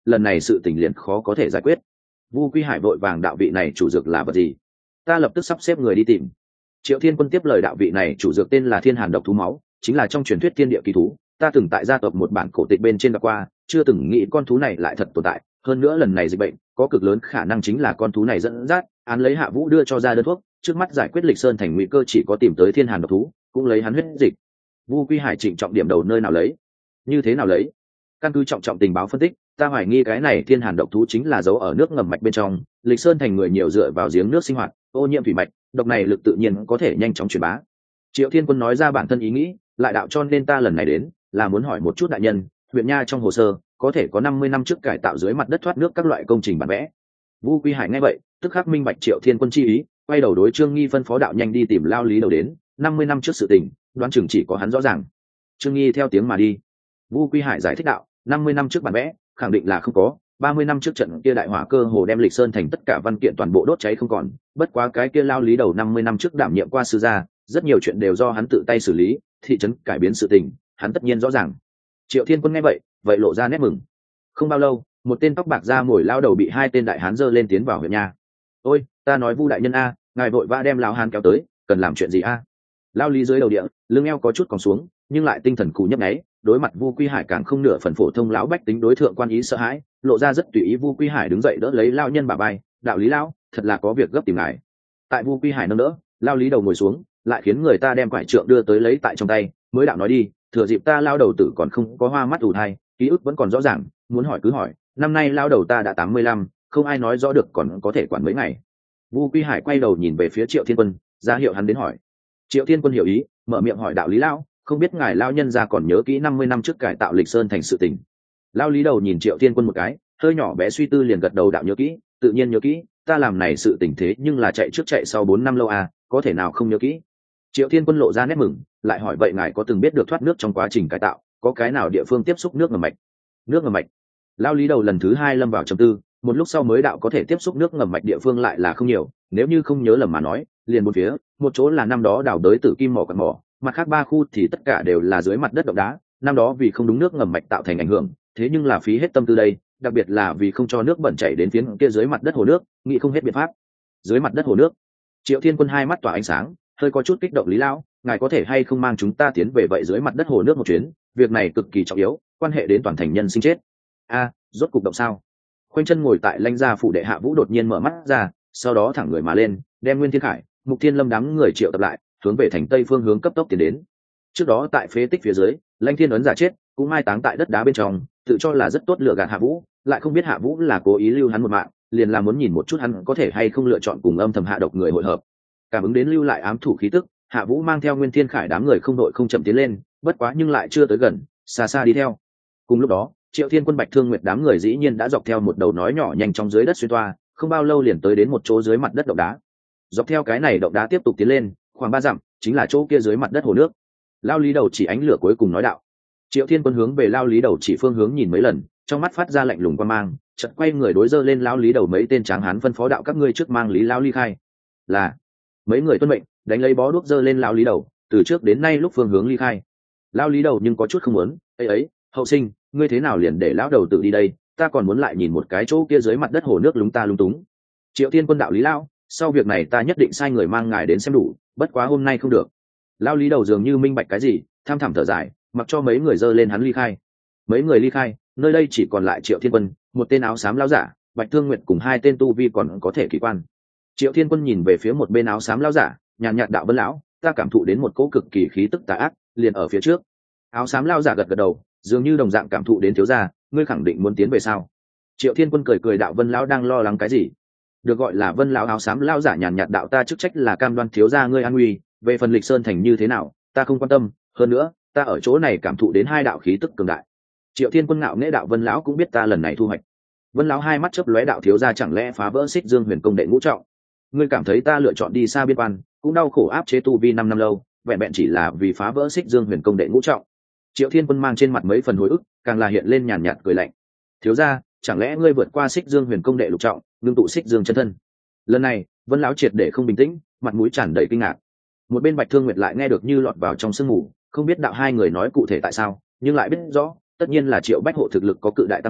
lần này sự tình liền khó có thể giải quyết. Vu Quy Hải vội vàng đạo vị này chủ dược là vật gì, ta lập tức sắp xếp người đi tìm. Triệu Thiên Quân tiếp lời đạo vị này chủ dược tên là Thiên Hàn độc thú máu, chính là trong truyền thuyết thiên địa kỳ thú, ta từng tại gia tộc một bản cổ tịch bên trên gặp qua, chưa từng nghĩ con thú này lại thật tồn tại, hơn nữa lần này dịch bệnh có cực lớn khả năng chính là con thú này dẫn dắt, án lấy Hạ Vũ đưa cho ra đơn thuốc, trước mắt giải quyết Lịch Sơn thành nguy cơ chỉ có tìm tới Thiên Hàn độc thú, cũng lấy hắn huyết dịch. Vu Quy Hải trịnh trọng điểm đầu nơi nào lấy, như thế nào lấy? Căn cứ trọng tình báo phân tích, ta hoài nghi cái này Thiên Hàn độc thú chính là giấu ở nước ngầm mạch bên trong, Lịch Sơn thành người nhiều dựa vào giếng nước sinh hoạt, ô nhiễm thủy mạch, độc này lực tự nhiên có thể nhanh chóng truyền bá. Triệu Thiên Quân nói ra bản thân ý nghĩ, lại đạo cho nên ta lần này đến là muốn hỏi một chút đại nhân, huyện nha trong hồ sơ có thể có 50 năm trước cải tạo dưới mặt đất thoát nước các loại công trình bản vẽ. Vu Quy Hải nghe vậy tức khắc minh bạch Triệu Thiên Quân chi ý, quay đầu đối Trương Nghi phân phó đạo nhanh đi tìm Lao Lý Đầu đến, 50 năm trước sự tình đoán chừng chỉ có hắn rõ ràng. Trương Nghi theo tiếng mà đi. Vu Quy Hải giải thích đạo, 50 năm trước bản vẽ khẳng định là không có, 30 năm trước trận kia đại hỏa cơ hồ đem Lịch Sơn thành tất cả văn kiện toàn bộ đốt cháy không còn, bất quá cái kia Lao Lý Đầu 50 năm trước đảm nhiệm qua sư gia, rất nhiều chuyện đều do hắn tự tay xử lý, thị trấn cải biến sự tình hắn tất nhiên rõ ràng. Triệu Thiên Quân nghe vậy lộ ra nét mừng. Không bao lâu, một tên tóc bạc da mồi lao đầu bị hai tên đại hán giơ lên tiến vào huyện nhà. Ôi, ta nói Vu đại nhân a, ngài vội vã đem lão hán kéo tới, cần làm chuyện gì a? Lao Lý dưới đầu địa, lưng eo có chút còn xuống, nhưng lại tinh thần cù nhấp nháy, đối mặt Vu Quy Hải càng không nửa phần phổ thông lão bách tính đối thượng quan ý sợ hãi, lộ ra rất tùy ý. Vu Quy Hải đứng dậy đỡ lấy lao nhân bả vai, đạo Lý lão, thật là có việc gấp tìm ngài. Tại Vu Quy Hải nâng đỡ, Lao Lý đầu ngồi xuống, lại khiến người ta đem quải trượng đưa tới lấy tại trong tay, mới đạo nói đi, thừa dịp ta lao đầu tử còn không có hoa mắt ù thai, ký ức vẫn còn rõ ràng, muốn hỏi cứ hỏi, năm nay lao đầu ta đã 85, không ai nói rõ được còn có thể quản mấy ngày. Vu Quy Hải quay đầu nhìn về phía Triệu Thiên Quân, ra hiệu hắn đến hỏi. Triệu Thiên Quân hiểu ý, mở miệng hỏi đạo Lý lão, không biết ngài lao nhân ra còn nhớ kỹ 50 năm trước cải tạo Lịch Sơn thành sự tình. Lao Lý đầu nhìn Triệu Thiên Quân một cái, hơi nhỏ bé suy tư liền gật đầu đạo nhớ kỹ, tự nhiên nhớ kỹ, ta làm này sự tình thế nhưng là chạy trước chạy sau 4 năm lâu à, có thể nào không nhớ kỹ. Triệu Thiên Quân lộ ra nét mừng, lại hỏi vậy ngài có từng biết được thoát nước trong quá trình cải tạo có cái nào địa phương tiếp xúc nước ngầm mạch? Nước ngầm mạch? Lao Lý đầu lần thứ hai lâm vào trầm tư, một lúc sau mới đạo có thể tiếp xúc nước ngầm mạch địa phương lại là không nhiều, nếu như không nhớ lầm mà nói, liền một phía, một chỗ là năm đó đào đới tử kim mỏ quặng mỏ, mặt khác 3 khu thì tất cả đều là dưới mặt đất động đá, năm đó vì không đúng nước ngầm mạch tạo thành ảnh hưởng, thế nhưng là phí hết tâm tư đây, đặc biệt là vì không cho nước bẩn chảy đến phía kia dưới mặt đất hồ nước, nghĩ không hết biện pháp. Dưới mặt đất hồ nước. Triệu Thiên Quân hai mắt tỏa ánh sáng, hơi có chút kích động. Lý lão, ngài có thể hay không mang chúng ta tiến về vậy dưới mặt đất hồ nước một chuyến, việc này cực kỳ trọng yếu, quan hệ đến toàn thành nhân sinh chết. A, rốt cục động sao? Khoanh chân ngồi tại lãnh gia phủ đệ Hạ Vũ đột nhiên mở mắt ra, sau đó thẳng người mà lên, đem Nguyên Thiên Khải, Mục Thiên Lâm đám người triệu tập lại, hướng về thành tây phương hướng cấp tốc tiến đến. Trước đó tại phế tích phía dưới, Lãnh Thiên ấn giả chết, cũng mai táng tại đất đá bên trong, tự cho là rất tốt lựa gạt Hạ Vũ, lại không biết Hạ Vũ là cố ý lưu hắn một mạng, liền là muốn nhìn một chút hắn có thể hay không lựa chọn cùng âm thầm hạ độc người hội hợp. Cảm ứng đến lưu lại ám thủ khí tức, Hạ Vũ mang theo Nguyên Thiên Khải đám người không đội không chậm tiến lên, bất quá nhưng lại chưa tới gần, xa xa đi theo. Cùng lúc đó, Triệu Thiên Quân, Bạch Thương Nguyệt đám người dĩ nhiên đã dọc theo một đầu nói nhỏ nhanh trong dưới đất xuyên toa, không bao lâu liền tới đến một chỗ dưới mặt đất động đá. Dọc theo cái này động đá tiếp tục tiến lên, khoảng 3 dặm, chính là chỗ kia dưới mặt đất hồ nước. Lao Lý đầu chỉ ánh lửa cuối cùng nói đạo. Triệu Thiên Quân hướng về Lao Lý đầu chỉ phương hướng nhìn mấy lần, trong mắt phát ra lạnh lùng quan mang, chợt quay người đối dơ lên Lao Lý đầu mấy tên tráng hán phân phó đạo các ngươi trước mang Lý Lao ly khai. Là mấy người tuân mệnh, đánh lấy bó đuốc dơ lên Lao Lý đầu, từ trước đến nay lúc phương hướng ly khai. Lao Lý đầu nhưng có chút không muốn, ấy, hậu sinh, ngươi thế nào liền để lão đầu tự đi đây, ta còn muốn lại nhìn một cái chỗ kia dưới mặt đất hồ nước lúng ta lung túng. Triệu Thiên Quân đạo Lý Lao, sau việc này ta nhất định sai người mang ngài đến xem đủ, bất quá hôm nay không được. Lao Lý đầu dường như minh bạch cái gì, tham thẳm thở dài, mặc cho mấy người dơ lên hắn ly khai. Mấy người ly khai, nơi đây chỉ còn lại Triệu Thiên Quân, một tên áo xám lão giả, Bạch Thương Nguyệt cùng 2 tên tu vi còn có thể kỳ quan. Triệu Thiên Quân nhìn về phía một bên áo xám lão giả, nhàn nhạt đạo Vân lão, ta cảm thụ đến một cỗ cực kỳ khí tức tà ác, liền ở phía trước. Áo xám lão giả gật gật đầu, dường như đồng dạng cảm thụ đến thiếu gia, ngươi khẳng định muốn tiến về sao? Triệu Thiên Quân cười cười đạo Vân lão đang lo lắng cái gì? Được gọi là Vân lão áo xám lão giả nhàn nhạt đạo ta chức trách là cam đoan thiếu gia ngươi an nguy, về phần Lịch Sơn thành như thế nào, ta không quan tâm, hơn nữa, ta ở chỗ này cảm thụ đến 2 đạo khí tức cường đại. Triệu Thiên Quân ngạo nghễ đạo Vân lão cũng biết ta lần này thu hoạch. Vân lão hai mắt chớp lóe đạo thiếu gia chẳng lẽ phá vỡ Xích Dương Huyền Công đệ ngũ trọng? Ngươi cảm thấy ta lựa chọn đi xa biên quan, cũng đau khổ áp chế tu vi 5 năm lâu, vẹn vẹn chỉ là vì phá vỡ Xích Dương Huyền Công đệ ngũ trọng. Triệu Thiên Quân mang trên mặt mấy phần hồi ức, càng là hiện lên nhàn nhạt cười lạnh. Thiếu gia, chẳng lẽ ngươi vượt qua Xích Dương Huyền Công đệ lục trọng, ngưng tụ Xích Dương chân thân? Lần này, Vân lão triệt để không bình tĩnh, mặt mũi tràn đầy kinh ngạc. Một bên Bạch Thương Nguyệt lại nghe được như lọt vào trong sương mù, không biết đạo hai người nói cụ thể tại sao, nhưng lại biết rõ, tất nhiên là Triệu Bách Hộ thực lực có cự đại tăng lên,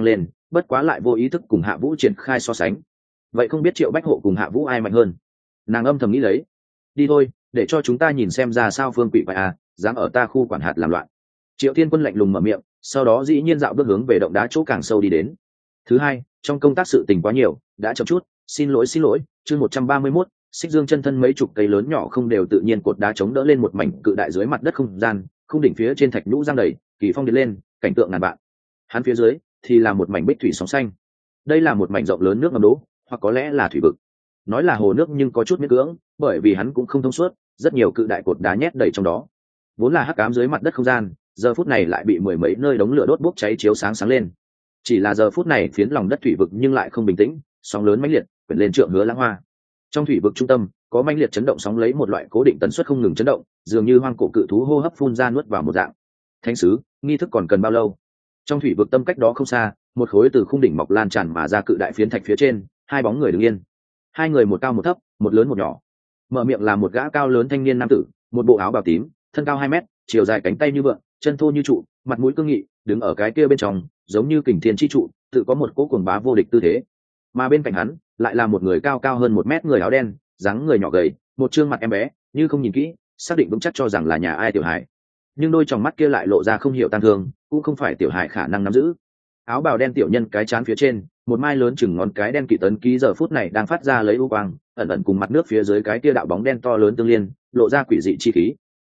bất quá lại vô ý thức cùng Hạ Vũ triển khai so sánh. Vậy không biết Triệu Bách Hộ cùng Hạ Vũ ai mạnh hơn? Nàng âm thầm nghĩ lấy. Đi thôi, để cho chúng ta nhìn xem ra sao Phương Quỷ quái à, dám ở ta khu quản hạt làm loạn. Triệu Thiên Quân lạnh lùng mở miệng, sau đó dĩ nhiên dạo bước hướng về động đá chỗ càng sâu đi đến. Thứ hai, trong công tác sự tình quá nhiều, đã chậm chút, xin lỗi. Chương 131, Xích Dương chân thân mấy chục cây lớn nhỏ không đều tự nhiên cột đá chống đỡ lên một mảnh cự đại dưới mặt đất không gian, không đỉnh phía trên thạch nhũ giang đầy, kỳ phong đi lên, cảnh tượng ngàn vạn. Hắn phía dưới thì là một mảnh bích thủy sóng xanh. Đây là một mảnh rộng lớn nước ngầm đố, hoặc có lẽ là thủy vực. Nói là hồ nước nhưng có chút miễn cưỡng, bởi vì hắn cũng không thông suốt, rất nhiều cự đại cột đá nhét đầy trong đó. Vốn là hắc ám dưới mặt đất không gian, giờ phút này lại bị mười mấy nơi đống lửa đốt bốc cháy chiếu sáng sáng lên. Chỉ là giờ phút này phiến lòng đất thủy vực nhưng lại không bình tĩnh, sóng lớn mãnh liệt quyển lên trượng hứa lãng hoa. Trong thủy vực trung tâm có mãnh liệt chấn động sóng lấy một loại cố định tần suất không ngừng chấn động, dường như hoang cổ cự thú hô hấp phun ra nuốt vào một dạng. Thánh sứ, nghi thức còn cần bao lâu? Trong thủy vực tâm cách đó không xa, một khối từ khung đỉnh mọc lan tràn mà ra cự đại phiến thạch phía trên, hai bóng người đứng yên. Hai người một cao một thấp, một lớn một nhỏ. Mở miệng là một gã cao lớn thanh niên nam tử, một bộ áo bào tím, thân cao 2 mét, chiều dài cánh tay như vượn, chân thô như trụ, mặt mũi cương nghị, đứng ở cái kia bên trong, giống như kình thiên chi trụ, tự có một cỗ cuồng bá vô địch tư thế. Mà bên cạnh hắn, lại là một người cao hơn 1 mét người áo đen, dáng người nhỏ gầy, một trương mặt em bé, như không nhìn kỹ, xác định vững chắc cho rằng là nhà ai Tiểu Hải. Nhưng đôi tròng mắt kia lại lộ ra không hiểu tang thương, cũng không phải Tiểu Hải khả năng nắm giữ. Áo bào đen tiểu nhân cái trán phía trên, một mai lớn chừng ngón cái đen kỵ tấn ký giờ phút này đang phát ra lấy u quang, ẩn ẩn cùng mặt nước phía dưới cái kia đạo bóng đen to lớn tương liên, lộ ra quỷ dị chi khí.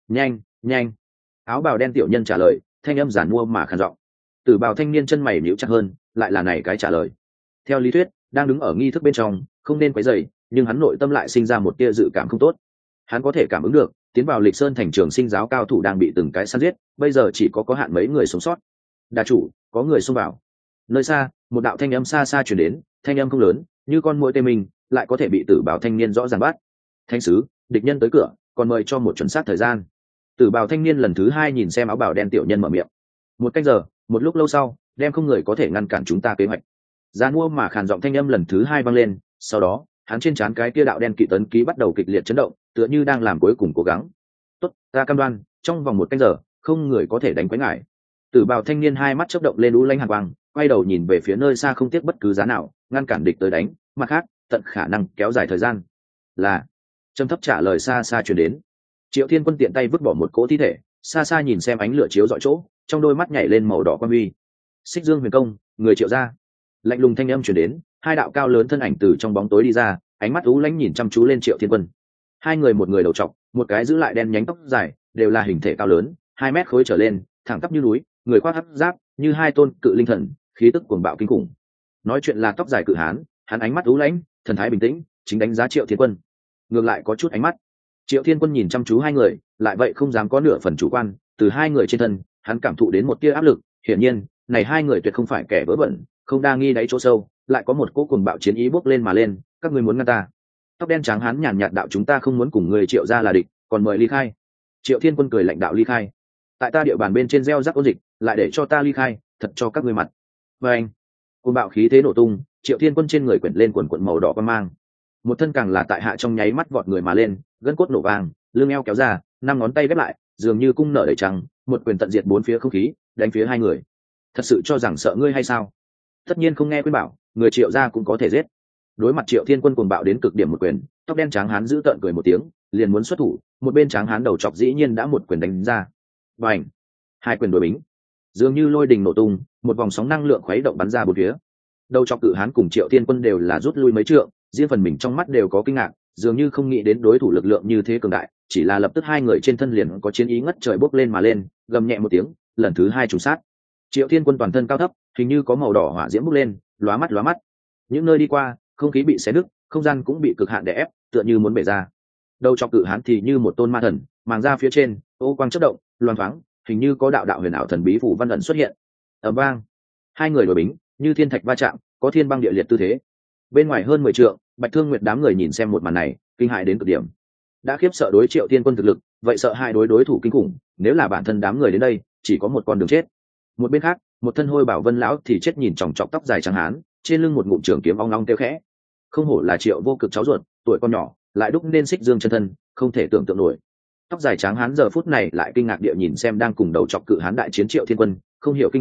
Nhanh. Áo bào đen tiểu nhân trả lời, thanh âm giản mua mà khàn giọng. Tử bào thanh niên chân mày nhíu chặt hơn, lại là này cái trả lời. Theo lý thuyết, đang đứng ở nghi thức bên trong, không nên quấy rầy, nhưng hắn nội tâm lại sinh ra một tia dự cảm không tốt. Hắn có thể cảm ứng được, tiến vào Lịch Sơn thành trường sinh giáo cao thủ đang bị từng cái săn giết, bây giờ chỉ có hạn mấy người sống sót. Đà chủ, có người xông vào. Nơi xa, một đạo thanh âm xa xa truyền đến, thanh âm không lớn, như con muỗi tê mình, lại có thể bị tử bào thanh niên rõ ràng bắt. Thánh sứ, địch nhân tới cửa, còn mời cho một chuẩn xác thời gian. Tử bào thanh niên lần thứ hai nhìn xem áo bào đen tiểu nhân mở miệng. Một canh giờ, một lúc lâu sau, đem không người có thể ngăn cản chúng ta kế hoạch. Giàn mua mà khàn giọng thanh âm lần thứ hai vang lên, sau đó, hắn trên trán cái kia đạo đen kỵ tấn ký bắt đầu kịch liệt chấn động, tựa như đang làm cuối cùng cố gắng. Tốt, ta cam đoan, trong vòng một canh giờ, không người có thể đánh quấy ngài. Tử bào thanh niên hai mắt chớp động lên lũ lánh hàn quang, quay đầu nhìn về phía nơi xa không tiếc bất cứ giá nào, ngăn cản địch tới đánh, mặt khác, tận khả năng kéo dài thời gian. Là, trầm thấp trả lời xa xa truyền đến. Triệu Thiên Quân tiện tay vứt bỏ một cỗ thi thể, xa xa nhìn xem ánh lửa chiếu rọi chỗ, trong đôi mắt nhảy lên màu đỏ quan huy. Xích Dương Huyền Công, người Triệu gia. Lạnh lùng thanh âm truyền đến, hai đạo cao lớn thân ảnh từ trong bóng tối đi ra, ánh mắt u lãnh nhìn chăm chú lên Triệu Thiên Quân. Hai người một người đầu trọc, một cái giữ lại đen nhánh tóc dài, đều là hình thể cao lớn, 2 mét khối trở lên, thẳng tắp như núi, người khoác hắc giáp, như hai tôn cự linh thần, khí tức cuồng bạo kinh khủng. Nói chuyện là tóc dài cự hán, hắn ánh mắt u lãnh, thần thái bình tĩnh, chính đánh giá Triệu Thiên Quân. Ngược lại có chút ánh mắt. Triệu Thiên Quân nhìn chăm chú hai người, lại vậy không dám có nửa phần chủ quan, từ hai người trên thân, hắn cảm thụ đến một tia áp lực, hiển nhiên, này hai người tuyệt không phải kẻ vớ vẩn, không đa nghi đáy chỗ sâu, lại có một cỗ cuồng bạo chiến ý bốc lên mà lên, các ngươi muốn ngăn ta? Tóc đen trắng hắn nhàn nhạt đạo chúng ta không muốn cùng người Triệu gia là địch, còn mời ly khai. Triệu Thiên Quân cười lạnh đạo ly khai. Tại ta địa bàn bên trên gieo rắc ôn dịch, lại để cho ta ly khai, thật cho các ngươi mặt. Và anh, cuồng bạo khí thế nổ tung, Triệu Thiên Quân trên người quyển lên quần quần màu đỏ quan mang. Một thân càng là tại hạ trong nháy mắt vọt người mà lên, gân cốt nổ vàng, lưng eo kéo ra, 5 ngón tay ghép lại, dường như cung nở đầy trăng, một quyền tận diệt 4 phía không khí, đánh phía hai người. Thật sự cho rằng sợ ngươi hay sao? Tất nhiên không nghe khuyên bảo, người Triệu gia cũng có thể giết. Đối mặt Triệu Thiên Quân cuồng bạo đến cực điểm một quyền, tóc đen trắng hán giữ tợn cười một tiếng, liền muốn xuất thủ, một bên trắng hán đầu chọc dĩ nhiên đã một quyền đánh ra. Bành! Hai quyền đối bính, dường như lôi đình nổ tung, một vòng sóng năng lượng khuấy động bắn ra bốn phía. Đầu chọc cự hán cùng Triệu Thiên Quân đều là rút lui mấy trượng, riêng phần mình trong mắt đều có kinh ngạc, dường như không nghĩ đến đối thủ lực lượng như thế cường đại, chỉ là lập tức hai người trên thân liền có chiến ý ngất trời bốc lên mà lên, gầm nhẹ một tiếng, lần thứ hai trùng sát. Triệu Thiên Quân toàn thân cao thấp, hình như có màu đỏ hỏa diễm bốc lên, lóa mắt. Những nơi đi qua, không khí bị xé nứt, không gian cũng bị cực hạn đè ép, tựa như muốn bể ra. Đầu chọc cự hán thì như một tôn ma thần, màng ra phía trên, ô quang chớp động, loang thoáng, hình như có đạo đạo huyền ảo thần bí phù văn ẩn xuất hiện. Ầm vang, hai người đổi bính, như thiên thạch va chạm, có thiên băng địa liệt tư thế. Bên ngoài hơn 10 trượng, Bạch Thương Nguyệt đám người nhìn xem một màn này, kinh hãi đến cực điểm. Đã khiếp sợ đối Triệu Thiên Quân thực lực, vậy sợ hai đối thủ kinh khủng, nếu là bản thân đám người đến đây, chỉ có một con đường chết. Một bên khác, một thân hôi bảo Vân lão thì chết nhìn chòng chọc tóc dài trắng hán, trên lưng một ngụm trường kiếm ong long kêu khẽ. Không hổ là Triệu Vô Cực cháu ruột, tuổi con nhỏ, lại đúc nên Xích Dương chân thân, không thể tưởng tượng nổi. Tóc dài trắng hán giờ phút này lại kinh ngạc địa nhìn xem đang cùng đầu chọc cự hán đại chiến Triệu Thiên Quân, không hiểu kinh hãi,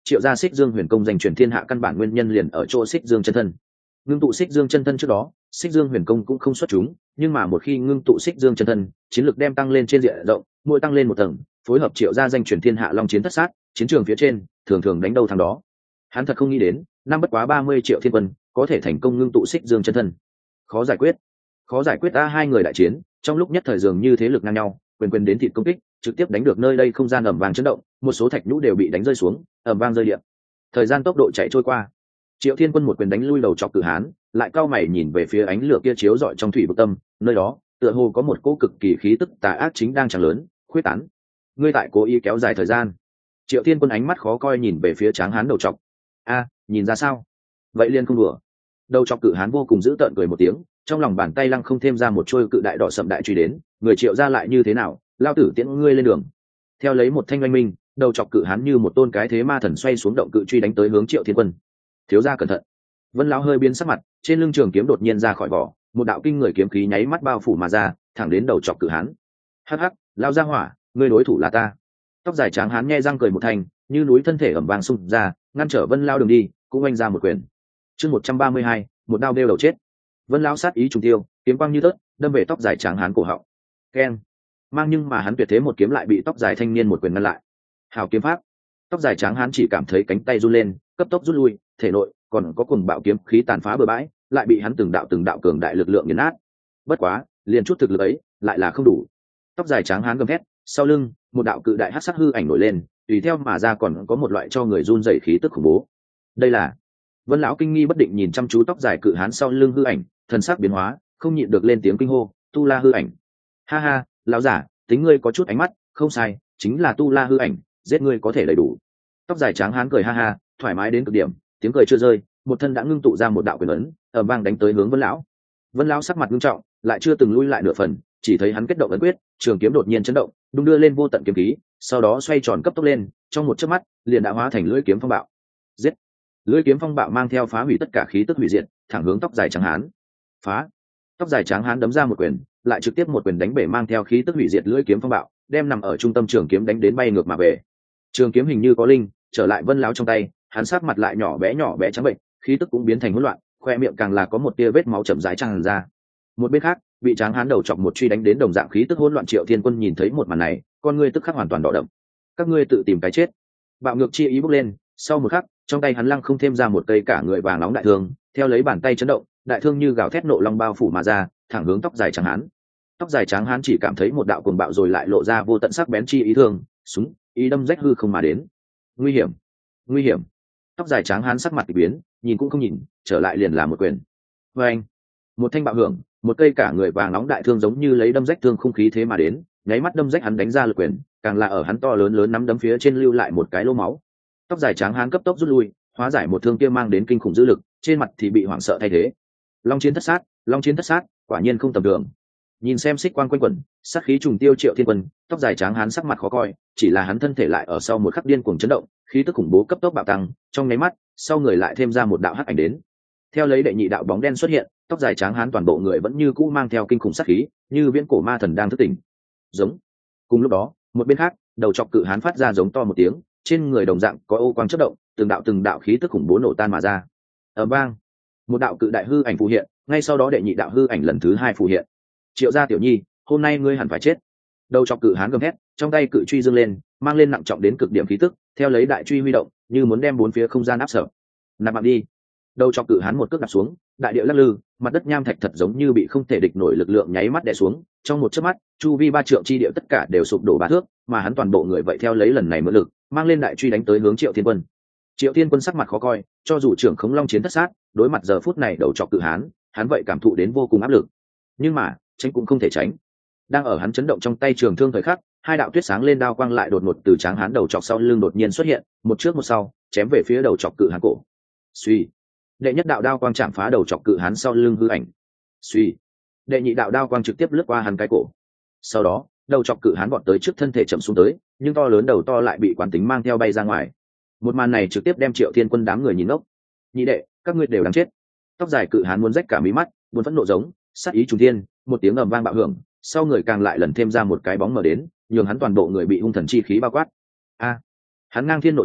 Triệu gia Xích Dương Huyền Công giành truyền thiên hạ căn bản nguyên nhân liền ở chỗ Xích Dương chân thân. Ngưng tụ Xích Dương chân thân trước đó, Xích Dương Huyền Công cũng không xuất chúng, nhưng mà một khi ngưng tụ Xích Dương chân thân, chiến lực đem tăng lên trên diện rộng, mỗi tăng lên một tầng, phối hợp Triệu gia danh truyền thiên hạ long chiến thất sát, chiến trường phía trên, thường thường đánh đâu thắng đó. Hắn thật không nghĩ đến, năm bất quá 30 triệu thiên quân, có thể thành công ngưng tụ Xích Dương chân thân. Khó giải quyết. Khó giải quyết. Hai người đại chiến, trong lúc nhất thời dường như thế lực ngang nhau, quyền quyền đến thịt công kích, trực tiếp đánh được nơi đây không gian ầm vang chấn động, một số thạch nhũ đều bị đánh rơi xuống, ầm vang rơi điện. Thời gian tốc độ chạy trôi qua, Triệu Thiên Quân một quyền đánh lui đầu chọc Cử Hán, lại cao mày nhìn về phía ánh lửa kia chiếu rọi trong thủy vực tâm, nơi đó, tựa hồ có một cỗ cực kỳ khí tức tà ác chính đang tràn lớn, khuyết tán. Ngươi tại cố ý kéo dài thời gian. Triệu Thiên Quân ánh mắt khó coi nhìn về phía Tráng Hán đầu chọc. Nhìn ra sao? Vậy liền không đùa. Đầu chọc Cử Hán vô cùng dữ tợn cười một tiếng, trong lòng bàn tay lăng không thêm ra một trôi cự đại đỏ sậm đại truy đến, người Triệu ra lại như thế nào, lao tử tiễn ngươi lên đường. Theo lấy một thanh oanh minh, đầu chọc Cử Hán như một tôn cái thế ma thần xoay xuống động cự truy đánh tới hướng Triệu Thiên Quân. Thiếu gia cẩn thận. Vân lão hơi biến sắc mặt, trên lưng trường kiếm đột nhiên ra khỏi vỏ, một đạo kinh người kiếm khí nháy mắt bao phủ mà ra, thẳng đến đầu chọc Cử Hán. Hắc hắc, lao ra hỏa, ngươi đối thủ là ta. Tóc dài Tráng Hán nghe răng cười một thành, như núi thân thể ẩm vàng xung ra, ngăn trở Vân lão đường đi, cũng oanh ra một quyền. Chương 132, một đao đeo đầu chết. Vân lão sát ý trùng tiêu, kiếm quang như tớt, đâm về tóc dài Tráng Hán cổ họng. Keng. Mang nhưng mà hắn tuyệt thế một kiếm lại bị tóc dài thanh niên một quyền ngăn lại. Hào kiếm pháp. Tóc dài Tráng Hán chỉ cảm thấy cánh tay run lên, cấp tốc rút lui, thể nội còn có cuồng bạo kiếm khí tàn phá bừa bãi, lại bị hắn từng đạo cường đại lực lượng nghiền nát. Bất quá, liền chút thực lực ấy, lại là không đủ. Tóc dài Tráng Hán gầm thét, sau lưng, một đạo cự đại hắc sắc hư ảnh nổi lên, tùy theo mà ra còn có một loại cho người run rẩy khí tức khủng bố. Đây là Vân lão kinh nghi bất định nhìn chăm chú tóc dài cự hán sau lưng hư ảnh, thần sắc biến hóa, không nhịn được lên tiếng kinh hô, Tu La hư ảnh. Ha ha, lão giả, tính ngươi có chút ánh mắt, không sai, chính là Tu La hư ảnh, giết ngươi có thể đầy đủ. Tóc dài Tráng Hán cười ha ha, thoải mái đến cực điểm, tiếng cười chưa rơi, một thân đã ngưng tụ ra một đạo quyền ấn, ầm vang đánh tới hướng Vân lão. Vân lão sắc mặt nghiêm trọng, lại chưa từng lui lại nửa phần, chỉ thấy hắn kết động ấn quyết, trường kiếm đột nhiên chấn động, đung đưa lên vô tận kiếm khí, sau đó xoay tròn cấp tốc lên, trong một chớp mắt, liền đã hóa thành lưỡi kiếm phong bạo. Giết! Lưỡi kiếm phong bạo mang theo phá hủy tất cả khí tức hủy diệt, thẳng hướng tóc dài Tráng Hán. Phá! Tóc dài Tráng Hán đấm ra một quyền, lại trực tiếp một quyền đánh bể mang theo khí tức hủy diệt lưỡi kiếm phong bạo, đem nằm ở trung tâm trường kiếm đánh đến bay ngược mà về. Trường kiếm hình như có linh, trở lại Vân lão trong tay, hắn sát mặt lại nhỏ bé trắng bệnh, khí tức cũng biến thành hỗn loạn, khoe miệng càng là có một tia vết máu chậm rãi tràn ra. Một bên khác, bị Tráng Hán đầu chọc một truy đánh đến đồng dạng khí tức hỗn loạn Triệu Thiên Quân nhìn thấy một màn này, con ngươi tức khắc hoàn toàn đỏ đậm. Các ngươi tự tìm cái chết. Bạo ngược chi ý bốc lên, sau một khắc, trong tay hắn lăng không thêm ra một cây cả người vàng nóng đại thương, theo lấy bàn tay chấn động, đại thương như gào thét nộ long bao phủ mà ra, thẳng hướng tóc dài Tráng Hán. Tóc dài Tráng Hán chỉ cảm thấy một đạo cuồng bạo rồi lại lộ ra vô tận sắc bén chi ý thương, súng, ý đâm rách hư không mà đến. Nguy hiểm, nguy hiểm. Tóc dài Tráng Hán sắc mặt kỳ biến, nhìn cũng không nhìn, trở lại liền là một quyền. Và anh, một thanh bạo hưởng, một cây cả người vàng nóng đại thương giống như lấy đâm rách thương không khí thế mà đến, nháy mắt đâm rách hắn đánh ra lực quyền, càng là ở hắn to lớn nắm đấm phía trên lưu lại một cái lỗ máu. Tóc dài Tráng Hán cấp tốc rút lui, hóa giải một thương kia mang đến kinh khủng dữ lực, trên mặt thì bị hoảng sợ thay thế. Long chiến thất sát, quả nhiên không tầm thường. Nhìn xem xích quang quanh quẩn, sát khí trùng tiêu Triệu Thiên Quân, tóc dài Tráng Hán sắc mặt khó coi, chỉ là hắn thân thể lại ở sau một khắc điên cuồng chấn động, khí tức khủng bố cấp tốc bạo tăng, trong nháy mắt, sau người lại thêm ra một đạo hắc ảnh đến. Theo lấy đệ nhị đạo bóng đen xuất hiện, tóc dài Tráng Hán toàn bộ người vẫn như cũ mang theo kinh khủng sát khí, như viễn cổ ma thần đang thức tỉnh. Giống. Cùng lúc đó, một bên khác, đầu chọc Cự Hán phát ra giống to một tiếng, trên người đồng dạng có ô quang chớp động, từng đạo khí tức khủng bố nổ tan mà ra. Ầm vang, một đạo cự đại hư ảnh phù hiện, ngay sau đó đệ nhị đạo hư ảnh lần thứ hai phù hiện. Triệu gia tiểu nhi, hôm nay ngươi hẳn phải chết. Đầu chọc Cự Hán gầm hét, trong tay cự truy dương lên, mang lên nặng trọng đến cực điểm khí tức, theo lấy đại truy huy động, như muốn đem bốn phía không gian áp sở. Nạp mạng đi. Đầu chọc Cự Hán một cước đạp xuống, đại địa lắc lư, mặt đất nham thạch thật giống như bị không thể địch nổi lực lượng nháy mắt đè xuống, trong một chớp mắt, chu vi 3 trượng chi địa tất cả đều sụp đổ 3 thước, mà hắn toàn bộ người vậy theo lấy lần này mượn lực, mang lên đại truy đánh tới hướng Triệu Thiên Quân. Triệu Thiên Quân sắc mặt khó coi, cho dù trưởng khống long chiến thất sát, đối mặt giờ phút này đầu chọc Cự Hán, hắn vậy cảm thụ đến vô cùng áp lực. Nhưng mà, tránh cũng không thể tránh. Đang ở hắn chấn động trong tay trường thương thời khắc, hai đạo tuyết sáng lên đao quang lại đột ngột từ Tráng Hán đầu chọc sau lưng đột nhiên xuất hiện, một trước một sau, chém về phía đầu chọc Cự Hán cổ. Suy, đệ nhất đạo đao quang chạm phá đầu chọc Cự Hán sau lưng hư ảnh. Suy, đệ nhị đạo đao quang trực tiếp lướt qua hắn cái cổ. Sau đó, đầu chọc Cự Hán vọt tới trước thân thể chậm xuống tới, nhưng to lớn đầu to lại bị quán tính mang theo bay ra ngoài. Một màn này trực tiếp đem Triệu Thiên Quân đám người nhìn ngốc. Nhị đệ, các ngươi đều đáng chết. Tóc dài Cự Hán muốn rách cả mí mắt, buồn phẫn nộ giống, sát ý trùng thiên, một tiếng ầm vang bạo hưởng, sau người càng lại lần thêm ra một cái bóng mờ đến, nhường hắn toàn bộ người bị hung thần chi khí bao quát. Hắn ngang thiên nộ giống,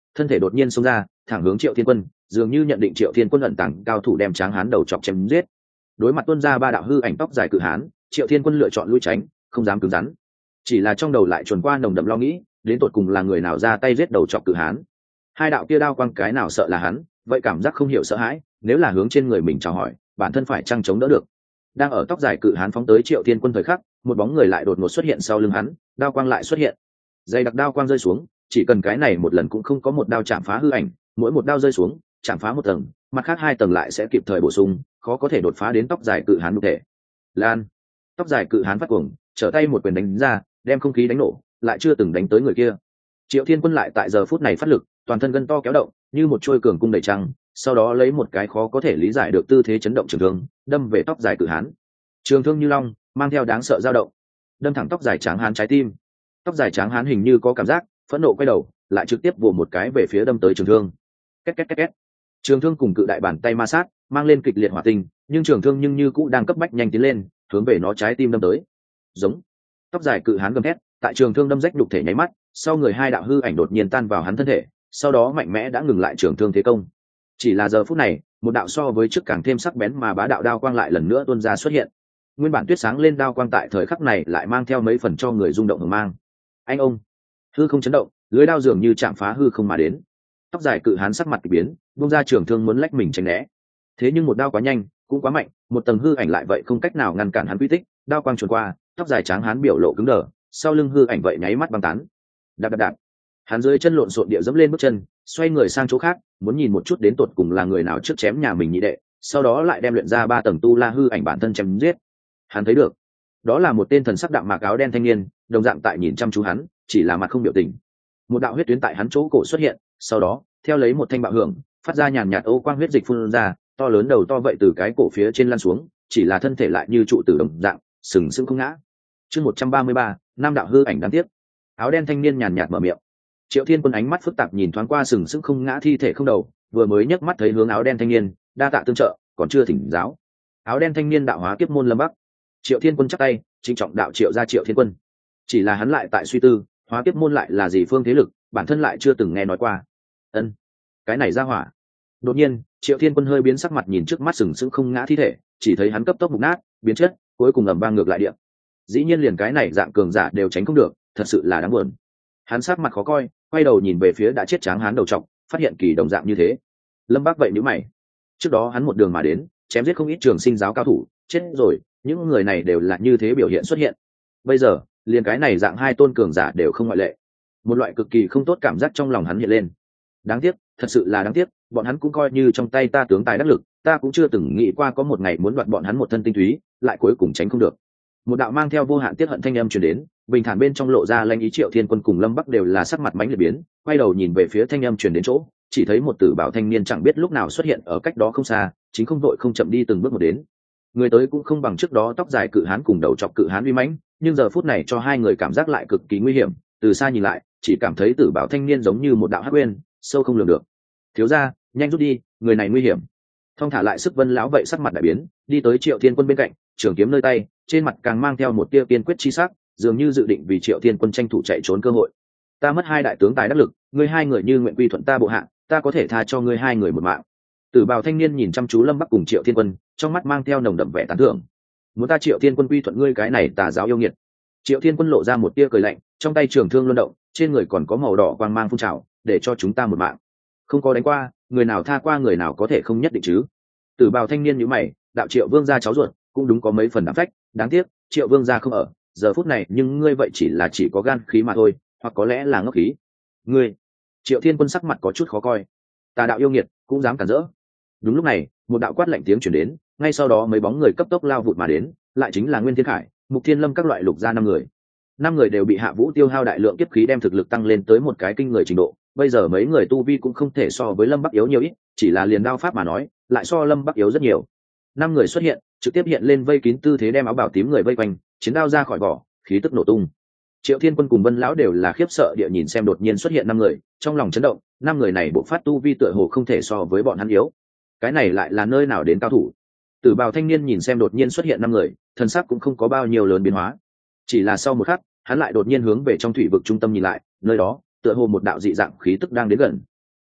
thân thể đột nhiên xông ra thẳng hướng Triệu Thiên Quân, dường như nhận định Triệu Thiên Quân ẩn tàng cao thủ đem Tráng Hán đầu chọc chém giết. Đối mặt tuôn ra ba đạo hư ảnh tóc dài cự hán, Triệu Thiên Quân lựa chọn lui tránh, không dám cứng rắn, chỉ là trong đầu lại chuồn qua nồng đậm lo nghĩ, đến tột cùng là người nào ra tay giết đầu chọc cự hán. Hai đạo kia đao quang cái nào sợ là hắn, vậy cảm giác không hiểu sợ hãi, nếu là hướng trên người mình chào hỏi, bản thân phải chăng chống đỡ được. Đang ở tóc dài cự hán phóng tới Triệu Thiên Quân thời khắc, một bóng người lại đột ngột xuất hiện sau lưng hắn, đao quang lại xuất hiện. Dây đặc đao quang rơi xuống, chỉ cần cái này một lần cũng không có một đao chạm phá hư ảnh, mỗi một đao rơi xuống, chạm phá một tầng, mặt khác hai tầng lại sẽ kịp thời bổ sung, khó có thể đột phá đến tóc dài cự hán nhục thể. Lan, tóc dài cự hán phát cuồng, trở tay một quyền đánh ra, đem không khí đánh nổ, lại chưa từng đánh tới người kia. Triệu Thiên Quân lại tại giờ phút này phát lực, toàn thân gân to kéo động, như một trôi cường cung đầy trăng, sau đó lấy một cái khó có thể lý giải được tư thế chấn động trường thương, đâm về tóc dài cự hán. Trường thương như long, mang theo đáng sợ dao động, đâm thẳng tóc dài Tráng Hán trái tim. Tóc dài Tráng Hán hình như có cảm giác, phẫn nộ quay đầu, lại trực tiếp vồ một cái về phía đâm tới trường thương. Két két két két. Trường thương cùng cự đại bàn tay ma sát, mang lên kịch liệt hỏa tinh, nhưng trường thương nhưng như cũ đang cấp bách nhanh tiến lên, hướng về nó trái tim đâm tới. Giống. Tóc dài cự hán gầm thét, tại trường thương đâm rách nhục thể nháy mắt, sau người hai đạo hư ảnh đột nhiên tan vào hắn thân thể, sau đó mạnh mẽ đã ngừng lại trường thương thế công. Chỉ là giờ phút này, một đạo so với trước càng thêm sắc bén mà bá đạo đao quang lại lần nữa tuôn ra xuất hiện. Nguyên bản tuyết sáng lên đao quang tại thời khắc này lại mang theo mấy phần cho người rung động hừng mang. Anh ông, hư không chấn động, lưới đao dường như chạm phá hư không mà đến. Tóc dài cự hán sắc mặt kỳ biến, buông ra trường thương muốn lách mình tránh né. Thế nhưng một đao quá nhanh, cũng quá mạnh, một tầng hư ảnh lại vậy không cách nào ngăn cản hắn quy tích, đao quang chuồn qua, tóc dài Tráng Hán biểu lộ cứng đờ, sau lưng hư ảnh vậy nháy mắt băng tán. Đạp đạp đạp. Hắn dưới chân lộn xộn địa dẫm lên bước chân, xoay người sang chỗ khác, muốn nhìn một chút đến tột cùng là người nào trước chém nhà mình nhị đệ, sau đó lại đem luyện ra ba tầng tu la hư ảnh bản thân chém giết. Hắn thấy được, đó là một tên thần sắc đạm mạc áo đen thanh niên, đồng dạng tại nhìn chăm chú hắn, chỉ là mặt không biểu tình. Một đạo huyết tuyến tại hắn chỗ cổ xuất hiện, sau đó, theo lấy một thanh bạo hưởng, phát ra nhàn nhạt ô quang huyết dịch phun ra, to lớn đầu to vậy từ cái cổ phía trên lăn xuống, chỉ là thân thể lại như trụ tử đồng dạng, sừng sững không ngã. Chương 133, năm đạo hư ảnh đáng tiếc. Áo đen thanh niên nhàn nhạt mở miệng. Triệu Thiên Quân ánh mắt phức tạp nhìn thoáng qua sừng sững không ngã thi thể không đầu, vừa mới nhấc mắt thấy hướng áo đen thanh niên, đa tạ tương trợ, còn chưa thỉnh giáo. Áo đen thanh niên đạo hóa kiếp môn Lâm Bắc. Triệu Thiên Quân chắp tay, trịnh trọng đạo triệu ra Triệu Thiên Quân. Chỉ là hắn lại tại suy tư, hóa kiếp môn lại là gì phương thế lực, bản thân lại chưa từng nghe nói qua. Ân, cái này ra hỏa. Đột nhiên, Triệu Thiên Quân hơi biến sắc mặt nhìn trước mắt sừng sững không ngã thi thể, chỉ thấy hắn cấp tốc mục nát, biến chất, cuối cùng ầm vang ngược lại địa. Dĩ nhiên liền cái này dạng cường giả đều tránh không được, thật sự là đáng buồn. Hắn sắc mặt khó coi, quay đầu nhìn về phía đã chết Tráng Hán đầu trọc, phát hiện kỳ đồng dạng như thế. Lâm Bác vậy nhíu mày. Trước đó hắn một đường mà đến, chém giết không ít trường sinh giáo cao thủ, chết rồi, những người này đều là như thế biểu hiện xuất hiện. Bây giờ, liền cái này dạng hai tôn cường giả đều không ngoại lệ. Một loại cực kỳ không tốt cảm giác trong lòng hắn hiện lên. Đáng tiếc, thật sự là đáng tiếc, bọn hắn cũng coi như trong tay ta tướng tài đắc lực, ta cũng chưa từng nghĩ qua có một ngày muốn đoạt bọn hắn một thân tinh túy, lại cuối cùng tránh không được. Một đạo mang theo vô hạn tiết hận thanh âm truyền đến, bình thản bên trong lộ ra lanh ý. Triệu Thiên Quân cùng Lâm Bắc đều là sắc mặt mãnh liệt biến, quay đầu nhìn về phía thanh âm truyền đến chỗ, chỉ thấy một tử bảo thanh niên chẳng biết lúc nào xuất hiện ở cách đó không xa, chính không vội không chậm đi từng bước một đến. Người tới cũng không bằng trước đó tóc dài cự hán cùng đầu chọc cự hán uy mãnh, nhưng giờ phút này cho hai người cảm giác lại cực kỳ nguy hiểm, từ xa nhìn lại, chỉ cảm thấy tử bảo thanh niên giống như một đạo hắc uyên, sâu không lường được. Thiếu gia, nhanh rút đi, người này nguy hiểm. Thong thả lại sức Vân lão vậy sắc mặt đại biến, đi tới Triệu Thiên Quân bên cạnh, trường kiếm nơi tay, trên mặt càng mang theo một tia kiên quyết chi sắc, dường như dự định vì Triệu Thiên Quân tranh thủ chạy trốn cơ hội. Ta mất hai đại tướng tài đắc lực, ngươi hai người như nguyện quy thuận ta bộ hạ, ta có thể tha cho ngươi hai người một mạng. Tử bào thanh niên nhìn chăm chú Lâm Bắc cùng Triệu Thiên Quân, trong mắt mang theo nồng đậm vẻ tán thưởng. Muốn ta Triệu Thiên Quân quy thuận ngươi cái này tà giáo yêu nghiệt. Triệu Thiên Quân lộ ra một tia cười lạnh, trong tay trường thương luân động, trên người còn có màu đỏ quang mang phun trào, để cho chúng ta một mạng. Không có đánh qua, người nào tha qua người nào có thể không nhất định chứ. Tử bào thanh niên nhíu mày, đạo Triệu vương gia cháu ruột, cũng đúng có mấy phần đảm phách, đáng tiếc, Triệu vương gia không ở, giờ phút này nhưng ngươi vậy chỉ có gan khí mà thôi, hoặc có lẽ là ngốc khí. Ngươi. Triệu Thiên Quân sắc mặt có chút khó coi. Tà đạo yêu nghiệt, cũng dám cản rỡ. Đúng lúc này, một đạo quát lạnh tiếng truyền đến, ngay sau đó mấy bóng người cấp tốc lao vụt mà đến, lại chính là Nguyên Thiên Khải, Mục Thiên Lâm các loại lục gia năm người. Năm người đều bị Hạ Vũ tiêu hao đại lượng kiếp khí đem thực lực tăng lên tới một cái kinh người trình độ, bây giờ mấy người tu vi cũng không thể so với Lâm Bắc yếu nhiều ít, chỉ là liền đao pháp mà nói, lại so Lâm Bắc yếu rất nhiều. Năm người xuất hiện, trực tiếp hiện lên vây kín tư thế đem áo bào tím người vây quanh, chiến đao ra khỏi vỏ, khí tức nổ tung. Triệu Thiên Quân cùng Vân lão đều là khiếp sợ địa nhìn xem đột nhiên xuất hiện năm người, trong lòng chấn động, năm người này bộ phát tu vi tựa hồ không thể so với bọn hắn yếu. Cái này lại là nơi nào đến cao thủ? Tử bào thanh niên nhìn xem đột nhiên xuất hiện năm người, thân sắc cũng không có bao nhiêu lớn biến hóa. Chỉ là sau một khắc, hắn lại đột nhiên hướng về trong thủy vực trung tâm nhìn lại, nơi đó, tựa hồ một đạo dị dạng khí tức đang đến gần,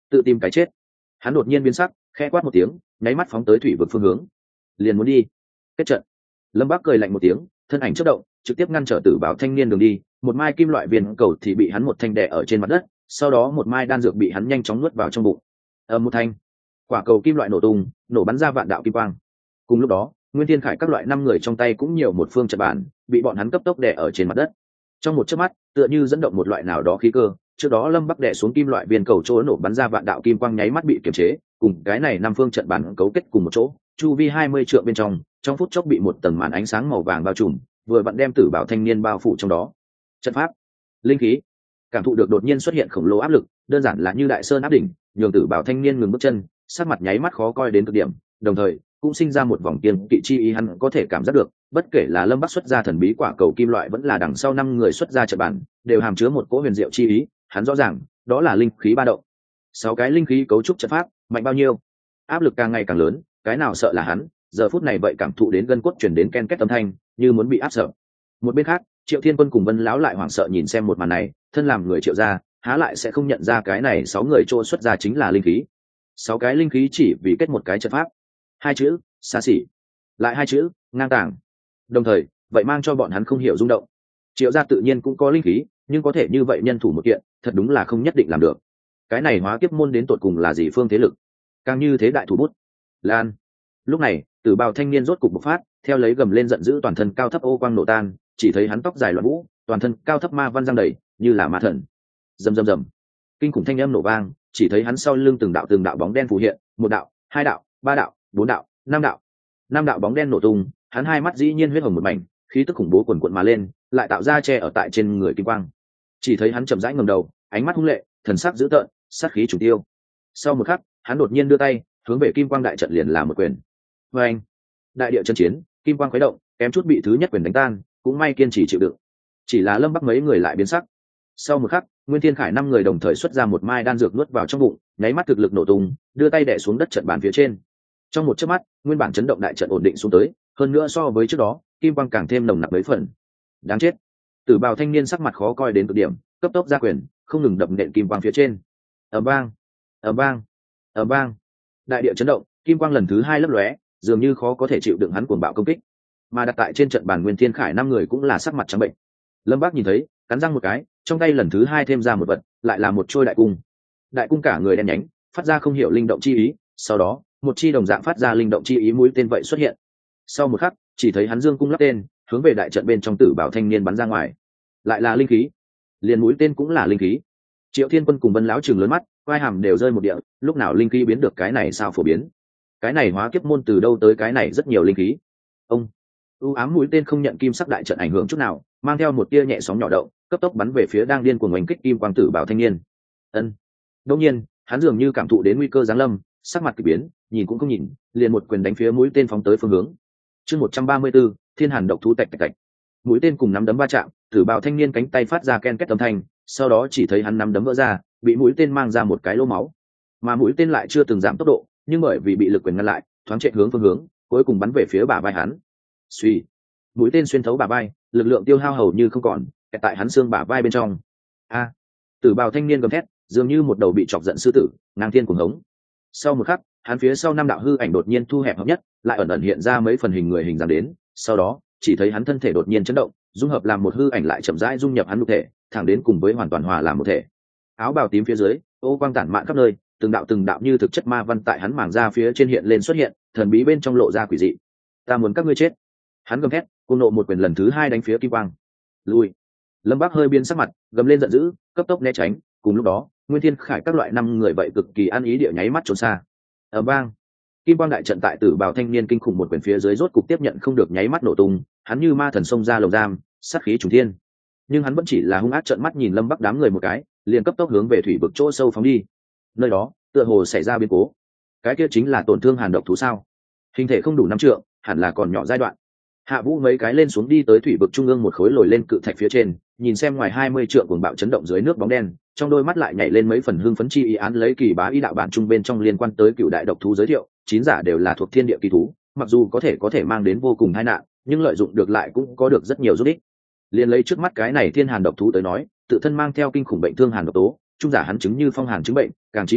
tự tìm cái chết. Hắn đột nhiên biến sắc, khẽ quát một tiếng, nháy mắt phóng tới thủy vực phương hướng, liền muốn đi kết trận. Lâm Bác cười lạnh một tiếng, thân ảnh chớp động, trực tiếp ngăn trở Tử Bảo thanh niên đường đi. Một mai kim loại viên cầu thì bị hắn một thanh đè ở trên mặt đất, sau đó một mai đan dược bị hắn nhanh chóng nuốt vào trong bụng. Một thanh quả cầu kim loại nổ tung, nổ bắn ra vạn đạo kim quang. Cùng lúc đó, Nguyên Thiên Khải các loại 5 người trong tay cũng nhiều một phương trận bản, bị bọn hắn cấp tốc đè ở trên mặt đất. Trong một chớp mắt, tựa như dẫn động một loại nào đó khí cơ, trước đó Lâm Bắc đè xuống kim loại viên cầu chỗ nổ bắn ra vạn đạo kim quang nháy mắt bị kiềm chế, cùng cái này 5 phương trận bản cấu kết cùng một chỗ, chu vi 20 trượng bên trong phút chốc bị một tầng màn ánh sáng màu vàng bao trùm, vừa vặn đem Tử Bảo thanh niên bao phủ trong đó. Trận pháp, linh khí, cảm thụ được đột nhiên xuất hiện khổng lồ áp lực, đơn giản là như đại sơn áp đỉnh, nhường Tử Bảo thanh niên ngừng bước chân, sắc mặt nháy mắt khó coi đến cực điểm, đồng thời cũng sinh ra một vòng kiên kỵ chi ý. Hắn có thể cảm giác được, bất kể là Lâm Bắc xuất ra thần bí quả cầu kim loại vẫn là đằng sau 5 người xuất ra trận bản, đều hàm chứa một cỗ huyền diệu chi ý. Hắn rõ ràng, đó là linh khí ba động. 6 cái linh khí cấu trúc trận pháp, mạnh bao nhiêu? Áp lực càng ngày càng lớn, cái nào sợ là hắn, giờ phút này vậy cảm thụ đến gân cốt chuyển đến ken két âm thanh, như muốn bị áp sợ. Một bên khác, Triệu Thiên Quân cùng Vân lão lại hoảng sợ nhìn xem một màn này, thân làm người Triệu gia, há lại sẽ không nhận ra cái này 6 người trôi xuất ra chính là linh khí. 6 cái linh khí chỉ vì kết một cái trận pháp. 2 chữ, xa xỉ. Lại 2 chữ, ngang tàng. Đồng thời, vậy mang cho bọn hắn không hiểu rung động. Triệu gia tự nhiên cũng có linh khí, nhưng có thể như vậy nhân thủ một kiện, thật đúng là không nhất định làm được. Cái này hóa kiếp môn đến tột cùng là gì phương thế lực? Càng như thế đại thủ bút. Lan. Lúc này, Tử Bào thanh niên rốt cục bộc phát, theo lấy gầm lên giận dữ, toàn thân cao thấp ô quang nổ tan, chỉ thấy hắn tóc dài loạn vũ, toàn thân cao thấp ma văn giăng đầy, như là ma thần. Rầm rầm rầm. Kinh khủng thanh âm nổ vang, chỉ thấy hắn sau lưng từng đạo bóng đen phù hiện, 1 đạo, 2 đạo, 3 đạo, 4 đạo, 5 đạo. 5 đạo bóng đen nổ tung, hắn hai mắt dĩ nhiên huyết hồng một mảnh, khí tức khủng bố quần quật mà lên, lại tạo ra che ở tại trên người kim quang. Chỉ thấy hắn chậm rãi ngẩng đầu, ánh mắt hung lệ, thần sắc dữ tợn, sát khí trùng tiêu. Sau một khắc, hắn đột nhiên đưa tay, hướng về kim quang đại trận liền là một quyền. Oeng! Đại địa chân chiến, kim quang khuấy động, kém chút bị thứ nhất quyền đánh tan, cũng may kiên trì chịu đựng. Chỉ là Lâm Bắc mấy người lại biến sắc. Sau một khắc, Nguyên Thiên Khải 5 người đồng thời xuất ra một mai đan dược nuốt vào trong bụng, nháy mắt thực lực nổ tung, đưa tay đè xuống đất trận bàn phía trên. Trong một chớp mắt, nguyên bản chấn động đại trận ổn định xuống tới, hơn nữa so với trước đó, kim quang càng thêm nồng nặc mấy phần. Đáng chết! Tử Bào thanh niên sắc mặt khó coi đến cực điểm, cấp tốc ra quyền, không ngừng đập nện kim quang phía trên. Ầm vang, ầm vang, ầm vang. Đại địa chấn động, kim quang lần thứ 2 lấp lóe, dường như khó có thể chịu đựng hắn cuồng bạo công kích. Mà đặt tại trên trận bàn Nguyên Thiên Khải 5 người cũng là sắc mặt trắng bệnh. Lâm Bác nhìn thấy, cắn răng một cái, trong tay lần thứ 2 thêm ra một vật, lại là một trôi đại cung. Đại cung cả người đen nhánh, phát ra không hiểu linh động chi ý, sau đó, một chi đồng dạng phát ra linh động chi ý mũi tên vậy xuất hiện. Sau một khắc, chỉ thấy hắn dương cung lắp tên, hướng về đại trận bên trong Tử Bảo thanh niên bắn ra ngoài. Lại là linh khí, liền mũi tên cũng là linh khí. Triệu Thiên Quân cùng Vân lão trừng lớn mắt, vai hàm đều rơi một địa, lúc nào linh khí biến được cái này sao phổ biến? Cái này hóa kiếp môn từ đâu tới cái này rất nhiều linh khí? Ông u ám mũi tên không nhận kim sắc đại trận ảnh hưởng chút nào, mang theo một tia nhẹ sóng nhỏ động, cấp tốc bắn về phía đang điên cuồng oanh kích kim quang Tử Bảo thanh niên. Ân. Đột nhiên, hắn dường như cảm thụ đến nguy cơ giáng lâm, sắc mặt kỳ biến, nhìn cũng không nhìn, liền một quyền đánh phía mũi tên phóng tới phương hướng. Chương 134, Thiên Hàn độc thú tạch tạch tạch. Mũi tên cùng nắm đấm va chạm, Tử Bảo thanh niên cánh tay phát ra ken két âm thanh, sau đó chỉ thấy hắn nắm đấm vỡ ra, bị mũi tên mang ra một cái lỗ máu. Mà mũi tên lại chưa từng giảm tốc độ, nhưng bởi vì bị lực quyền ngăn lại, thoáng chạy hướng phương hướng, cuối cùng bắn về phía bả vai hắn. Suy, mũi tên xuyên thấu bả vai, lực lượng tiêu hao hầu như không còn, kẹt tại hắn xương bả vai bên trong. A! Tử Bào thanh niên gầm thét, dường như một đầu bị chọc giận sư tử, ngang thiên cuồng hống. Sau một khắc, hắn phía sau 5 đạo hư ảnh đột nhiên thu hẹp hợp nhất, lại ẩn ẩn hiện ra mấy phần hình người hình dáng đến, sau đó, chỉ thấy hắn thân thể đột nhiên chấn động, dung hợp làm một hư ảnh lại chậm rãi dung nhập hắn nhục thể, thẳng đến cùng với hoàn toàn hòa làm một thể. Áo bào tím phía dưới, ô quang tản mạn khắp nơi, từng đạo như thực chất ma văn tại hắn màng da phía trên hiện lên xuất hiện, thần bí bên trong lộ ra quỷ dị. Ta muốn các ngươi chết! Hắn gầm thét, cuồng nộ một quyền lần thứ 2 đánh phía kim quang. Lui! Lâm Bác hơi biến sắc mặt, gầm lên giận dữ, cấp tốc né tránh. Cùng lúc đó, Nguyên Thiên Khải các loại 5 người vậy cực kỳ ăn ý địa nháy mắt trốn xa. Ở bang, kim quang đại trận tại Tử Bào thanh niên kinh khủng một quyền phía dưới rốt cục tiếp nhận không được nháy mắt nổ tung, hắn như ma thần xông ra lồng giam, sát khí trùng thiên. Nhưng hắn vẫn chỉ là hung ác trợn mắt nhìn Lâm Bắc đám người một cái, liền cấp tốc hướng về thủy vực chỗ sâu phóng đi. Nơi đó, tựa hồ xảy ra biến cố. Cái kia chính là tổn thương hàn độc thú sao? Hình thể không đủ 5 trượng, hẳn là còn nhỏ giai đoạn. Hạ Vũ mấy cái lên xuống đi tới thủy vực trung ương một khối lồi lên cự thạch phía trên, nhìn xem ngoài 20 trượng cuồng bạo chấn động dưới nước bóng đen, trong đôi mắt lại nhảy lên mấy phần hưng phấn chi ý. Án lấy kỳ bá y đạo bản trung bên trong liên quan tới cựu đại độc thú giới thiệu, 9 giả đều là thuộc thiên địa kỳ thú, mặc dù có thể mang đến vô cùng tai nạn, nhưng lợi dụng được lại cũng có được rất nhiều giúp ích. Liên lấy trước mắt cái này thiên hàn độc thú tới nói, tự thân mang theo kinh khủng bệnh thương hàn độc tố, trung giả hắn chứng như phong hàn chứng bệnh, càng chí mạng,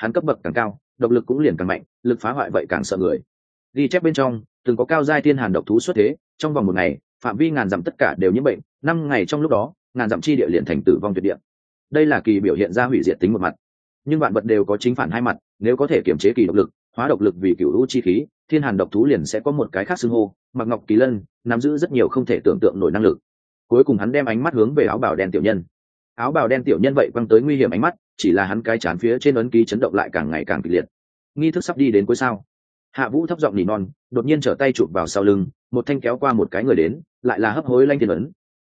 hắn cấp bậc càng cao độc lực cũng liền càng mạnh, lực phá hoại vậy càng sợ người. Ghi chép bên trong từng có cao giai thiên hàn độc thú xuất thế, trong vòng 1 ngày phạm vi ngàn dặm tất cả đều nhiễm bệnh, 5 ngày trong lúc đó ngàn dặm chi địa liền thành tử vong tuyệt địa. Đây là kỳ biểu hiện ra hủy diệt tính một mặt, nhưng vạn vật đều có chính phản hai mặt, nếu có thể kiểm chế kỳ độc lực, hóa độc lực vì cửu u chi khí, thiên hàn độc thú liền sẽ có một cái khác xưng hô, mặc ngọc kỳ lân, nắm giữ rất nhiều không thể tưởng tượng nổi năng lực. Cuối cùng hắn đem ánh mắt hướng về áo bào đen tiểu nhân. Áo bào đen tiểu nhân vậy quăng tới nguy hiểm ánh mắt, chỉ là hắn cái chán phía trên ấn ký chấn động lại càng ngày càng kịch liệt. Nghi thức sắp đi đến cuối sao? Hạ Vũ thấp giọng nỉ non, đột nhiên trở tay chụp vào sau lưng, một thanh kéo qua một cái người đến, lại là hấp hối Lãnh Thiên ấn.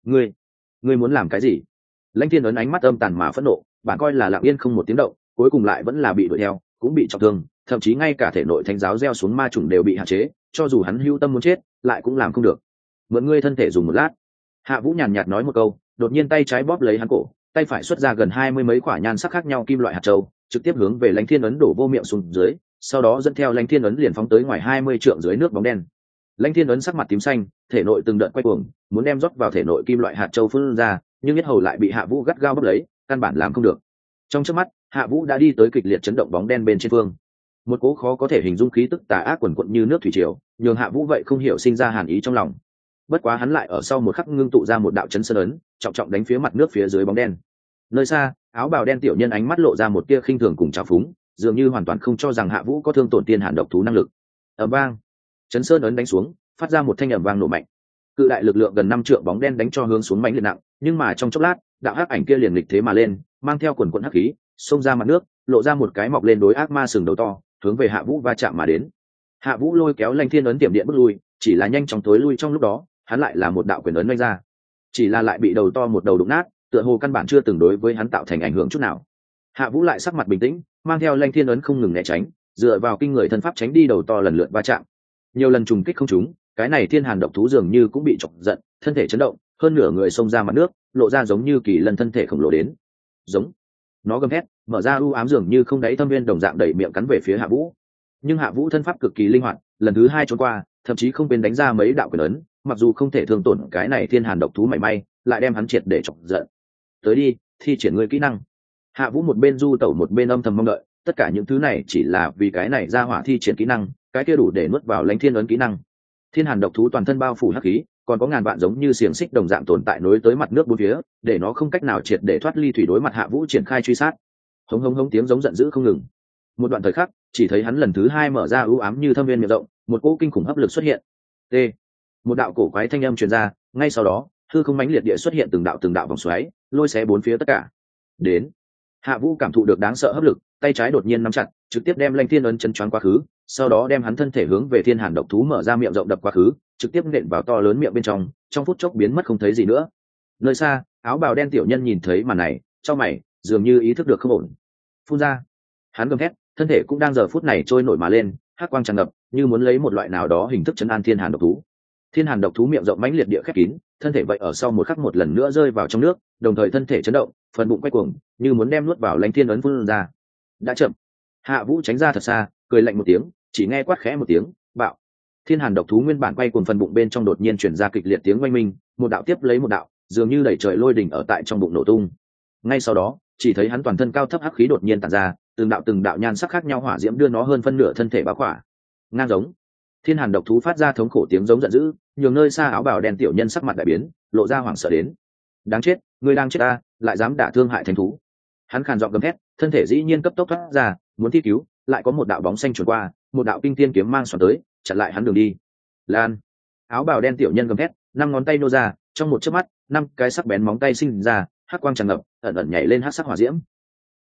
Ngươi muốn làm cái gì? Lãnh Thiên ấn ánh mắt âm tàn mà phẫn nộ, bản coi là lặng yên không một tiếng động, cuối cùng lại vẫn là bị đuổi theo, cũng bị trọng thương, thậm chí ngay cả thể nội thánh giáo gieo xuống ma trùng đều bị hạn chế, cho dù hắn hưu tâm muốn chết, lại cũng làm không được. Mượn ngươi thân thể dùng một lát. Hạ Vũ nhàn nhạt nói một câu, đột nhiên tay trái bóp lấy hắn cổ, tay phải xuất ra gần 20 mấy quả nhan sắc khác nhau kim loại hạt châu, trực tiếp hướng về Lãnh Thiên ấn đổ vô miệng xuống dưới, sau đó dẫn theo Lãnh Thiên ấn liền phóng tới ngoài 20 trượng dưới nước bóng đen. Lãnh Thiên ấn sắc mặt tím xanh, thể nội từng đợt quay cuồng, muốn đem rót vào thể nội kim loại hạt châu phun ra, nhưng nhất hầu lại bị Hạ Vũ gắt gao bóp lấy, căn bản làm không được. Trong chớp mắt, Hạ Vũ đã đi tới kịch liệt chấn động bóng đen bên trên phương. Một cỗ khó có thể hình dung khí tức tà ác quần quật như nước thủy triều, nhường Hạ Vũ vậy không hiểu sinh ra hàn ý trong lòng. Bất quá hắn lại ở sau một khắc ngưng tụ ra một đạo chấn sơn ấn, trọng trọng đánh phía mặt nước phía dưới bóng đen. Nơi xa, áo bào đen tiểu nhân ánh mắt lộ ra một tia khinh thường cùng trào phúng, dường như hoàn toàn không cho rằng Hạ Vũ có thương tổn tiên hàn độc thú năng lực. Ầm vang, chấn sơn ấn đánh xuống, phát ra một thanh ầm vang nổ mạnh. Cự đại lực lượng gần 5 trượng bóng đen đánh cho hướng xuống mãnh liệt nặng, nhưng mà trong chốc lát, đạo hắc ảnh kia liền nghịch thế mà lên, mang theo quần quần hắc khí, xông ra mặt nước, lộ ra một cái mọc lên đối ác ma sừng đầu to, hướng về Hạ Vũ va chạm mà đến. Hạ Vũ lôi kéo Lãnh Thiên ấn tiệm điện bước lui, chỉ là nhanh chóng tối lui trong lúc đó, hắn lại là một đạo quyền ấn đánh ra, chỉ là lại bị đầu to một đầu đụng nát, tựa hồ căn bản chưa từng đối với hắn tạo thành ảnh hưởng chút nào. Hạ Vũ lại sắc mặt bình tĩnh, mang theo Lãnh Thiên ấn không ngừng né tránh, dựa vào kinh người thân pháp tránh đi đầu to lần lượt va chạm. Nhiều lần trùng kích không trúng, cái này thiên hàn độc thú dường như cũng bị chọc giận, thân thể chấn động, hơn nửa người xông ra mặt nước, lộ ra giống như kỳ lân thân thể khổng lồ đến. Giống, nó gầm thét, mở ra u ám dường như không đáy thâm viên đồng dạng đẩy miệng cắn về phía Hạ Vũ. Nhưng Hạ Vũ thân pháp cực kỳ linh hoạt, lần thứ 2 trốn qua, thậm chí không quên đánh ra mấy đạo quyền ấn, mặc dù không thể thương tổn cái này thiên hàn độc thú mảy may, lại đem hắn triệt để chọc giận. Tới đi, thi triển ngươi kỹ năng. Hạ Vũ một bên du tẩu một bên âm thầm mong đợi, tất cả những thứ này chỉ là vì cái này ra hỏa thi triển kỹ năng, cái kia đủ để nuốt vào Lãnh Thiên ấn kỹ năng. Thiên hàn độc thú toàn thân bao phủ hắc khí, còn có ngàn vạn giống như xiềng xích đồng dạng tồn tại nối tới mặt nước bốn phía, để nó không cách nào triệt để thoát ly thủy đối mặt Hạ Vũ triển khai truy sát. Hống hống hống tiếng giống giận dữ không ngừng. Một đoạn thời khắc, chỉ thấy hắn lần thứ 2 mở ra u ám như thâm viên miệng rộng, một cỗ kinh khủng hấp lực xuất hiện. T. Một đạo cổ quái thanh âm truyền ra, ngay sau đó, hư không mãnh liệt địa xuất hiện từng đạo vòng xoáy, lôi xé bốn phía tất cả. Đến. Hạ Vũ cảm thụ được đáng sợ hấp lực, tay trái đột nhiên nắm chặt, trực tiếp đem Lãnh Thiên ấn chấn choáng quá khứ, sau đó đem hắn thân thể hướng về thiên hàn độc thú mở ra miệng rộng đập quá khứ, trực tiếp nện vào to lớn miệng bên trong phút chốc biến mất không thấy gì nữa. Nơi xa, áo bào đen tiểu nhân nhìn thấy màn này, trong mày dường như ý thức được không ổn, phun ra. Hắn gầm thét, thân thể cũng đang giờ phút này trôi nổi mà lên, hắc quang tràn ngập, như muốn lấy một loại nào đó hình thức chấn an thiên hàn độc thú. Thiên hàn độc thú miệng rộng mãnh liệt địa khép kín, thân thể vậy ở sau một khắc một lần nữa rơi vào trong nước, đồng thời thân thể chấn động, phần bụng quay cuồng, như muốn đem nuốt vào Lãnh Thiên ấn phun ra. Đã chậm. Hạ Vũ tránh ra thật xa, cười lạnh một tiếng, chỉ nghe quát khẽ một tiếng, bạo. Thiên hàn độc thú nguyên bản quay cuồng phần bụng bên trong đột nhiên truyền ra kịch liệt tiếng oanh minh, một đạo tiếp lấy một đạo, dường như đẩy trời lôi đỉnh ở tại trong bụng nổ tung. Ngay sau đó, chỉ thấy hắn toàn thân cao thấp hắc khí đột nhiên tản ra, từng đạo nhan sắc khác nhau hỏa diễm đưa nó hơn phân nửa thân thể bao khỏa. Ngang giống. Thiên hàn độc thú phát ra thống khổ tiếng giống giận dữ, nhường nơi xa áo bào đen tiểu nhân sắc mặt đại biến, lộ ra hoảng sợ đến. Đáng chết, ngươi đang chết ta, lại dám đả thương hại thánh thú. Hắn khàn giọng gầm thét, thân thể dĩ nhiên cấp tốc thoát ra, muốn thi cứu, lại có một đạo bóng xanh trốn qua, một đạo kinh thiên kiếm mang xoắn tới, chặn lại hắn đường đi. Lan. Áo bào đen tiểu nhân gầm thét, 5 ngón tay nô ra, trong một chớp mắt, 5 cái sắc bén móng tay sinh ra, hắc quang tràn ngập, ẩn ẩn nhảy lên hắc sắc hỏa diễm,